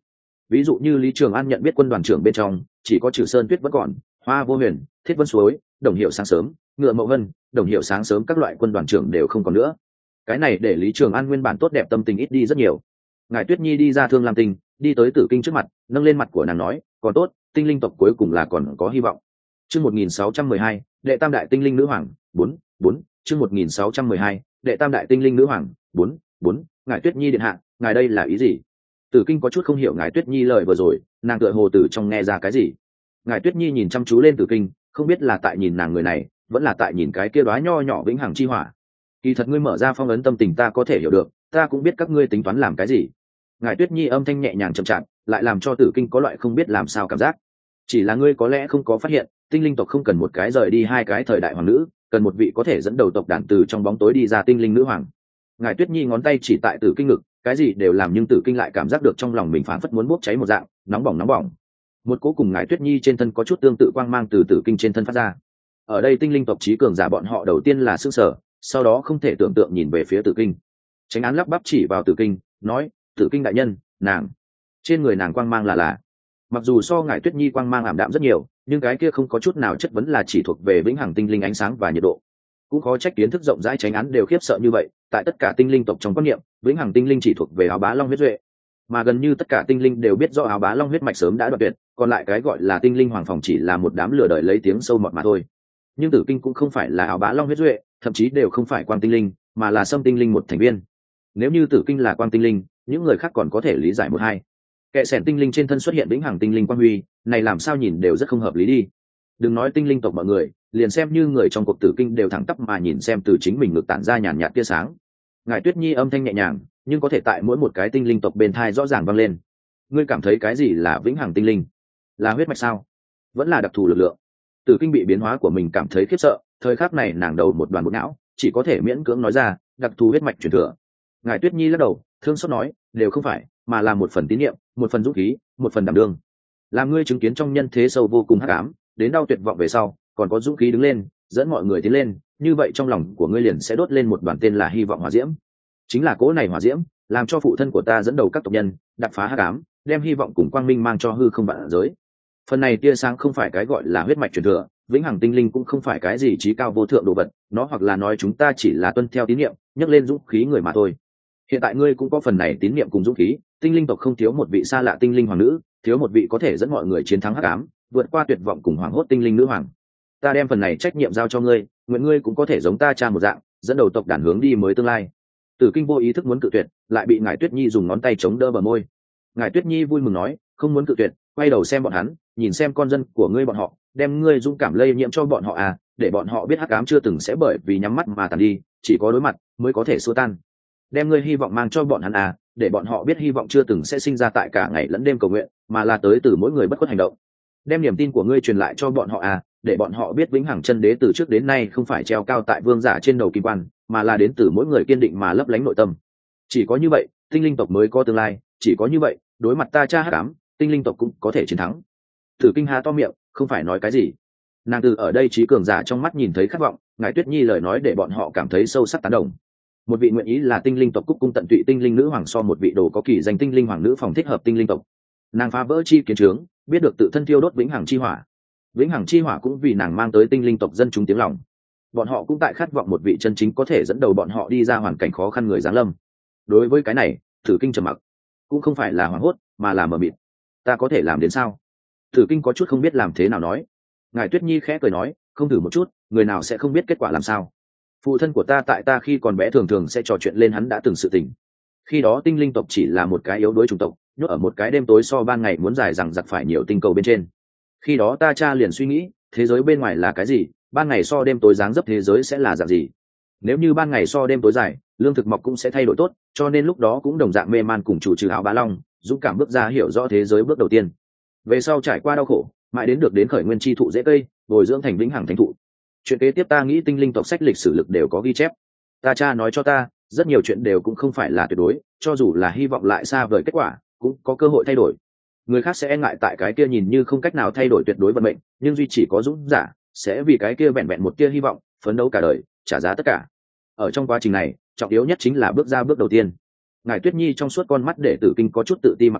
ví dụ như Lý Trường An nhận biết quân đoàn trưởng bên trong chỉ có Trử Sơn Tuyết vẫn còn, Hoa Vô Huyền, Thiết Vân Suối, Đồng Hiệu Sáng Sớm, Ngựa Mậu Vân, Đồng Hiệu Sáng Sớm các loại quân đoàn trưởng đều không còn nữa. Cái này để Lý Trường An nguyên bản tốt đẹp tâm tình ít đi rất nhiều. Ngài Tuyết Nhi đi ra Thương Lam Tinh, đi tới Tử Kinh trước mặt, nâng lên mặt của nàng nói, còn tốt, tinh linh tộc cuối cùng là còn có hy vọng. Chương 1612, đệ tam đại tinh linh nữ hoàng, 4, chương 1612, đệ tam đại tinh linh nữ hoàng, 4, ngài Tuyết Nhi điện hạ, ngài đây là ý gì? Tử Kinh có chút không hiểu ngài Tuyết Nhi lời vừa rồi, nàng tựa hồ từ trong nghe ra cái gì. Ngài Tuyết Nhi nhìn chăm chú lên Tử Kinh, không biết là tại nhìn nàng người này, vẫn là tại nhìn cái kia đóa nho nhỏ vĩnh hằng chi hỏa. Kỳ thật ngươi mở ra phong ấn tâm tình ta có thể hiểu được, ta cũng biết các ngươi tính toán làm cái gì. Ngài Tuyết Nhi âm thanh nhẹ nhàng chậm chạp, lại làm cho Tử Kinh có loại không biết làm sao cảm giác. Chỉ là ngươi có lẽ không có phát hiện, tinh linh tộc không cần một cái rời đi hai cái thời đại hoàng nữ, cần một vị có thể dẫn đầu tộc đàn từ trong bóng tối đi ra tinh linh nữ hoàng. Ngài Tuyết Nhi ngón tay chỉ tại Tử Kinh ngực, cái gì đều làm nhưng Tử Kinh lại cảm giác được trong lòng mình phảng phất muốn bốc cháy một dạng, nóng bỏng. Một cỗ cùng Ngài Tuyết Nhi trên thân có chút tương tự quang mang từ Tử Kinh trên thân phát ra. Ở đây tinh linh tộc trí cường giả bọn họ đầu tiên là sửng sở, sau đó không thể tưởng tượng nhìn về phía Tử Kinh. Tránh Án lắp bắp chỉ vào Tử Kinh, nói, Tử Kinh đại nhân, nàng trên người nàng quang mang là mặc dù so Ngài Tuyết Nhi quang mang ảm đạm rất nhiều, nhưng cái kia không có chút nào chất vấn là chỉ thuộc về vĩnh hằng tinh linh ánh sáng và nhiệt độ. Cũng khó trách kiến thức rộng rãi Tránh Án đều khiếp sợ như vậy, tại tất cả tinh linh tộc trong quan niệm, vĩnh hằng tinh linh chỉ thuộc về áo bá long huyết duệ, mà gần như tất cả tinh linh đều biết rõ áo bá long huyết mạch sớm đã đoạn tuyệt, còn lại cái gọi là tinh linh hoàng phòng chỉ là một đám lừa đợi lấy tiếng sâu mọt mà thôi. Nhưng Tử Kinh cũng không phải là áo bá long huyết duệ, thậm chí đều không phải quang tinh linh, mà là sâm tinh linh một thành viên. Nếu như Tử Kinh là quang tinh linh, những người khác còn có thể lý giải một hai. Kệ sẻn tinh linh trên thân xuất hiện vĩnh hằng tinh linh quang huy, này làm sao nhìn đều rất không hợp lý đi. Đừng nói tinh linh tộc mọi người, liền xem như người trong cuộc Tử Kinh đều thẳng tắp mà nhìn xem từ chính mình ngực tản ra nhàn nhạt tia sáng. Ngài Tuyết Nhi âm thanh nhẹ nhàng, nhưng có thể tại mỗi một cái tinh linh tộc bên thai rõ ràng vang lên. Ngươi cảm thấy cái gì là vĩnh hằng tinh linh? Là huyết mạch sao? Vẫn là đặc thù lực lượng? Tử Kinh bị biến hóa của mình cảm thấy khiếp sợ, thời khắc này nàng đầu một đoàn bột não, chỉ có thể miễn cưỡng nói ra, đặc thù huyết mạch truyền thừa. Ngài Tuyết Nhi lắc đầu, thương xót nói, đều không phải, mà là một phần tín nhiệm, một phần dũng khí, một phần đảm đương. Làm ngươi chứng kiến trong nhân thế sâu vô cùng hắc ám, đến đau tuyệt vọng về sau, còn có dũng khí đứng lên, dẫn mọi người tiến lên, như vậy trong lòng của ngươi liền sẽ đốt lên một đoàn tên là hy vọng hỏa diễm. Chính là cỗ này hỏa diễm, làm cho phụ thân của ta dẫn đầu các tộc nhân, đập phá hắc ám, đem hy vọng cùng quang minh mang cho hư không vạn giới. Phần này tia sáng không phải cái gọi là huyết mạch truyền thừa, vĩnh hằng tinh linh cũng không phải cái gì trí cao vô thượng đồ vật, nó hoặc là nói chúng ta chỉ là tuân theo tín niệm, nhấc lên dũng khí người mà thôi. Hiện tại ngươi cũng có phần này tín niệm cùng dũng khí, tinh linh tộc không thiếu một vị xa lạ tinh linh hoàng nữ, thiếu một vị có thể dẫn mọi người chiến thắng hắc ám, vượt qua tuyệt vọng cùng hoảng hốt tinh linh nữ hoàng. Ta đem phần này trách nhiệm giao cho ngươi, nguyện ngươi cũng có thể giống ta cha một dạng, dẫn đầu tộc đàn hướng đi mới tương lai. Tử Kinh vô ý thức muốn cự tuyệt, lại bị Ngài Tuyết Nhi dùng ngón tay chống đỡ bờ môi. Ngài Tuyết Nhi vui mừng nói, không muốn cự tuyệt, quay đầu xem bọn hắn, nhìn xem con dân của ngươi bọn họ, đem ngươi dũng cảm lây nhiễm cho bọn họ à, để bọn họ biết hắc ám chưa từng sẽ bởi vì nhắm mắt mà tàn đi, chỉ có đối mặt mới có thể xua tan. Đem ngươi hy vọng mang cho bọn hắn à, để bọn họ biết hy vọng chưa từng sẽ sinh ra tại cả ngày lẫn đêm cầu nguyện, mà là tới từ mỗi người bất khuất hành động. Đem niềm tin của ngươi truyền lại cho bọn họ à, để bọn họ biết vĩnh hằng chân đế từ trước đến nay không phải treo cao tại vương giả trên đầu kim quan, mà là đến từ mỗi người kiên định mà lấp lánh nội tâm. Chỉ có như vậy, tinh linh tộc mới có tương lai, chỉ có như vậy, đối mặt ta cha hắc ám, tinh linh tộc cũng có thể chiến thắng. Tử Kinh há to miệng, không phải nói cái gì. Nàng từ ở đây trí cường giả trong mắt nhìn thấy khát vọng, Ngài Tuyết Nhi lời nói để bọn họ cảm thấy sâu sắc tán đồng. Một vị nguyện ý là tinh linh tộc cúc cung tận tụy tinh linh nữ hoàng so một vị đồ có kỳ danh tinh linh hoàng nữ phòng thích hợp tinh linh tộc. Nàng phá vỡ chi kiến trướng, biết được tự thân thiêu đốt vĩnh hằng chi hỏa. Vĩnh hằng chi hỏa cũng vì nàng mang tới tinh linh tộc dân chúng tiếng lòng. Bọn họ cũng tại khát vọng một vị chân chính có thể dẫn đầu bọn họ đi ra hoàn cảnh khó khăn người giáng lâm. Đối với cái này, Tử Kinh trầm mặc, cũng không phải là hoảng hốt, mà là mờ mịt. Ta có thể làm đến sao? Tử Kinh có chút không biết làm thế nào nói. Ngài Tuyết Nhi khẽ cười nói, không thử một chút, người nào sẽ không biết kết quả làm sao? Phụ thân của ta tại ta khi còn bé thường thường sẽ trò chuyện lên hắn đã từng sự tình. Khi đó tinh linh tộc chỉ là một cái yếu đuối chủng tộc, nhốt ở một cái đêm tối so ban ngày muốn dài rằng giặc phải nhiều tinh cầu bên trên. Khi đó ta cha liền suy nghĩ, thế giới bên ngoài là cái gì, ban ngày so đêm tối dáng dấp thế giới sẽ là dạng gì. Nếu như ban ngày so đêm tối dài, lương thực mọc cũng sẽ thay đổi tốt, cho nên lúc đó cũng đồng dạng mê man cùng chủ trừ áo bá long, dũng cảm bước ra hiểu rõ thế giới bước đầu tiên. Về sau trải qua đau khổ, mãi đến được đến khởi nguyên chi thụ dễ cây, bồi dưỡng thành vĩnh hằng thánh thụ. Chuyện kế tiếp ta nghĩ tinh linh tộc sách lịch sử lực đều có ghi chép. Ta cha nói cho ta, rất nhiều chuyện đều cũng không phải là tuyệt đối, cho dù là hy vọng lại xa vời kết quả, cũng có cơ hội thay đổi. Người khác sẽ e ngại tại cái kia nhìn như không cách nào thay đổi tuyệt đối vận mệnh, nhưng duy chỉ có dũng giả sẽ vì cái kia vẹn vẹn một tia hy vọng, phấn đấu cả đời, trả giá tất cả. Ở trong quá trình này, trọng yếu nhất chính là bước ra bước đầu tiên. Ngài Tuyết Nhi trong suốt con mắt để Tử Kinh có chút tự ti mặc cảm,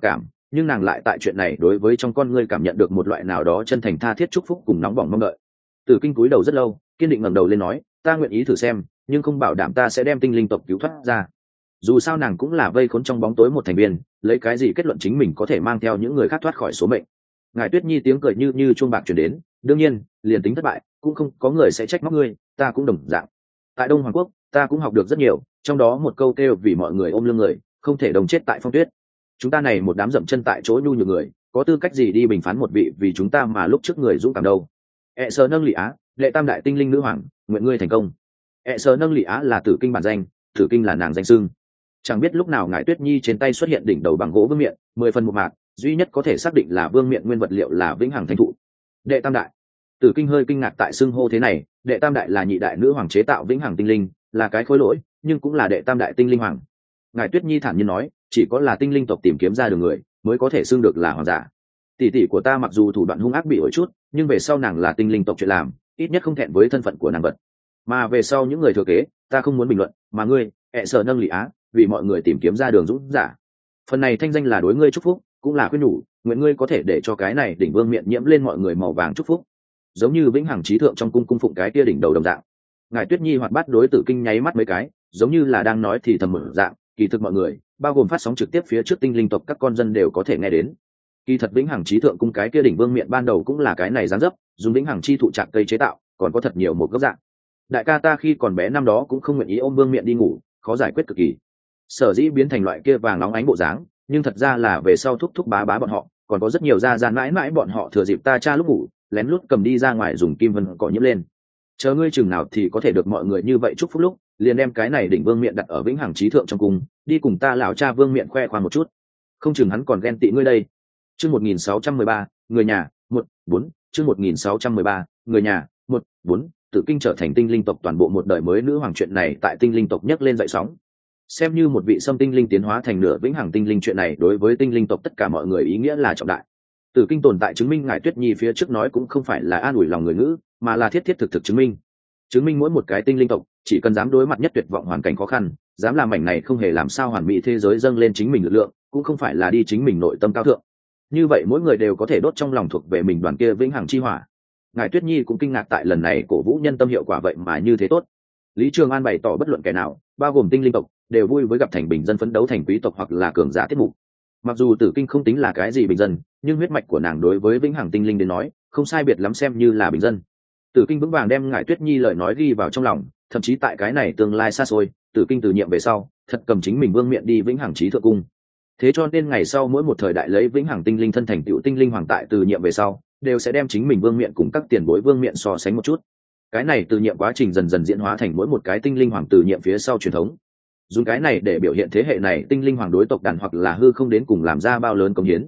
nhưng nàng lại tại chuyện này đối với trong con ngươi cảm nhận được một loại nào đó chân thành tha thiết chúc phúc cùng nóng bỏng mong đợi. Tử Kinh cúi đầu rất lâu, kiên định ngẩng đầu lên nói, ta nguyện ý thử xem, nhưng không bảo đảm ta sẽ đem tinh linh tộc cứu thoát ra. Dù sao nàng cũng là vây khốn trong bóng tối một thành viên, lấy cái gì kết luận chính mình có thể mang theo những người khác thoát khỏi số mệnh. Ngài Tuyết Nhi tiếng cười như chuông bạc truyền đến, đương nhiên, liền tính thất bại, cũng không có người sẽ trách móc ngươi, ta cũng đồng dạng. Tại Đông Hoàng Quốc, ta cũng học được rất nhiều, trong đó một câu kêu vì mọi người ôm lưng người, không thể đồng chết tại phong tuyết. Chúng ta này một đám dậm chân tại chỗ nhu nhược người, có tư cách gì đi bình phán một vị vì chúng ta mà lúc trước người dũng cảm đâu. Sơ nâng lị á, đệ tam đại tinh linh nữ hoàng, nguyện ngươi thành công. Sơ nâng lị á là Tử Kinh bản danh, Tử Kinh là nàng danh xưng. Chẳng biết lúc nào ngài Tuyết Nhi trên tay xuất hiện đỉnh đầu bằng gỗ vương miện, 10 phần một mạc, duy nhất có thể xác định là vương miện nguyên vật liệu là vĩnh hằng thánh thụ. Đệ tam đại. Tử Kinh hơi kinh ngạc tại xưng hô thế này, đệ tam đại là nhị đại nữ hoàng chế tạo vĩnh hằng tinh linh, là cái khối lỗi, nhưng cũng là đệ tam đại tinh linh hoàng. Ngài Tuyết Nhi thản nhiên nói, chỉ có là tinh linh tộc tìm kiếm ra được người, mới có thể xưng được là hoàng giả. Tỷ tỷ của ta mặc dù thủ đoạn hung ác bị ổi chút, nhưng về sau nàng là tinh linh tộc chuyện làm, ít nhất không thẹn với thân phận của nàng vật. Mà về sau những người thừa kế, ta không muốn bình luận, mà ngươi, sợ nâng lị á, vì mọi người tìm kiếm ra đường dũng giả. Phần này thanh danh là đối ngươi chúc phúc, cũng là khuyên nhủ, nguyện ngươi có thể để cho cái này đỉnh vương miện nhiễm lên mọi người màu vàng chúc phúc, giống như vĩnh hằng trí thượng trong cung phụng cái kia đỉnh đầu đồng dạng. Ngài Tuyết Nhi hoạt bát đối Tử Kinh nháy mắt mấy cái, giống như là đang nói thì thầm mở dạng, kỳ thực mọi người, bao gồm phát sóng trực tiếp phía trước tinh linh tộc các con dân đều có thể nghe đến. Kỳ thật vĩnh hằng trí thượng cung cái kia đỉnh vương miện ban đầu cũng là cái này dáng dấp, dùng vĩnh hằng chi thụ trạng cây chế tạo, còn có thật nhiều một gốc dạng. Đại ca ta khi còn bé năm đó cũng không nguyện ý ôm vương miện đi ngủ, khó giải quyết cực kỳ. Sở dĩ biến thành loại kia vàng nóng ánh bộ dáng, nhưng thật ra là về sau thúc thúc bá bá bọn họ, còn có rất nhiều gia gian mãi mãi bọn họ thừa dịp ta cha lúc ngủ, lén lút cầm đi ra ngoài dùng kim vân cỏ nhiễm lên. Chờ ngươi chừng nào thì có thể được mọi người như vậy chúc phúc lúc, liền đem cái này đỉnh vương miện đặt ở vĩnh hằng trí thượng trong cung, đi cùng ta lão cha vương miện khoe khoang một chút, không chừng hắn còn ghen tị ngươi đây. Chương 1613, người nhà, 1-4, chương 1613, người nhà, 1-4, Tử Kinh trở thành tinh linh tộc toàn bộ một đời mới nữ hoàng chuyện này tại tinh linh tộc nhấc lên dậy sóng. Xem như một vị xâm tinh linh tiến hóa thành nửa vĩnh hằng tinh linh chuyện này đối với tinh linh tộc tất cả mọi người ý nghĩa là trọng đại. Tử Kinh tồn tại chứng minh ngài Tuyết Nhi phía trước nói cũng không phải là an ủi lòng người ngữ, mà là thiết thiết thực thực chứng minh mỗi một cái tinh linh tộc chỉ cần dám đối mặt nhất tuyệt vọng hoàn cảnh khó khăn, dám làm mảnh này không hề làm sao hoàn mỹ thế giới dâng lên chính mình lực lượng, cũng không phải là đi chính mình nội tâm cao thượng. Như vậy mỗi người đều có thể đốt trong lòng thuộc về mình đoàn kia vĩnh hằng chi hỏa. Ngài Tuyết Nhi cũng kinh ngạc tại lần này cổ vũ nhân tâm hiệu quả vậy mà như thế tốt. Lý Trường An bày tỏ bất luận kẻ nào, bao gồm tinh linh tộc, đều vui với gặp thành bình dân phấn đấu thành quý tộc hoặc là cường giả tiết mục. Mặc dù Tử Kinh không tính là cái gì bình dân, nhưng huyết mạch của nàng đối với vĩnh hằng tinh linh đến nói, không sai biệt lắm xem như là bình dân. Tử Kinh vững vàng đem ngài Tuyết Nhi lời nói ghi vào trong lòng, thậm chí tại cái này tương lai xa xôi, Tử Kinh từ nhiệm về sau, thật cầm chính mình vương miện đi vĩnh hằng trí thượng cung. Thế cho nên ngày sau mỗi một thời đại lấy vĩnh hằng tinh linh thân thành tựu tinh linh hoàng tại từ nhiệm về sau, đều sẽ đem chính mình vương miện cùng các tiền bối vương miện so sánh một chút. Cái này từ nhiệm quá trình dần dần diễn hóa thành mỗi một cái tinh linh hoàng từ nhiệm phía sau truyền thống. Dùng cái này để biểu hiện thế hệ này tinh linh hoàng đối tộc đàn hoặc là hư không đến cùng làm ra bao lớn công hiến.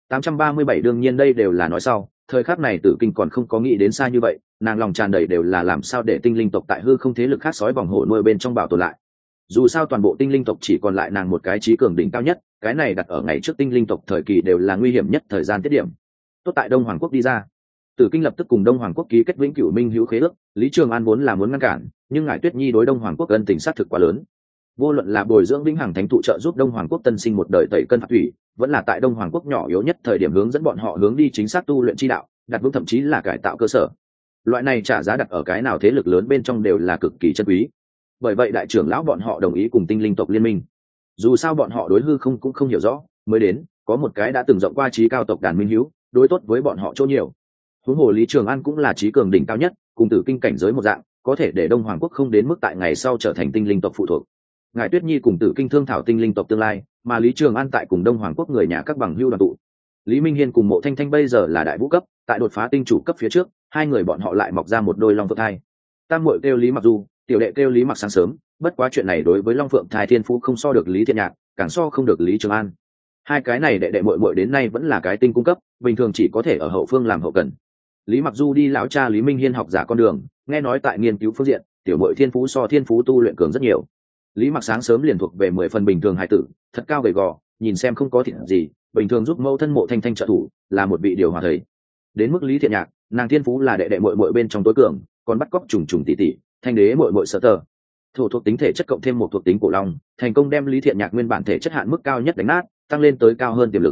837 đương nhiên đây đều là nói sau, thời khắc này Tử Kinh còn không có nghĩ đến xa như vậy, nàng lòng tràn đầy đều là làm sao để tinh linh tộc tại hư không thế lực khác sói vòng hổ nuôi bên trong bảo tồn lại. Dù sao toàn bộ tinh linh tộc chỉ còn lại nàng một cái trí cường đỉnh cao nhất, cái này đặt ở ngày trước tinh linh tộc thời kỳ đều là nguy hiểm nhất thời gian tiết điểm. Tốt tại Đông Hoàng Quốc đi ra, Tử Kinh lập tức cùng Đông Hoàng Quốc ký kết vĩnh cửu minh hữu khế ước. Lý Trường An vốn là muốn ngăn cản, nhưng ngài Tuyết Nhi đối Đông Hoàng Quốc ân tình sát thực quá lớn. Vô luận là bồi dưỡng vĩnh hằng thánh thụ trợ giúp Đông Hoàng Quốc tân sinh một đời tẩy cân phạt thủy, vẫn là tại Đông Hoàng Quốc nhỏ yếu nhất thời điểm hướng dẫn bọn họ hướng đi chính xác tu luyện chi đạo, đặt vững thậm chí là cải tạo cơ sở. Loại này trả giá đặt ở cái nào thế lực lớn bên trong đều là cực kỳ chân quý. Bởi vậy đại trưởng lão bọn họ đồng ý cùng tinh linh tộc liên minh. Dù sao bọn họ đối hư không cũng không hiểu rõ, mới đến, có một cái đã từng rộng qua trí cao tộc đàn minh hữu, đối tốt với bọn họ chỗ nhiều. Huống hồ Lý Trường An cũng là trí cường đỉnh cao nhất, cùng Tử Kinh cảnh giới một dạng, có thể để Đông Hoàng Quốc không đến mức tại ngày sau trở thành tinh linh tộc phụ thuộc. Ngài Tuyết Nhi cùng Tử Kinh thương thảo tinh linh tộc tương lai, mà Lý Trường An tại cùng Đông Hoàng Quốc người nhà các bằng hữu đoàn tụ. Lý Minh Hiên cùng Mộ Thanh Thanh bây giờ là đại vũ cấp, tại đột phá tinh chủ cấp phía trước, hai người bọn họ lại mọc ra một đôi long phượng thai. Tam muội kêu Lý Mặc Du, tiểu đệ kêu Lý Mặc Sáng sớm, bất quá chuyện này đối với long phượng thai thiên phú không so được Lý Thiện Nhạc, càng so không được Lý Trường An. Hai cái này đệ đệ muội muội đến nay vẫn là cái tinh cung cấp, bình thường chỉ có thể ở hậu phương làm hậu cần. Lý Mặc Du đi lão cha Lý Minh Hiên học giả con đường, nghe nói tại nghiên cứu phương diện, tiểu muội thiên phú so thiên phú tu luyện cường rất nhiều. Lý Mặc Sáng sớm liền thuộc về 10 phần bình thường hài tử, thật cao gầy gò, nhìn xem không có thịt gì, bình thường giúp mẫu thân Mộ Thanh Thanh trợ thủ, là một vị điều hòa thầy. Đến mức Lý Thiện Nhạc, nàng thiên phú là đệ đệ muội muội bên trong tối cường, còn bắt cóc trùng trùng tỷ tỷ, thanh đế muội muội Sở Tờ. Thổ thuộc tính thể chất cộng thêm một thuộc tính cổ long, thành công đem Lý Thiện Nhạc nguyên bản thể chất hạn mức cao nhất đánh nát, tăng lên tới cao hơn tiềm lực.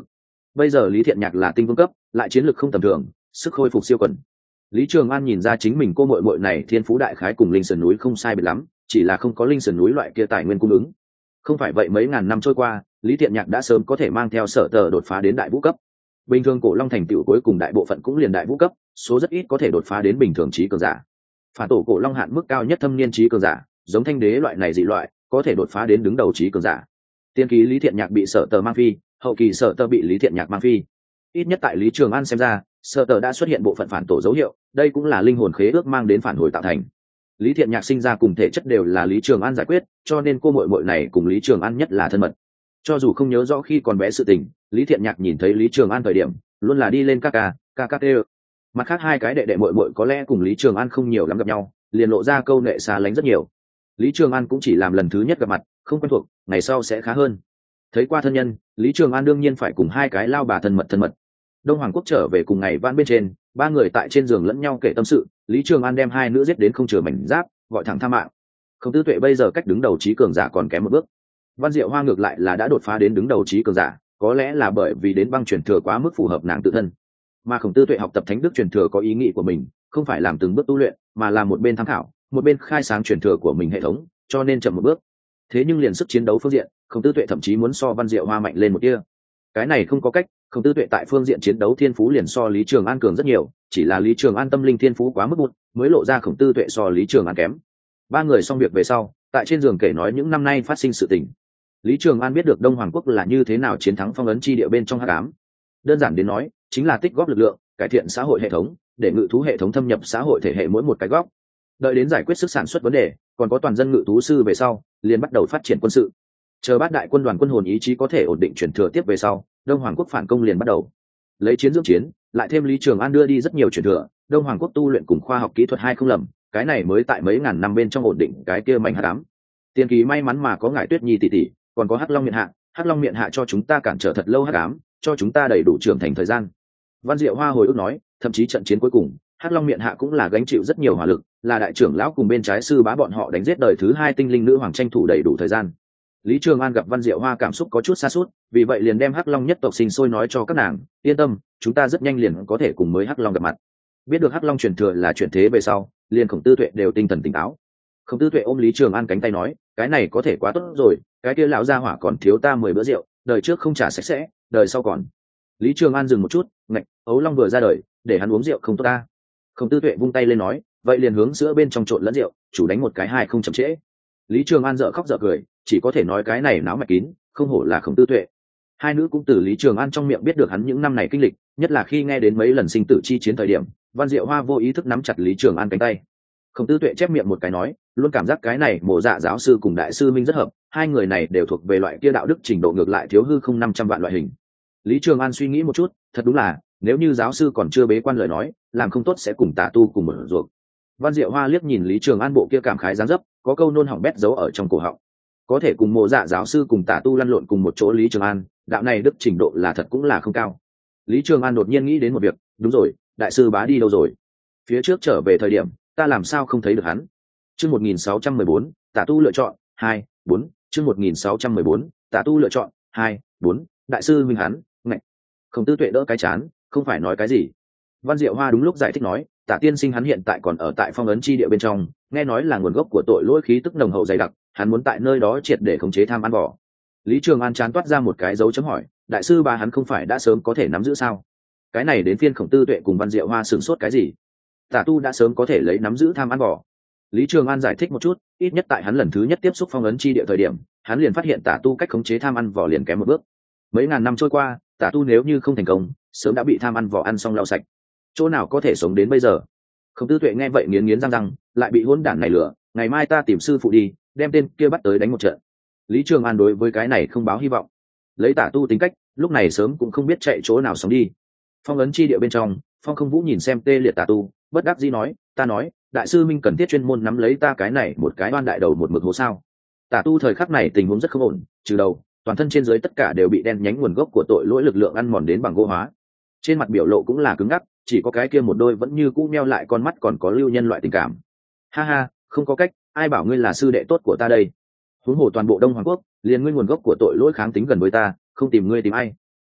Bây giờ Lý Thiện Nhạc là tinh vương cấp, lại chiến lược không tầm thường, sức khôi phục siêu quần. Lý Trường An nhìn ra chính mình cô muội muội này thiên phú đại khái cùng linh sườn núi không sai biệt lắm, chỉ là không có linh sườn núi loại kia tài nguyên cung ứng. Không phải vậy mấy ngàn năm trôi qua, Lý Thiện Nhạc đã sớm có thể mang theo Sở Tờ đột phá đến đại vũ cấp. Bình thường cổ long thành tựu cuối cùng đại bộ phận cũng liền đại vũ cấp, số rất ít có thể đột phá đến bình thường trí cường giả. Phản tổ cổ long hạn mức cao nhất thâm niên trí cường giả, giống thanh đế loại này dị loại, có thể đột phá đến đứng đầu trí cường giả. Tiên ký Lý Thiện Nhạc bị Sở Tờ mang phi, hậu kỳ Sở Tờ bị Lý Thiện Nhạc mang phi. Ít nhất tại Lý Trường An xem ra, Sở Tờ đã xuất hiện bộ phận phản tổ dấu hiệu, đây cũng là linh hồn khế ước mang đến phản hồi tạo thành. Lý Thiện Nhạc sinh ra cùng thể chất đều là Lý Trường An giải quyết, cho nên cô muội muội này cùng Lý Trường An nhất là thân mật. Cho dù không nhớ rõ khi còn bé sự tình, Lý Thiện Nhạc nhìn thấy Lý Trường An thời điểm, luôn là đi lên ca tê. Mặt khác hai cái đệ đệ muội muội có lẽ cùng Lý Trường An không nhiều lắm gặp nhau, liền lộ ra câu nệ xa lánh rất nhiều. Lý Trường An cũng chỉ làm lần thứ nhất gặp mặt, không quen thuộc, ngày sau sẽ khá hơn. Thấy qua thân nhân, Lý Trường An đương nhiên phải cùng hai cái lao bà thân mật. Đông Hoàng Quốc trở về cùng ngày vãn bên trên, ba người tại trên giường lẫn nhau kể tâm sự. Lý Trường An đem hai nữ giết đến không chừa mảnh giáp, gọi thẳng tha mạng. Khổng Tư Tuệ bây giờ cách đứng đầu trí cường giả còn kém một bước. Văn Diệu Hoa ngược lại là đã đột phá đến đứng đầu trí cường giả, có lẽ là bởi vì đến băng truyền thừa quá mức phù hợp nàng tự thân. Mà Khổng Tư Tuệ học tập thánh đức truyền thừa có ý nghĩ của mình, không phải làm từng bước tu luyện, mà là một bên tham khảo, một bên khai sáng truyền thừa của mình hệ thống, cho nên chậm một bước. Thế nhưng liền sức chiến đấu phương diện, Khổng Tư Tuệ thậm chí muốn so Văn Diệu Hoa mạnh lên một tia. Cái này không có cách, Khổng Tư Tuệ tại phương diện chiến đấu thiên phú liền so Lý Trường An cường rất nhiều, chỉ là Lý Trường An tâm linh thiên phú quá mức một, mới lộ ra Khổng Tư Tuệ so Lý Trường An kém. Ba người xong việc về sau, tại trên giường kể nói những năm nay phát sinh sự tình. Lý Trường An biết được Đông Hoàng Quốc là như thế nào chiến thắng phong ấn chi địa bên trong hắc ám. Đơn giản đến nói, chính là tích góp lực lượng, cải thiện xã hội hệ thống, để ngự thú hệ thống thâm nhập xã hội thể hệ mỗi một cái góc. Đợi đến giải quyết sức sản xuất vấn đề, còn có toàn dân ngự thú sư về sau, liền bắt đầu phát triển quân sự. Chờ bát đại quân đoàn quân hồn ý chí có thể ổn định chuyển thừa tiếp về sau, Đông Hoàng Quốc phản công liền bắt đầu. Lấy chiến dưỡng chiến, lại thêm Lý Trường An đưa đi rất nhiều chuyển thừa, Đông Hoàng Quốc tu luyện cùng khoa học kỹ thuật hai không lầm, cái này mới tại mấy ngàn năm bên trong ổn định cái kia mảnh hắc ám. Tiên kỳ may mắn mà có ngài Tuyết Nhi tỷ tỷ, còn có Hắc Long miện hạ cho chúng ta cản trở thật lâu hắc ám, cho chúng ta đầy đủ trưởng thành thời gian. Văn Diệu Hoa hồi ức nói, thậm chí trận chiến cuối cùng, Hắc Long miện hạ cũng là gánh chịu rất nhiều hỏa lực, là đại trưởng lão cùng bên trái sư bá bọn họ đánh giết đời thứ hai tinh linh nữ hoàng tranh thủ đầy đủ thời gian. Lý Trường An gặp Văn Diệu Hoa cảm xúc có chút xa suốt, vì vậy liền đem Hắc Long nhất tộc sinh sôi nói cho các nàng, yên tâm, chúng ta rất nhanh liền có thể cùng mới Hắc Long gặp mặt. Biết được Hắc Long truyền thừa là chuyển thế về sau, liền Khổng Tư Tuệ đều tinh thần tỉnh táo. Khổng Tư Tuệ ôm Lý Trường An cánh tay nói, cái này có thể quá tốt rồi, cái kia lão gia hỏa còn thiếu ta 10 bữa rượu, đời trước không trả sạch sẽ, đời sau còn. Lý Trường An dừng một chút, ngạch, ấu long vừa ra đời, để hắn uống rượu không tốt ta. Khổng Tư Tuệ vung tay lên nói, vậy liền hướng sữa bên trong trộn lẫn rượu, chủ đánh một cái hai không chậm trễ. Lý Trường An dở khóc dở cười, chỉ có thể nói cái này náo mạch kín, không hổ là Khổng Tư Tuệ. Hai nữ cũng từ Lý Trường An trong miệng biết được hắn những năm này kinh lịch, nhất là khi nghe đến mấy lần sinh tử chi chiến thời điểm, Văn Diệu Hoa vô ý thức nắm chặt Lý Trường An cánh tay. Khổng Tư Tuệ chép miệng một cái nói, luôn cảm giác cái này Mộ Dạ giáo sư cùng đại sư Minh rất hợp, hai người này đều thuộc về loại kia đạo đức trình độ ngược lại thiếu hư không 500 vạn loại hình. Lý Trường An suy nghĩ một chút, thật đúng là, nếu như giáo sư còn chưa bế quan lời nói, làm không tốt sẽ cùng Tà Tu cùng một ruột. Văn Diệu Hoa liếc nhìn Lý Trường An bộ kia cảm khái dáng dấp, có câu nôn hỏng bét giấu ở trong cổ họng. Có thể cùng Mộ Dạ giáo sư cùng Tà Tu lăn lộn cùng một chỗ Lý Trường An, đạo này đức trình độ là thật cũng là không cao. Lý Trường An đột nhiên nghĩ đến một việc, đúng rồi, đại sư bá đi đâu rồi? Phía trước trở về thời điểm, ta làm sao không thấy được hắn? Chương 1614, Tà Tu lựa chọn 2, 4, chương 1614, Tà Tu lựa chọn 2, 4, đại sư Minh hắn, ngạch. Khổng Tư Tuệ đỡ cái chán, không phải nói cái gì. Văn Diệu Hoa đúng lúc giải thích nói, Tả tiên sinh hắn hiện tại còn ở tại phong ấn chi địa bên trong, nghe nói là nguồn gốc của tội lỗi khí tức nồng hậu dày đặc, hắn muốn tại nơi đó triệt để khống chế tham ăn bỏ. Lý Trường An chán toát ra một cái dấu chấm hỏi, đại sư bà hắn không phải đã sớm có thể nắm giữ sao? Cái này đến phiên Khổng Tư Tuệ cùng Văn Diệu Hoa sửng sốt cái gì? Tả tu đã sớm có thể lấy nắm giữ tham ăn bỏ. Lý Trường An giải thích một chút, ít nhất tại hắn lần thứ nhất tiếp xúc phong ấn chi địa thời điểm, hắn liền phát hiện tả tu cách khống chế tham ăn vỏ liền kém một bước. Mấy ngàn năm trôi qua, tả tu nếu như không thành công, sớm đã bị tham ăn vỏ ăn xong lau sạch. Chỗ nào có thể sống đến bây giờ? Khổng Tư Tuệ nghe vậy nghiến nghiến răng răng, lại bị hỗn đản này lừa, ngày mai ta tìm sư phụ đi, đem tên kia bắt tới đánh một trận. Lý Trường An đối với cái này không báo hy vọng. Lấy tả tu tính cách, lúc này sớm cũng không biết chạy chỗ nào sống đi. Phong ấn chi địa bên trong, Phong Không Vũ nhìn xem tê liệt tả tu, bất đắc dĩ nói, ta nói, đại sư minh cần thiết chuyên môn nắm lấy ta cái này một cái oan đại đầu một mực hố sao? Tả tu thời khắc này tình huống rất không ổn, trừ đầu, toàn thân trên dưới tất cả đều bị đen nhánh nguồn gốc của tội lỗi lực lượng ăn mòn đến bằng gỗ hóa. Trên mặt biểu lộ cũng là cứng ngắc, chỉ có cái kia một đôi vẫn như cũ meo lại con mắt còn có lưu nhân loại tình cảm. Ha ha, không có cách, ai bảo ngươi là sư đệ tốt của ta đây? Huống hồ toàn bộ Đông Hoàng Quốc, liền ngươi nguồn gốc của tội lỗi kháng tính gần với ta, không tìm ngươi tìm ai?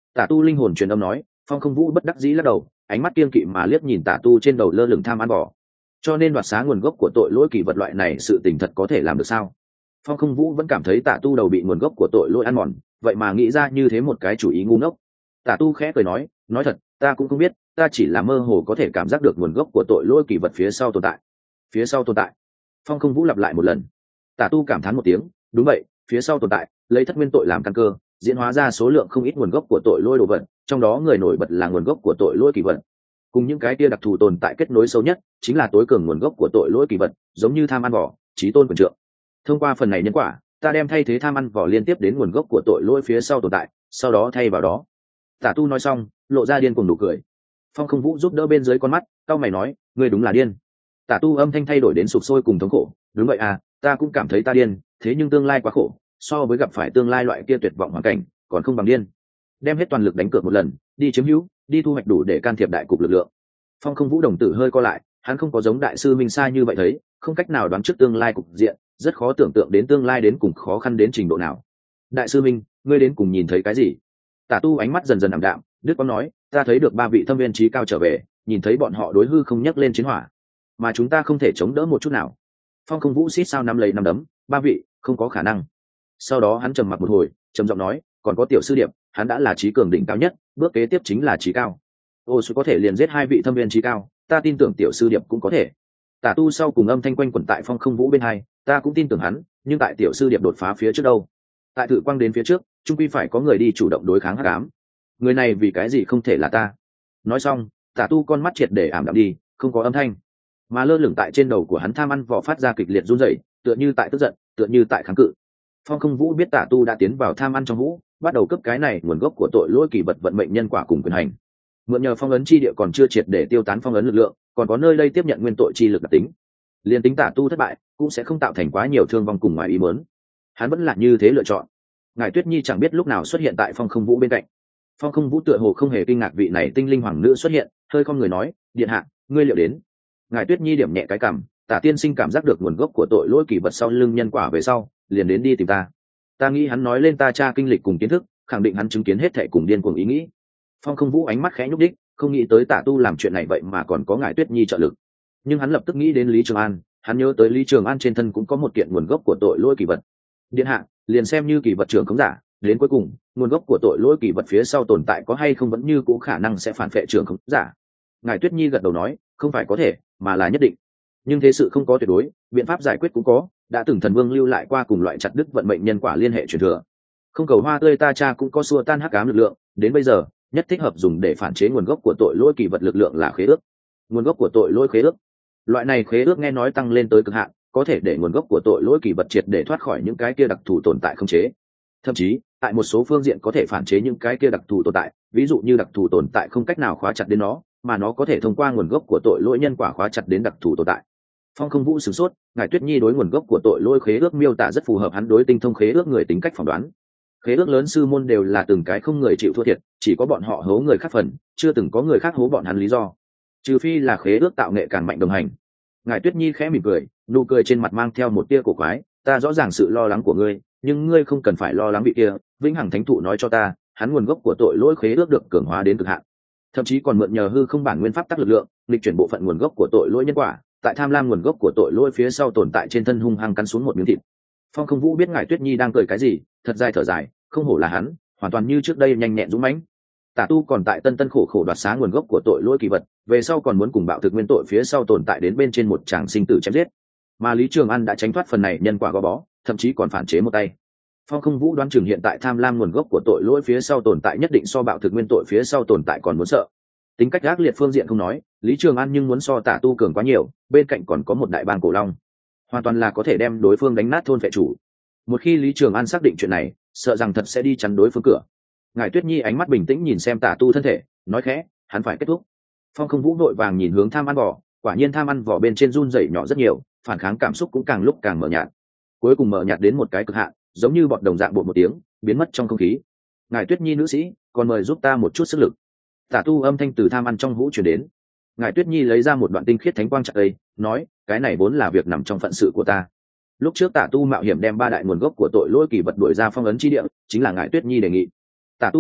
Tả tu linh hồn truyền âm nói. Phong Không Vũ bất đắc dĩ lắc đầu, ánh mắt kiên kỵ mà liếc nhìn Tả tu trên đầu lơ lửng tham ăn vỏ. Cho nên đoạt xá nguồn gốc của tội lỗi kỳ vật loại này sự tình thật có thể làm được sao? Phong Không Vũ vẫn cảm thấy Tả tu đầu bị nguồn gốc của tội lỗi ăn mòn, vậy mà nghĩ ra như thế một cái chủ ý ngu ngốc. Tả tu khẽ cười nói thật, ta cũng không biết, ta chỉ là mơ hồ có thể cảm giác được nguồn gốc của tội lỗi kỳ vật phía sau tồn tại. Phía sau tồn tại? Phong Không Vũ lặp lại một lần. Tả tu cảm thán một tiếng, đúng vậy, phía sau tồn tại, lấy thất nguyên tội làm căn cơ, diễn hóa ra số lượng không ít nguồn gốc của tội lỗi đồ vật, trong đó người nổi bật là nguồn gốc của tội lỗi kỳ vật. Cùng những cái kia đặc thù tồn tại kết nối sâu nhất, chính là tối cường nguồn gốc của tội lỗi kỳ vật, giống như tham ăn vỏ, chí tôn quyền trượng. Thông qua phần này nhân quả, ta đem thay thế tham ăn vỏ liên tiếp đến nguồn gốc của tội lỗi phía sau tồn tại, sau đó thay vào đó. Tả tu nói xong, lộ ra điên cuồng nụ cười. Phong Không Vũ giúp đỡ bên dưới con mắt, cau mày nói, ngươi đúng là điên. Tả tu âm thanh thay đổi đến sụp sôi cùng thống khổ, đúng vậy à, ta cũng cảm thấy ta điên, thế nhưng tương lai quá khổ, so với gặp phải tương lai loại kia tuyệt vọng hoàn cảnh, còn không bằng điên. Đem hết toàn lực đánh cược một lần, đi chiếm hữu, đi thu hoạch đủ để can thiệp đại cục lực lượng. Phong Không Vũ đồng tử hơi co lại, hắn không có giống đại sư Minh Sa như vậy thấy, không cách nào đoán trước tương lai cục diện, rất khó tưởng tượng đến tương lai đến cùng khó khăn đến trình độ nào. Đại sư Minh, ngươi đến cùng nhìn thấy cái gì? Tả tu ánh mắt dần dần ảm đạm, Đức Quang nói, ta thấy được 3 vị thâm viên trí cao trở về, nhìn thấy bọn họ đối hư không nhấc lên chiến hỏa, mà chúng ta không thể chống đỡ một chút nào. Phong Không Vũ xít sao nắm lấy nắm đấm, 3 vị, không có khả năng. Sau đó hắn trầm mặc một hồi, trầm giọng nói, còn có tiểu sư điệp, hắn đã là trí cường đỉnh cao nhất, bước kế tiếp chính là trí cao. Ô sư có thể liền giết 2 vị thâm viên trí cao, ta tin tưởng tiểu sư điệp cũng có thể. Tả tu sau cùng âm thanh quanh quẩn tại Phong Không Vũ bên hai, ta cũng tin tưởng hắn, nhưng tại tiểu sư điệp đột phá phía trước đâu? Tại Tự Quang đến phía trước, chung quy phải có người đi chủ động đối kháng hắc ám. Người này vì cái gì không thể là ta? Nói xong, Tả tu con mắt triệt để ảm đạm đi, không có âm thanh, mà lơ lửng tại trên đầu của hắn tham ăn vỏ phát ra kịch liệt run rẩy, tựa như tại tức giận, tựa như tại kháng cự. Phong Không Vũ biết Tả tu đã tiến vào tham ăn trong hũ, bắt đầu cấp cái này nguồn gốc của tội lỗi kỳ vật vận mệnh nhân quả cùng quyền hành. Mượn nhờ phong ấn chi địa còn chưa triệt để tiêu tán phong ấn lực lượng, còn có nơi đây tiếp nhận nguyên tội chi lực đặc tính. Liên tính Tả tu thất bại, cũng sẽ không tạo thành quá nhiều thương vong cùng ngoài ý muốn. Hắn vẫn là như thế lựa chọn. Ngài Tuyết Nhi chẳng biết lúc nào xuất hiện tại Phong Không Vũ bên cạnh. Phong Không Vũ tựa hồ không hề kinh ngạc vị này tinh linh hoàng nữ xuất hiện, hơi không người nói, điện hạ, ngươi liệu đến. Ngài Tuyết Nhi điểm nhẹ cái cằm, Tả tiên sinh cảm giác được nguồn gốc của tội lỗi kỳ vật sau lưng nhân quả về sau, liền đến đi tìm ta. Ta nghĩ hắn nói lên ta cha kinh lịch cùng kiến thức, khẳng định hắn chứng kiến hết thảy cùng điên cuồng ý nghĩ. Phong Không Vũ ánh mắt khẽ nhúc đích, không nghĩ tới Tả tu làm chuyện này vậy mà còn có Ngài Tuyết Nhi trợ lực. Nhưng hắn lập tức nghĩ đến Lý Trường An, hắn nhớ tới Lý Trường An trên thân cũng có một kiện nguồn gốc của tội lỗi kỳ vật. Điện hạ, liền xem như kỳ vật trưởng khống giả, đến cuối cùng, nguồn gốc của tội lỗi kỳ vật phía sau tồn tại có hay không vẫn như cũ khả năng sẽ phản vệ trưởng khống giả. Ngài Tuyết Nhi gật đầu nói, không phải có thể, mà là nhất định. Nhưng thế sự không có tuyệt đối, biện pháp giải quyết cũng có, đã từng thần vương lưu lại qua cùng loại chặt đứt vận mệnh nhân quả liên hệ truyền thừa. Không cầu hoa tươi ta cha cũng có xua tan hắc ám lực lượng, đến bây giờ, nhất thích hợp dùng để phản chế nguồn gốc của tội lỗi kỳ vật lực lượng là khế ước. Nguồn gốc của tội lỗi khế ước. Loại này khế ước nghe nói tăng lên tới cực hạn, có thể để nguồn gốc của tội lỗi kỳ vật triệt để thoát khỏi những cái kia đặc thù tồn tại không chế. Thậm chí, tại một số phương diện có thể phản chế những cái kia đặc thù tồn tại, ví dụ như đặc thù tồn tại không cách nào khóa chặt đến nó, mà nó có thể thông qua nguồn gốc của tội lỗi nhân quả khóa chặt đến đặc thù tồn tại. Phong Không Vũ sửng sốt, Ngài Tuyết Nhi đối nguồn gốc của tội lỗi khế ước miêu tả rất phù hợp hắn đối tinh thông khế ước người tính cách phỏng đoán. Khế ước lớn sư môn đều là từng cái không người chịu thua thiệt, chỉ có bọn họ hố người khác phần, chưa từng có người khác hố bọn hắn lý do. Trừ phi là khế ước tạo nghệ càng mạnh đồng hành. Ngài Tuyết Nhi khẽ mỉm cười, nụ cười trên mặt mang theo một tia cổ quái, ta rõ ràng sự lo lắng của ngươi, nhưng ngươi không cần phải lo lắng vị kia, Vĩnh Hằng Thánh Thụ nói cho ta, hắn nguồn gốc của tội lỗi khế ước được cường hóa đến cực hạn. Thậm chí còn mượn nhờ hư không bản nguyên pháp tắc lực lượng, lịch chuyển bộ phận nguồn gốc của tội lỗi nhân quả, tại tham lam nguồn gốc của tội lỗi phía sau tồn tại trên thân hung hăng cắn xuống một miếng thịt. Phong Không Vũ biết Ngài Tuyết Nhi đang cười cái gì, thật dài thở dài, không hổ là hắn, hoàn toàn như trước đây nhanh nhẹn dũng mãnh. Tả tu còn tại tân tân khổ khổ đoạt xá nguồn gốc của tội lỗi kỳ vật, về sau còn muốn cùng bạo thực nguyên tội phía sau tồn tại đến bên trên một tràng sinh tử chém giết. Mà Lý Trường An đã tránh thoát phần này nhân quả gò bó, thậm chí còn phản chế một tay. Phong Không Vũ đoán chừng hiện tại tham lam nguồn gốc của tội lỗi phía sau tồn tại nhất định so bạo thực nguyên tội phía sau tồn tại còn muốn sợ. Tính cách ác liệt phương diện không nói, Lý Trường An nhưng muốn so Tả tu cường quá nhiều, bên cạnh còn có một đại bang cổ long, hoàn toàn là có thể đem đối phương đánh nát thôn vệ chủ. Một khi Lý Trường An xác định chuyện này, sợ rằng thật sẽ đi chắn đối phương cửa. Ngài Tuyết Nhi ánh mắt bình tĩnh nhìn xem Tả tu thân thể, nói khẽ, hắn phải kết thúc. Phong Không Vũ vội vàng nhìn hướng tham ăn vỏ, quả nhiên tham ăn vỏ bên trên run rẩy nhỏ rất nhiều, phản kháng cảm xúc cũng càng lúc càng mờ nhạt. Cuối cùng mờ nhạt đến một cái cực hạn, giống như bọt đồng dạng bột một tiếng, biến mất trong không khí. Ngài Tuyết Nhi nữ sĩ, còn mời giúp ta một chút sức lực. Tả tu âm thanh từ tham ăn trong hũ truyền đến. Ngài Tuyết Nhi lấy ra một đoạn tinh khiết thánh quang chặt đây, nói, cái này vốn là việc nằm trong phận sự của ta. Lúc trước Tả tu mạo hiểm đem 3 đại nguồn gốc của tội lỗi kỳ vật đuổi ra phong ấn chi địa, chính là Ngài Tuyết Nhi đề nghị. Tả tu đáp ứng,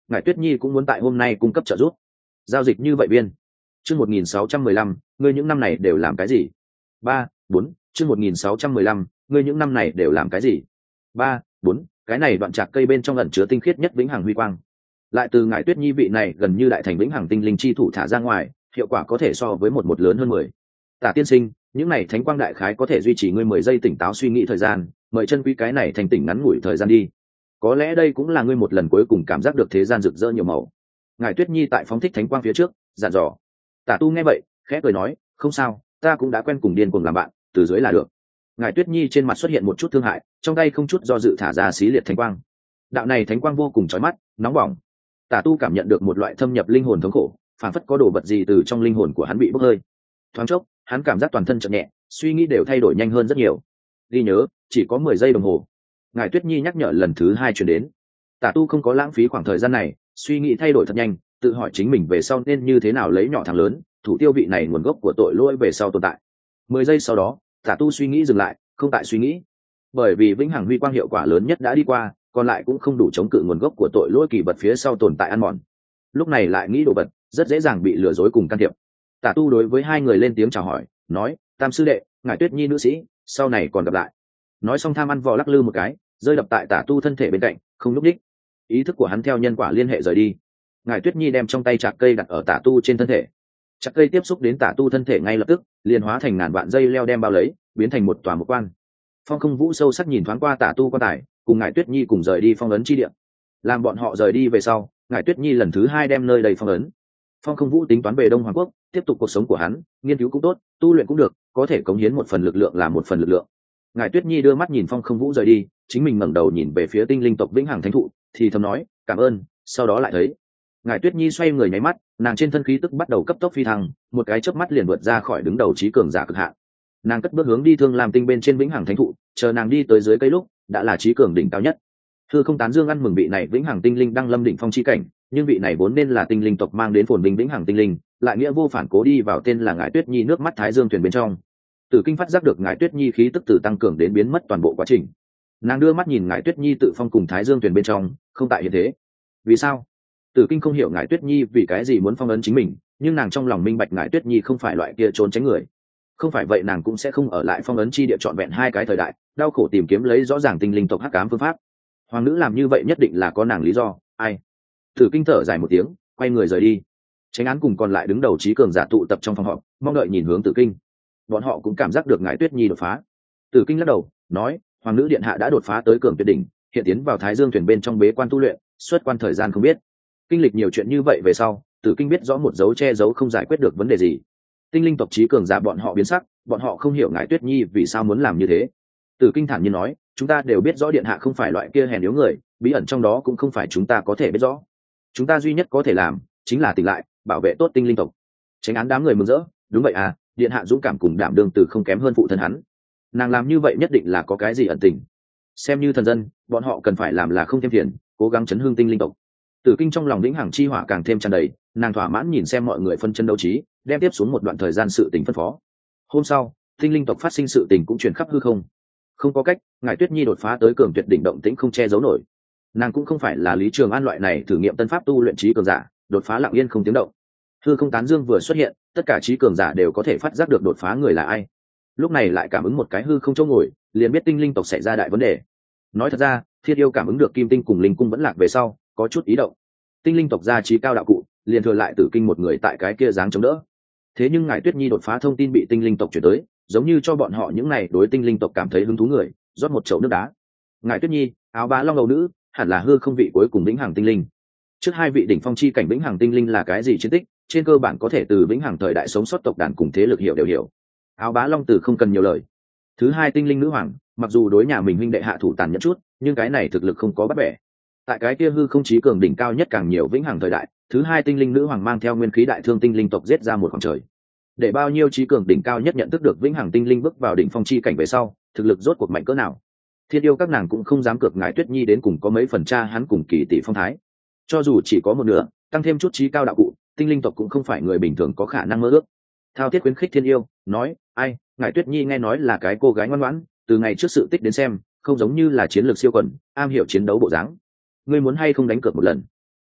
ngài Tuyết Nhi cũng muốn tại hôm nay cung cấp trợ giúp. Giao dịch như vậy viên. Chương 1615, ngươi những năm này đều làm cái gì? 3, 4, chương 1615, ngươi những năm này đều làm cái gì? 3, 4, cái này đoạn trạc cây bên trong ẩn chứa tinh khiết nhất vĩnh hằng huy quang. Lại từ ngài Tuyết Nhi vị này gần như đại thành vĩnh hằng tinh linh chi thủ thả ra ngoài, hiệu quả có thể so với một lớn hơn 10. Tả tiên sinh, những này thánh quang đại khái có thể duy trì ngươi 10 giây tỉnh táo suy nghĩ thời gian, mời chân quý cái này thành tỉnh ngắn ngủi thời gian đi. Có lẽ đây cũng là ngươi một lần cuối cùng cảm giác được thế gian rực rỡ nhiều màu. Ngài Tuyết Nhi tại phóng thích thánh quang phía trước dặn dò. Tả tu nghe vậy khẽ cười nói, không sao, ta cũng đã quen cùng điên cuồng làm bạn, từ dưới là được. Ngài Tuyết Nhi trên mặt xuất hiện một chút thương hại, trong tay không chút do dự thả ra xí liệt thánh quang. Đạo này thánh quang vô cùng chói mắt, nóng bỏng. Tả tu cảm nhận được một loại thâm nhập linh hồn thống khổ, phản phất có đồ vật gì từ trong linh hồn của hắn bị bốc hơi. Thoáng chốc, hắn cảm giác toàn thân chợt nhẹ, suy nghĩ đều thay đổi nhanh hơn rất nhiều. Ghi nhớ, chỉ có 10 giây đồng hồ. Ngài Tuyết Nhi nhắc nhở lần thứ 2 truyền đến. Tả tu không có lãng phí khoảng thời gian này, suy nghĩ thay đổi thật nhanh, tự hỏi chính mình về sau nên như thế nào lấy nhỏ thằng lớn, thủ tiêu vị này nguồn gốc của tội lỗi về sau tồn tại. 10 giây sau đó, Tả tu suy nghĩ dừng lại, không tại suy nghĩ. Bởi vì vĩnh hằng huy quang hiệu quả lớn nhất đã đi qua, còn lại cũng không đủ chống cự nguồn gốc của tội lỗi kỳ vật phía sau tồn tại ăn mòn. Lúc này lại nghĩ đồ vật, rất dễ dàng bị lừa dối cùng can thiệp. Tả tu đối với hai người lên tiếng chào hỏi, nói, Tam sư đệ, ngài Tuyết Nhi nữ sĩ, sau này còn gặp lại. Nói xong tham ăn vò lắc lư một cái, rơi đập tại Tả tu thân thể bên cạnh, không lúc đích. Ý thức của hắn theo nhân quả liên hệ rời đi. Ngài Tuyết Nhi đem trong tay chạc cây đặt ở Tả tu trên thân thể. Chạc cây tiếp xúc đến Tả tu thân thể ngay lập tức, liền hóa thành ngàn vạn dây leo đem bao lấy, biến thành một tòa một quan. Phong Không Vũ sâu sắc nhìn thoáng qua Tả tu quan tài, cùng ngài Tuyết Nhi cùng rời đi phong ấn chi địa. Làm bọn họ rời đi về sau, ngài Tuyết Nhi lần thứ 2 đem nơi đầy phong ấn. Phong Không Vũ tính toán về Đông Hoàng Quốc, tiếp tục cuộc sống của hắn, nghiên cứu cũng tốt, tu luyện cũng được, có thể cống hiến một phần lực lượng là một phần lực lượng. Ngài Tuyết Nhi đưa mắt nhìn Phong Không Vũ rời đi, chính mình ngẩng đầu nhìn về phía tinh linh tộc vĩnh hằng thánh thụ, thì thầm nói, cảm ơn. Sau đó lại thấy, ngài Tuyết Nhi xoay người nháy mắt, nàng trên thân khí tức bắt đầu cấp tốc phi thăng, một cái chớp mắt liền vượt ra khỏi đứng đầu trí cường giả cực hạn. Nàng cất bước hướng đi Thương Lam tinh bên trên vĩnh hằng thánh thụ, chờ nàng đi tới dưới cây lúc, đã là trí cường đỉnh cao nhất. Hư Không tán dương ăn mừng vị này vĩnh hằng tinh linh đăng lâm đỉnh phong chi cảnh, nhưng vị này vốn nên là tinh linh tộc mang đến phồn vinh vĩnh hằng tinh linh, lại nghĩa vô phản cố đi vào tên là ngài Tuyết Nhi nước mắt Thái Dương thuyền bên trong. Tử Kinh phát giác được ngài Tuyết Nhi khí tức từ tăng cường đến biến mất toàn bộ quá trình. Nàng đưa mắt nhìn ngài Tuyết Nhi tự phong cùng Thái Dương thuyền bên trong, không tại hiện thế. Vì sao? Tử Kinh không hiểu ngài Tuyết Nhi vì cái gì muốn phong ấn chính mình, nhưng nàng trong lòng minh bạch ngài Tuyết Nhi không phải loại kia trốn tránh người. Không phải vậy nàng cũng sẽ không ở lại phong ấn chi địa trọn vẹn 2 cái thời đại, đau khổ tìm kiếm lấy rõ ràng tinh linh tộc hắc ám phương pháp. Hoàng nữ làm như vậy nhất định là có nàng lý do. Ai? Tử Kinh thở dài một tiếng, quay người rời đi. Tránh án cùng còn lại đứng đầu trí cường giả tụ tập trong phòng họp, mong đợi nhìn hướng Tử Kinh. Bọn họ cũng cảm giác được ngài Tuyết Nhi đột phá. Tử Kinh lắc đầu, nói, Hoàng nữ điện hạ đã đột phá tới cường tuyệt đỉnh, hiện tiến vào Thái Dương thuyền bên trong bế quan tu luyện, xuất quan thời gian không biết. Kinh lịch nhiều chuyện như vậy về sau, Tử Kinh biết rõ một dấu che giấu không giải quyết được vấn đề gì. Tinh linh tộc trí cường giả bọn họ biến sắc, bọn họ không hiểu ngài Tuyết Nhi vì sao muốn làm như thế. Tử Kinh thản nhiên nói, chúng ta đều biết rõ điện hạ không phải loại kia hèn yếu người, bí ẩn trong đó cũng không phải chúng ta có thể biết rõ. Chúng ta duy nhất có thể làm chính là tỉnh lại, bảo vệ tốt tinh linh tộc. Tránh án đám người mừng rỡ, đúng vậy à, điện hạ dũng cảm cùng đảm đương từ không kém hơn phụ thân hắn. Nàng làm như vậy nhất định là có cái gì ẩn tình. Xem như thần dân, bọn họ cần phải làm là không thêm phiền, cố gắng chấn hương tinh linh tộc. Tử Kinh trong lòng vĩnh hằng chi hỏa càng thêm tràn đầy, nàng thỏa mãn nhìn xem mọi người phân chân đấu trí, đem tiếp xuống một đoạn thời gian sự tình phân phó. Hôm sau, tinh linh tộc phát sinh sự tình cũng truyền khắp hư không. Không có cách, ngài Tuyết Nhi đột phá tới cường tuyệt đỉnh động tĩnh không che giấu nổi. Nàng cũng không phải là Lý Trường An loại này thử nghiệm tân pháp tu luyện trí cường giả, đột phá lặng yên không tiếng động. Hư Không tán dương vừa xuất hiện, tất cả trí cường giả đều có thể phát giác được đột phá người là ai. Lúc này lại cảm ứng một cái hư không chỗ ngồi, liền biết tinh linh tộc xảy ra đại vấn đề. Nói thật ra, Thiết Yêu cảm ứng được Kim Tinh cùng Linh Cung vẫn lạc về sau, có chút ý động. Tinh linh tộc gia trí cao đạo cụ, liền thừa lại Tử Kinh một người tại cái kia dáng chống đỡ. Thế nhưng ngài Tuyết Nhi đột phá thông tin bị tinh linh tộc chuyển tới, giống như cho bọn họ những này đối tinh linh tộc cảm thấy hứng thú người rót một chậu nước đá. Ngài Tuyết Nhi, áo bá long đầu nữ, hẳn là hư không vị cuối cùng vĩnh hằng tinh linh. Trước 2 vị đỉnh phong chi cảnh vĩnh hằng tinh linh là cái gì chiến tích, trên cơ bản có thể từ vĩnh hằng thời đại sống sót tộc đàn cùng thế lực hiểu đều hiểu. Áo bá long tử không cần nhiều lời. Thứ 2 tinh linh nữ hoàng, mặc dù đối nhà mình huynh đệ hạ thủ tàn nhẫn chút, nhưng cái này thực lực không có bắt bẻ. Tại cái kia hư không chí cường đỉnh cao nhất càng nhiều vĩnh hằng thời đại, thứ 2 tinh linh nữ hoàng mang theo nguyên khí đại thương tinh linh tộc giết ra một khoảng trời. Để bao nhiêu chí cường đỉnh cao nhất nhận thức được vĩnh hằng tinh linh bước vào đỉnh phong chi cảnh về sau, thực lực rốt cuộc mạnh cỡ nào. Thiên Yêu các nàng cũng không dám cược ngài Tuyết Nhi đến cùng có mấy phần cha hắn cùng kỳ tỷ phong thái. Cho dù chỉ có một nửa, tăng thêm chút chí cao đạo cụ, tinh linh tộc cũng không phải người bình thường có khả năng mơ ước. Thao Thiết khuyến khích Thiên Yêu, nói, ai, ngài Tuyết Nhi nghe nói là cái cô gái ngoan ngoãn, từ ngày trước sự tích đến xem, không giống như là chiến lược siêu quần, am hiểu chiến đấu bộ dáng. Ngươi muốn hay không đánh cược một lần?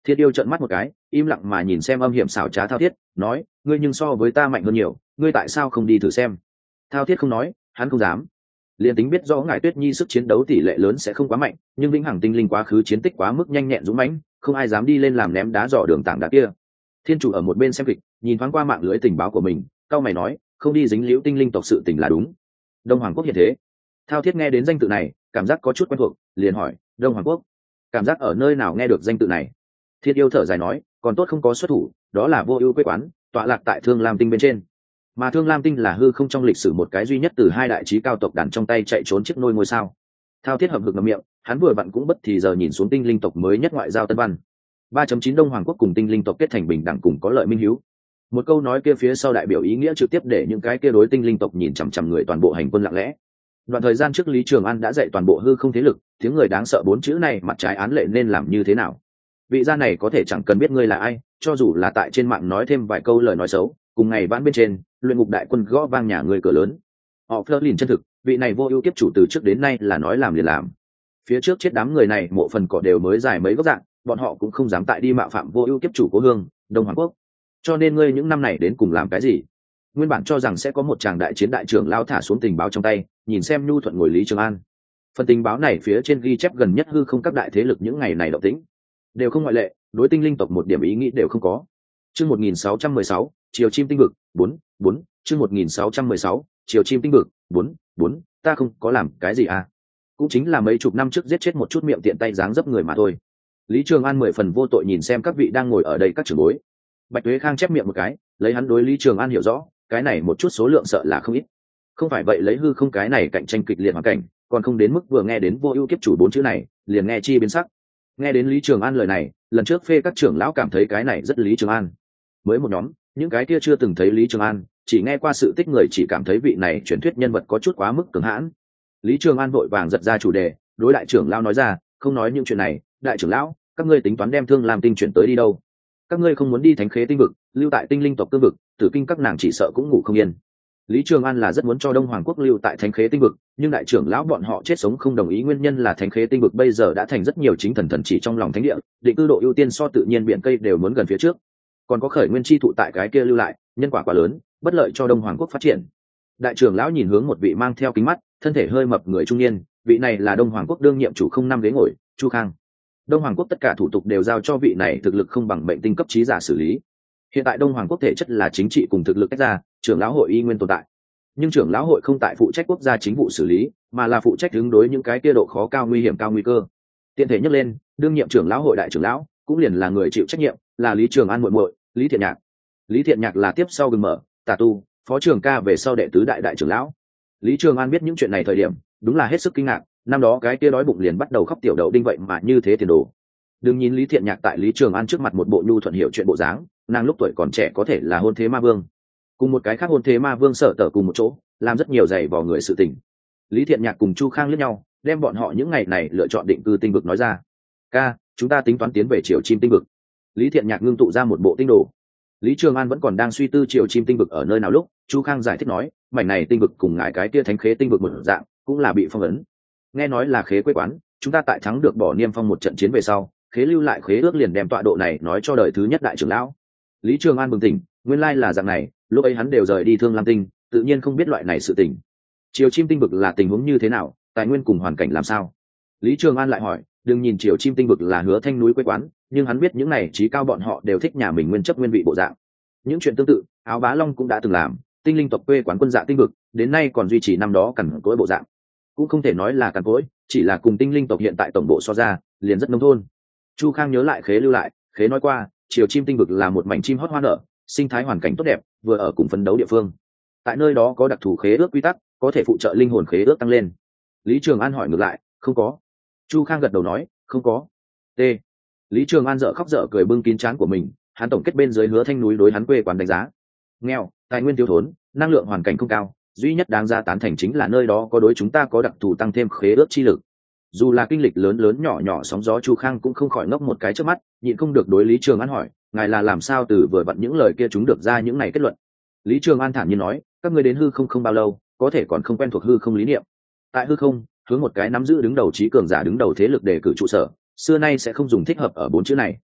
Thiết Yêu trợn mắt một cái, im lặng mà nhìn xem âm hiểm xảo trá Thao Thiết, nói, ngươi nhưng so với ta mạnh hơn nhiều, ngươi tại sao không đi thử xem? Thao Thiết không nói, hắn không dám. Liên tính biết rõ Ngải Tuyết Nhi sức chiến đấu tỷ lệ lớn sẽ không quá mạnh, nhưng vĩnh hằng tinh linh quá khứ chiến tích quá mức nhanh nhẹn dũng mãnh, không ai dám đi lên làm ném đá dò đường tảng đá kia. Thiên chủ ở một bên xem kịch, nhìn thoáng qua mạng lưới tình báo của mình, cau mày nói, không đi dính liễu tinh linh tộc sự tình là đúng. Đông Hoàng quốc hiện thế. Thao Thiết nghe đến danh tự này, cảm giác có chút quen thuộc, liền hỏi, Đông Hoàng quốc? Cảm giác ở nơi nào nghe được danh tự này? Thiết Yêu thở dài nói, còn tốt không có xuất thủ, đó là Vô Ưu quê quán, tọa lạc tại Thương Lam Tinh bên trên. Mà Thương Lam Tinh là hư không trong lịch sử một cái duy nhất từ hai đại chí cao tộc đàn trong tay chạy trốn chiếc nôi ngôi sao. Thao Thiết hậm hực ngậm miệng, hắn vừa vặn cũng bất thì giờ nhìn xuống tinh linh tộc mới nhất ngoại giao tân văn. 3.9 Đông Hoàng quốc cùng tinh linh tộc kết thành bình đẳng cùng có lợi minh hiếu. Một câu nói kia phía sau đại biểu ý nghĩa trực tiếp để những cái kia đối tinh linh tộc nhìn chằm chằm người toàn bộ hành quân lặng lẽ. Đoạn thời gian trước Lý Trường An đã dạy toàn bộ hư không thế lực, tiếng người đáng sợ bốn chữ này mặt trái án lệ nên làm như thế nào. Vị gia này có thể chẳng cần biết ngươi là ai, cho dù là tại trên mạng nói thêm vài câu lời nói xấu, cùng ngày vãn bên trên, luyện ngục đại quân gõ vang nhà người cửa lớn. Họ Flerlin chân thực, vị này Vô Ưu kiếp chủ từ trước đến nay là nói làm liền làm. Phía trước chết đám người này mộ phần cỏ đều mới dài mấy gốc dạng, bọn họ cũng không dám tại đi mạo phạm Vô Ưu kiếp chủ cố hương, Đông Hoàng quốc. Cho nên ngươi những năm này đến cùng làm cái gì? Nguyên bản cho rằng sẽ có một tràng đại chiến, đại trưởng lão thả xuống tình báo trong tay, nhìn xem nhu thuận ngồi Lý Trường An. Phần tình báo này phía trên ghi chép gần nhất hư không các đại thế lực những ngày này động tĩnh, đều không ngoại lệ, đối tinh linh tộc một điểm ý nghĩ đều không có. Chương 1616, Chiều chim tinh vực, 4, chương 1616, Chiều chim tinh vực, 4, ta không có làm cái gì à? Cũng chính là mấy chục năm trước giết chết một chút miệng tiện tay dáng dấp người mà thôi. Lý Trường An 10 phần vô tội nhìn xem các vị đang ngồi ở đây các trưởng bối. Bạch Tuế Khang chép miệng một cái, lấy hắn đối Lý Trường An hiểu rõ, cái này một chút số lượng sợ là không ít. Không phải vậy lấy hư không cái này cạnh tranh kịch liệt hoàn cảnh, còn không đến mức vừa nghe đến Vô Ưu kiếp chủ bốn chữ này, liền nghe chi biến sắc. Nghe đến Lý Trường An lời này, lần trước phê các trưởng lão cảm thấy cái này rất Lý Trường An. Mới một nhóm, những cái kia chưa từng thấy Lý Trường An, chỉ nghe qua sự tích người chỉ cảm thấy vị này truyền thuyết nhân vật có chút quá mức cường hãn. Lý Trường An vội vàng giật ra chủ đề, đối đại trưởng lão nói ra, không nói những chuyện này, đại trưởng lão, các ngươi tính toán đem Thương Lam Tinh chuyển tới đi đâu? Các ngươi không muốn đi Thánh Khế Tinh vực, lưu tại Tinh Linh tộc cương vực, Tử Kinh các nàng chỉ sợ cũng ngủ không yên. Lý Trường An là rất muốn cho Đông Hoàng quốc lưu tại Thánh Khế Tinh vực, nhưng đại trưởng lão bọn họ chết sống không đồng ý, nguyên nhân là Thánh Khế Tinh vực bây giờ đã thành rất nhiều chính thần thần chỉ trong lòng thánh địa, định cư độ ưu tiên so tự nhiên biển cây đều muốn gần phía trước. Còn có khởi nguyên chi thụ tại cái kia lưu lại, nhân quả quá lớn, bất lợi cho Đông Hoàng quốc phát triển. Đại trưởng lão nhìn hướng một vị mang theo kính mắt, thân thể hơi mập người trung niên, vị này là Đông Hoàng quốc đương nhiệm chủ không năm ghế ngồi, Chu Khang. Đông Hoàng quốc tất cả thủ tục đều giao cho vị này thực lực không bằng mệnh tinh cấp trí giả xử lý. Hiện tại Đông Hoàng quốc thể chất là chính trị cùng thực lực tách ra, trưởng lão hội y nguyên tồn tại, nhưng trưởng lão hội không tại phụ trách quốc gia chính vụ xử lý, mà là phụ trách ứng đối những cái kia độ khó cao, nguy hiểm cao, nguy cơ. Tiện thể nhắc lên, đương nhiệm trưởng lão hội đại trưởng lão cũng liền là người chịu trách nhiệm, là Lý Trường An muội muội, Lý Thiện Nhạc. Lý Thiện Nhạc là tiếp sau Gừng Mở, Tà Tu, Phó Trường Ca về sau đệ tứ đại trưởng lão. Lý Trường An biết những chuyện này thời điểm, đúng là hết sức kinh ngạc, năm đó cái kia đói bụng liền bắt đầu khóc tiểu đậu đinh vậy mà như thế tiền đồ. Đừng nhìn Lý Thiện Nhạc tại Lý Trường An trước mặt một bộ nhu thuận hiểu chuyện bộ dáng, nàng lúc tuổi còn trẻ có thể là hôn thế ma vương, cùng một cái khác hôn thế ma vương Sở Tở cùng một chỗ, làm rất nhiều giày vò người sự tình. Lý Thiện Nhạc cùng Chu Khang liếc nhau, đem bọn họ những ngày này lựa chọn định cư tinh vực nói ra. Ca, chúng ta tính toán tiến về Chiều Chim tinh vực. Lý Thiện Nhạc ngưng tụ ra một bộ tinh đồ. Lý Trường An vẫn còn đang suy tư Chiều Chim tinh vực ở nơi nào lúc, Chu Khang giải thích nói, mảnh này tinh vực cùng ngài cái kia Thánh Khế tinh vực một dạng, cũng là bị phong ấn. Nghe nói là khế quê quán, chúng ta tại thắng được Bỏ Niêm Phong một trận chiến về sau, khế lưu lại khế ước liền đem tọa độ này nói cho đời thứ nhất đại trưởng lão. Lý Trường An bừng tỉnh, nguyên lai là dạng này, lúc ấy hắn đều rời đi Thương Lam Tinh, tự nhiên không biết loại này sự tình. Chiều Chim tinh vực là tình huống như thế nào, tài nguyên cùng hoàn cảnh làm sao? Lý Trường An lại hỏi, đừng nhìn Chiều Chim tinh vực là Hứa Thanh núi quê quán, nhưng hắn biết những này trí cao bọn họ đều thích nhà mình nguyên chấp nguyên vị bộ dạng. Những chuyện tương tự, Áo Bá Long cũng đã từng làm, tinh linh tộc quê quán Quân Dạ tinh vực, đến nay còn duy trì năm đó cằn cỗi bộ dạng. Cũng không thể nói là cằn cỗi, chỉ là cùng tinh linh tộc hiện tại tổng bộ so ra, liền rất nông thôn. Chu Khang nhớ lại khế lưu lại, khế nói qua, Chiều Chim tinh vực là một mảnh chim hót hoa nở, sinh thái hoàn cảnh tốt đẹp, vừa ở cùng phấn đấu địa phương. Tại nơi đó có đặc thù khế ước quy tắc, có thể phụ trợ linh hồn khế ước tăng lên. Lý Trường An hỏi ngược lại, không có. Chu Khang gật đầu nói, không có. T. Lý Trường An dở khóc dở cười bưng kín trán của mình, hắn tổng kết bên dưới Hứa Thanh núi đối hắn quê quán đánh giá. Nghèo, tài nguyên thiếu thốn, năng lượng hoàn cảnh không cao, duy nhất đáng ra tán thành chính là nơi đó có đối chúng ta có đặc thù tăng thêm khế ước chi lực. Dù là kinh lịch lớn lớn nhỏ nhỏ sóng gió, Chu Khang cũng không khỏi ngốc một cái trước mắt, nhịn không được đối Lý Trường An hỏi, ngài là làm sao từ vừa vặn những lời kia chúng được ra những này kết luận? Lý Trường An thản nhiên nói, các ngươi đến hư không bao lâu, có thể còn không quen thuộc hư không lý niệm. Tại hư không, hướng một cái nắm giữ đứng đầu trí cường giả đứng đầu thế lực đề cử trụ sở, xưa nay sẽ không dùng thích hợp ở bốn chữ này.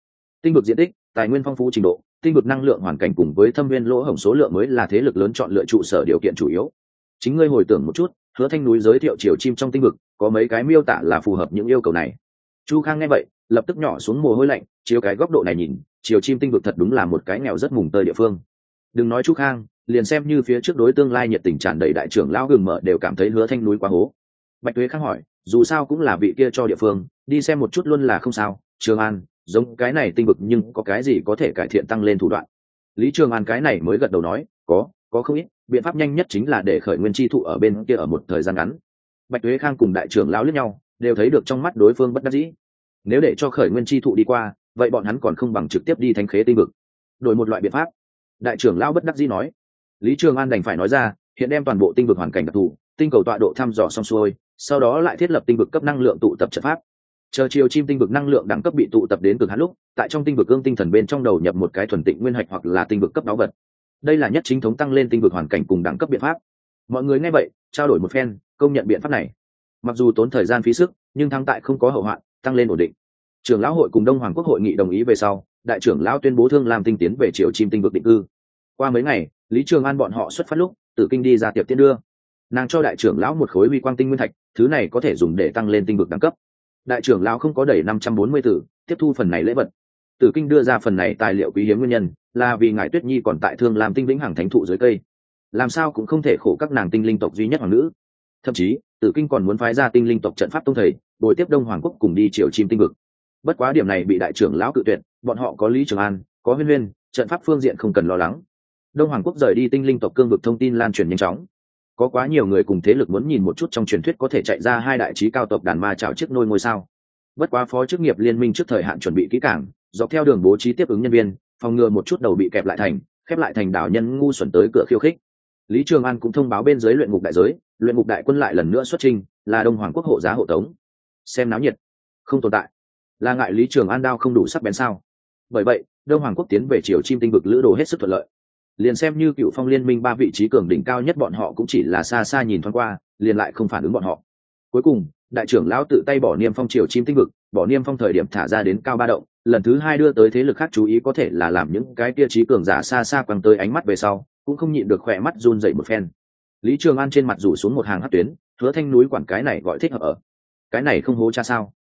Tinh vực diện tích, tài nguyên phong phú trình độ, tinh vực năng lượng hoàn cảnh cùng với thâm viên lỗ hổng số lượng mới là thế lực lớn chọn lựa trụ sở điều kiện chủ yếu. Chính ngươi hồi tưởng một chút, Hứa Thanh núi giới thiệu triều chim trong tinh vực, có mấy cái miêu tả là phù hợp những yêu cầu này. Chu Khang nghe vậy, lập tức nhỏ xuống mồ hôi lạnh, chiếu cái góc độ này nhìn, triều chim tinh vực thật đúng là một cái nghèo rất mùng tơi địa phương. Đừng nói Chu Khang, liền xem như phía trước đối tương lai nhiệt tình tràn đầy đại trưởng lão gừng mở đều cảm thấy Hứa Thanh núi quá hố. Bạch Tuế Khang hỏi, dù sao cũng là vị kia cho địa phương, đi xem một chút luôn là không sao. Trường An, giống cái này tinh vực nhưng có cái gì có thể cải thiện tăng lên thủ đoạn? Lý Trường An cái này mới gật đầu nói, có không ít, biện pháp nhanh nhất chính là để khởi nguyên chi thụ ở bên kia ở một thời gian ngắn. Bạch Tuế Khang cùng đại trưởng lão liếc nhau, đều thấy được trong mắt đối phương bất đắc dĩ. Nếu để cho khởi nguyên chi thụ đi qua, vậy bọn hắn còn không bằng trực tiếp đi Thánh Khế tinh vực. Đổi một loại biện pháp. Đại trưởng lão bất đắc dĩ nói. Lý Trường An đành phải nói ra, hiện đem toàn bộ tinh vực hoàn cảnh đặc thù, tinh cầu tọa độ thăm dò xong xuôi, sau đó lại thiết lập tinh vực cấp năng lượng tụ tập trận pháp. Chờ chiều chim tinh vực năng lượng đẳng cấp bị tụ tập đến cực hạn lúc, tại trong tinh vực cương tinh thần bên trong đầu nhập một cái thuần tịnh nguyên hạch hoặc là tinh vực cấp báu vật. Đây là nhất chính thống tăng lên tinh vực hoàn cảnh cùng đẳng cấp biện pháp. Mọi người nghe vậy, trao đổi một phen, công nhận biện pháp này. Mặc dù tốn thời gian phí sức, nhưng thắng tại không có hậu hoạn, tăng lên ổn định. Trưởng lão hội cùng Đông Hoàng quốc hội nghị đồng ý về sau, đại trưởng lão tuyên bố Thương Lam tinh tiến về chiều chim tinh vực định cư. Qua mấy ngày, Lý Trường An bọn họ xuất phát lúc, Tử Kinh đi ra tiệc tiễn đưa. Nàng cho đại trưởng lão một khối huy quang tinh nguyên thạch, thứ này có thể dùng để tăng lên tinh vực đẳng cấp. Đại trưởng lão không có đẩy 540 tử, tiếp thu phần này lễ vật. Tử Kinh đưa ra phần này tài liệu quý hiếm nguyên nhân, là vì ngài Tuyết Nhi còn tại Thương Lam tinh vĩnh hằng thánh thụ dưới cây, làm sao cũng không thể khổ các nàng tinh linh tộc duy nhất hoàng nữ. Thậm chí, Tử Kinh còn muốn phái ra tinh linh tộc trận pháp tông thầy, bồi tiếp Đông Hoàng quốc cùng đi triều chim tinh vực. Bất quá điểm này bị đại trưởng lão cự tuyệt, bọn họ có Lý Trường An, có Huyên Huyên, trận pháp phương diện không cần lo lắng. Đông Hoàng quốc rời đi tinh linh tộc cương vực thông tin lan truyền nhanh chóng. Có quá nhiều người cùng thế lực muốn nhìn một chút trong truyền thuyết có thể chạy ra hai đại trí cao tộc đàn ma chảo chiếc nôi ngôi sao. Bất quá phó chức nghiệp liên minh trước thời hạn chuẩn bị kỹ càng, dọc theo đường bố trí tiếp ứng nhân viên, phòng ngừa một chút đầu bị kẹp lại thành, khép lại thành đảo nhân ngu xuẩn tới cửa khiêu khích. Lý Trường An cũng thông báo bên dưới luyện ngục đại giới, luyện ngục đại quân lại lần nữa xuất trình, là Đông Hoàng quốc hộ giá hộ tống. Xem náo nhiệt, không tồn tại. Là ngại Lý Trường An đao không đủ sắc bén sao? Bởi vậy, Đông Hoàng quốc tiến về triều chim tinh vực lữ đồ hết sức thuận lợi. Liền xem như Cựu Phong liên minh ba vị trí cường đỉnh cao nhất bọn họ cũng chỉ là xa xa nhìn thoáng qua, liền lại không phản ứng bọn họ. Cuối cùng, đại trưởng lão tự tay bỏ niêm phong triều chim tinh vực, bỏ niêm phong thời điểm thả ra đến cao ba động, lần thứ hai đưa tới thế lực khác chú ý có thể là làm những cái kia trí cường giả xa xa quăng tới ánh mắt về sau, cũng không nhịn được khỏe mắt run dậy một phen. Lý Trường An trên mặt rủ xuống một hàng hắc tuyến, Hứa Thanh núi quản cái này gọi thích hợp ở. Cái này không hố cha sao?